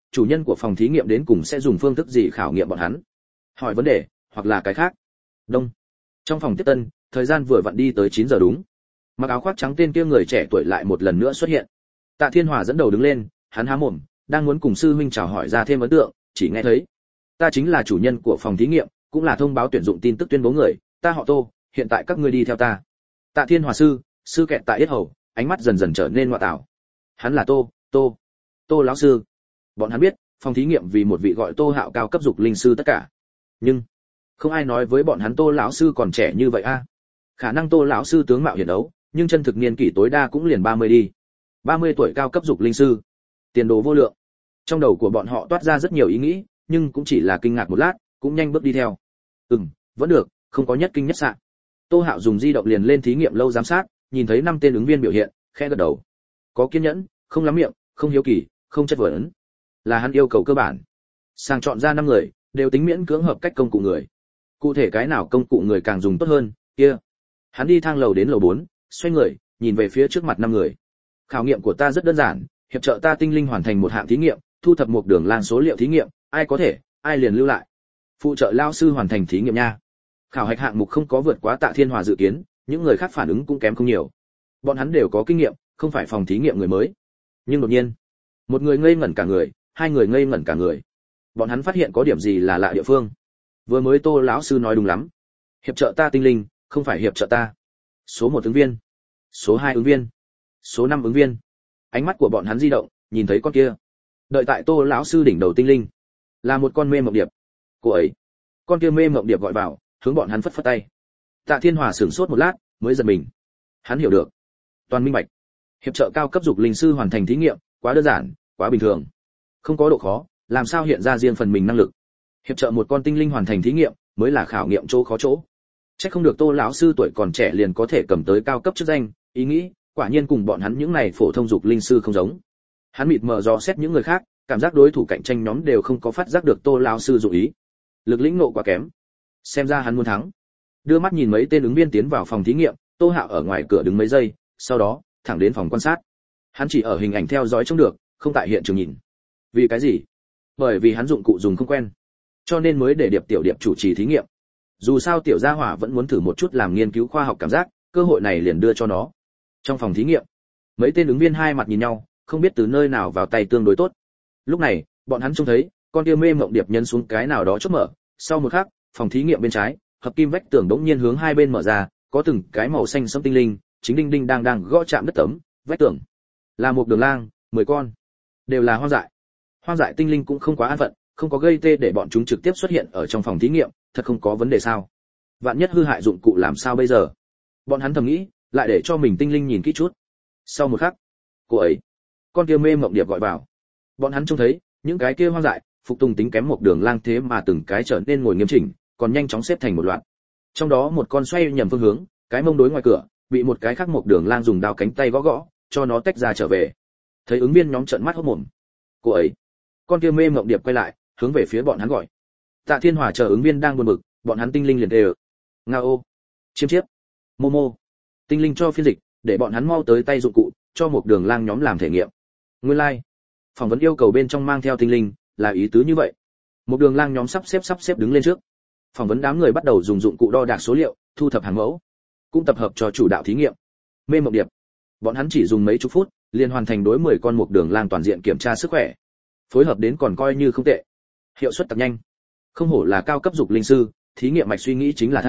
chủ nhân của phòng thí nghiệm đến cùng sẽ dùng phương thức gì khảo nghiệm bọn hắn. Hỏi vấn đề, hoặc là cái khác. Đông. Trong phòng tiếp tân, thời gian vừa vặn đi tới 9 giờ đúng. Mặc áo khoác trắng tên kia người trẻ tuổi lại một lần nữa xuất hiện. Tạ Thiên Hòa dẫn đầu đứng lên, hắn há mồm, đang muốn cùng sư huynh chào hỏi ra thêm ấn tượng, chỉ nghe thấy: "Ta chính là chủ nhân của phòng thí nghiệm, cũng là thông báo tuyển dụng tin tức tuyên bố người, ta họ Tô, hiện tại các ngươi đi theo ta." Tạ Thiên Hòa sư kẹt tại yết hầu, ánh mắt dần dần trở nên ngoại tảo. Hắn là Tô lão sư. Bọn hắn biết, phòng thí nghiệm vì một vị gọi Tô Hạo cao cấp dục linh sư tất cả. Nhưng không ai nói với bọn hắn Tô lão sư còn trẻ như vậy a. Khả năng Tô lão sư tướng mạo hiển đấu, nhưng chân thực niên kỷ tối đa cũng liền 30 đi. 30 tuổi cao cấp dục linh sư, tiền đồ vô lượng. Trong đầu của bọn họ toát ra rất nhiều ý nghĩ, nhưng cũng chỉ là kinh ngạc một lát, cũng nhanh bước đi theo. Vẫn được, không có nhất kinh nhất sạn. Tô Hạo dùng di động liền lên thí nghiệm lâu giám sát, nhìn thấy 5 tên ứng viên biểu hiện, khẽ gật đầu. Có kiên nhẫn, không lắm miệng, không hiếu kỳ, không chất vấn. Là hắn yêu cầu cơ bản. Sàng chọn ra 5 người, đều tính miễn cưỡng hợp cách công cụ người. Cụ thể cái nào công cụ người càng dùng tốt hơn, kia. Hắn đi thang lầu đến lầu 4, xoay người, nhìn về phía trước mặt 5 người. Khảo nghiệm của ta rất đơn giản, hiệp trợ ta tinh linh hoàn thành một hạng thí nghiệm, thu thập một đường lang số liệu thí nghiệm, ai có thể, ai liền lưu lại. Phụ trợ lao sư hoàn thành thí nghiệm nha. Khảo hạch hạng mục không có vượt quá Tạ Thiên Hòa dự kiến, những người khác phản ứng cũng kém không nhiều. Bọn hắn đều có kinh nghiệm, không phải phòng thí nghiệm người mới. Nhưng đột nhiên, một người ngây ngẩn cả người, hai người ngây ngẩn cả người. Bọn hắn phát hiện có điểm gì là lạ địa phương. Vừa mới Tô lão sư nói đúng lắm. Hiệp trợ ta tinh linh, không phải hiệp trợ ta. Số 1 ứng viên, số 2 ứng viên, số 5 ứng viên. Ánh mắt của bọn hắn di động, nhìn thấy con kia. Đợi tại Tô lão sư đỉnh đầu tinh linh, là một con mê mộng điệp. Cô ấy, con kia mê mộng điệp gọi vào, hướng bọn hắn phất phất tay. Tạ Thiên Hòa sửng sốt một lát, mới giật mình. Hắn hiểu được, toàn minh bạch. Hiệp trợ cao cấp dục linh sư hoàn thành thí nghiệm, quá đơn giản, quá bình thường, không có độ khó, làm sao hiện ra riêng phần mình năng lực. Hiệp trợ một con tinh linh hoàn thành thí nghiệm, mới là khảo nghiệm chỗ khó chỗ. Chắc không được Tô lão sư tuổi còn trẻ liền có thể cầm tới cao cấp chức danh, ý nghĩ, quả nhiên cùng bọn hắn những này phổ thông dục linh sư không giống. Hắn mịt mờ dò xét những người khác, cảm giác đối thủ cạnh tranh nhóm đều không có phát giác được Tô lão sư dụng ý. Lực lĩnh ngộ quá kém. Xem ra hắn muốn thắng. Đưa mắt nhìn mấy tên ứng viên tiến vào phòng thí nghiệm, Tô Hạo ở ngoài cửa đứng mấy giây, sau đó thẳng đến phòng quan sát. Hắn chỉ ở hình ảnh theo dõi trông được, không tại hiện trường nhìn. Vì cái gì? Bởi vì hắn dụng cụ dùng không quen, cho nên mới để Điệp tiểu Điệp chủ trì thí nghiệm. Dù sao tiểu gia hỏa vẫn muốn thử một chút làm nghiên cứu khoa học cảm giác, cơ hội này liền đưa cho nó. Trong phòng thí nghiệm, mấy tên ứng viên hai mặt nhìn nhau, không biết từ nơi nào vào tay tương đối tốt. Lúc này, bọn hắn trông thấy con kia mê mộng điệp nhân xuống cái nào đó chốt mở, sau một khắc, phòng thí nghiệm bên trái, hợp kim vách tường đống nhiên hướng hai bên mở ra, có từng cái màu xanh sẫm tinh linh, chính đinh đinh đang gõ chạm đất tấm, vách tường. Là một đường lang, 10 con, đều là hoang dại. Hoang dại tinh linh cũng không quá an phận, không có gây tê để bọn chúng trực tiếp xuất hiện ở trong phòng thí nghiệm, thật không có vấn đề sao? Vạn nhất hư hại dụng cụ làm sao bây giờ? Bọn hắn thầm nghĩ, lại để cho mình tinh linh nhìn kỹ chút. Sau một khắc, cô ấy, con kia mê mộng điệp gọi vào. Bọn hắn trông thấy, những cái kia hoang dại, phục tùng tính kém một đường lang thế mà từng cái trở nên ngồi nghiêm chỉnh, còn nhanh chóng xếp thành một loạt. Trong đó một con xoay nhầm phương hướng, cái mông đối ngoài cửa, bị một cái khác một đường lang dùng đao cánh tay gõ gõ, cho nó tách ra trở về. Thấy ứng viên nhóm trợn mắt hốt mồm. Cô ấy, con kia mê mộng điệp quay lại, hướng về phía bọn hắn gọi. Tạ Thiên Hòa chờ ứng viên đang buồn bực, bọn hắn tinh linh liền đều. Ngao, chiêm chiếp, Momo. Tinh linh cho phiên dịch, để bọn hắn mau tới tay dụng cụ, cho một đường lang nhóm làm thể nghiệm. Nguyên lai, phỏng vấn yêu cầu bên trong mang theo tinh linh, là ý tứ như vậy. Một đường lang nhóm sắp xếp đứng lên trước. Phỏng vấn đám người bắt đầu dùng dụng cụ đo đạc số liệu, thu thập hàng mẫu, cũng tập hợp cho chủ đạo thí nghiệm. Mê mộng điệp, bọn hắn chỉ dùng mấy chục phút, liền hoàn thành đối 10 con một đường lang toàn diện kiểm tra sức khỏe. Phối hợp đến còn coi như không tệ. Hiệu suất tập nhanh. Không hổ là cao cấp dục linh sư, thí nghiệm mạch suy nghĩ chính là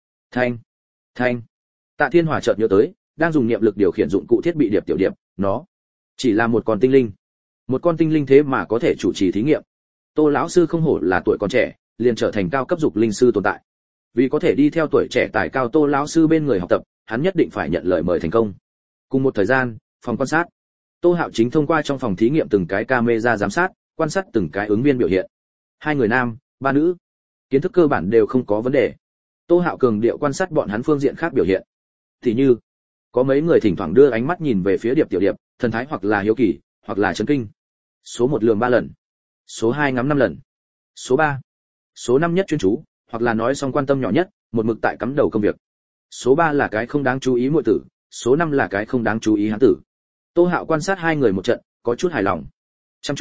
thanh. Tạ Thiên Hòa chợt nhớ tới, đang dùng niệm lực điều khiển dụng cụ thiết bị điệp tiểu điệp, nó chỉ là một con tinh linh. Một con tinh linh thế mà có thể chủ trì thí nghiệm. Tô lão sư không hổ là tuổi còn trẻ, liền trở thành cao cấp dục linh sư tồn tại. Vì có thể đi theo tuổi trẻ tài cao Tô lão sư bên người học tập, hắn nhất định phải nhận lời mời thành công. Cùng một thời gian, phòng quan sát. Tô Hạo chính thông qua trong phòng thí nghiệm từng cái camera giám sát, quan sát từng cái ứng viên biểu hiện. 2 người nam, 3 nữ. Kiến thức cơ bản đều không có vấn đề. Tô Hạo cường điệu quan sát bọn hắn phương diện khác biểu hiện. Thì như, có mấy người thỉnh thoảng đưa ánh mắt nhìn về phía Điệp tiểu Điệp, thần thái hoặc là hiếu kỳ, hoặc là chấn kinh. Số 1 lườm 3 lần, số 2 ngắm 5 lần, số 5 nhất chuyên chú, hoặc là nói xong quan tâm nhỏ nhất, một mực tại cắm đầu công việc. Số 3 là cái không đáng chú ý muội tử, số 5 là cái không đáng chú ý hán tử. Tô Hạo quan sát 2 người một trận, có chút hài lòng. Chăm chú,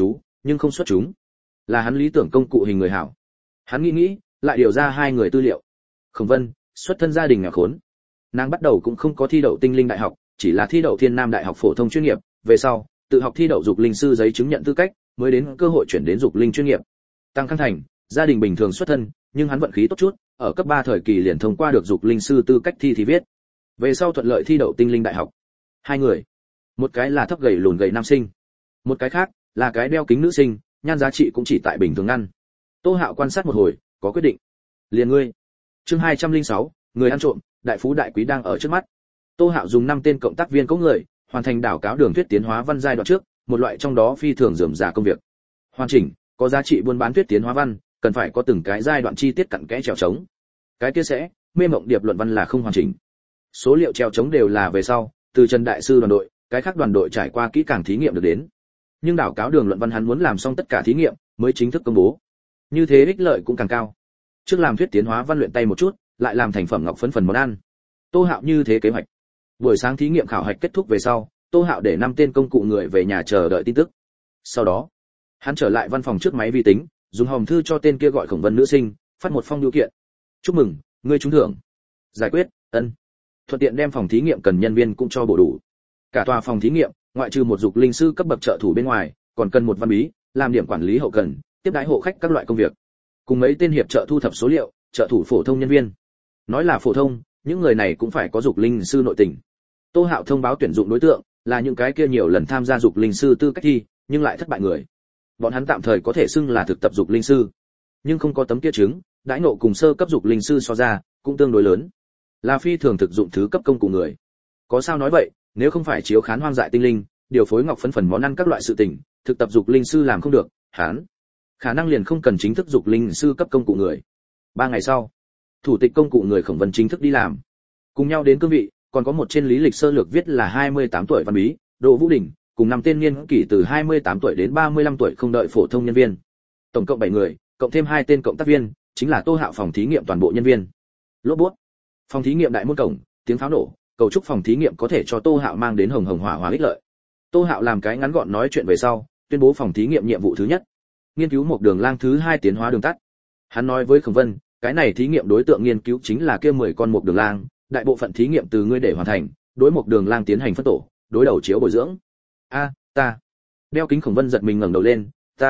nhưng không xuất chúng. Là hắn lý tưởng công cụ hình người hảo. Hắn nghĩ, lại điều ra hai người tư liệu. Khổng Vân, xuất thân gia đình nghèo khốn. Nàng bắt đầu cũng không có thi đậu Tinh Linh Đại học, chỉ là thi đậu Thiên Nam Đại học phổ thông chuyên nghiệp, về sau, tự học thi đậu dục linh sư giấy chứng nhận tư cách, mới đến cơ hội chuyển đến dục linh chuyên nghiệp. Tăng Khang Thành, gia đình bình thường xuất thân, nhưng hắn vận khí tốt chút, ở cấp 3 thời kỳ liền thông qua được dục linh sư tư cách thi viết. Về sau thuận lợi thi đậu Tinh Linh Đại học. Hai người, một cái là thấp gầy lùn gầy nam sinh, một cái khác là cái đeo kính nữ sinh, nhan giá trị cũng chỉ tại bình thường ngăn. Tô Hạo quan sát một hồi, có quyết định. Liền ngươi. Chương 206, người ăn trộm, đại phú đại quý đang ở trước mắt. Tô Hạo dùng 5 tên cộng tác viên có người, hoàn thành đảo cáo đường thuyết tiến hóa văn giai đoạn trước, một loại trong đó phi thường rườm rà công việc. Hoàn chỉnh, có giá trị buôn bán thuyết tiến hóa văn, cần phải có từng cái giai đoạn chi tiết cặn kẽ trèo trống. Cái kia sẽ, mê mộng điệp luận văn là không hoàn chỉnh. Số liệu trèo trống đều là về sau, từ Trần đại sư đoàn đội, cái khác đoàn đội trải qua kỹ càng thí nghiệm được đến. Nhưng đảo cáo đường luận văn hắn muốn làm xong tất cả thí nghiệm mới chính thức công bố. Như thế ích lợi cũng càng cao. Trước làm thuyết tiến hóa văn luyện tay một chút, lại làm thành phẩm ngọc phấn phần món ăn. Tô Hạo như thế kế hoạch. Buổi sáng thí nghiệm khảo hạch kết thúc về sau, Tô Hạo để 5 tên công cụ người về nhà chờ đợi tin tức. Sau đó, hắn trở lại văn phòng trước máy vi tính, dùng hòm thư cho tên kia gọi Khổng Vân nữ sinh, phát một phong điều kiện. Chúc mừng, ngươi trúng thưởng. Giải quyết, ân. Thuận tiện đem phòng thí nghiệm cần nhân viên cũng cho bổ đủ. Cả tòa phòng thí nghiệm, ngoại trừ một dục linh sư cấp bậc trợ thủ bên ngoài, còn cần một văn bí, làm điểm quản lý hậu cần, tiếp đãi hộ khách các loại công việc. Cùng mấy tên hiệp trợ thu thập số liệu, trợ thủ phổ thông nhân viên. Nói là phổ thông, những người này cũng phải có dục linh sư nội tình. Tô Hạo thông báo tuyển dụng đối tượng là những cái kia nhiều lần tham gia dục linh sư tư cách thi, nhưng lại thất bại người. Bọn hắn tạm thời có thể xưng là thực tập dục linh sư, nhưng không có tấm kia chứng, đãi ngộ cùng sơ cấp dục linh sư so ra, cũng tương đối lớn. Là phi thường thực dụng thứ cấp công cụ người. Có sao nói vậy, nếu không phải chiếu khán hoang dại tinh linh, điều phối ngọc phấn phần món ăn các loại sự tình, thực tập dục linh sư làm không được, hắn khả năng liền không cần chính thức dục linh sư cấp công cụ người. 3 ngày sau, thủ tịch công cụ người Khổng Vân chính thức đi làm. Cùng nhau đến cương vị, còn có một trên lý lịch sơ lược viết là 28 tuổi văn bí, Đỗ Vũ Đình, cùng 5 tên niên kỷ từ 28 tuổi đến 35 tuổi không đợi phổ thông nhân viên. Tổng cộng 7 người, cộng thêm 2 tên cộng tác viên, chính là Tô Hạo phòng thí nghiệm toàn bộ nhân viên. Lốp bút. Phòng thí nghiệm đại môn cổng, tiếng pháo nổ, cầu chúc phòng thí nghiệm có thể cho Tô Hạo mang đến hồng hồng hỏa hỏa ích lợi. Tô Hạo làm cái ngắn gọn nói chuyện về sau, tuyên bố phòng thí nghiệm nhiệm vụ thứ nhất, nghiên cứu một đường lang thứ 2 tiến hóa đường tắt. Hắn nói với Khổng Vân, cái này thí nghiệm đối tượng nghiên cứu chính là kia 10 con một đường lang, đại bộ phận thí nghiệm từ ngươi để hoàn thành, đối một đường lang tiến hành phân tổ, đối đầu chiếu bồi dưỡng. Ta. Đeo kính Khổng Vân giật mình ngẩng đầu lên,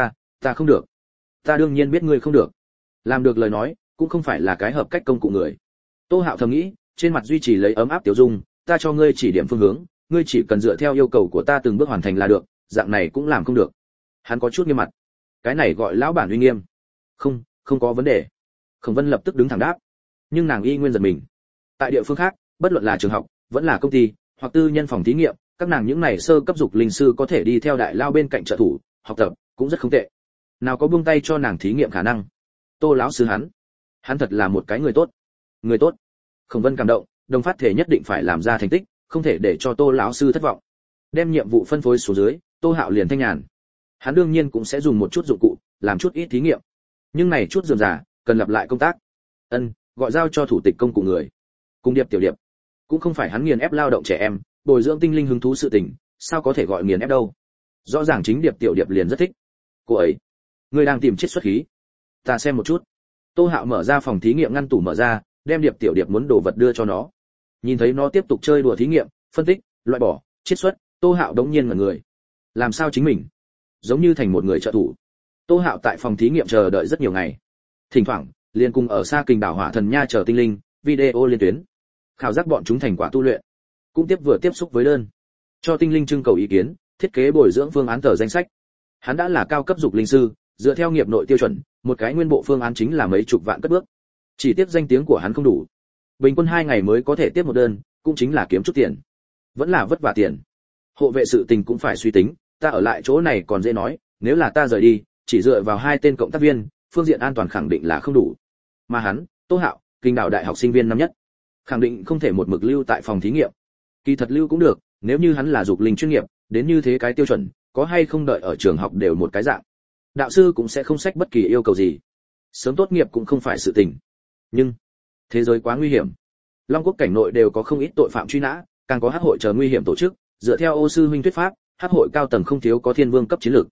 ta không được. Ta đương nhiên biết ngươi không được. Làm được lời nói, cũng không phải là cái hợp cách công cụ người. Tô Hạo thầm nghĩ, trên mặt duy trì lấy ấm áp tiểu dung, ta cho ngươi chỉ điểm phương hướng, ngươi chỉ cần dựa theo yêu cầu của ta từng bước hoàn thành là được, dạng này cũng làm không được. Hắn có chút nghiêm mặt. Cái này gọi lão bản uy nghiêm. Không có vấn đề. Khổng Vân lập tức đứng thẳng đáp. Nhưng nàng y nguyên giật mình. Tại địa phương khác, bất luận là trường học, vẫn là công ty, hoặc tư nhân phòng thí nghiệm, các nàng những này sơ cấp dục linh sư có thể đi theo đại lao bên cạnh trợ thủ, học tập, cũng rất không tệ. Nào có buông tay cho nàng thí nghiệm khả năng. Tô lão sư hắn thật là một cái người tốt. Người tốt. Khổng Vân cảm động, đồng phát thể nhất định phải làm ra thành tích, không thể để cho Tô lão sư thất vọng. Đem nhiệm vụ phân phối xuống dưới, Tô Hạo liền thanh nhàn. Hắn đương nhiên cũng sẽ dùng một chút dụng cụ, làm chút ít thí nghiệm. Nhưng này chút rườm rà, cần lặp lại công tác. Gọi giao cho thủ tịch công cụ người. Cùng Điệp tiểu Điệp, cũng không phải hắn nghiền ép lao động trẻ em, bồi dưỡng tinh linh hứng thú sự tình, sao có thể gọi nghiền ép đâu? Rõ ràng chính Điệp tiểu Điệp liền rất thích. Cô ấy, ngươi đang tìm chết xuất khí. Ta xem một chút. Tô Hạo mở ra phòng thí nghiệm ngăn tủ mở ra, đem Điệp tiểu Điệp muốn đồ vật đưa cho nó. Nhìn thấy nó tiếp tục chơi đùa thí nghiệm, phân tích, loại bỏ, chiết xuất, Tô Hạo đống nhiên ngẩn người. Làm sao chính mình giống như thành một người trợ thủ. Tô Hạo tại phòng thí nghiệm chờ đợi rất nhiều ngày. Thỉnh thoảng, liền cùng ở xa Kình đảo Hỏa Thần Nha chờ tinh linh, video liên tuyến. Khảo giác bọn chúng thành quả tu luyện. Cũng vừa tiếp xúc với đơn. Cho tinh linh trưng cầu ý kiến, thiết kế bồi dưỡng phương án tờ danh sách. Hắn đã là cao cấp dục linh sư, dựa theo nghiệp nội tiêu chuẩn, một cái nguyên bộ phương án chính là mấy chục vạn cất bước. Chỉ tiếc danh tiếng của hắn không đủ. Bình quân 2 ngày mới có thể tiếp một đơn, cũng chính là kiếm chút tiền. Vẫn là vất vả tiền. Hộ vệ sự tình cũng phải suy tính, ta ở lại chỗ này còn dễ nói, nếu là ta rời đi, chỉ dựa vào 2 tên cộng tác viên, phương diện an toàn khẳng định là không đủ. Mà hắn, Tô Hạo, Kình đảo đại học sinh viên năm nhất, khẳng định không thể một mực lưu tại phòng thí nghiệm. Kỳ thật lưu cũng được, nếu như hắn là dục linh chuyên nghiệp, đến như thế cái tiêu chuẩn, có hay không đợi ở trường học đều một cái dạng. Đạo sư cũng sẽ không xách bất kỳ yêu cầu gì. Sớm tốt nghiệp cũng không phải sự tình. Nhưng thế giới quá nguy hiểm. Long Quốc cảnh nội đều có không ít tội phạm truy nã, càng có hắc hội chờ nguy hiểm tổ chức, dựa theo Ô sư huynh thuyết pháp, hắc hội cao tầng không thiếu có thiên vương cấp chiến lược.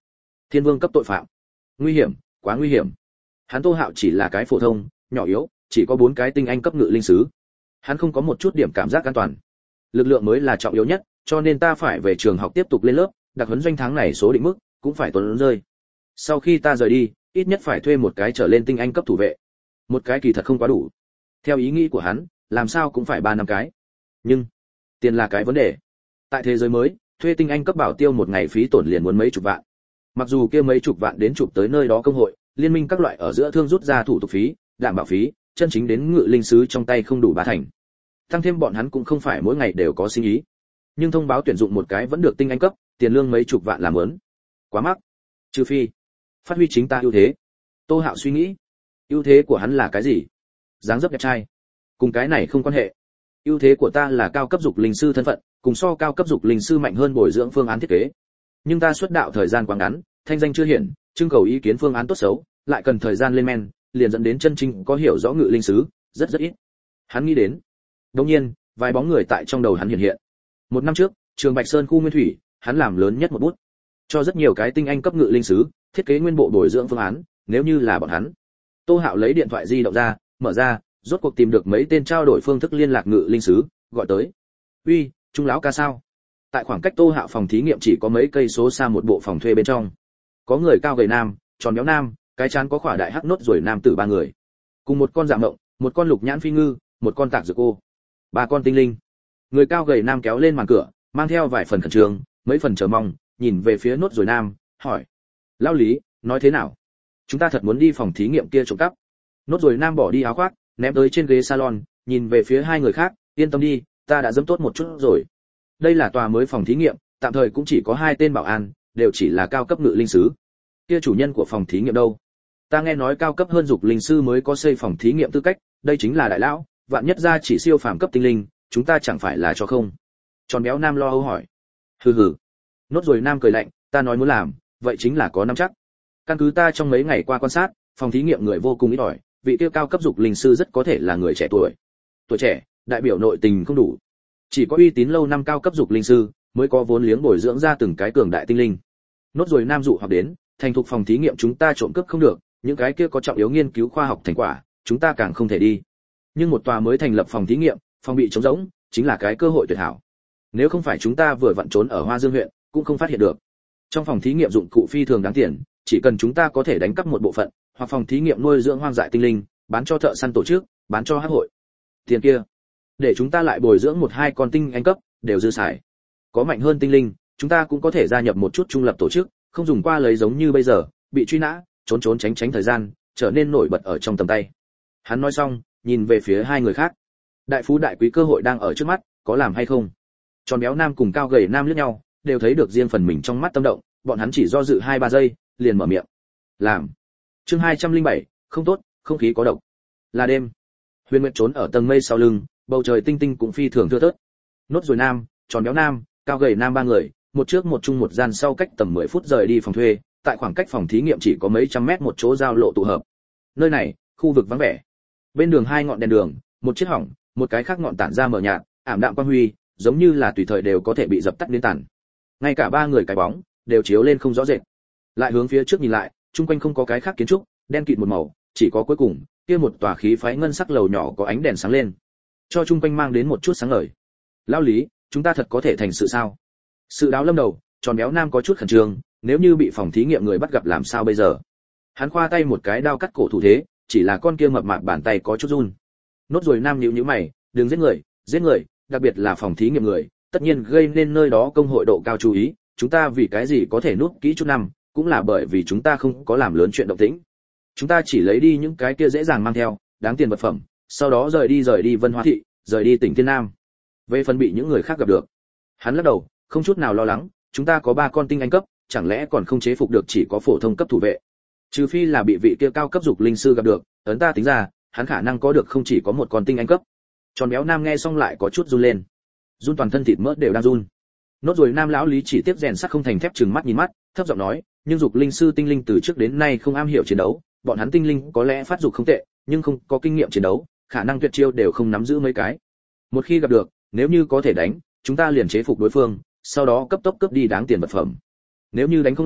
Thiên vương cấp tội phạm. Nguy hiểm, quá nguy hiểm. Hắn Tô Hạo chỉ là cái phổ thông, nhỏ yếu, chỉ có 4 cái tinh anh cấp ngự linh sứ. Hắn không có một chút điểm cảm giác an toàn. Lực lượng mới là trọng yếu nhất, cho nên ta phải về trường học tiếp tục lên lớp, đặc huấn doanh tháng này số định mức cũng phải tuần rơi. Sau khi ta rời đi, ít nhất phải thuê một cái trở lên tinh anh cấp thủ vệ. Một cái kỳ thật không quá đủ. Theo ý nghĩ của hắn, làm sao cũng phải 3 năm cái. Nhưng tiền là cái vấn đề. Tại thế giới mới, thuê tinh anh cấp bảo tiêu một ngày phí tổn liền muốn mấy chục vạn. Mặc dù kia mấy chục vạn đến chụp tới nơi đó công hội, liên minh các loại ở giữa thương rút ra thủ tục phí, đảm bảo phí, chân chính đến ngự linh sứ trong tay không đủ 3 thành. Tăng thêm bọn hắn cũng không phải mỗi ngày đều có sinh ý. Nhưng thông báo tuyển dụng một cái vẫn được tinh anh cấp, tiền lương mấy chục vạn làm ớn. Quá mắc. Trừ phi phát huy chính ta ưu thế. Tô Hạo suy nghĩ, ưu thế của hắn là cái gì? Dáng dấp đẹp trai. Cùng cái này không quan hệ. Ưu thế của ta là cao cấp dục linh sư thân phận, cùng so cao cấp dục linh sư mạnh hơn bồi dưỡng phương án thiết kế. Nhưng ta xuất đạo thời gian quá ngắn, thanh danh chưa hiển, trưng cầu ý kiến phương án tốt xấu, lại cần thời gian lên men, liền dẫn đến chân chính có hiểu rõ ngự linh sứ, rất ít. Hắn nghĩ đến. Đương nhiên, vài bóng người tại trong đầu hắn hiện hiện. 1 năm trước, trường Bạch Sơn khu Nguyên Thủy, hắn làm lớn nhất một bút. Cho rất nhiều cái tinh anh cấp ngự linh sứ, thiết kế nguyên bộ bồi dưỡng phương án, nếu như là bọn hắn. Tô Hạo lấy điện thoại di động ra, mở ra, rốt cuộc tìm được mấy tên trao đổi phương thức liên lạc ngự linh sứ, gọi tới. "Uy, Trung lão ca sao?" Tại khoảng cách Tô Hạo phòng thí nghiệm chỉ có mấy cây số xa một bộ phòng thuê bên trong. Có người cao gầy nam, tròn béo nam, cái trán có khỏa đại hắc nốt rồi nam tử 3 người. Cùng một con dạ mộng, một con lục nhãn phi ngư, một con tạc dược cô. 3 con tinh linh. Người cao gầy nam kéo lên màn cửa, mang theo vài phần khẩn trương, mấy phần chờ mong, nhìn về phía nốt rồi nam, hỏi: "Lão Lý, nói thế nào? Chúng ta thật muốn đi phòng thí nghiệm kia trộm cắp?" Nốt rồi nam bỏ đi áo khoác, ném tới trên ghế salon, nhìn về phía 2 người khác, "Yên tâm đi, ta đã dẫm tốt một chút rồi. Đây là tòa mới phòng thí nghiệm, tạm thời cũng chỉ có 2 tên bảo an, đều chỉ là cao cấp ngự linh sứ. Kia chủ nhân của phòng thí nghiệm đâu? Ta nghe nói cao cấp hơn dục linh sư mới có xây phòng thí nghiệm tư cách, đây chính là đại lão, vạn nhất ra chỉ siêu phàm cấp tinh linh, chúng ta chẳng phải là cho không?" Tròn béo nam lo âu hỏi. "Hừ hừ." Nốt rồi nam cười lạnh, "Ta nói muốn làm, vậy chính là có nắm chắc. Căn cứ ta trong mấy ngày qua quan sát, phòng thí nghiệm người vô cùng ít ỏi, vị tiêu cao cấp dục linh sư rất có thể là người trẻ tuổi. Tuổi trẻ, đại biểu nội tình không đủ. Chỉ có uy tín lâu năm cao cấp dục linh sư mới có vốn liếng bồi dưỡng ra từng cái cường đại tinh linh." Nốt rồi nam dụ hoặc đến, thành thục phòng thí nghiệm chúng ta trộm cướp không được, những cái kia có trọng yếu nghiên cứu khoa học thành quả, chúng ta càng không thể đi. Nhưng một tòa mới thành lập phòng thí nghiệm, phòng bị trống rỗng, chính là cái cơ hội tuyệt hảo. Nếu không phải chúng ta vừa vặn trốn ở Hoa Dương huyện, cũng không phát hiện được. Trong phòng thí nghiệm dụng cụ phi thường đáng tiền, chỉ cần chúng ta có thể đánh cắp một bộ phận, hoặc phòng thí nghiệm nuôi dưỡng hoang dại tinh linh, bán cho thợ săn tổ chức, bán cho hắc hội. Tiền kia, để chúng ta lại bồi dưỡng 1-2 con tinh anh cấp, đều dư xài. Có mạnh hơn tinh linh, chúng ta cũng có thể gia nhập một chút trung lập tổ chức, không dùng qua lấy giống như bây giờ, bị truy nã, trốn trốn tránh tránh thời gian, trở nên nổi bật ở trong tầm tay. Hắn nói xong, nhìn về phía 2 người khác. Đại phú đại quý cơ hội đang ở trước mắt, có làm hay không? Tròn béo nam cùng cao gầy nam liếc nhau, đều thấy được riêng phần mình trong mắt tâm động, bọn hắn chỉ do dự 2-3 giây, liền mở miệng. Làm. Chương 207, không tốt, không khí có độc. Là đêm. Huyền Nguyệt trốn ở tầng mây sau lưng, bầu trời tinh tinh cũng phi thường thưa thớt. Nốt rồi nam, tròn béo nam, cao gầy nam 3 người, một trước một chung một gian sau cách tầm 10 phút rời đi phòng thuê, tại khoảng cách phòng thí nghiệm chỉ có mấy trăm mét một chỗ giao lộ tụ hợp. Nơi này, khu vực vắng vẻ. Bên đường 2 ngọn đèn đường, một chiếc hỏng, một cái khác ngọn tản ra mờ nhạt, ảm đạm quang huy, giống như là tùy thời đều có thể bị dập tắt đến tàn. Ngay cả 3 người cái bóng đều chiếu lên không rõ rệt. Lại hướng phía trước nhìn lại, chung quanh không có cái khác kiến trúc, đen kịt một màu, chỉ có cuối cùng kia một tòa khí phái ngân sắc lầu nhỏ có ánh đèn sáng lên, cho chung quanh mang đến một chút sáng ngời. "Lão Lý, chúng ta thật có thể thành sự sao?" Sự đáo lâm đầu, tròn béo nam có chút khẩn trương, nếu như bị phòng thí nghiệm người bắt gặp làm sao bây giờ? Hắn khoa tay một cái đao cắt cổ thủ thế, chỉ là con kia mập mạp bàn tay có chút run. Nốt rồi nam nhíu nhíu mày, đừng giết người, đặc biệt là phòng thí nghiệm người, tất nhiên gây nên nơi đó công hội độ cao chú ý, chúng ta vì cái gì có thể núp kỹ chút năm, cũng là bởi vì chúng ta không có làm lớn chuyện động tĩnh. Chúng ta chỉ lấy đi những cái kia dễ dàng mang theo, đáng tiền vật phẩm, sau đó rời đi Vân Hóa thị, rời đi tỉnh Thiên Nam. Về phần bị những người khác gặp được, hắn lắc đầu, không chút nào lo lắng, chúng ta có 3 con tinh anh cấp, chẳng lẽ còn không chế phục được chỉ có phổ thông cấp thủ vệ? Trừ phi là bị vị kia cao cấp dục linh sư gặp được, ấn ta tính ra, hắn khả năng có được không chỉ có 1 con tinh anh cấp. Tròn béo nam nghe xong lại có chút run lên. Run toàn thân thịt mỡ đều đang run. Nốt rồi nam lão Lý chỉ tiếp rèn sắt không thành thép, trừng mắt nhìn mắt, thấp giọng nói, nhưng dục linh sư tinh linh từ trước đến nay không am hiểu chiến đấu, bọn hắn tinh linh có lẽ phát dục không tệ, nhưng không có kinh nghiệm chiến đấu, khả năng tuyệt chiêu đều không nắm giữ mấy cái. Một khi gặp được, nếu như có thể đánh, chúng ta liền chế phục đối phương, sau đó cấp tốc cướp đi đáng tiền vật phẩm. Nếu như đánh không lại,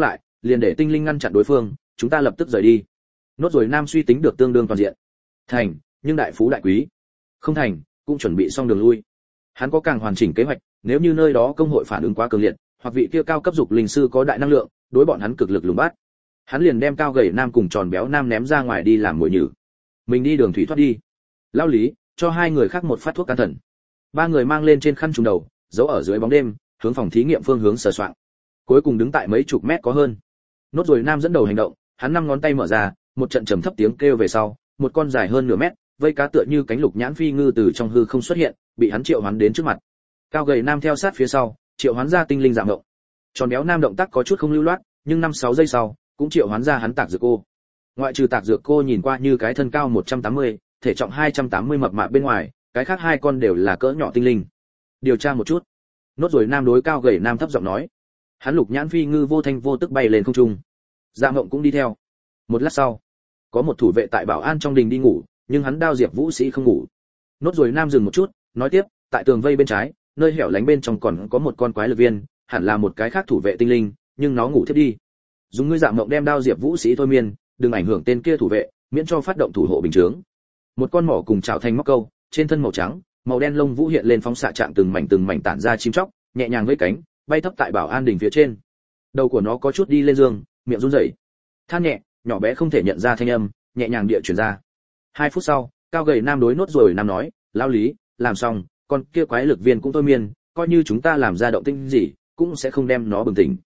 liền để tinh linh ngăn chặn đối phương, chúng ta lập tức rời đi. Nốt rồi Nam suy tính được tương đương toàn diện. Thành, nhưng đại phú đại quý. Không thành, cũng chuẩn bị xong đường lui. Hắn có càng hoàn chỉnh kế hoạch, nếu như nơi đó công hội phản ứng quá cường liệt, hoặc vị kia cao cấp dục linh sư có đại năng lượng, đối bọn hắn cực lực lùng bắt. Hắn liền đem cao gầy Nam cùng tròn béo Nam ném ra ngoài đi làm mồi nhử. Mình đi đường thủy thoát đi. Lao Lý, cho hai người khác một phát thuốc can thần. Ba người mang lên trên khăn trùm đầu, giấu ở dưới bóng đêm, hướng phòng thí nghiệm phương hướng sờ soạng. Cuối cùng đứng tại mấy chục mét có hơn. Nốt rồi Nam dẫn đầu hành động, hắn 5 ngón tay mở ra, một trận trầm thấp tiếng kêu về sau, một con dài hơn nửa mét, vây cá tựa như cánh lục nhãn phi ngư từ trong hư không xuất hiện, bị hắn triệu hoán đến trước mặt. Cao gầy Nam theo sát phía sau, triệu hoán ra tinh linh dạng động. Tròn béo Nam động tác có chút không lưu loát, nhưng 5-6 giây sau, cũng triệu hoán ra hắn tạc dược cô. Ngoại trừ tạc dược cô nhìn qua như cái thân cao 180, thể trọng 280 mập mạp bên ngoài, cái khác hai con đều là cỡ nhỏ tinh linh. Điều tra một chút. Nốt rồi Nam đối cao gầy Nam thấp giọng nói. Hắn lục nhãn phi ngư vô thanh vô tức bay lên không trung. Dạ Ngộng cũng đi theo. Một lát sau, có một thủ vệ tại bảo an trong đình đi ngủ, nhưng hắn đao diệp vũ sĩ không ngủ. Nốt rồi Nam dừng một chút, nói tiếp, tại tường vây bên trái, nơi hẻo lánh bên trong còn có một con quái lực viên, hẳn là một cái khác thủ vệ tinh linh, nhưng nó ngủ thiếp đi. Dùng ngươi Dạ Ngộng đem đao diệp vũ sĩ thôi miên, đừng ảnh hưởng tên kia thủ vệ, miễn cho phát động thủ hộ bình chướng. Một con mỏ cùng chảo thành móc câu, trên thân màu trắng, màu đen lông vũ hiện lên phóng xạ trạng từng mảnh tản ra chim chóc, nhẹ nhàng vẫy cánh, bay thấp tại bảo an đỉnh phía trên. Đầu của nó có chút đi lên giường, miệng run rẩy. Than nhẹ, nhỏ bé không thể nhận ra thanh âm, nhẹ nhàng địa truyền ra. 2 phút sau, cao gầy Nam đối Nốt rồi Nam nói, Lão Lý, làm xong, con kia quái lực viên cũng thôi miên, coi như chúng ta làm ra động tĩnh gì, cũng sẽ không đem nó bừng tỉnh.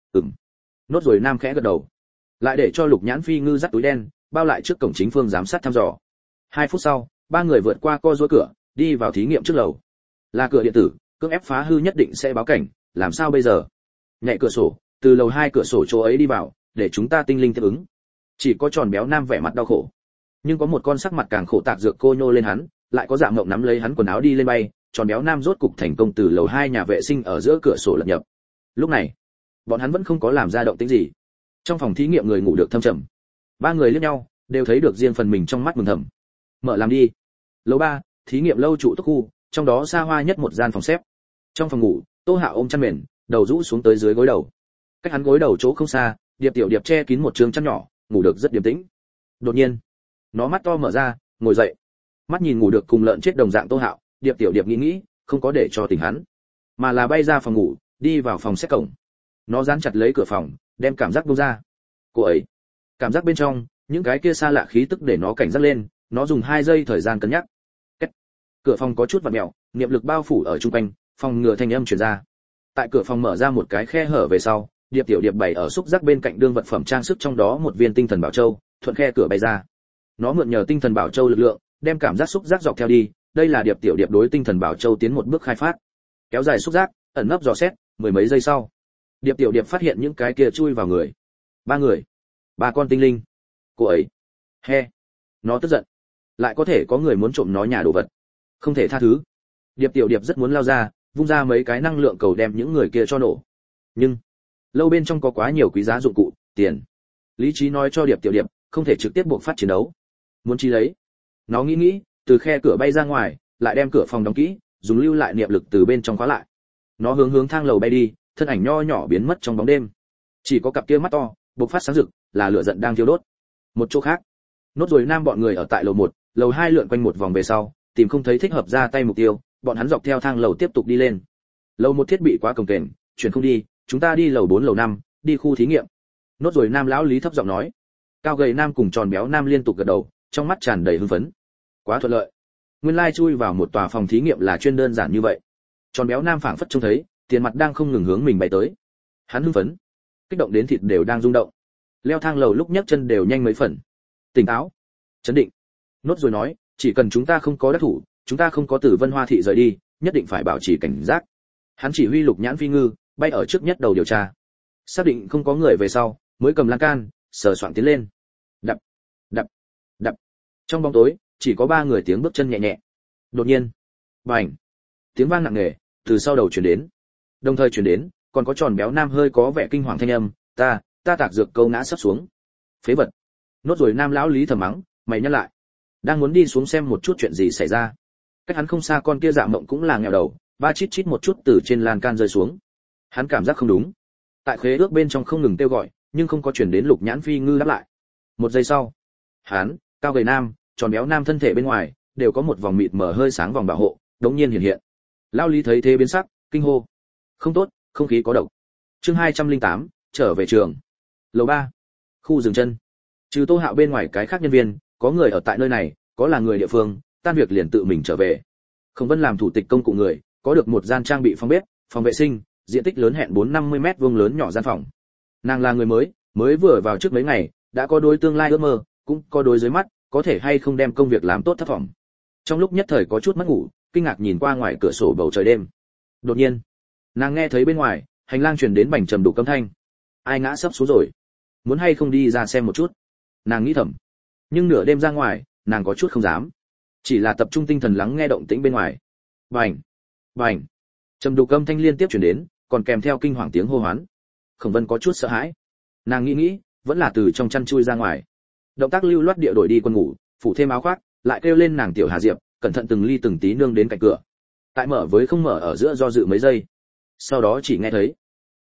Nốt rồi Nam khẽ gật đầu, lại để cho lục nhãn phi ngư dắt túi đen, bao lại trước cổng chính phương giám sát thăm dò. 2 phút sau, ba người vượt qua co rối cửa, đi vào thí nghiệm trước lầu. Là cửa điện tử, cưỡng ép phá hư nhất định sẽ báo cảnh, làm sao bây giờ? Nhảy cửa sổ, từ lầu 2 cửa sổ chỗ ấy đi vào, để chúng ta tinh linh tiếp ứng. Chỉ có tròn béo Nam vẻ mặt đau khổ, nhưng có một con sắc mặt càng khổ tạc dược cô nhô lên hắn, lại có Dạ Ngộng nắm lấy hắn quần áo đi lên bay, tròn béo Nam rốt cục thành công từ lầu 2 nhà vệ sinh ở giữa cửa sổ lật nhập. Lúc này, bọn hắn vẫn không có làm ra động tĩnh gì. Trong phòng thí nghiệm người ngủ được thâm trầm. Ba người liếc nhau, đều thấy được riêng phần mình trong mắt mừng thầm. Mở làm đi. Lầu 3, thí nghiệm lâu trụ túc khu, trong đó xa hoa nhất một gian phòng xếp. Trong phòng ngủ, Tô Hạo ôm chăn mền, đầu rũ xuống tới dưới gối đầu. Cách hắn gối đầu chỗ không xa, Điệp Tiểu Điệp che kín một trường chăn nhỏ, ngủ được rất điềm tĩnh. Đột nhiên, nó mắt to mở ra, ngồi dậy. Mắt nhìn ngủ được cùng lợn chết đồng dạng Tô Hạo, Điệp Tiểu Điệp nghĩ, không có để cho tỉnh hắn, mà là bay ra phòng ngủ, đi vào phòng xếp cổng. Nó dán chặt lấy cửa phòng, đem cảm giác buông ra. Cô ấy, cảm giác bên trong, những cái kia xa lạ khí tức để nó cảnh giác lên, nó dùng 2 giây thời gian cân nhắc. Cửa phòng có chút vặn mèo, niệm lực bao phủ ở trung quanh, phòng ngừa thanh âm truyền ra. Tại cửa phòng mở ra một cái khe hở về sau, Điệp Tiểu Điệp bày ở xúc giác bên cạnh đương vật phẩm trang sức trong đó một viên tinh thần bảo châu, thuận khe cửa bay ra. Nó mượn nhờ tinh thần bảo châu lực lượng, đem cảm giác xúc giác dọc theo đi, đây là Điệp Tiểu Điệp đối tinh thần bảo châu tiến một bước khai phát. Kéo dài xúc giác, ẩn nấp dò xét, 10 mấy giây sau, Điệp Tiểu Điệp phát hiện những cái kia chui vào người. 3 người, 3 con tinh linh. Cô ấy, he, nó tức giận, lại có thể có người muốn trộm nó nhà đồ vật, không thể tha thứ. Điệp Tiểu Điệp rất muốn lao ra, vung ra mấy cái năng lượng cầu đem những người kia cho nổ. Nhưng lâu bên trong có quá nhiều quý giá dụng cụ, tiền. Lý trí nói cho Điệp Tiểu Điệp, không thể trực tiếp buộc phát chiến đấu. Muốn chi lấy. Nó nghĩ, từ khe cửa bay ra ngoài, lại đem cửa phòng đóng kỹ, dùng lưu lại niệm lực từ bên trong khóa lại. Nó hướng thang lầu bay đi, thân ảnh nho nhỏ biến mất trong bóng đêm. Chỉ có cặp kia mắt to, bộc phát sáng rực, là lửa giận đang thiêu đốt. Một chỗ khác, Nốt rồi Nam bọn người ở tại lầu 1, lầu 2 lượn quanh một vòng về sau, tìm không thấy thích hợp ra tay mục tiêu, bọn hắn dọc theo thang lầu tiếp tục đi lên. Lầu 1 thiết bị quá cồng kềnh, chuyển không đi, chúng ta đi lầu 4 lầu 5, đi khu thí nghiệm. Nốt rồi Nam lão Lý thấp giọng nói. Cao gầy Nam cùng tròn béo Nam liên tục gật đầu, trong mắt tràn đầy hưng phấn. Quá thuận lợi. Nguyên lai chui vào một tòa phòng thí nghiệm là chuyên đơn giản như vậy. Tròn béo Nam phảng phất trông thấy, tiền mặt đang không ngừng hướng mình bay tới. Hắn hưng phấn, kích động đến thịt đều đang rung động. Leo thang lầu lúc nhấc chân đều nhanh mấy phần. Tỉnh táo, chấn định. Nốt rồi nói, chỉ cần chúng ta không có đắc thủ, chúng ta không có từ Vân Hoa thị rời đi, nhất định phải bảo trì cảnh giác. Hắn chỉ huy lục nhãn phi ngư bay ở trước nhất đầu điều tra, xác định không có người về sau, mới cầm lan can, sờ soạng tiến lên. Đập, đập, đập. Trong bóng tối, chỉ có 3 người tiếng bước chân nhẹ nhẹ. Đột nhiên, bành, tiếng vang nặng nề từ sau đầu truyền đến. Đồng thời truyền đến, còn có tròn béo Nam hơi có vẻ kinh hoàng thanh âm, ta tạc dược câu ngã sắp xuống. Phế vật. Nốt rồi Nam lão Lý thầm mắng, mày nhắc lại. Đang muốn đi xuống xem một chút chuyện gì xảy ra. Cách hắn không xa con kia Dạ Mộng cũng là nghèo đầu, ba chít một chút từ trên lan can rơi xuống. Hắn cảm giác không đúng. Tại khế ước bên trong không ngừng kêu gọi, nhưng không có chuyển đến Lục Nhãn Phi Ngư đáp lại. Một giây sau, hắn, cao gầy nam, tròn béo nam thân thể bên ngoài đều có một vòng mịt mờ hơi sáng vòng bảo hộ, đống nhiên hiện hiện. Lao Lý thấy thế biến sắc, kinh hô: "Không tốt, không khí có độc." Chương 208, trở về trường. Lầu 3, khu dừng chân. Trừ Tô Hạo bên ngoài cái khác nhân viên, có người ở tại nơi này, có là người địa phương, tan việc liền tự mình trở về. Khổng Vân làm thủ tịch công cụ người, có được một gian trang bị phòng bếp, phòng vệ sinh, diện tích lớn hẹn 450 mét vuông lớn nhỏ gian phòng. Nàng là người mới vừa vào trước mấy ngày, đã có đối tương lai ước mơ, cũng có đối dưới mắt, có thể hay không đem công việc làm tốt thất vọng. Trong lúc nhất thời có chút mất ngủ, kinh ngạc nhìn qua ngoài cửa sổ bầu trời đêm. Đột nhiên, nàng nghe thấy bên ngoài, hành lang truyền đến bành trầm đủ câm thanh. Ai ngã sấp xuống rồi? Muốn hay không đi ra xem một chút? Nàng nghĩ thầm. Nhưng nửa đêm ra ngoài, nàng có chút không dám. Chỉ là tập trung tinh thần lắng nghe động tĩnh bên ngoài. Bành, bành. Trầm đủ câm thanh liên tiếp truyền đến, còn kèm theo kinh hoàng tiếng hô hoán. Khổng Vân có chút sợ hãi. Nàng nghĩ, vẫn là từ trong chăn chui ra ngoài. Động tác lưu loát địa đổi đi quần ngủ, phủ thêm áo khoác, lại kêu lên nàng tiểu Hà Diệp, cẩn thận từng ly từng tí nương đến cạnh cửa. Tại mở với không mở ở giữa do dự mấy giây. Sau đó chỉ nghe thấy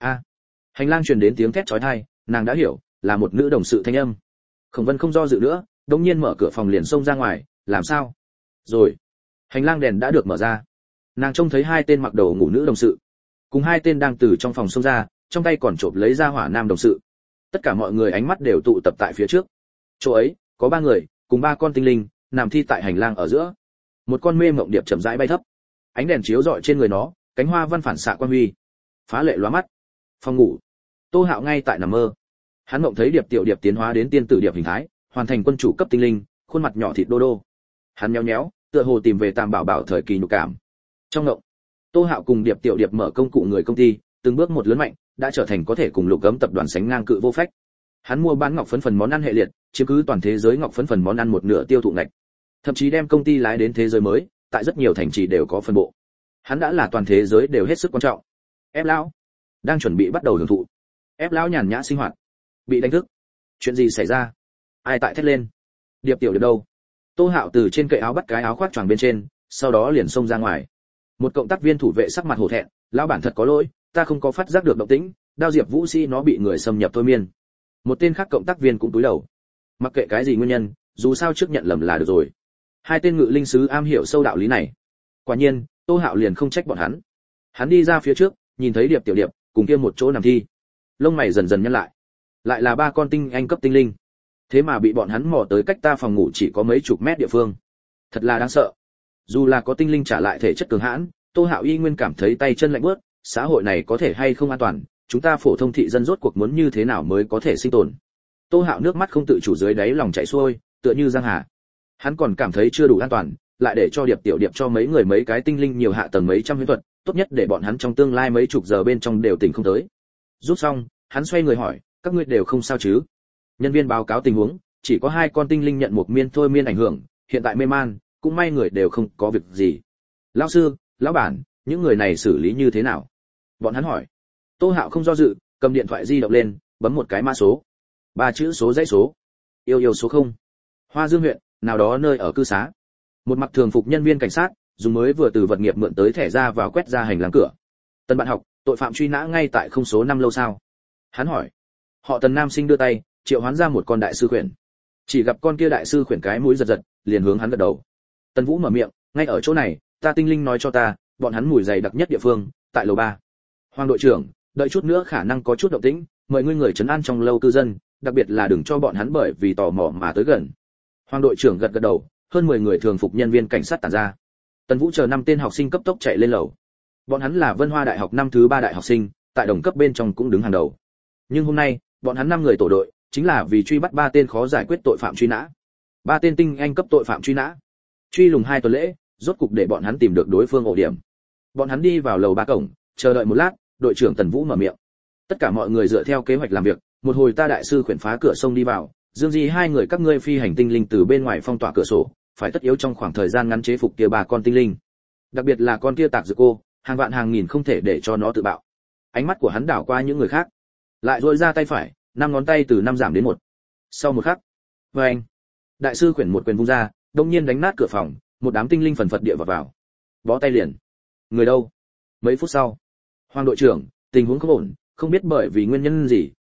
hành lang truyền đến tiếng thét chói tai, nàng đã hiểu, là một nữ đồng sự thanh âm. Khổng Vân không do dự nữa, đột nhiên mở cửa phòng liền xông ra ngoài, làm sao? Rồi, hành lang đèn đã được mở ra. Nàng trông thấy hai tên mặc đồ ngủ nữ đồng sự, cùng hai tên đang từ trong phòng xông ra, trong tay còn chộp lấy ra hỏa nam đồng sự. Tất cả mọi người ánh mắt đều tụ tập tại phía trước. Chỗ ấy, có 3 người, cùng 3 con tinh linh, nằm thi tại hành lang ở giữa. Một con mê mộng điệp chậm rãi bay thấp. Ánh đèn chiếu rọi trên người nó, cánh hoa văn phản xạ quang huy, phá lệ lóa mắt. Phòng ngủ. Tô Hạo ngay tại nằm mơ. Hắn mộng thấy điệp tiểu điệp tiến hóa đến tiên tử điệp hình thái, hoàn thành quân chủ cấp tinh linh, khuôn mặt nhỏ thịt đô đô. Hắn nhéo nhéo, tựa hồ tìm về Tam Bảo Bảo thời kỳ nhục cảm. Trong mộng, Tô Hạo cùng điệp tiểu điệp mở công cụ người công ty, từng bước một lớn mạnh, đã trở thành có thể cùng Lục Cấm tập đoàn sánh ngang cự vô phách. Hắn mua bán ngọc phấn phần món ăn hệ liệt, chiếm cứ toàn thế giới ngọc phấn phần món ăn một nửa tiêu thụ ngạch. Thậm chí đem công ty lái đến thế giới mới, tại rất nhiều thành trì đều có phân bộ. Hắn đã là toàn thế giới đều hết sức quan trọng. Ép lão đang chuẩn bị bắt đầu hưởng thụ. Ép lão nhàn nhã sinh hoạt, bị đánh thức. Chuyện gì xảy ra? Ai tại thét lên? Điệp tiểu điệp đâu? Tô Hạo từ trên cậy áo bắt cái áo khoác choàng bên trên, sau đó liền xông ra ngoài. Một cộng tác viên thủ vệ sắc mặt hổ thẹn, lão bản thật có lỗi, ta không có phát giác được động tĩnh, Đao Diệp Vũ Sĩ nó bị người xâm nhập thôi miên. Một tên khác cộng tác viên cũng cúi đầu. Mặc kệ cái gì nguyên nhân, dù sao trước nhận lầm là được rồi. Hai tên ngự linh sứ am hiểu sâu đạo lý này. Quả nhiên, Tô Hạo liền không trách bọn hắn. Hắn đi ra phía trước, nhìn thấy điệp tiểu điệp cùng kia một chỗ nằm thi. Lông mày dần dần nhăn lại. Lại là 3 con tinh anh cấp tinh linh. Thế mà bị bọn hắn mò tới cách ta phòng ngủ chỉ có mấy chục mét địa phương. Thật là đáng sợ. Dù là có tinh linh trả lại thể chất cường hãn, Tô Hạo y nguyên cảm thấy tay chân lạnh buốt, xã hội này có thể hay không an toàn, chúng ta phổ thông thị dân rốt cuộc muốn như thế nào mới có thể sinh tồn. Tô Hạo nước mắt không tự chủ dưới đáy lòng chảy xuôi, tựa như giang hà. Hắn còn cảm thấy chưa đủ an toàn, lại để cho điệp tiểu điệp cho mấy người mấy cái tinh linh nhiều hạ tầng mấy trăm huyễn thuật, tốt nhất để bọn hắn trong tương lai mấy chục giờ bên trong đều tỉnh không tới. Rút xong, hắn xoay người hỏi, các ngươi đều không sao chứ? Nhân viên báo cáo tình huống, chỉ có 2 con tinh linh nhận một miên thôi miên ảnh hưởng, hiện tại mê man, cũng may người đều không có việc gì. Lão sư, lão bản, những người này xử lý như thế nào? Bọn hắn hỏi. Tô Hạo không do dự, cầm điện thoại di động lên, bấm một cái mã số. 3 chữ số dãy số. Yêu số 0. Hoa Dương huyện, nào đó nơi ở cư xá. Một mặc thường phục nhân viên cảnh sát, dùng mới vừa từ vật nghiệp mượn tới thẻ ra vào quét ra hành lang cửa. Tân bạn học, tội phạm truy nã ngay tại không số 5 lâu sao? Hắn hỏi. Họ Tần nam sinh đưa tay, triệu hoán ra một con đại sư khuyển. Chỉ gặp con kia đại sư khuyển cái mũi giật giật, liền hướng hắn gật đầu. Tần Vũ mở miệng, ngay ở chỗ này, ta tinh linh nói cho ta, bọn hắn mùi dày đặc nhất địa phương, tại lầu 3. Hoàng đội trưởng, đợi chút nữa khả năng có chút động tĩnh, mời ngươi người trấn an trong lâu cư dân, đặc biệt là đừng cho bọn hắn bởi vì tò mò mà tới gần. Hoàng đội trưởng gật gật đầu, hơn 10 người thường phục nhân viên cảnh sát tản ra. Tần Vũ chờ 5 tên học sinh cấp tốc chạy lên lầu. Bọn hắn là Vân Hoa Đại học năm thứ 3 đại học sinh, tại đồng cấp bên trong cũng đứng hàng đầu. Nhưng hôm nay, bọn hắn 5 người tổ đội, chính là vì truy bắt 3 tên khó giải quyết tội phạm truy nã. 3 tên tinh anh cấp tội phạm truy nã. Truy lùng 2 tuần lễ, rốt cục để bọn hắn tìm được đối phương ổ điểm. Bọn hắn đi vào lầu 3 cổng, chờ đợi một lát, đội trưởng Tần Vũ mở miệng. Tất cả mọi người dựa theo kế hoạch làm việc, một hồi ta đại sư khuyển phá cửa sông đi vào, Dương Di 2 người các ngươi phi hành tinh linh từ bên ngoài phong tỏa cửa sổ, phải tất yếu trong khoảng thời gian ngắn chế phục kia 3 con tinh linh. Đặc biệt là con kia tạc dược cô, hàng vạn hàng nghìn không thể để cho nó tự bạo. Ánh mắt của hắn đảo qua những người khác, lại duỗi ra tay phải, 5 ngón tay từ 5 giảm đến 1. Sau một khắc, anh, đại sư khuyển một quyền vung ra, đột nhiên đánh nát cửa phòng, một đám tinh linh phần phật địa vào. Bó tay liền. Người đâu? Mấy phút sau, Hoàng đội trưởng, tình huống không ổn, không biết bởi vì nguyên nhân gì,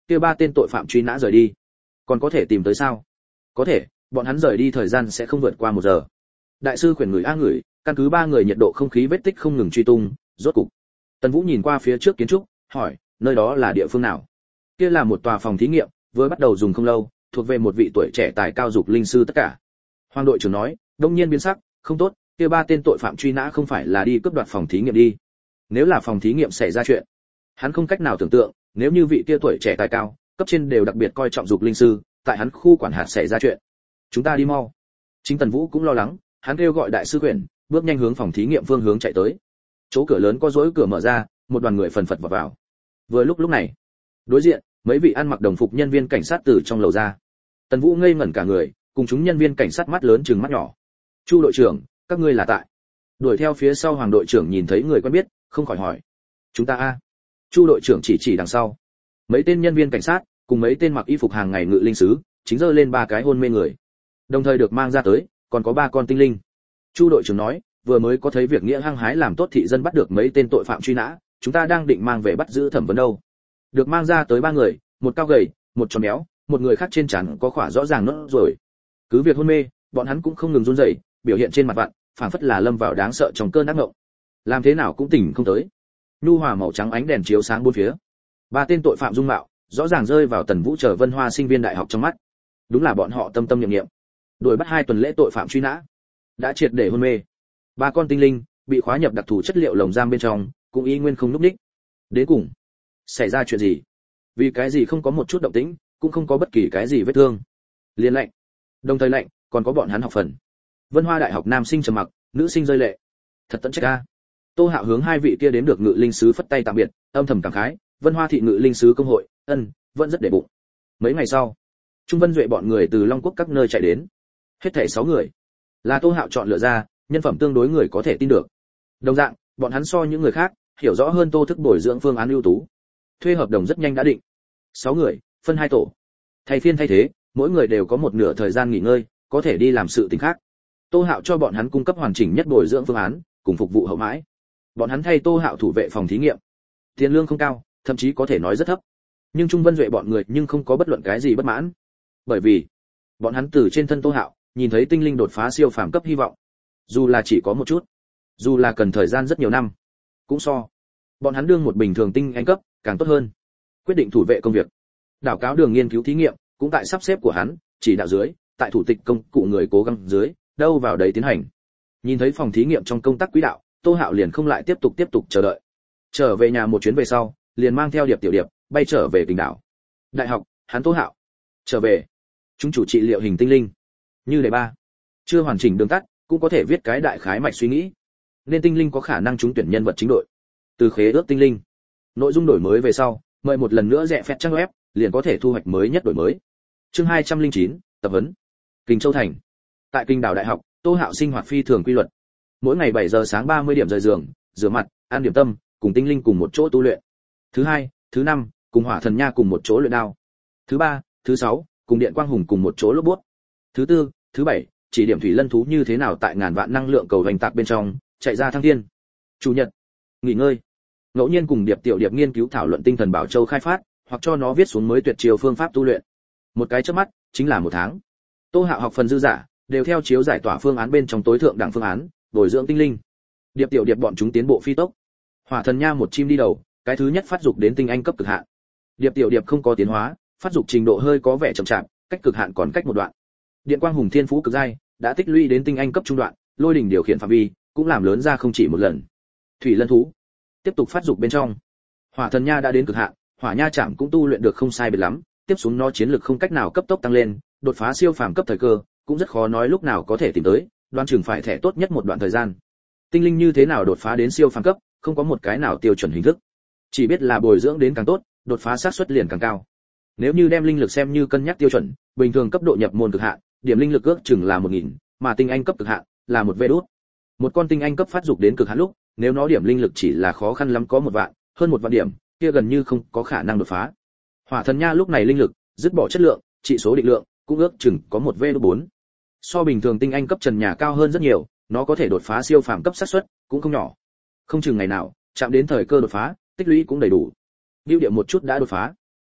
kia ba tên tội phạm truy nã rời đi, còn có thể tìm tới sao? Có thể, bọn hắn rời đi thời gian sẽ không vượt qua 1 giờ. Đại sư khuyển người a người, căn cứ 3 người nhiệt độ không khí vết tích không ngừng truy tung, rốt cục. Tần Vũ nhìn qua phía trước kiến trúc, hỏi, nơi đó là địa phương nào? Kia là một tòa phòng thí nghiệm, vừa bắt đầu dùng không lâu, thuộc về một vị tuổi trẻ tài cao dục linh sư tất cả. Hoàng đội trưởng nói, đông nhiên biến sắc, không tốt, kia 3 tên tội phạm truy nã không phải là đi cướp đoạt phòng thí nghiệm đi. Nếu là phòng thí nghiệm xảy ra chuyện, hắn không cách nào tưởng tượng, nếu như vị kia tuổi trẻ tài cao, cấp trên đều đặc biệt coi trọng dục linh sư, tại hắn khu quản hạt xảy ra chuyện. Chúng ta đi mau. Chính Tần Vũ cũng lo lắng, hắn kêu gọi đại sư quyển, bước nhanh hướng phòng thí nghiệm phương hướng chạy tới. Chỗ cửa lớn có rối cửa mở ra, một đoàn người phần phật vào. Vừa lúc này, đối diện, mấy vị ăn mặc đồng phục nhân viên cảnh sát từ trong lầu ra. Tần Vũ ngây ngẩn cả người, cùng chúng nhân viên cảnh sát mắt lớn trừng mắt nhỏ. Chu đội trưởng, các ngươi là tại? Đuổi theo phía sau Hoàng đội trưởng nhìn thấy người quen biết, không khỏi hỏi. Chúng ta a. Chu đội trưởng chỉ đằng sau. Mấy tên nhân viên cảnh sát cùng mấy tên mặc y phục hàng ngày ngự linh sứ, chính giơ lên 3 cái hôn mê người. Đồng thời được mang ra tới, còn có 3 con tinh linh. Chu đội trưởng nói, vừa mới có thấy việc nghĩa hăng hái làm tốt thị dân bắt được mấy tên tội phạm truy nã, chúng ta đang định mang về bắt giữ thẩm vấn đâu. Được mang ra tới 3 người, một cao gầy, một tròn béo, một người khác trên trán có khỏa rõ ràng nốt rồi. Cứ việc hôn mê, bọn hắn cũng không ngừng run rẩy, biểu hiện trên mặt vặn, phảng phất là lâm vào đáng sợ trong cơn ác ngộng. Làm thế nào cũng tỉnh không tới. Nhu hòa màu trắng ánh đèn chiếu sáng bốn phía. 3 tên tội phạm dung mạo, rõ ràng rơi vào Tần Vũ chờ Vân Hoa sinh viên đại học trong mắt. Đúng là bọn họ tâm tâm niệm niệm. Đuổi bắt 2 tuần lễ tội phạm truy nã, đã triệt để hôn mê. 3 con tinh linh bị khóa nhập đặc thù chất liệu lồng giam bên trong, cũng y nguyên không núp đích. Đến cùng, xảy ra chuyện gì? Vì cái gì không có một chút động tĩnh, cũng không có bất kỳ cái gì vết thương. Liên lệnh, đồng thời lệnh, còn có bọn hắn học phần. Vân Hoa đại học nam sinh trầm mặc, nữ sinh rơi lệ. Thật tận trách a. Tô Hạo hướng 2 vị kia đến được ngự linh sứ phất tay tạm biệt, âm thầm cảm khái, Vân Hoa thị ngự linh sứ công hội, vẫn rất để bụng. Mấy ngày sau, Trung Vân Duệ bọn người từ Long Quốc các nơi chạy đến. Hết thảy 6 người. Là Tô Hạo chọn lựa ra, nhân phẩm tương đối người có thể tin được. Đồng dạng, bọn hắn so những người khác, hiểu rõ hơn Tô thức bồi dưỡng phương án ưu tú. Thuê hợp đồng rất nhanh đã định. 6 người, phân 2 tổ. Thay phiên thay thế, mỗi người đều có một nửa thời gian nghỉ ngơi, có thể đi làm sự tình khác. Tô Hạo cho bọn hắn cung cấp hoàn chỉnh nhất bồi dưỡng phương án, cùng phục vụ hậu mãi. Bọn hắn thay Tô Hạo thủ vệ phòng thí nghiệm. Tiền lương không cao, thậm chí có thể nói rất thấp. Nhưng Trung Vân Duệ bọn người nhưng không có bất luận cái gì bất mãn. Bởi vì, bọn hắn từ trên thân Tô Hạo, nhìn thấy tinh linh đột phá siêu phàm cấp hy vọng. Dù là chỉ có một chút, dù là cần thời gian rất nhiều năm, cũng so bọn hắn đương một bình thường tinh anh cấp càng tốt hơn. Quyết định thủ vệ công việc. Đảo cáo đường nghiên cứu thí nghiệm cũng tại sắp xếp của hắn, chỉ đạo dưới, tại thủ tịch công cụ người cố gắng dưới, đâu vào đấy tiến hành. Nhìn thấy phòng thí nghiệm trong công tác quỹ đạo, Tô Hạo liền không lại tiếp tục chờ đợi. Trở về nhà một chuyến về sau, liền mang theo Điệp Tiểu Điệp, bay trở về Kình đảo. Đại học, hắn Tô Hạo trở về. Chúng chủ trị liệu hình tinh linh. Như đề 3. Chưa hoàn chỉnh đường tắt, cũng có thể viết cái đại khái mạch suy nghĩ. Nên tinh linh có khả năng trúng tuyển nhân vật chính đội. Từ khế ước tinh linh. Nội dung đổi mới về sau, mời một lần nữa rẽ phép trang web, liền có thể thu hoạch mới nhất đổi mới. Chương 209, tập huấn. Kình Châu thành. Tại Kình đảo đại học, Tô Hạo sinh hoạt phi thường quy luật. Mỗi ngày 7 giờ sáng 30 điểm rời giường, rửa mặt, ăn điểm tâm, cùng tinh linh cùng một chỗ tu luyện. Thứ 2, thứ 5, cùng Hỏa Thần Nha cùng một chỗ luyện đao. Thứ 3, thứ 6, cùng Điện Quang Hùng cùng một chỗ lốp bút. Thứ 4, thứ 7, chỉ điểm thủy lân thú như thế nào tại ngàn vạn năng lượng cầu vành tạc bên trong chạy ra thăng thiên. Chủ nhật, nghỉ ngơi. Ngẫu nhiên cùng Điệp Tiểu Điệp nghiên cứu thảo luận tinh thần bảo châu khai phát, hoặc cho nó viết xuống mới tuyệt chiêu phương pháp tu luyện. Một cái chớp mắt, chính là 1 tháng. Tô Hạo học phần dư giả, đều theo chiếu giải tỏa phương án bên trong tối thượng đẳng phương án, bồi dưỡng tinh linh. Điệp Tiểu Điệp bọn chúng tiến bộ phi tốc. Hỏa Thần Nha một chim đi đầu, cái thứ nhất phát dục đến tinh anh cấp cực hạn. Điệp Tiểu Điệp không có tiến hóa, phát dục trình độ hơi có vẻ chậm chạp, cách cực hạn còn cách một đoạn. Điện Quang Hùng thiên phú cực giai, đã tích lũy đến tinh anh cấp trung đoạn, lôi đỉnh điều khiển phạm vi cũng làm lớn ra không chỉ một lần. Thủy lân thú tiếp tục phát dục bên trong. Hỏa Thần Nha đã đến cực hạn, Hỏa Nha Trảm cũng tu luyện được không sai biệt lắm, tiếp xuống nó chiến lực không cách nào cấp tốc tăng lên, đột phá siêu phàm cấp thời cơ, cũng rất khó nói lúc nào có thể tìm tới, đoán chừng phải thẻ tốt nhất một đoạn thời gian. Tinh linh như thế nào đột phá đến siêu phàm cấp, không có một cái nào tiêu chuẩn hình thức. Chỉ biết là bồi dưỡng đến càng tốt, đột phá xác suất liền càng cao. Nếu như đem linh lực xem như cân nhắc tiêu chuẩn, bình thường cấp độ nhập môn cực hạn, điểm linh lực ước chừng là 1000, mà tinh anh cấp cực hạn là 1 đốt. Một con tinh anh cấp phát dục đến cực hạn lúc, nếu nó điểm linh lực chỉ là khó khăn lắm có 1 vạn, hơn 1 vạn điểm, kia gần như không có khả năng đột phá. Hỏa Thần Nha lúc này linh lực, dứt bỏ chất lượng, trị số định lượng, cũng ước chừng có 1 4. So bình thường tinh anh cấp trần nhà cao hơn rất nhiều, nó có thể đột phá siêu phàm cấp xác suất cũng không nhỏ. Không chừng ngày nào chạm đến thời cơ đột phá, tích lũy cũng đầy đủ. Lưu điệu một chút đã đột phá.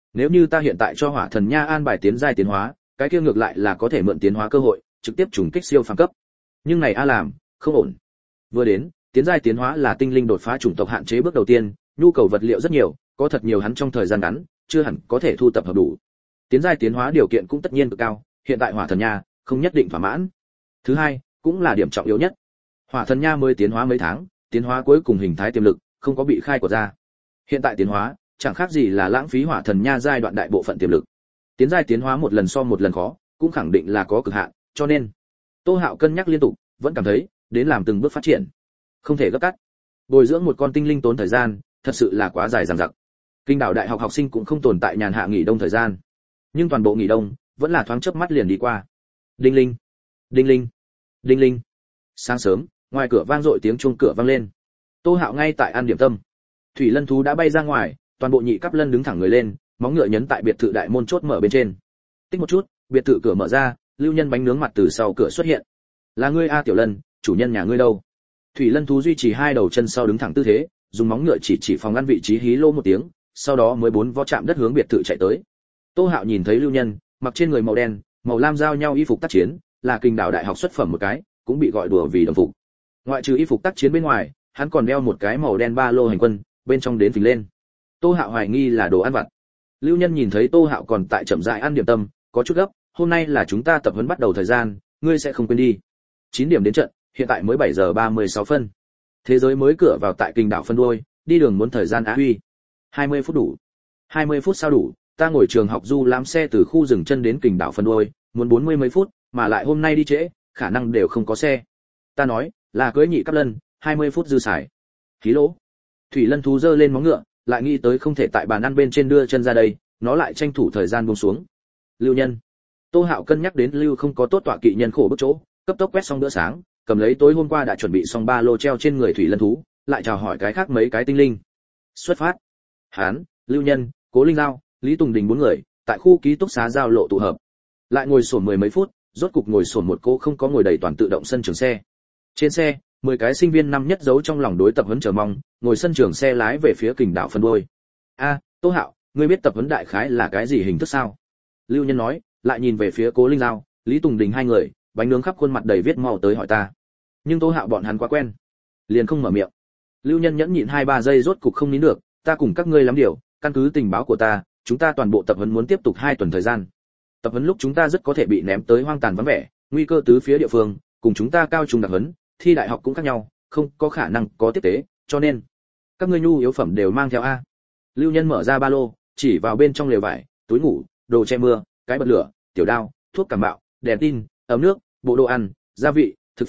Nếu như ta hiện tại cho Hỏa Thần Nha an bài tiến giai tiến hóa, cái kia ngược lại là có thể mượn tiến hóa cơ hội, trực tiếp trùng kích siêu phàm cấp. Nhưng này a làm, không ổn. Vừa đến, tiến giai tiến hóa là tinh linh đột phá chủng tộc hạn chế bước đầu tiên, nhu cầu vật liệu rất nhiều, có thật nhiều hắn trong thời gian ngắn, chưa hẳn có thể thu tập hợp đủ. Tiến giai tiến hóa điều kiện cũng tất nhiên cực cao, hiện tại Hỏa Thần Nha không nhất định thỏa mãn. Thứ hai, cũng là điểm trọng yếu nhất. Hỏa Thần Nha mới tiến hóa mấy tháng, tiến hóa cuối cùng hình thái tiềm lực không có bị khai quật ra. Hiện tại tiến hóa, chẳng khác gì là lãng phí Hỏa Thần Nha giai đoạn đại bộ phận tiềm lực. Tiến giai tiến hóa một lần so một lần khó, cũng khẳng định là có cực hạn, cho nên Tô Hạo cân nhắc liên tục, vẫn cảm thấy đến làm từng bước phát triển, không thể gấp cắt. Bồi dưỡng một con tinh linh tốn thời gian, thật sự là quá dài dằng dặc. Kinh đảo đại học học sinh cũng không tồn tại nhàn hạ nghỉ đông thời gian, nhưng toàn bộ nghỉ đông vẫn là thoáng chớp mắt liền đi qua. Đinh linh, đinh linh, đinh linh. Sáng sớm, ngoài cửa vang dội tiếng chuông cửa vang lên. Tô Hạo ngay tại ăn điểm tâm. Thủy Lân thú đã bay ra ngoài, toàn bộ nhị cấp lân đứng thẳng người lên, móng ngựa nhấn tại biệt thự đại môn chốt mở bên trên. Tích một chút, biệt thự cửa mở ra, Lưu Nhân bánh nướng mặt từ sau cửa xuất hiện. Là ngươi a Tiểu Lân, chủ nhân nhà ngươi đâu? Thủy Lân thú duy trì hai đầu chân sau đứng thẳng tư thế, dùng móng ngựa chỉ phòng ngăn vị trí hí lô một tiếng, sau đó mới bốn vó chạm đất hướng biệt thự chạy tới. Tô Hạo nhìn thấy Lưu Nhân, mặc trên người màu đen, màu lam giao nhau y phục tác chiến, là Kinh đảo đại học xuất phẩm một cái, cũng bị gọi đùa vì đồng phục. Ngoại trừ y phục tác chiến bên ngoài, hắn còn đeo một cái màu đen ba lô hành quân, bên trong đến phình lên. Tô Hạo hoài nghi là đồ ăn vặt. Lưu Nhân nhìn thấy Tô Hạo còn tại chậm rãi ăn điểm tâm, có chút gấp, hôm nay là chúng ta tập huấn bắt đầu thời gian, ngươi sẽ không quên đi. 9 điểm đến trận, hiện tại mới 7 giờ 36 phân. Thế giới mới cửa vào tại Kinh đảo phân đuôi, đi đường muốn thời gian á huy. 20 phút đủ. 20 phút sao đủ, ta ngồi trường học du lãm xe từ khu dừng chân đến Kinh đảo phân đuôi, muốn 40 mấy phút, mà lại hôm nay đi trễ, khả năng đều không có xe. Ta nói, là cưới nhị cấp lân, 20 phút dư xài. Khí lỗ. Thủy Lân thú giơ lên móng ngựa, lại nghĩ tới không thể tại bàn ăn bên trên đưa chân ra đây, nó lại tranh thủ thời gian buông xuống. Lưu Nhân. Tô Hạo cân nhắc đến Lưu không có tốt tọa kỵ nhân khổ bức chỗ, cấp tốc quét xong bữa sáng, cầm lấy tối hôm qua đã chuẩn bị xong ba lô treo trên người Thủy Lân thú, lại chào hỏi cái khác mấy cái tinh linh. Xuất phát. Hán, Lưu Nhân, Cố Linh Giao, Lý Tùng Đình bốn người, tại khu ký túc xá giao lộ tụ hợp. Lại ngồi xổm mười mấy phút, rốt cục ngồi xổm một cô không có ngồi đầy toàn tự động sân trường xe. Trên xe, 10 cái sinh viên năm nhất giấu trong lòng đối tập huấn chờ mong, ngồi sân trường xe lái về phía Kinh đảo phân đuôi. A, Tô Hạo, ngươi biết tập huấn đại khái là cái gì hình thức sao? Lưu Nhân nói, lại nhìn về phía Cố Linh Giao, Lý Tùng Đình hai người, bánh nướng khắp khuôn mặt đầy viết mau tới hỏi ta. Nhưng Tô Hạo bọn hắn quá quen, liền không mở miệng. Lưu Nhân nhẫn nhịn 2-3 giây rốt cục không nín được, ta cùng các ngươi lắm điều, căn cứ tình báo của ta, chúng ta toàn bộ tập huấn muốn tiếp tục 2 tuần thời gian. Tập huấn lúc chúng ta rất có thể bị ném tới hoang tàn vắng vẻ, nguy cơ tứ phía địa phương, cùng chúng ta cao trung đặc huấn, thi đại học cũng khác nhau, không có khả năng có tiếp tế, cho nên các ngươi nhu yếu phẩm đều mang theo a. Lưu Nhân mở ra ba lô, chỉ vào bên trong lều vải, túi ngủ, đồ che mưa, cái bật lửa, tiểu đao, thuốc cảm bạo, đèn tin, ấm nước, bộ đồ ăn, gia vị, thực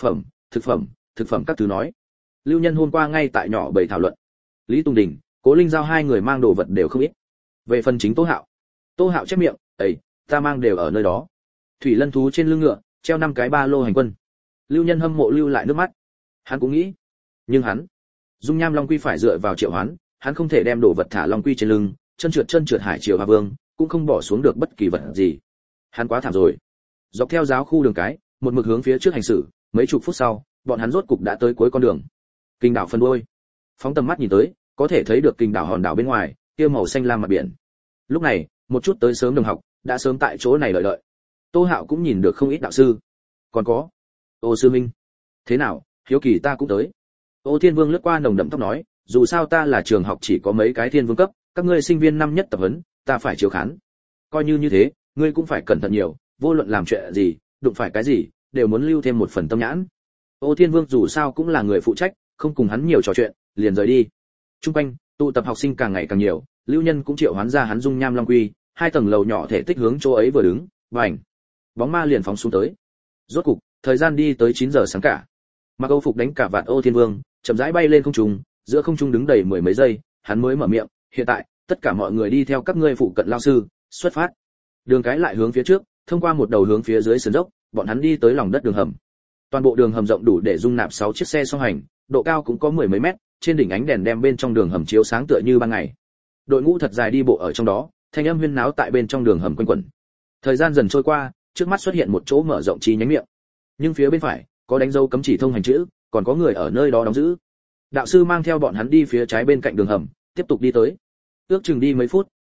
phẩm các thứ nói. Lưu Nhân hôm qua ngay tại nhỏ bầy thảo luận. Lý Tùng Đình, Cố Linh Giao hai người mang đồ vật đều không ít. Về phần chính Tô Hạo chép miệng, "Ấy, ta mang đều ở nơi đó." Thủy Lân thú trên lưng ngựa, treo 5 cái ba lô hành quân. Lưu Nhân hâm mộ lưu lại nước mắt. Hắn cũng nghĩ, nhưng hắn, dung nham long quy phải dựa vào triệu hoán, hắn không thể đem đồ vật thả long quy trên lưng, chân trượt hải triều hoa vương, cũng không bỏ xuống được bất kỳ vật gì. Hắn quá thảm rồi. Dọc theo giáo khu đường cái, một mực hướng phía trước hành xử, mấy chục phút sau, bọn hắn rốt cục đã tới cuối con đường. Kinh đảo phân đuôi. Phóng tầm mắt nhìn tới, có thể thấy được kinh đảo hòn đảo bên ngoài, kia màu xanh lam mặt biển. Lúc này, một chút tới sớm đồng học, đã sớm tại chỗ này đợi. Tô Hạo cũng nhìn được không ít đạo sư. Còn có Ô Sư Minh. Thế nào, hiếu kỳ ta cũng tới. Ô Thiên Vương lướt qua nồng đậm tóc nói, dù sao ta là trường học chỉ có mấy cái thiên vương cấp, các ngươi sinh viên năm nhất tập huấn, ta phải chiếu khán. Coi như thế, ngươi cũng phải cẩn thận nhiều, vô luận làm chuyện gì, đụng phải cái gì, đều muốn lưu thêm một phần tâm nhãn. Ô Thiên Vương dù sao cũng là người phụ trách, không cùng hắn nhiều trò chuyện, liền rời đi. Trung quanh, tụ tập học sinh càng ngày càng nhiều, Lưu Nhân cũng triệu hoán ra hắn dung nham long quy, 2 tầng lầu nhỏ thể tích hướng chỗ ấy vừa đứng, bành, bóng ma liền phóng xuống tới. Rốt cục, thời gian đi tới 9 giờ sáng cả. Mặc Âu phục đánh cả vạt Ô Thiên Vương, chậm rãi bay lên không trung, giữa không trung đứng đầy mười mấy giây, hắn mới mở miệng, "Hiện tại, tất cả mọi người đi theo các ngươi phụ cận lao sư, xuất phát." Đường cái lại hướng phía trước, thông qua một đầu hướng phía dưới sườn dốc, bọn hắn đi tới lòng đất đường hầm. Toàn bộ đường hầm rộng đủ để dung nạp 6 chiếc xe song hành, độ cao cũng có 10 mấy mét, trên đỉnh ánh đèn đem bên trong đường hầm chiếu sáng tựa như ban ngày. Đội ngũ thật dài đi bộ ở trong đó, thanh âm huyên náo tại bên trong đường hầm quanh quẩn. Thời gian dần trôi qua, trước mắt xuất hiện một chỗ mở rộng chi nhánh miệng. Nhưng phía bên phải, có đánh dấu cấm chỉ thông hành chữ, còn có người ở nơi đó đóng giữ. Đạo sư mang theo bọn hắn đi phía trái bên cạnh đường hầm, tiếp tục đi tới. Ước chừng đi mấy phút, trước mắt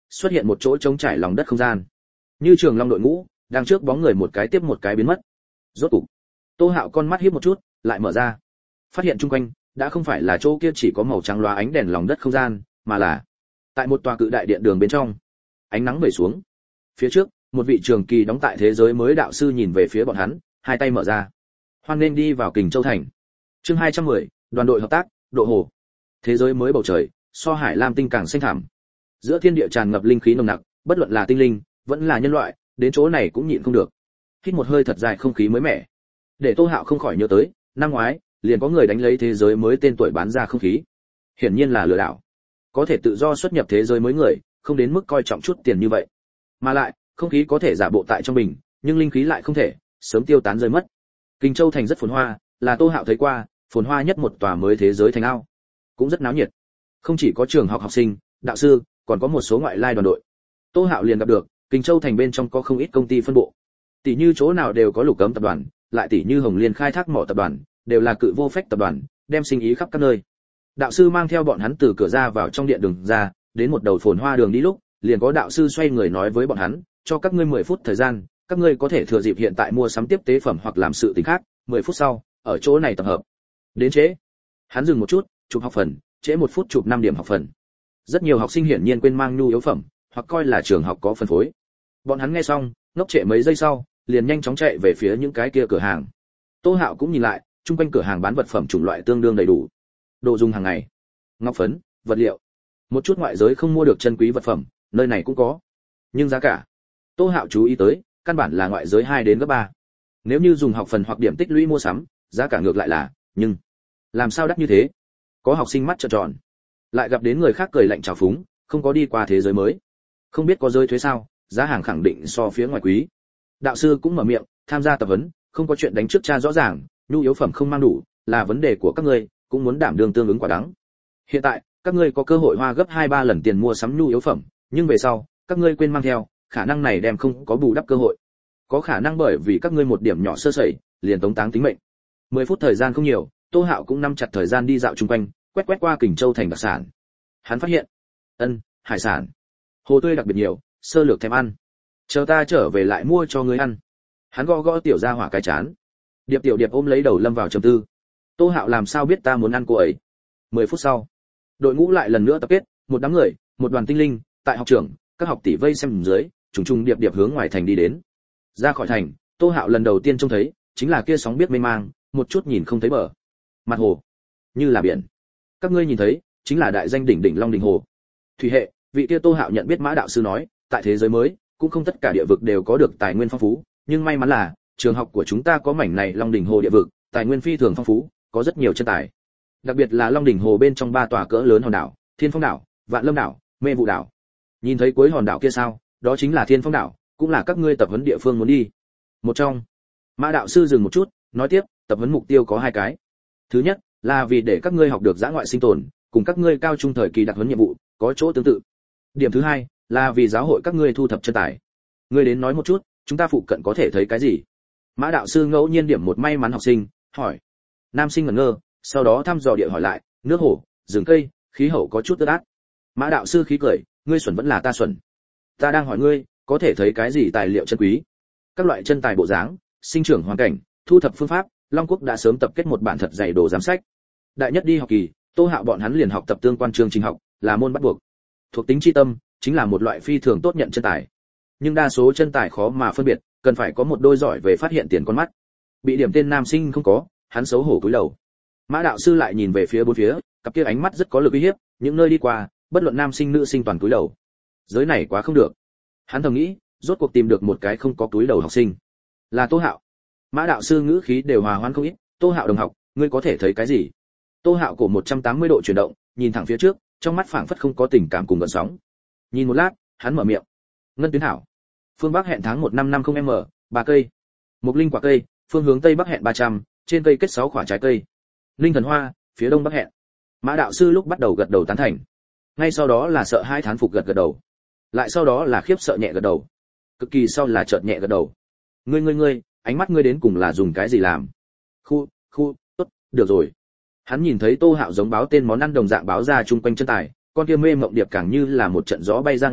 xuất hiện một chỗ trống trải lòng đất không gian. Như trường long đội ngũ, đang trước bóng người một cái tiếp một cái biến mất. Rốt cục, Tô Hạo con mắt híp một chút, lại mở ra. Phát hiện chung quanh đã không phải là chỗ kia chỉ có màu trắng loá ánh đèn lòng đất không gian, mà là tại một tòa cự đại điện đường bên trong. Ánh nắng vẩy xuống. Phía trước, một vị trường kỳ đóng tại thế giới mới đạo sư nhìn về phía bọn hắn, hai tay mở ra. Hoan nên đi vào Kình Châu thành. Chương 210, đoàn đội hợp tác, độ hồ. Thế giới mới bầu trời, so hải lam tinh càng xanh thẳm. Giữa thiên địa tràn ngập linh khí nồng nặc, bất luận là tinh linh, vẫn là nhân loại, đến chỗ này cũng nhịn không được. Hít một hơi thật dài không khí mới mẻ. Để Tô Hạo không khỏi nhớ tới, năm ngoái, liền có người đánh lấy thế giới mới tên tuổi bán ra không khí. Hiển nhiên là lừa đảo. Có thể tự do xuất nhập thế giới mới người, không đến mức coi trọng chút tiền như vậy. Mà lại, không khí có thể giả bộ tại trong bình, nhưng linh khí lại không thể, sớm tiêu tán rơi mất. Kình Châu thành rất phồn hoa, là Tô Hạo thấy qua, phồn hoa nhất một tòa mới thế giới thành ao. Cũng rất náo nhiệt. Không chỉ có trường học học sinh, đạo sư, còn có một số ngoại lai đoàn đội. Tô Hạo liền gặp được, Kình Châu thành bên trong có không ít công ty phân bộ. Tỷ như chỗ nào đều có Lục Cấm tập đoàn, lại tỷ như Hồng Liên khai thác mỏ tập đoàn, đều là cự vô phách tập đoàn, đem sinh ý khắp các nơi. Đạo sư mang theo bọn hắn từ cửa ra vào trong điện đường ra, đến một đầu phồn hoa đường đi lúc, liền có đạo sư xoay người nói với bọn hắn, cho các ngươi 10 phút thời gian, các ngươi có thể thừa dịp hiện tại mua sắm tiếp tế phẩm hoặc làm sự tình khác, 10 phút sau, ở chỗ này tập hợp. Đến trễ. Hắn dừng một chút, chụp học phần, trễ 1 phút chụp 5 điểm học phần. Rất nhiều học sinh hiển nhiên quên mang nhu yếu phẩm, hoặc coi là trường học có phân phối. Bọn hắn nghe xong, ngốc trệ mấy giây sau, liền nhanh chóng chạy về phía những cái kia cửa hàng. Tô Hạo cũng nhìn lại, chung quanh cửa hàng bán vật phẩm chủng loại tương đương đầy đủ. Đồ dùng hàng ngày, ngọc phấn, vật liệu, một chút ngoại giới không mua được chân quý vật phẩm, nơi này cũng có. Nhưng giá cả, Tô Hạo chú ý tới, căn bản là ngoại giới 2 đến gấp 3. Nếu như dùng học phần hoặc điểm tích lũy mua sắm, giá cả ngược lại là, nhưng làm sao đắt như thế? Có học sinh mắt trợn tròn, lại gặp đến người khác cười lạnh chào phúng, không có đi qua thế giới mới, không biết có rơi thuế sao, giá hàng khẳng định so phía ngoài quý. Đạo sư cũng mở miệng, tham gia tập huấn, không có chuyện đánh trước cha rõ ràng, nhu yếu phẩm không mang đủ, là vấn đề của các ngươi, cũng muốn đảm đương tương ứng quả đắng. Hiện tại, các ngươi có cơ hội hoa gấp 2-3 lần tiền mua sắm nhu yếu phẩm, nhưng về sau, các ngươi quên mang theo, khả năng này đem không có bù đắp cơ hội. Có khả năng bởi vì các ngươi một điểm nhỏ sơ sẩy, liền tống táng tính mệnh. 10 phút thời gian không nhiều, Tô Hạo cũng nắm chặt thời gian đi dạo chung quanh, quét qua Kình Châu thành đặc sản. Hắn phát hiện, hải sản, hồ tươi đặc biệt nhiều, sơ lược thèm ăn. Chờ ta trở về lại mua cho ngươi ăn. Hắn gõ tiểu gia hỏa cái chán. Tiểu Điệp ôm lấy đầu lâm vào trầm tư. Tô Hạo làm sao biết ta muốn ăn cô ấy? 10 phút sau, đội ngũ lại lần nữa tập kết, một đám người, một đoàn tinh linh, tại học trưởng, các học tỷ vây xem dưới, trùng điệp hướng ngoài thành đi đến. Ra khỏi thành, Tô Hạo lần đầu tiên trông thấy, chính là kia sóng biết mênh mang, một chút nhìn không thấy bờ. Mặt hồ, như là biển. Các ngươi nhìn thấy, chính là đại danh đỉnh Long Đình Hồ. Thủy hệ, vị kia Tô Hạo nhận biết Mã đạo sư nói, tại thế giới mới, cũng không tất cả địa vực đều có được tài nguyên phong phú, nhưng may mắn là, trường học của chúng ta có mảnh này Long Đỉnh Hồ địa vực, tài nguyên phi thường phong phú, có rất nhiều chân tài. Đặc biệt là Long Đỉnh Hồ bên trong 3 tòa cỡ lớn hòn đảo, Thiên Phong đảo, Vạn Lâm đảo, Mê Vụ đảo. Nhìn thấy cuối hòn đảo kia sao? Đó chính là Thiên Phong đảo, cũng là các ngươi tập huấn địa phương muốn đi. Một trong. Mã đạo sư dừng một chút, nói tiếp, tập huấn mục tiêu có 2 cái. Thứ nhất, là vì để các ngươi học được dã ngoại sinh tồn, cùng các ngươi cao trung thời kỳ đặc huấn nhiệm vụ có chỗ tương tự. Điểm thứ hai, là vì giáo hội các ngươi thu thập chân tài. Ngươi đến nói một chút, chúng ta phụ cận có thể thấy cái gì? Mã đạo sư ngẫu nhiên điểm một may mắn học sinh, hỏi. Nam sinh ngẩn ngơ, sau đó thăm dò địa hỏi lại, nước hồ, rừng cây, khí hậu có chút ướt át. Mã đạo sư khí cười, ngươi xuẩn vẫn là ta xuẩn. Ta đang hỏi ngươi, có thể thấy cái gì tài liệu chân quý? Các loại chân tài bộ dáng, sinh trưởng hoàn cảnh, thu thập phương pháp, Long Quốc đã sớm tập kết một bản thật dày đồ giám sách. Đại nhất đi học kỳ, Tô Hạo bọn hắn liền học tập tương quan chương trình học, là môn bắt buộc. Thuộc tính chi tâm, chính là một loại phi thường tốt nhận chân tài. Nhưng đa số chân tài khó mà phân biệt, cần phải có một đôi giỏi về phát hiện tiền con mắt. Bị điểm tên nam sinh không có, hắn xấu hổ cúi đầu. Mã đạo sư lại nhìn về phía bốn phía, cặp kia ánh mắt rất có lực uy hiếp, những nơi đi qua, bất luận nam sinh nữ sinh toàn cúi đầu. Giới này quá không được. Hắn thầm nghĩ, rốt cuộc tìm được một cái không có cúi đầu học sinh. Là Tô Hạo. Mã đạo sư ngữ khí đều hòa hoãn không ít, Tô Hạo đồng học, ngươi có thể thấy cái gì? Tô Hạo cổ 180 độ chuyển động, nhìn thẳng phía trước, trong mắt phảng phất không có tình cảm cùng gợn sóng. Nhìn một lát, hắn mở miệng. Ngân tuyến thảo. Phương Bắc hẹn tháng 1550m, 3 cây. Mục linh quả cây, phương hướng Tây Bắc hẹn 300, trên cây kết 6 quả trái cây. Linh thần hoa, phía Đông Bắc hẹn. Mã đạo sư lúc bắt đầu gật đầu tán thành. Ngay sau đó là sợ hai thán phục gật đầu. Lại sau đó là khiếp sợ nhẹ gật đầu. Cực kỳ sau là chợt nhẹ gật đầu. Ngươi, ánh mắt ngươi đến cùng là dùng cái gì làm? Khu, tốt, được rồi. Hắn nhìn thấy Tô Hạo giống báo tên món ăn đồng dạng báo ra chung quanh chân tài, con kia mê mộng điệp càng như là một trận gió bay ra ngoài,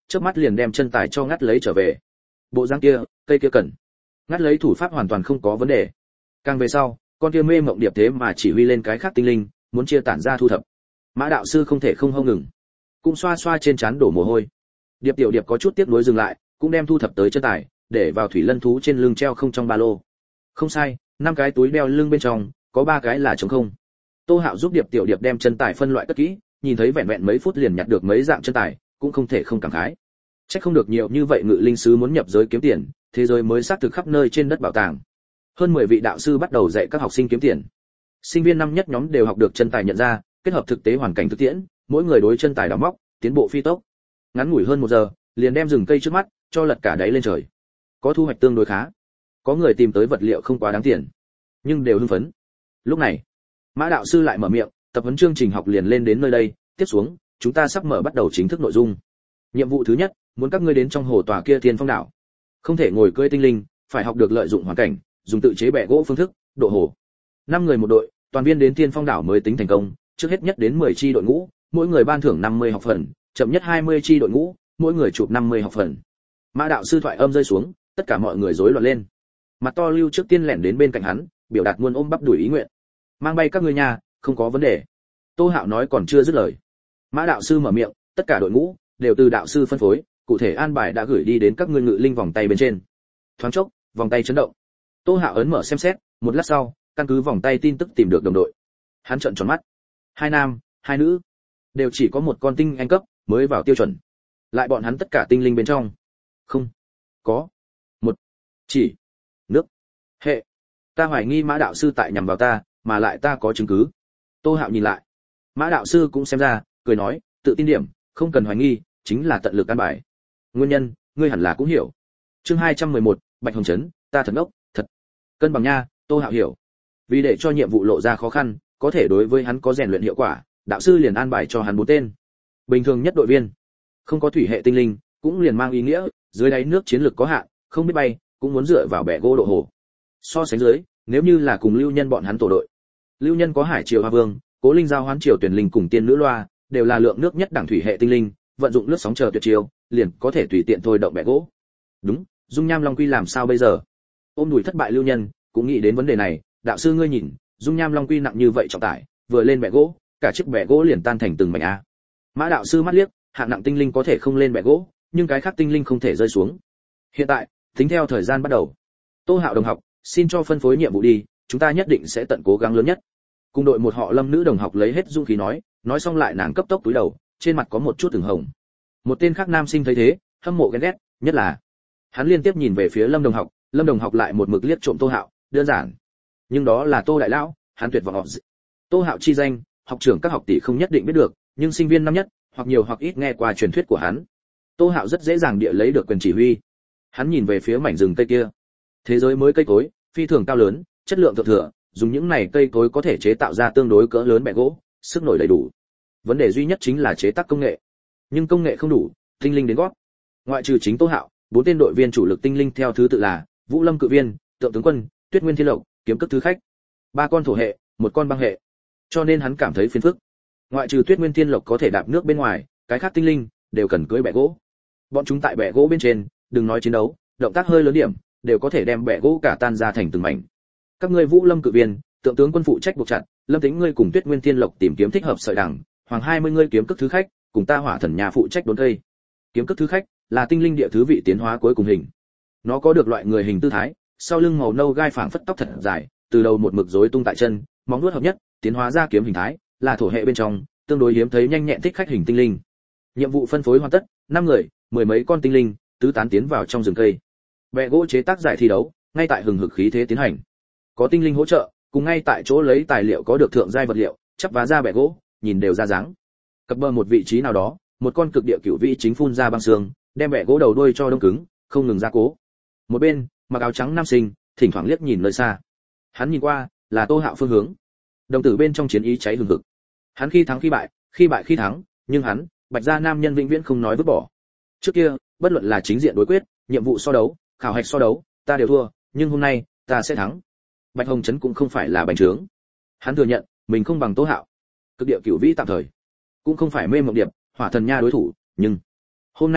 chớp mắt liền đem chân tài cho ngắt lấy trở về. Bộ dáng kia, cây kia cần. Ngắt lấy thủ pháp hoàn toàn không có vấn đề. Càng về sau, con kia mê mộng điệp thế mà chỉ huy lên cái khác tinh linh, muốn chia tản ra thu thập. Mã đạo sư không thể không hông ngừng, cũng xoa xoa trên trán đổ mồ hôi. Điệp tiểu điệp có chút tiếc nuối dừng lại, cũng đem thu thập tới chân tài, để vào thủy lân thú trên lưng treo không trong ba lô. Không sai, 5 cái túi đeo lưng bên trong, có 3 cái là trống không. Tô Hạo giúp điệp tiểu điệp đem chân tài phân loại cất kỹ, nhìn thấy vẹn vẹn mấy phút liền nhặt được mấy dạng chân tài, cũng không thể không cảm khái. Chắc không được nhiều như vậy ngự linh sứ muốn nhập giới kiếm tiền, thế giới mới xác thực khắp nơi trên đất bảo tàng. Hơn 10 vị đạo sư bắt đầu dạy các học sinh kiếm tiền. Sinh viên năm nhất nhóm đều học được chân tài nhận ra, kết hợp thực tế hoàn cảnh thực tiễn, mỗi người đối chân tài đào móc, tiến bộ phi tốc. Ngắn ngủi hơn 1 giờ, liền đem rừng cây trước mắt cho lật cả đáy lên trời. Có thu hoạch tương đối khá. Có người tìm tới vật liệu không quá đáng tiền, nhưng đều hưng phấn. Lúc này, Mã đạo sư lại mở miệng, tập huấn chương trình học liền lên đến nơi đây, tiếp xuống, chúng ta sắp bắt đầu chính thức nội dung. Nhiệm vụ thứ nhất, muốn các ngươi đến trong hồ tòa kia Thiên Phong đảo. Không thể ngồi cưỡi tinh linh, phải học được lợi dụng hoàn cảnh, dùng tự chế bè gỗ phương thức, độ hồ. 5 người một đội, toàn viên đến Thiên Phong đảo mới tính thành công, trước hết nhất đến 10 chi đội ngũ, mỗi người ban thưởng 50 học phần, chậm nhất 20 chi đội ngũ, mỗi người chụp 50 học phần. Mã đạo sư thoại âm rơi xuống, tất cả mọi người rối loạn lên. Mặt to Lưu trước tiên lẻn đến bên cạnh hắn, biểu đạt muôn ôm bắp đuổi ý nguyện. Mang bay các ngươi nhà, không có vấn đề. Tô Hạo nói còn chưa dứt lời, Mã đạo sư mở miệng, tất cả đội ngũ đều từ đạo sư phân phối, cụ thể an bài đã gửi đi đến các ngươi ngự linh vòng tay bên trên. Thoáng chốc, vòng tay chấn động. Tô Hạo ấn mở xem xét, một lát sau, căn cứ vòng tay tin tức tìm được đồng đội. Hắn trợn tròn mắt. 2 nam, 2 nữ, đều chỉ có một con tinh anh cấp mới vào tiêu chuẩn. Lại bọn hắn tất cả tinh linh bên trong, không có một chỉ nước hệ. Ta hoài nghi Mã đạo sư tại nhằm vào ta, mà lại ta có chứng cứ. Tô Hạo nhìn lại, Mã đạo sư cũng xem ra, cười nói, tự tin điểm, không cần hoài nghi, chính là tận lực an bài. Nguyên nhân, ngươi hẳn là cũng hiểu. Chương 211, Bạch Hồng Trấn, ta thật ngốc, thật. Cân bằng nha, Tô Hạo hiểu. Vì để cho nhiệm vụ lộ ra khó khăn, có thể đối với hắn có rèn luyện hiệu quả, đạo sư liền an bài cho hắn 4 tên. Bình thường nhất đội viên, không có thủy hệ tinh linh, cũng liền mang ý nghĩa, dưới đáy nước chiến lược có hạn, không biết bay, cũng muốn dựa vào bè gỗ độ hồ. So sánh dưới, nếu như là cùng Lưu Nhân bọn hắn tổ đội, Lưu Nhân có Hải Triều Hoa Vương, Cố Linh giao hoán triều tuyển linh cùng tiên nữ loa, đều là lượng nước nhất đẳng thủy hệ tinh linh, vận dụng lướt sóng chờ tuyệt chiêu, liền có thể tùy tiện thôi động bè gỗ. Đúng, Dung Nham Long Quy làm sao bây giờ? Ôm đùi thất bại Lưu Nhân, cũng nghĩ đến vấn đề này, đạo sư ngươi nhìn, Dung Nham Long Quy nặng như vậy trọng tải, vừa lên bè gỗ, cả chiếc bè gỗ liền tan thành từng mảnh a. Mã đạo sư mắt liếc, hạng nặng tinh linh có thể không lên bè gỗ, nhưng cái khác tinh linh không thể rơi xuống. Hiện tại, tính theo thời gian bắt đầu. Tô Hạo đồng học, xin cho phân phối nhiệm vụ đi, chúng ta nhất định sẽ tận cố gắng lớn nhất. Cùng đội một họ Lâm nữ đồng học lấy hết dũng khí nói xong lại nàng cấp tốc túi đầu, trên mặt có một chút ửng hồng. Một tên khác nam sinh thấy thế, hâm mộ ghen ghét, nhất là hắn liên tiếp nhìn về phía Lâm đồng học lại một mực liếc trộm Tô Hạo, đơn giản. Nhưng đó là Tô đại lão, hắn tuyệt vọng họ. Tô Hạo chi danh, học trưởng các học tỷ không nhất định biết được, nhưng sinh viên năm nhất, hoặc nhiều hoặc ít nghe qua truyền thuyết của hắn. Tô Hạo rất dễ dàng địa lấy được quyền chỉ huy. Hắn nhìn về phía mảnh rừng cây kia. Thế giới mới cây cối, phi thường cao lớn, chất lượng thượng thừa, dùng những này cây cối có thể chế tạo ra tương đối cỡ lớn bè gỗ, sức nổi đầy đủ. Vấn đề duy nhất chính là chế tác công nghệ. Nhưng công nghệ không đủ, tinh linh đến gót. Ngoại trừ chính Tô Hạo, 4 tên đội viên chủ lực tinh linh theo thứ tự là Vũ Lâm Cự Viên, Tượng Tướng Quân, Tuyết Nguyên Thiên Lộc, Kiếm Cất Thứ Khách. 3 con thổ hệ, 1 con băng hệ. Cho nên hắn cảm thấy phiền phức. Ngoại trừ Tuyết Nguyên Thiên Lộc có thể đạp nước bên ngoài, cái khác tinh linh đều cần cưỡi bè gỗ. Bọn chúng tại bè gỗ bên trên, đừng nói chiến đấu, động tác hơi lớn điểm, đều có thể đem bè gỗ cả tan ra thành từng mảnh. Các ngươi Vũ Lâm Cự Viên, Tượng Tướng Quân phụ trách buộc chặt, Lâm Tĩnh ngươi cùng Tuyết Nguyên Thiên Lộc tìm kiếm thích hợp sợi đằng, Hoàng 20 ngươi kiếm cất thứ khách, cùng ta Hỏa Thần nhà phụ trách đốn cây. Kiếm cất thứ khách là tinh linh địa thứ vị tiến hóa cuối cùng hình. Nó có được loại người hình tư thái, sau lưng màu nâu gai phảng phất tóc thật dài, từ đầu một mực rối tung tại chân, móng vuốt hợp nhất, tiến hóa ra kiếm hình thái, là thổ hệ bên trong, tương đối hiếm thấy nhanh nhẹn thích khách hình tinh linh. Nhiệm vụ phân phối hoàn tất, 5 người, 10 mấy con tinh linh, tứ tán tiến vào trong rừng cây. Bè gỗ chế tác giải thi đấu, ngay tại hừng hực khí thế tiến hành. Có tinh linh hỗ trợ, cùng ngay tại chỗ lấy tài liệu có được thượng giai vật liệu, chắp vá ra bè gỗ, nhìn đều ra dáng. Cập bờ một vị trí nào đó, một con cực địa cửu vĩ chính phun ra băng sương, đem bè gỗ đầu đuôi cho đông cứng, không ngừng gia cố. Một bên, mặc áo trắng nam sinh, thỉnh thoảng liếc nhìn nơi xa. Hắn nhìn qua, là Tô Hạo phương hướng. Đồng tử bên trong chiến ý cháy hừng hực. Hắn khi thắng khi bại khi thắng, nhưng hắn, Bạch gia nam nhân vĩnh viễn không nói vứt bỏ. Trước kia, bất luận là chính diện đối quyết, nhiệm vụ so đấu, khảo hạch so đấu, ta đều thua, nhưng hôm nay, ta sẽ thắng. Bạch Hồng Trấn cũng không phải là bành trướng. Hắn thừa nhận, mình không bằng Tô Hạo. Cực địa cửu vĩ tạm thời, cũng không phải mê mộng điệp, Hỏa Thần nha đối thủ, nhưng hôm nay ta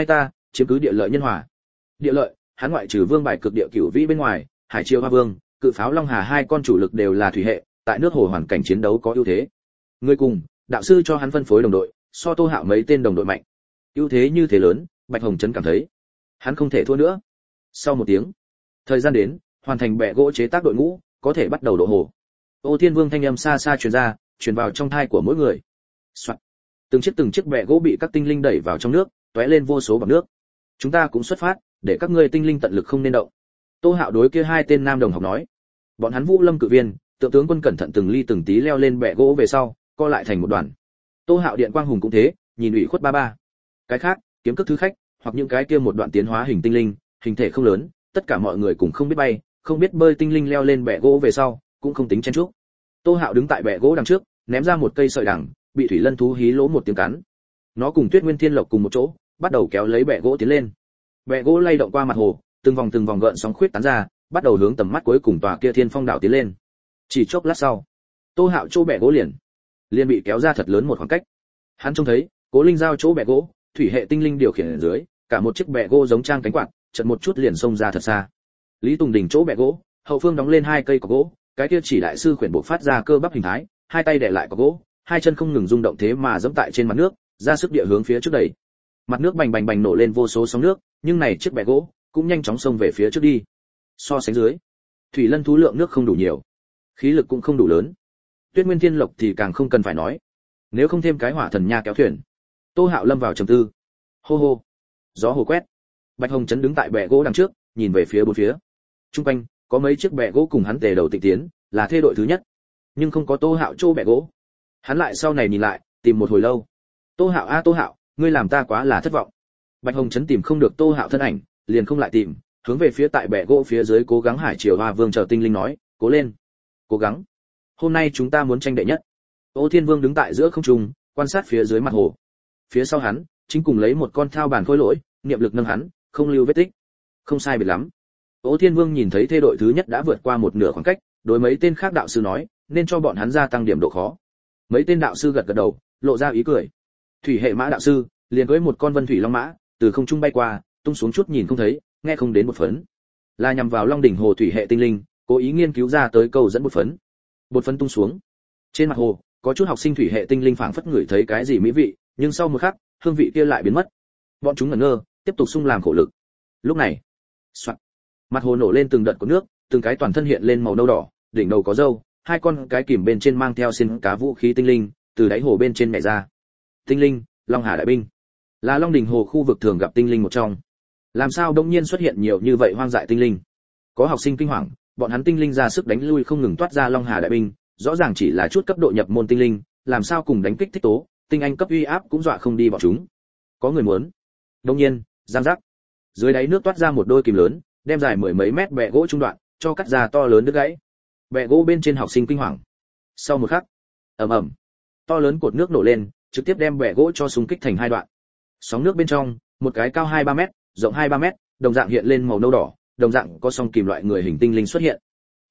chiếm cứ địa lợi nhân hòa. Địa lợi, hắn ngoại trừ vương bài cực địa cửu vĩ bên ngoài, hải triều hoa vương, cự pháo long hà hai con chủ lực đều là thủy hệ, tại nước hồ hoàn cảnh chiến đấu có ưu thế. Người cùng, đạo sư cho hắn phân phối đồng đội, so Tô Hạo mấy tên đồng đội mạnh. Ưu thế như thế lớn, Bạch Hồng Trấn cảm thấy hắn không thể thua nữa. Sau một tiếng, thời gian đến, hoàn thành bè gỗ chế tác đội ngũ, có thể bắt đầu đổ hồ. Ô Thiên Vương thanh âm xa xa truyền ra, truyền vào trong tai của mỗi người. Soạn. Từng chiếc bè gỗ bị các tinh linh đẩy vào trong nước, tóe lên vô số bọt nước. Chúng ta cũng xuất phát, để các ngươi tinh linh tận lực không nên động. Tô Hạo đối kia hai tên nam đồng học nói. Bọn hắn Vũ Lâm cự viên, tượng tướng quân cẩn thận từng ly từng tí leo lên bè gỗ về sau, co lại thành một đoàn. Tô Hạo điện quang hùng cũng thế, nhìn ủy khuất ba ba. Cái khác, kiếm cước thứ khách, hoặc những cái kia một đoạn tiến hóa hình tinh linh, hình thể không lớn, tất cả mọi người cũng không biết bay, không biết bơi tinh linh leo lên bè gỗ về sau, cũng không tính chen chúc. Tô Hạo đứng tại bè gỗ đằng trước, ném ra một cây sợi đằng, bị thủy lân thú hí lỗ một tiếng cắn. Nó cùng Tuyết Nguyên Thiên Lộc cùng một chỗ, bắt đầu kéo lấy bè gỗ tiến lên. Bè gỗ lay động qua mặt hồ, từng vòng gợn sóng khuyết tán ra, bắt đầu hướng tầm mắt cuối cùng tòa kia Thiên Phong đảo tiến lên. Chỉ chốc lát sau, Tô Hạo chỗ bè gỗ liền bị kéo ra thật lớn một khoảng cách. Hắn trông thấy, Cố Linh giao chỗ bè gỗ, thủy hệ tinh linh điều khiển ở dưới, cả một chiếc bè gỗ giống trang cánh quạt, chợt một chút liền xông ra thật xa. Lý Tùng Đình chỗ bè gỗ, hậu phương đóng lên hai cây cọc gỗ, cái kia chỉ đại sư khuyển bộ phát ra cơ bắp hình thái, hai tay đè lại cọc gỗ, hai chân không ngừng rung động thế mà giẫm tại trên mặt nước, ra sức địa hướng phía trước đẩy. Mặt nước bành bành nổ lên vô số sóng nước, nhưng này chiếc bè gỗ cũng nhanh chóng xông về phía trước đi. So sánh dưới, thủy lân thú lượng nước không đủ nhiều, khí lực cũng không đủ lớn. Tuyết Nguyên Thiên Lộc thì càng không cần phải nói. Nếu không thêm cái hỏa thần nha kéo thuyền, Tô Hạo lâm vào trầm tư. Hô hô, gió hồ quét. Bạch Hồng Trấn đứng tại bè gỗ đằng trước, nhìn về phía bốn phía. Trung quanh có mấy chiếc bè gỗ cùng hắn tề đầu tịnh tiến, là thê đội thứ nhất, nhưng không có Tô Hạo chỗ bè gỗ. Hắn lại sau này nhìn lại, tìm một hồi lâu. Tô Hạo a Tô Hạo, ngươi làm ta quá là thất vọng. Bạch Hồng Trấn tìm không được Tô Hạo thân ảnh, liền không lại tìm, hướng về phía tại bè gỗ phía dưới cố gắng hải triều hoa vương chờ tinh linh nói, cố lên, cố gắng. Hôm nay chúng ta muốn tranh đệ nhất. Ô Thiên Vương đứng tại giữa không trung, quan sát phía dưới mặt hồ. Phía sau hắn, chính cùng lấy một con thao bàn khôi lỗi, niệm lực nâng hắn, không lưu vết tích. Không sai biệt lắm. Ô Thiên Vương nhìn thấy thê đội thứ nhất đã vượt qua một nửa khoảng cách, đối mấy tên khác đạo sư nói, nên cho bọn hắn gia tăng điểm độ khó. Mấy tên đạo sư gật gật đầu, lộ ra ý cười. Thủy hệ mã đạo sư, liền với một con vân thủy long mã, từ không trung bay qua, tung xuống chút nhìn không thấy, nghe không đến một phấn. Là nhằm vào Long đỉnh hồ thủy hệ tinh linh, cố ý nghiên cứu ra tới câu dẫn một phấn. Một phấn tung xuống. Trên mặt hồ, có chút học sinh thủy hệ tinh linh phảng phất ngửi thấy cái gì mỹ vị, nhưng sau một khắc, hương vị kia lại biến mất. Bọn chúng ngẩn ngơ, tiếp tục xung làm khổ lực. Lúc này, soạt, mặt hồ nổ lên từng đợt của nước, từng cái toàn thân hiện lên màu nâu đỏ, đỉnh đầu có râu, hai con cái kìm bên trên mang theo xin cá vũ khí tinh linh, từ đáy hồ bên trên nhảy ra. Tinh linh, Long Hà đại binh, là Long đỉnh hồ khu vực thường gặp tinh linh một trong. Làm sao đột nhiên xuất hiện nhiều như vậy hoang dại tinh linh? Có học sinh kinh hoàng, bọn hắn tinh linh ra sức đánh lui không ngừng toát ra Long Hà đại binh, rõ ràng chỉ là chút cấp độ nhập môn tinh linh, làm sao cùng đánh kích thích tố, tinh anh cấp uy áp cũng dọa không đi bọn chúng. Có người muốn. Đột nhiên, giang giác. Dưới đáy nước toát ra một đôi kìm lớn, đem dài mười mấy mét bè gỗ trung đoạn, cho cắt ra to lớn đứt gãy. Bè gỗ bên trên học sinh kinh hoàng. Sau một khắc, ầm ầm, to lớn cột nước nổ lên, trực tiếp đem bè gỗ cho xung kích thành hai đoạn. Sóng nước bên trong, một cái cao 2-3 mét, rộng 2-3 mét, đồng dạng hiện lên màu nâu đỏ, đồng dạng có song kìm loại người hình tinh linh xuất hiện.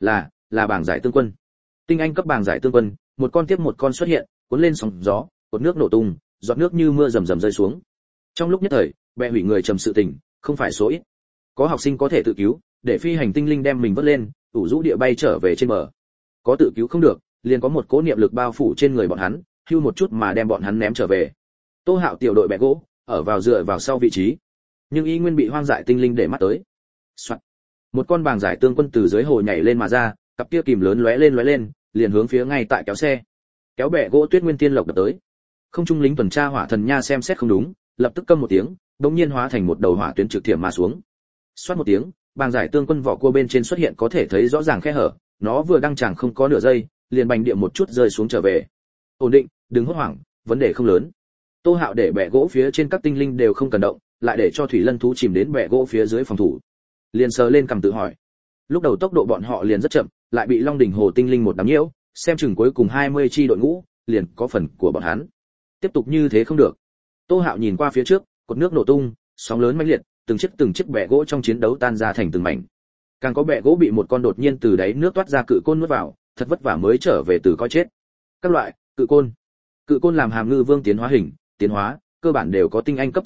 Là bảng giải tương quân. Tinh anh cấp bảng giải tương quân, một con tiếp một con xuất hiện, cuốn lên sóng gió, cột nước nổ tung, giọt nước như mưa rầm rầm rơi xuống. Trong lúc nhất thời, bè hủy người trầm sự tình, không phải số ít. Có học sinh có thể tự cứu, để phi hành tinh linh đem mình vớt lên, ủ rũ địa bay trở về trên bờ. Có tự cứu không được, liền có một cỗ niệm lực bao phủ trên người bọn hắn, hưu một chút mà đem bọn hắn ném trở về. Tô Hạo tiểu đội bè gỗ, ở vào dựa vào sau vị trí, nhưng y nguyên bị hoang dại tinh linh để mắt tới. Soạt. Một con bàng giải tương quân từ dưới hồ nhảy lên mà ra, cặp kia kìm lớn lóe lên, liền hướng phía ngay tại kéo xe. Kéo bè gỗ Tuyết Nguyên Tiên Lộc đập tới. Không trung lính tuần tra hỏa thần nha xem xét không đúng, lập tức câm một tiếng, đột nhiên hóa thành một đầu hỏa tuyến trực thiểm mà xuống. Xoát một tiếng, bàng giải tương quân vỏ cua bên trên xuất hiện có thể thấy rõ ràng khe hở, nó vừa đăng tràng không có nửa giây, liền bành địa một chút rơi xuống trở về. Ổn định, đừng hốt hoảng, vấn đề không lớn. Tô Hạo để bè gỗ phía trên các tinh linh đều không cần động, lại để cho thủy lân thú chìm đến bè gỗ phía dưới phòng thủ. Liền sờ lên cầm tự hỏi. Lúc đầu tốc độ bọn họ liền rất chậm, lại bị Long đỉnh hồ tinh linh một đám nhiễu, xem chừng cuối cùng 20 chi đội ngũ, liền có phần của bọn hắn. Tiếp tục như thế không được. Tô Hạo nhìn qua phía trước, cột nước nổ tung, sóng lớn mãnh liệt, từng chiếc bè gỗ trong chiến đấu tan ra thành từng mảnh. Càng có bè gỗ bị một con đột nhiên từ đáy nước toát ra cự côn nuốt vào, thật vất vả mới trở về từ coi chết. Các loại cự côn làm hàm ngư vương tiến hóa hình, tiến hóa, cơ bản đều có tinh anh cấp thực lực,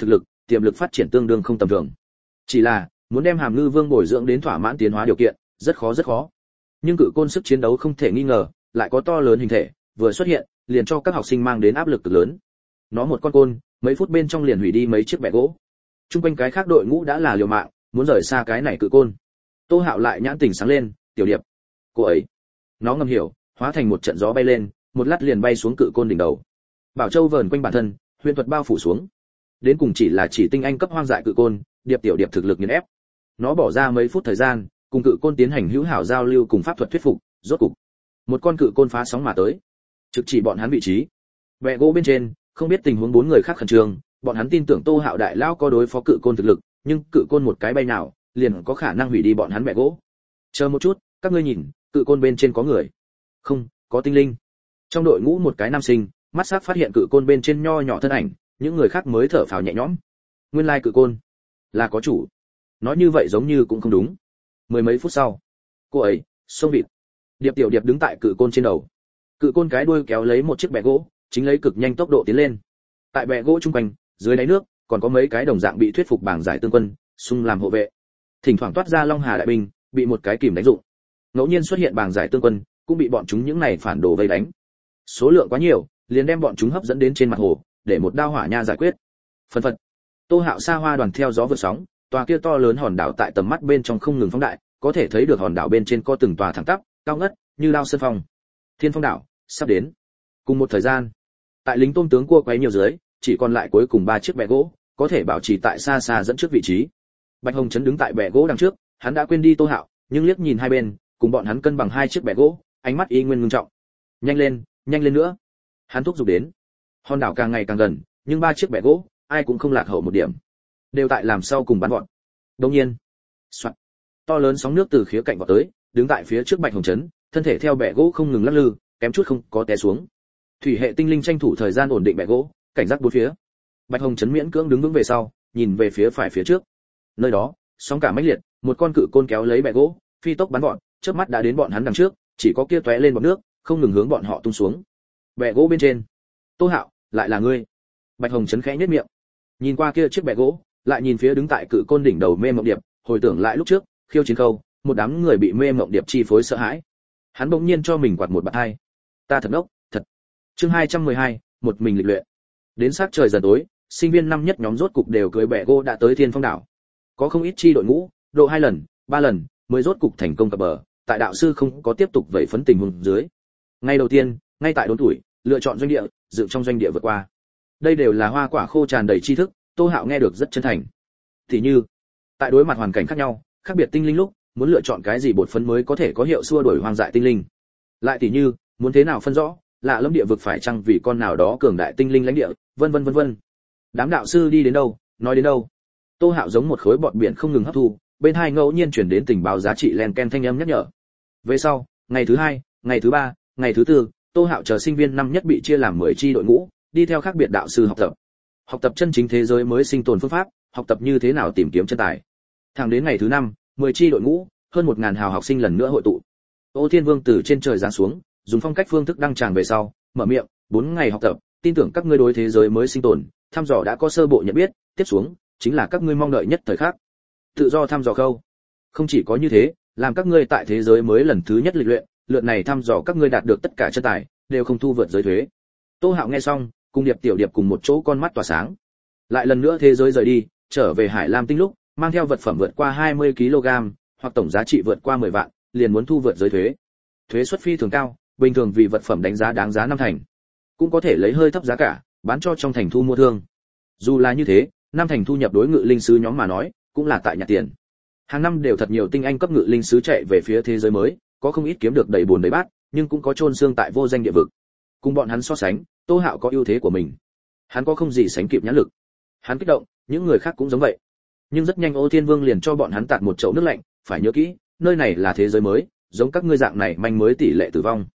tiềm lực phát triển tương đương không tầm thường. Chỉ là, muốn đem Hàm Ngư Vương bồi dưỡng đến thỏa mãn tiến hóa điều kiện, rất khó. Nhưng cự côn sức chiến đấu không thể nghi ngờ, lại có to lớn hình thể, vừa xuất hiện, liền cho các học sinh mang đến áp lực cực lớn. Nó một con côn, mấy phút bên trong liền hủy đi mấy chiếc bè gỗ. Trung quanh cái khác đội ngũ đã là liều mạng, muốn rời xa cái này cự côn. Tô Hạo lại nhãn tình sáng lên, "Tiểu Điệp." Cô ấy. Nó ngầm hiểu, hóa thành một trận gió bay lên, một lát liền bay xuống cự côn đỉnh đầu. Bảo Châu vờn quanh bản thân, huyền thuật bao phủ xuống. Đến cùng chỉ tinh anh cấp hoang dại cự côn, Tiểu Điệp thực lực nghiền ép. Nó bỏ ra mấy phút thời gian, cùng cự côn tiến hành hữu hảo giao lưu cùng pháp thuật thuyết phục, rốt cục một con cự côn phá sóng mà tới, trực chỉ bọn hắn vị trí. Bè gỗ bên trên, không biết tình huống bốn người khác khẩn trương, bọn hắn tin tưởng Tô Hạo đại lão có đối phó cự côn thực lực, nhưng cự côn một cái bay nào, liền có khả năng hủy đi bọn hắn bè gỗ. Chờ một chút, các ngươi nhìn, cự côn bên trên có người. Không, có tinh linh. Trong đội ngũ một cái nam sinh, mắt sắc phát hiện cự côn bên trên nho nhỏ thân ảnh, những người khác mới thở phào nhẹ nhõm. Nguyên lai cự côn là có chủ. Nói như vậy giống như cũng không đúng. Mười mấy phút sau, cô ấy xông vịt. Tiểu Điệp đứng tại cự côn trên đầu. Cự côn cái đuôi kéo lấy một chiếc bè gỗ, chính lấy cực nhanh tốc độ tiến lên. Tại bè gỗ trung quanh, dưới đáy nước, còn có mấy cái đồng dạng bị thuyết phục bảng giải tương quân, xung làm hộ vệ. Thỉnh thoảng toát ra Long Hà đại binh, bị một cái kìm đánh dụng. Ngẫu nhiên xuất hiện bảng giải tương quân, cũng bị bọn chúng những này phản đồ vây đánh. Số lượng quá nhiều, liền đem bọn chúng hấp dẫn đến trên mặt hồ, để một đao hỏa nha giải quyết. Phân phật. Tô Hạo xa hoa đoàn theo gió vượt sóng, tòa kia to lớn hòn đảo tại tầm mắt bên trong không ngừng phóng đại, có thể thấy được hòn đảo bên trên có từng tòa thẳng tắp, cao ngất, như lao sơn phong. Thiên Phong đảo sắp đến. Cùng một thời gian, tại lính tôm tướng cua quấy nhiều dưới, chỉ còn lại cuối cùng 3 chiếc bè gỗ, có thể bảo trì tại xa xa dẫn trước vị trí. Bạch Hồng Trấn đứng tại bè gỗ đằng trước, hắn đã quên đi Tô Hạo, nhưng liếc nhìn hai bên, cùng bọn hắn cân bằng 2 chiếc bè gỗ, ánh mắt y nguyên ngưng trọng. Nhanh lên nữa. Hắn thúc giục đến. Hòn đảo càng ngày càng gần, nhưng 3 chiếc bè gỗ, ai cũng không lạc hậu một điểm, đều tại làm sau cùng bắn gọn. Đương nhiên, soạt, to lớn sóng nước từ khía cạnh vọt tới, đứng tại phía trước Bạch Hồng Trấn, thân thể theo bè gỗ không ngừng lắc lư, kém chút không có té xuống. Thủy hệ tinh linh tranh thủ thời gian ổn định bè gỗ, cảnh giác bốn phía. Bạch Hồng Trấn miễn cưỡng đứng vững về sau, nhìn về phía phải phía trước. Nơi đó, sóng cả mãnh liệt, một con cự côn kéo lấy bè gỗ, phi tốc bắn gọn, chớp mắt đã đến bọn hắn đằng trước, chỉ có kia tóe lên bọt nước, không ngừng hướng bọn họ tung xuống. Bè gỗ bên trên, Tô Hạo, lại là ngươi. Bạch Hồng Trấn khẽ nhếch miệng, nhìn qua kia chiếc bè gỗ, lại nhìn phía đứng tại cự côn đỉnh đầu Mê Mộng Điệp, hồi tưởng lại lúc trước, khiêu chiến câu, một đám người bị Mê Mộng Điệp chi phối sợ hãi. Hắn bỗng nhiên cho mình quạt một bạt hai. Ta thật ngốc, thật. Chương 212, một mình lịch luyện. Đến sắc trời dần tối, sinh viên năm nhất nhóm rốt cục đều cưỡi bè gỗ đã tới Thiên Phong đảo. Có không ít chi đội ngũ, độ 2 lần, 3 lần mới rốt cục thành công cập bờ, tại đạo sư không có tiếp tục vẩy phấn tình huống dưới. Ngay đầu tiên, ngay tại đốn tuổi, lựa chọn doanh địa, dựng trong doanh địa vượt qua. Đây đều là hoa quả khô tràn đầy tri thức, Tô Hạo nghe được rất chân thành. Thì như, tại đối mặt hoàn cảnh khác nhau, khác biệt tinh linh lúc, muốn lựa chọn cái gì bột phấn mới có thể có hiệu xua đuổi hoang dại tinh linh. Lại tỉ như, muốn thế nào phân rõ, lạ lâm địa vực phải chăng vì con nào đó cường đại tinh linh lãnh địa, vân vân. Đám đạo sư đi đến đâu, nói đến đâu. Tô Hạo giống một khối bọt biển không ngừng hấp thu, bên hai ngẫu nhiên chuyển đến tình báo giá trị len ken thanh âm nhắc nhở. Về sau, ngày thứ 2, ngày thứ 3, ngày thứ 4, Tô Hạo chờ sinh viên năm nhất bị chia làm 10 chi đội ngũ, đi theo khác biệt đạo sư học tập. Học tập chân chính thế giới mới sinh tồn phương pháp, học tập như thế nào tìm kiếm chân tài. Thẳng đến ngày thứ 5, 10 chi đội ngũ, hơn 1000 hào học sinh lần nữa hội tụ. Ô Thiên Vương từ trên trời giáng xuống, dùng phong cách phương thức đăng tràng về sau, mở miệng, 4 ngày học tập, tin tưởng các ngươi đối thế giới mới sinh tồn, thăm dò đã có sơ bộ nhận biết, tiếp xuống chính là các ngươi mong đợi nhất thời khắc. Tự do thăm dò khâu. Không chỉ có như thế, làm các ngươi tại thế giới mới lần thứ nhất lịch luyện, lượt này thăm dò các ngươi đạt được tất cả chân tài, đều không thu vượt giới thuế. Tô Hạo nghe xong, cùng Tiểu Điệp cùng một chỗ con mắt tỏa sáng. Lại lần nữa thế giới rời đi, trở về Hải Lam tinh lúc, mang theo vật phẩm vượt qua 20 kg, hoặc tổng giá trị vượt qua 10 vạn, liền muốn thu vượt giới thuế. Thuế suất phi thường cao, bình thường vì vật phẩm đánh giá đáng giá 5 thành, cũng có thể lấy hơi thấp giá cả, bán cho trong thành thu mua thương. Dù là như thế, 5 thành thu nhập đối ngự linh sứ nhóm mà nói, cũng là tại nhặt tiền. Hàng năm đều thật nhiều tinh anh cấp ngự linh sứ chạy về phía thế giới mới, có không ít kiếm được đầy buồn đầy bát, nhưng cũng có chôn xương tại vô danh địa vực. Cùng bọn hắn so sánh, Tô Hạo có ưu thế của mình. Hắn có không gì sánh kịp nhãn lực. Hắn kích động, những người khác cũng giống vậy. Nhưng rất nhanh Ô Thiên Vương liền cho bọn hắn tạt một chậu nước lạnh, phải nhớ kỹ, nơi này là thế giới mới, giống các ngươi dạng này manh mới tỷ lệ tử vong.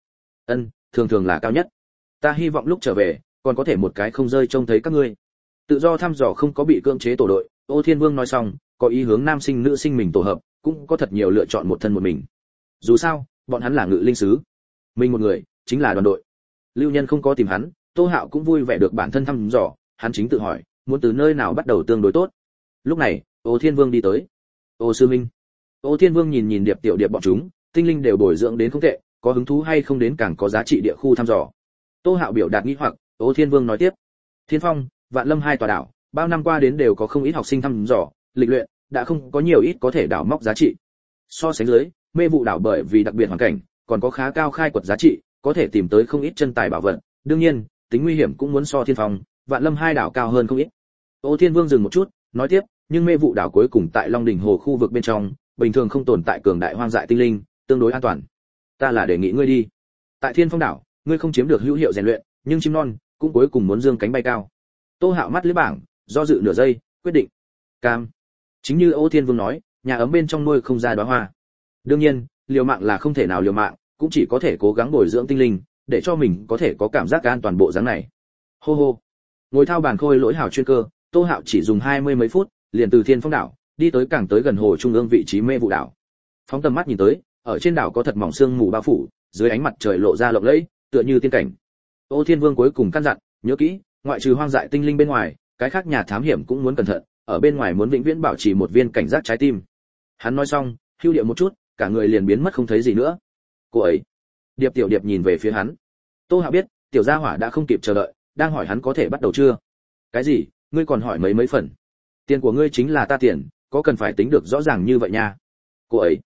Thường là cao nhất. Ta hy vọng lúc trở về, còn có thể một cái không rơi trông thấy các ngươi. Tự do thăm dò không có bị cưỡng chế tổ đội, Ô Thiên Vương nói xong, có ý hướng nam sinh nữ sinh mình tổ hợp, cũng có thật nhiều lựa chọn một thân một mình. Dù sao, bọn hắn là ngự linh sứ, mình một người chính là đoàn đội. Lưu Nhân không có tìm hắn, Tô Hạo cũng vui vẻ được bản thân thăm dò, hắn chính tự hỏi, muốn từ nơi nào bắt đầu tương đối tốt. Lúc này, Ô Thiên Vương đi tới. Ô sư minh. Ô Thiên Vương nhìn nhìn Điệp Tiểu Điệp bọn chúng, tinh linh đều bồi dưỡng đến không tệ, có hứng thú hay không đến càng có giá trị địa khu thăm dò. Tô Hạo biểu đạt nghi hoặc, Ô Thiên Vương nói tiếp: Thiên Phong, Vạn Lâm hai tòa đảo, bao năm qua đến đều có không ít học sinh thăm dò, lịch luyện, đã không có nhiều ít có thể đảo móc giá trị. So sánh dưới, Mê Vụ đảo bởi vì đặc biệt hoàn cảnh, còn có khá cao khai quật giá trị, có thể tìm tới không ít chân tài bảo vật, đương nhiên, tính nguy hiểm cũng muốn so Thiên Phong, Vạn Lâm hai đảo cao hơn không ít. Ô Thiên Vương dừng một chút, nói tiếp, nhưng Mê Vụ đảo cuối cùng tại Long Đỉnh Hồ khu vực bên trong, bình thường không tồn tại cường đại hoang dại tinh linh, tương đối an toàn. Ta là đề nghị ngươi đi. Tại Thiên Phong đảo, ngươi không chiếm được hữu hiệu rèn luyện, nhưng chim non cũng cuối cùng muốn dương cánh bay cao. Tô Hạo mắt liếc bảng, do dự nửa giây, quyết định. Cam. Chính như Ô Thiên Vương nói, nhà ấm bên trong nuôi không ra đóa hoa. Đương nhiên, liều mạng là không thể nào liều mạng, cũng chỉ có thể cố gắng bồi dưỡng tinh linh, để cho mình có thể có cảm giác an toàn bộ dáng này. Hô hô. Ngồi thao bàn khôi lỗi hảo chuyên cơ, Tô Hạo chỉ dùng 20 mấy phút, liền từ Thiên Phong đảo đi tới càng tới gần hồ trung ương vị trí Mê Vụ đảo. Phóng tầm mắt nhìn tới, ở trên đảo có thật mỏng sương mù bao phủ, dưới ánh mặt trời lộ ra lộng lẫy, tựa như tiên cảnh. Ô Thiên Vương cuối cùng căn dặn, nhớ kỹ, ngoại trừ hoang dại tinh linh bên ngoài, cái khác nhà thám hiểm cũng muốn cẩn thận, ở bên ngoài muốn vĩnh viễn bảo trì một viên cảnh giác trái tim. Hắn nói xong, hưu điệu một chút, cả người liền biến mất không thấy gì nữa. Cô ấy. Điệp Tiểu Điệp nhìn về phía hắn. Tô Hạo biết, tiểu gia hỏa đã không kịp chờ đợi, đang hỏi hắn có thể bắt đầu chưa. Cái gì? Ngươi còn hỏi mấy phần? Tiền của ngươi chính là ta tiền, có cần phải tính được rõ ràng như vậy nha. Cô ấy.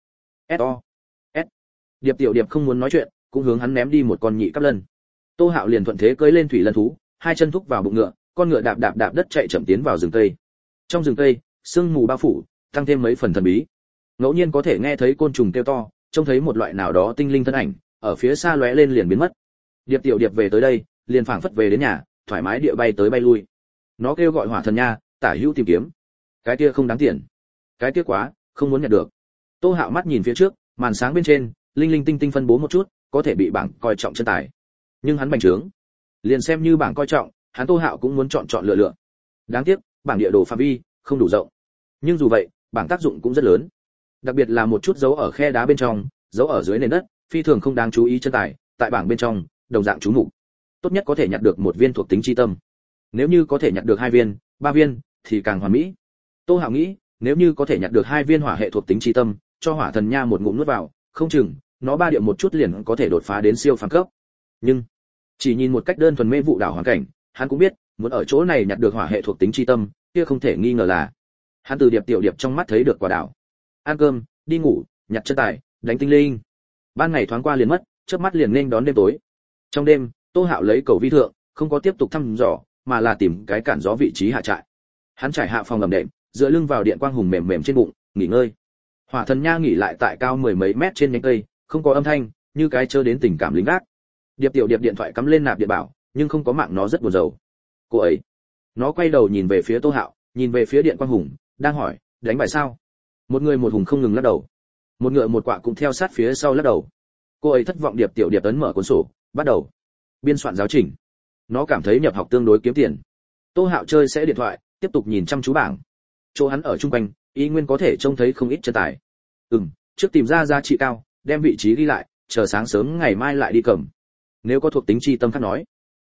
S. Điệp Tiểu Điệp không muốn nói chuyện, cũng hướng hắn ném đi một con nhị cấp lân. Tô Hạo liền thuận thế cưỡi lên thủy lân thú, hai chân thúc vào bụng ngựa, con ngựa đạp đạp đạp đất chạy chậm tiến vào rừng cây. Trong rừng cây, sương mù bao phủ, tăng thêm mấy phần thần bí. Ngẫu nhiên có thể nghe thấy côn trùng kêu to, trông thấy một loại nào đó tinh linh thân ảnh, ở phía xa lóe lên liền biến mất. Điệp Tiểu Điệp về tới đây, liền phảng phất về đến nhà, thoải mái địa bay tới bay lui. Nó kêu gọi Hỏa Thần Nha, tả hữu tìm kiếm. Cái kia không đáng tiền. Cái kia quá, không muốn nhận được. Tô Hạo mắt nhìn phía trước, màn sáng bên trên, linh linh tinh tinh phân bố một chút, có thể bị bảng coi trọng chân tài. Nhưng hắn bành trướng. Liền xem như bảng coi trọng, hắn Tô Hạo cũng muốn chọn lựa. Đáng tiếc, bảng địa đồ phạm vi không đủ rộng. Nhưng dù vậy, bảng tác dụng cũng rất lớn. Đặc biệt là một chút dấu ở khe đá bên trong, dấu ở dưới nền đất, phi thường không đáng chú ý chân tài, tại bảng bên trong, đồng dạng chú mục. Tốt nhất có thể nhặt được một viên thuộc tính chi tâm. Nếu như có thể nhặt được 2 viên, 3 viên thì càng hoàn mỹ. Tô Hạo nghĩ, nếu như có thể nhặt được 2 viên hỏa hệ thuộc tính chi tâm, cho Hỏa Thần Nha một ngụm nuốt vào, không chừng nó 3 điệu một chút liền có thể đột phá đến siêu phàm cấp. Nhưng chỉ nhìn một cách đơn thuần Mê Vụ đảo hoàn cảnh, hắn cũng biết, muốn ở chỗ này nhặt được hỏa hệ thuộc tính chi tâm, kia không thể nghi ngờ là hắn từ Điệp Tiểu Điệp trong mắt thấy được quả đảo. Ăn cơm, đi ngủ, nhặt chân tài, đánh tinh linh. Ban ngày thoáng qua liền mất, chớp mắt liền nên đón đêm tối. Trong đêm, Tô Hạo lấy cầu vi thượng, không có tiếp tục thăm dò, mà là tìm cái cản gió vị trí hạ trại. Hắn trải hạ phòng ngầm đệm, dựa lưng vào điện quang hùng mềm mềm trên bụng, nghỉ ngơi. Hỏa Thần Nha nghỉ lại tại cao 10 mấy mét trên nhánh cây, không có âm thanh, như cái chớ đến tình cảm lính gác. Điệp Tiểu Điệp điện thoại cắm lên nạp điện bảo, nhưng không có mạng nó rất buồn rầu. Cô ấy. Nó quay đầu nhìn về phía Tô Hạo, nhìn về phía điện quang hùng, đang hỏi, đánh bài sao? Một người một hùng không ngừng lắc đầu. Một ngựa một quạ cũng theo sát phía sau lắc đầu. Cô ấy thất vọng. Điệp Tiểu Điệp ấn mở cuốn sổ, bắt đầu biên soạn giáo trình. Nó cảm thấy nhập học tương đối kiếm tiền. Tô Hạo chơi sẽ điện thoại, tiếp tục nhìn chăm chú bảng. Chỗ hắn ở trung quanh, y nguyên có thể trông thấy không ít chân tài. Trước tìm ra giá trị cao, đem vị trí ghi lại, chờ sáng sớm ngày mai lại đi cầm. Nếu có thuộc tính chi tâm khác nói.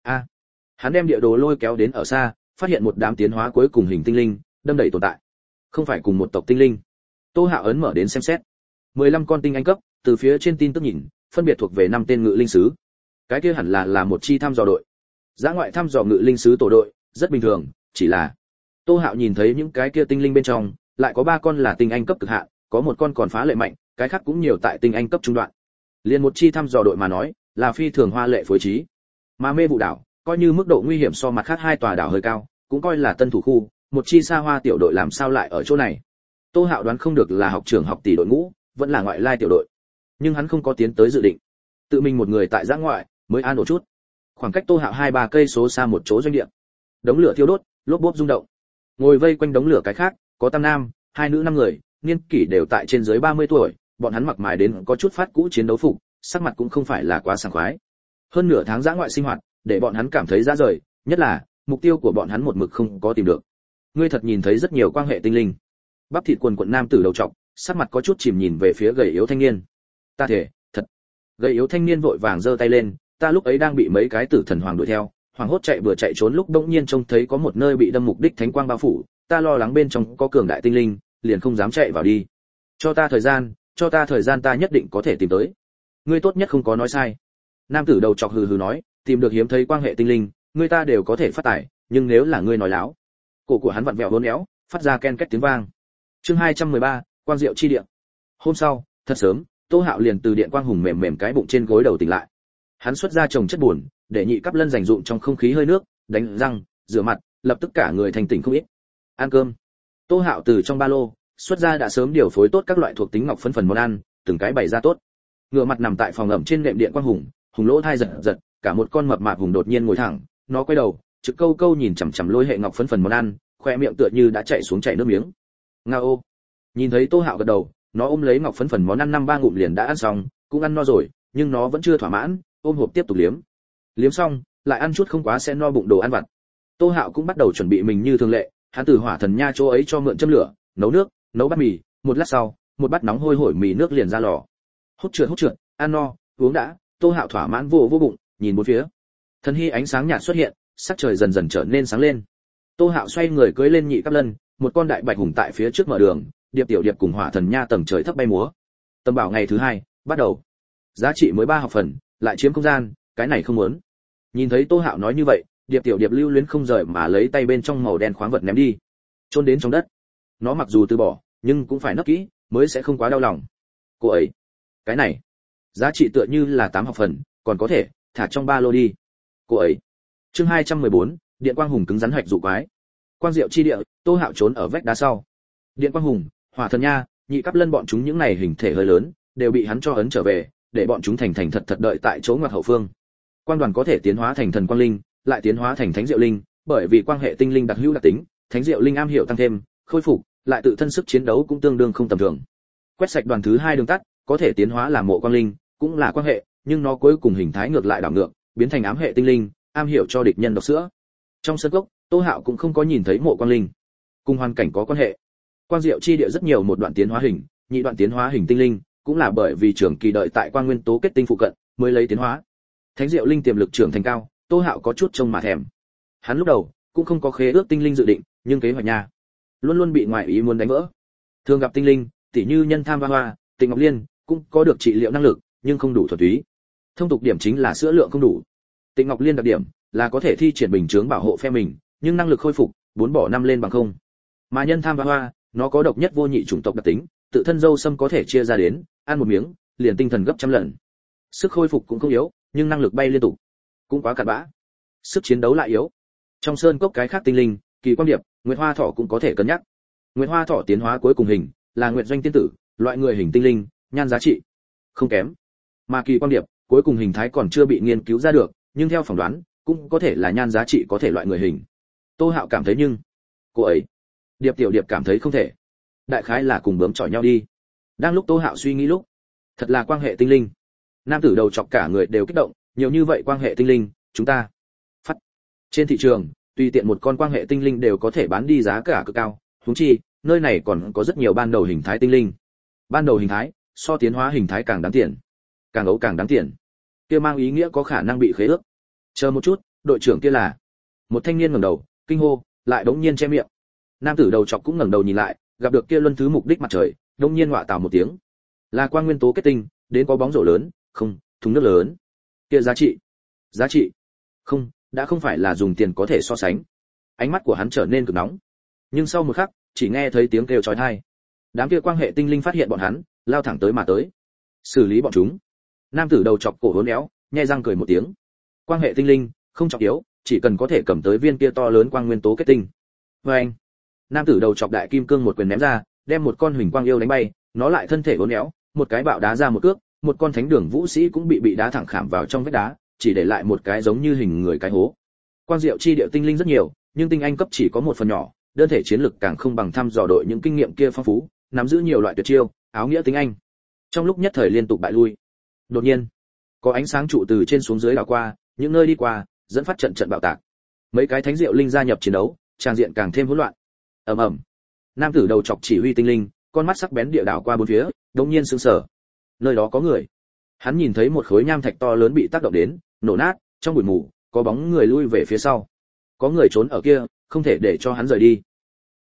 Hắn đem địa đồ lôi kéo đến ở xa, phát hiện một đám tiến hóa cuối cùng hình tinh linh, đâm đẩy tồn tại. Không phải cùng một tộc tinh linh. Tô Hạo ấn mở đến xem xét. 15 con tinh anh cấp, từ phía trên tin tức nhìn, phân biệt thuộc về 5 tên ngự linh sứ. Cái kia hẳn là một chi thăm dò đội. Dã ngoại thăm dò ngự linh sứ tổ đội, rất bình thường, chỉ là Tô Hạo nhìn thấy những cái kia tinh linh bên trong, lại có 3 con là tinh anh cấp cực hạn, có một con còn phá lệ mạnh, cái khác cũng nhiều tại tinh anh cấp trung đoạn. Liên một chi thăm dò đội mà nói, là phi thường hoa lệ phối trí. Mà Mê Vụ đảo, coi như mức độ nguy hiểm so mặt khác 2 tòa đảo hơi cao, cũng coi là tân thủ khu, một chi xa hoa tiểu đội làm sao lại ở chỗ này. Tô Hạo đoán không được là học trưởng học tỷ đội ngũ, vẫn là ngoại lai tiểu đội. Nhưng hắn không có tiến tới dự định. Tự mình một người tại giã ngoại, mới an ổn chút. Khoảng cách Tô Hạo 2-3 cây số xa một chỗ doanh địa. Đống lửa thiêu đốt, lốp bốp rung động. Ngồi vây quanh đống lửa cái khác, có tam nam, 2 nữ 5 người, niên kỷ đều tại trên dưới 30 tuổi, bọn hắn mặc mài đến có chút phát cũ chiến đấu phục, sắc mặt cũng không phải là quá sảng khoái. Hơn nửa tháng giã ngoại sinh hoạt, để bọn hắn cảm thấy ra rời, nhất là mục tiêu của bọn hắn một mực không có tìm được. Ngươi thật nhìn thấy rất nhiều quan hệ tinh linh. Bắp thịt quần quần nam tử đầu trọc, sắc mặt có chút chìm nhìn về phía gầy yếu thanh niên. Ta thể, thật. Gầy yếu thanh niên vội vàng giơ tay lên, ta lúc ấy đang bị mấy cái tử thần hoàng đuổi theo, hoảng hốt chạy vừa chạy trốn lúc bỗng nhiên trông thấy có một nơi bị đâm mục đích thánh quang bao phủ, ta lo lắng bên trong có cường đại tinh linh, liền không dám chạy vào đi. Cho ta thời gian ta nhất định có thể tìm tới. Ngươi tốt nhất không có nói sai. Nam tử đầu chọc hừ hừ nói, tìm được hiếm thấy quan hệ tinh linh, ngươi ta đều có thể phát tài, nhưng nếu là ngươi nói láo. Cổ của hắn vặn vẹo uốn éo, phát ra ken két tiếng vang. Chương 213, quang diệu chi điện. Hôm sau, thật sớm, Tô Hạo liền từ điện quang hùng mềm mềm cái bụng trên gối đầu tỉnh lại. Hắn xuất ra chồng chất buồn, để nhị cấp lân dành dụm trong không khí hơi nước, đánh răng, rửa mặt, lập tức cả người thành tỉnh không ít. Ăn cơm. Tô Hạo từ trong ba lô xuất ra đã sớm điều phối tốt các loại thuộc tính ngọc phấn phần món ăn, từng cái bày ra tốt. Ngựa mặt nằm tại phòng ẩm trên nệm điện quang hùng, hùng lỗ thai giật giật, cả một con mập mạp hùng đột nhiên ngồi thẳng, nó quay đầu, trực câu câu nhìn chằm chằm Lôi Hệ ngọc phấn phần món ăn, khoe miệng tựa như đã chảy xuống chảy nước miếng. Ngao. Nhìn thấy Tô Hạo gật đầu, nó ôm lấy ngọc phấn phần món ăn 5-3 ngụm liền đã ăn xong, cũng ăn no rồi, nhưng nó vẫn chưa thỏa mãn, ôm hộp tiếp tục liếm. Liếm xong, lại ăn chút không quá sẽ no bụng đồ ăn vặt. Tô Hạo cũng bắt đầu chuẩn bị mình như thường lệ, hắn từ hỏa thần nha chỗ ấy cho mượn châm lửa, nấu nước, nấu bát mì, một lát sau, một bát nóng hôi hổi mì nước liền ra lò. Hút trượt, ăn no, uống đã, Tô Hạo thỏa mãn vô bụng, nhìn bốn phía. Thần hy ánh sáng nhạt xuất hiện, sắc trời dần dần trở nên sáng lên. Tô Hạo xoay người cưỡi lên nhị cấp lân, một con đại bạch hùng tại phía trước mở đường, Điệp Tiểu Điệp cùng hỏa thần nha tầng trời thấp bay múa. Tâm bảo ngày thứ 2, bắt đầu. Giá trị mới 3 học phần, lại chiếm không gian, cái này không muốn. Nhìn thấy Tô Hạo nói như vậy, Điệp Tiểu Điệp lưu luyến không rời mà lấy tay bên trong màu đen khoáng vật ném đi, chôn đến trong đất. Nó mặc dù từ bỏ, nhưng cũng phải nấp kỹ, mới sẽ không quá đau lòng. Cô ấy, cái này, giá trị tựa như là 8 học phần, còn có thể thả trong ba lô đi. Cô ấy. Chương 214, điện quang hùng cứng rắn hạch dụ quái. Quang diệu chi địa, Tô Hạo trốn ở vách đá sau. Điện quang hùng, hỏa thần nha, nhị cấp lân bọn chúng những này hình thể hơi lớn, đều bị hắn cho ấn trở về, để bọn chúng thành thành thật thật đợi tại chỗ ngoặt hậu phương. Quang đoàn có thể tiến hóa thành thần quang linh, lại tiến hóa thành thánh diệu linh, bởi vì quang hệ tinh linh đặc hữu đặc tính, thánh diệu linh am hiểu tăng thêm, khôi phục, lại tự thân sức chiến đấu cũng tương đương không tầm thường. Quét sạch đoàn thứ 2 đường tắt, có thể tiến hóa làm mộ quang linh, cũng là quang hệ, nhưng nó cuối cùng hình thái ngược lại đảo ngược, biến thành ám hệ tinh linh, am hiểu cho địch nhân độc sữa. Trong sân cốc, Tô Hạo cũng không có nhìn thấy mộ quang linh, cùng hoàn cảnh có quan hệ. Quang diệu chi địa rất nhiều một đoạn tiến hóa hình, nhị đoạn tiến hóa hình tinh linh, cũng là bởi vì trưởng kỳ đợi tại quang nguyên tố kết tinh phụ cận, mới lấy tiến hóa. Thánh diệu linh tiềm lực trưởng thành cao, Tô Hạo có chút trông mà thèm. Hắn lúc đầu cũng không có khế ước tinh linh dự định, nhưng kế hoạch nha, luôn luôn bị ngoại ý muốn đánh vỡ. Thường gặp tinh linh, tỉ như nhân tham hoa, Tịnh Ngọc Liên, cũng có được trị liệu năng lực, nhưng không đủ thuần túy. Thông tục điểm chính là sữa lượng không đủ. Tịnh Ngọc Liên đặc điểm là có thể thi triển bình chướng bảo hộ phe mình, nhưng năng lực khôi phục 4 bỏ 5 lên bằng không. Mà nhân tham hoa, nó có độc nhất vô nhị chủng tộc đặc tính, tự thân dâu sâm có thể chia ra đến, ăn một miếng, liền tinh thần gấp trăm lần. Sức khôi phục cũng không yếu, nhưng năng lực bay liên tục cũng quá cặn bã. Sức chiến đấu lại yếu. Trong sơn cốc cái khác tinh linh, Kỳ Quang Điệp, Nguyệt Hoa Thỏ cũng có thể cân nhắc. Nguyệt Hoa Thỏ tiến hóa cuối cùng hình là Nguyệt Doanh tiên tử, loại người hình tinh linh, nhan giá trị không kém. Mà Kỳ Quang Điệp, cuối cùng hình thái còn chưa bị nghiên cứu ra được, nhưng theo phỏng đoán, cũng có thể là nhan giá trị có thể loại người hình. Tô Hạo cảm thấy nhưng cô ấy, Điệp Tiểu Điệp cảm thấy không thể. Đại khái là cùng bướm chọi nhau đi. Đang lúc Tô Hạo suy nghĩ lúc, thật là quang hệ tinh linh. Nam tử đầu chọc cả người đều kích động, nhiều như vậy quang hệ tinh linh, chúng ta phát. Trên thị trường, tùy tiện một con quang hệ tinh linh đều có thể bán đi giá cả cực cao, huống chi, nơi này còn có rất nhiều ban đầu hình thái tinh linh. Ban đầu hình thái, so tiến hóa hình thái càng đáng tiền. Càng ấu càng đáng tiền. Kia mang ý nghĩa có khả năng bị khế ước. Chờ một chút, đội trưởng kia là? Một thanh niên ngẩng đầu, kinh hô, lại đống nhiên che miệng. Nam tử đầu chọc cũng ngẩng đầu nhìn lại, gặp được kia luân thứ mục đích mặt trời, đống nhiên ngọa tào một tiếng. Là quang nguyên tố kết tinh, đến có bóng rổ lớn, không, thùng nước lớn. Kia giá trị, không, đã không phải là dùng tiền có thể so sánh. Ánh mắt của hắn trở nên cực nóng. Nhưng sau một khắc, chỉ nghe thấy tiếng kêu chói tai. Đám kia quang hệ tinh linh phát hiện bọn hắn, lao thẳng tới mà tới. Xử lý bọn chúng. Nam tử đầu chọc cổ hốn éo, nhe răng cười một tiếng. Quang hệ tinh linh, không trọng yếu, chỉ cần có thể cầm tới viên kia to lớn quang nguyên tố kết tinh. Và anh, nam tử đầu chọc đại kim cương một quyền ném ra, đem một con huỳnh quang yêu đánh bay, nó lại thân thể hốn éo, một cái bạo đá ra một cước, một con thánh đường vũ sĩ cũng bị đá thẳng khảm vào trong vách đá, chỉ để lại một cái giống như hình người cái hố. Quang diệu chi địa tinh linh rất nhiều, nhưng tinh anh cấp chỉ có một phần nhỏ, đơn thể chiến lực càng không bằng thăm dò đội những kinh nghiệm kia phong phú, nắm giữ nhiều loại tuyệt chiêu, áo nghĩa tinh anh. Trong lúc nhất thời liên tục bại lui. Đột nhiên, có ánh sáng trụ từ trên xuống dưới đảo qua, những nơi đi qua, dẫn phát trận bạo tạc. Mấy cái thánh diệu linh gia nhập chiến đấu, trang diện càng thêm hỗn loạn. Ầm ầm. Nam tử đầu chọc chỉ huy tinh linh, con mắt sắc bén địa đảo qua bốn phía, đột nhiên sững sờ. Nơi đó có người. Hắn nhìn thấy một khối nham thạch to lớn bị tác động đến, nổ nát, trong bụi mù, có bóng người lui về phía sau. Có người trốn ở kia, không thể để cho hắn rời đi.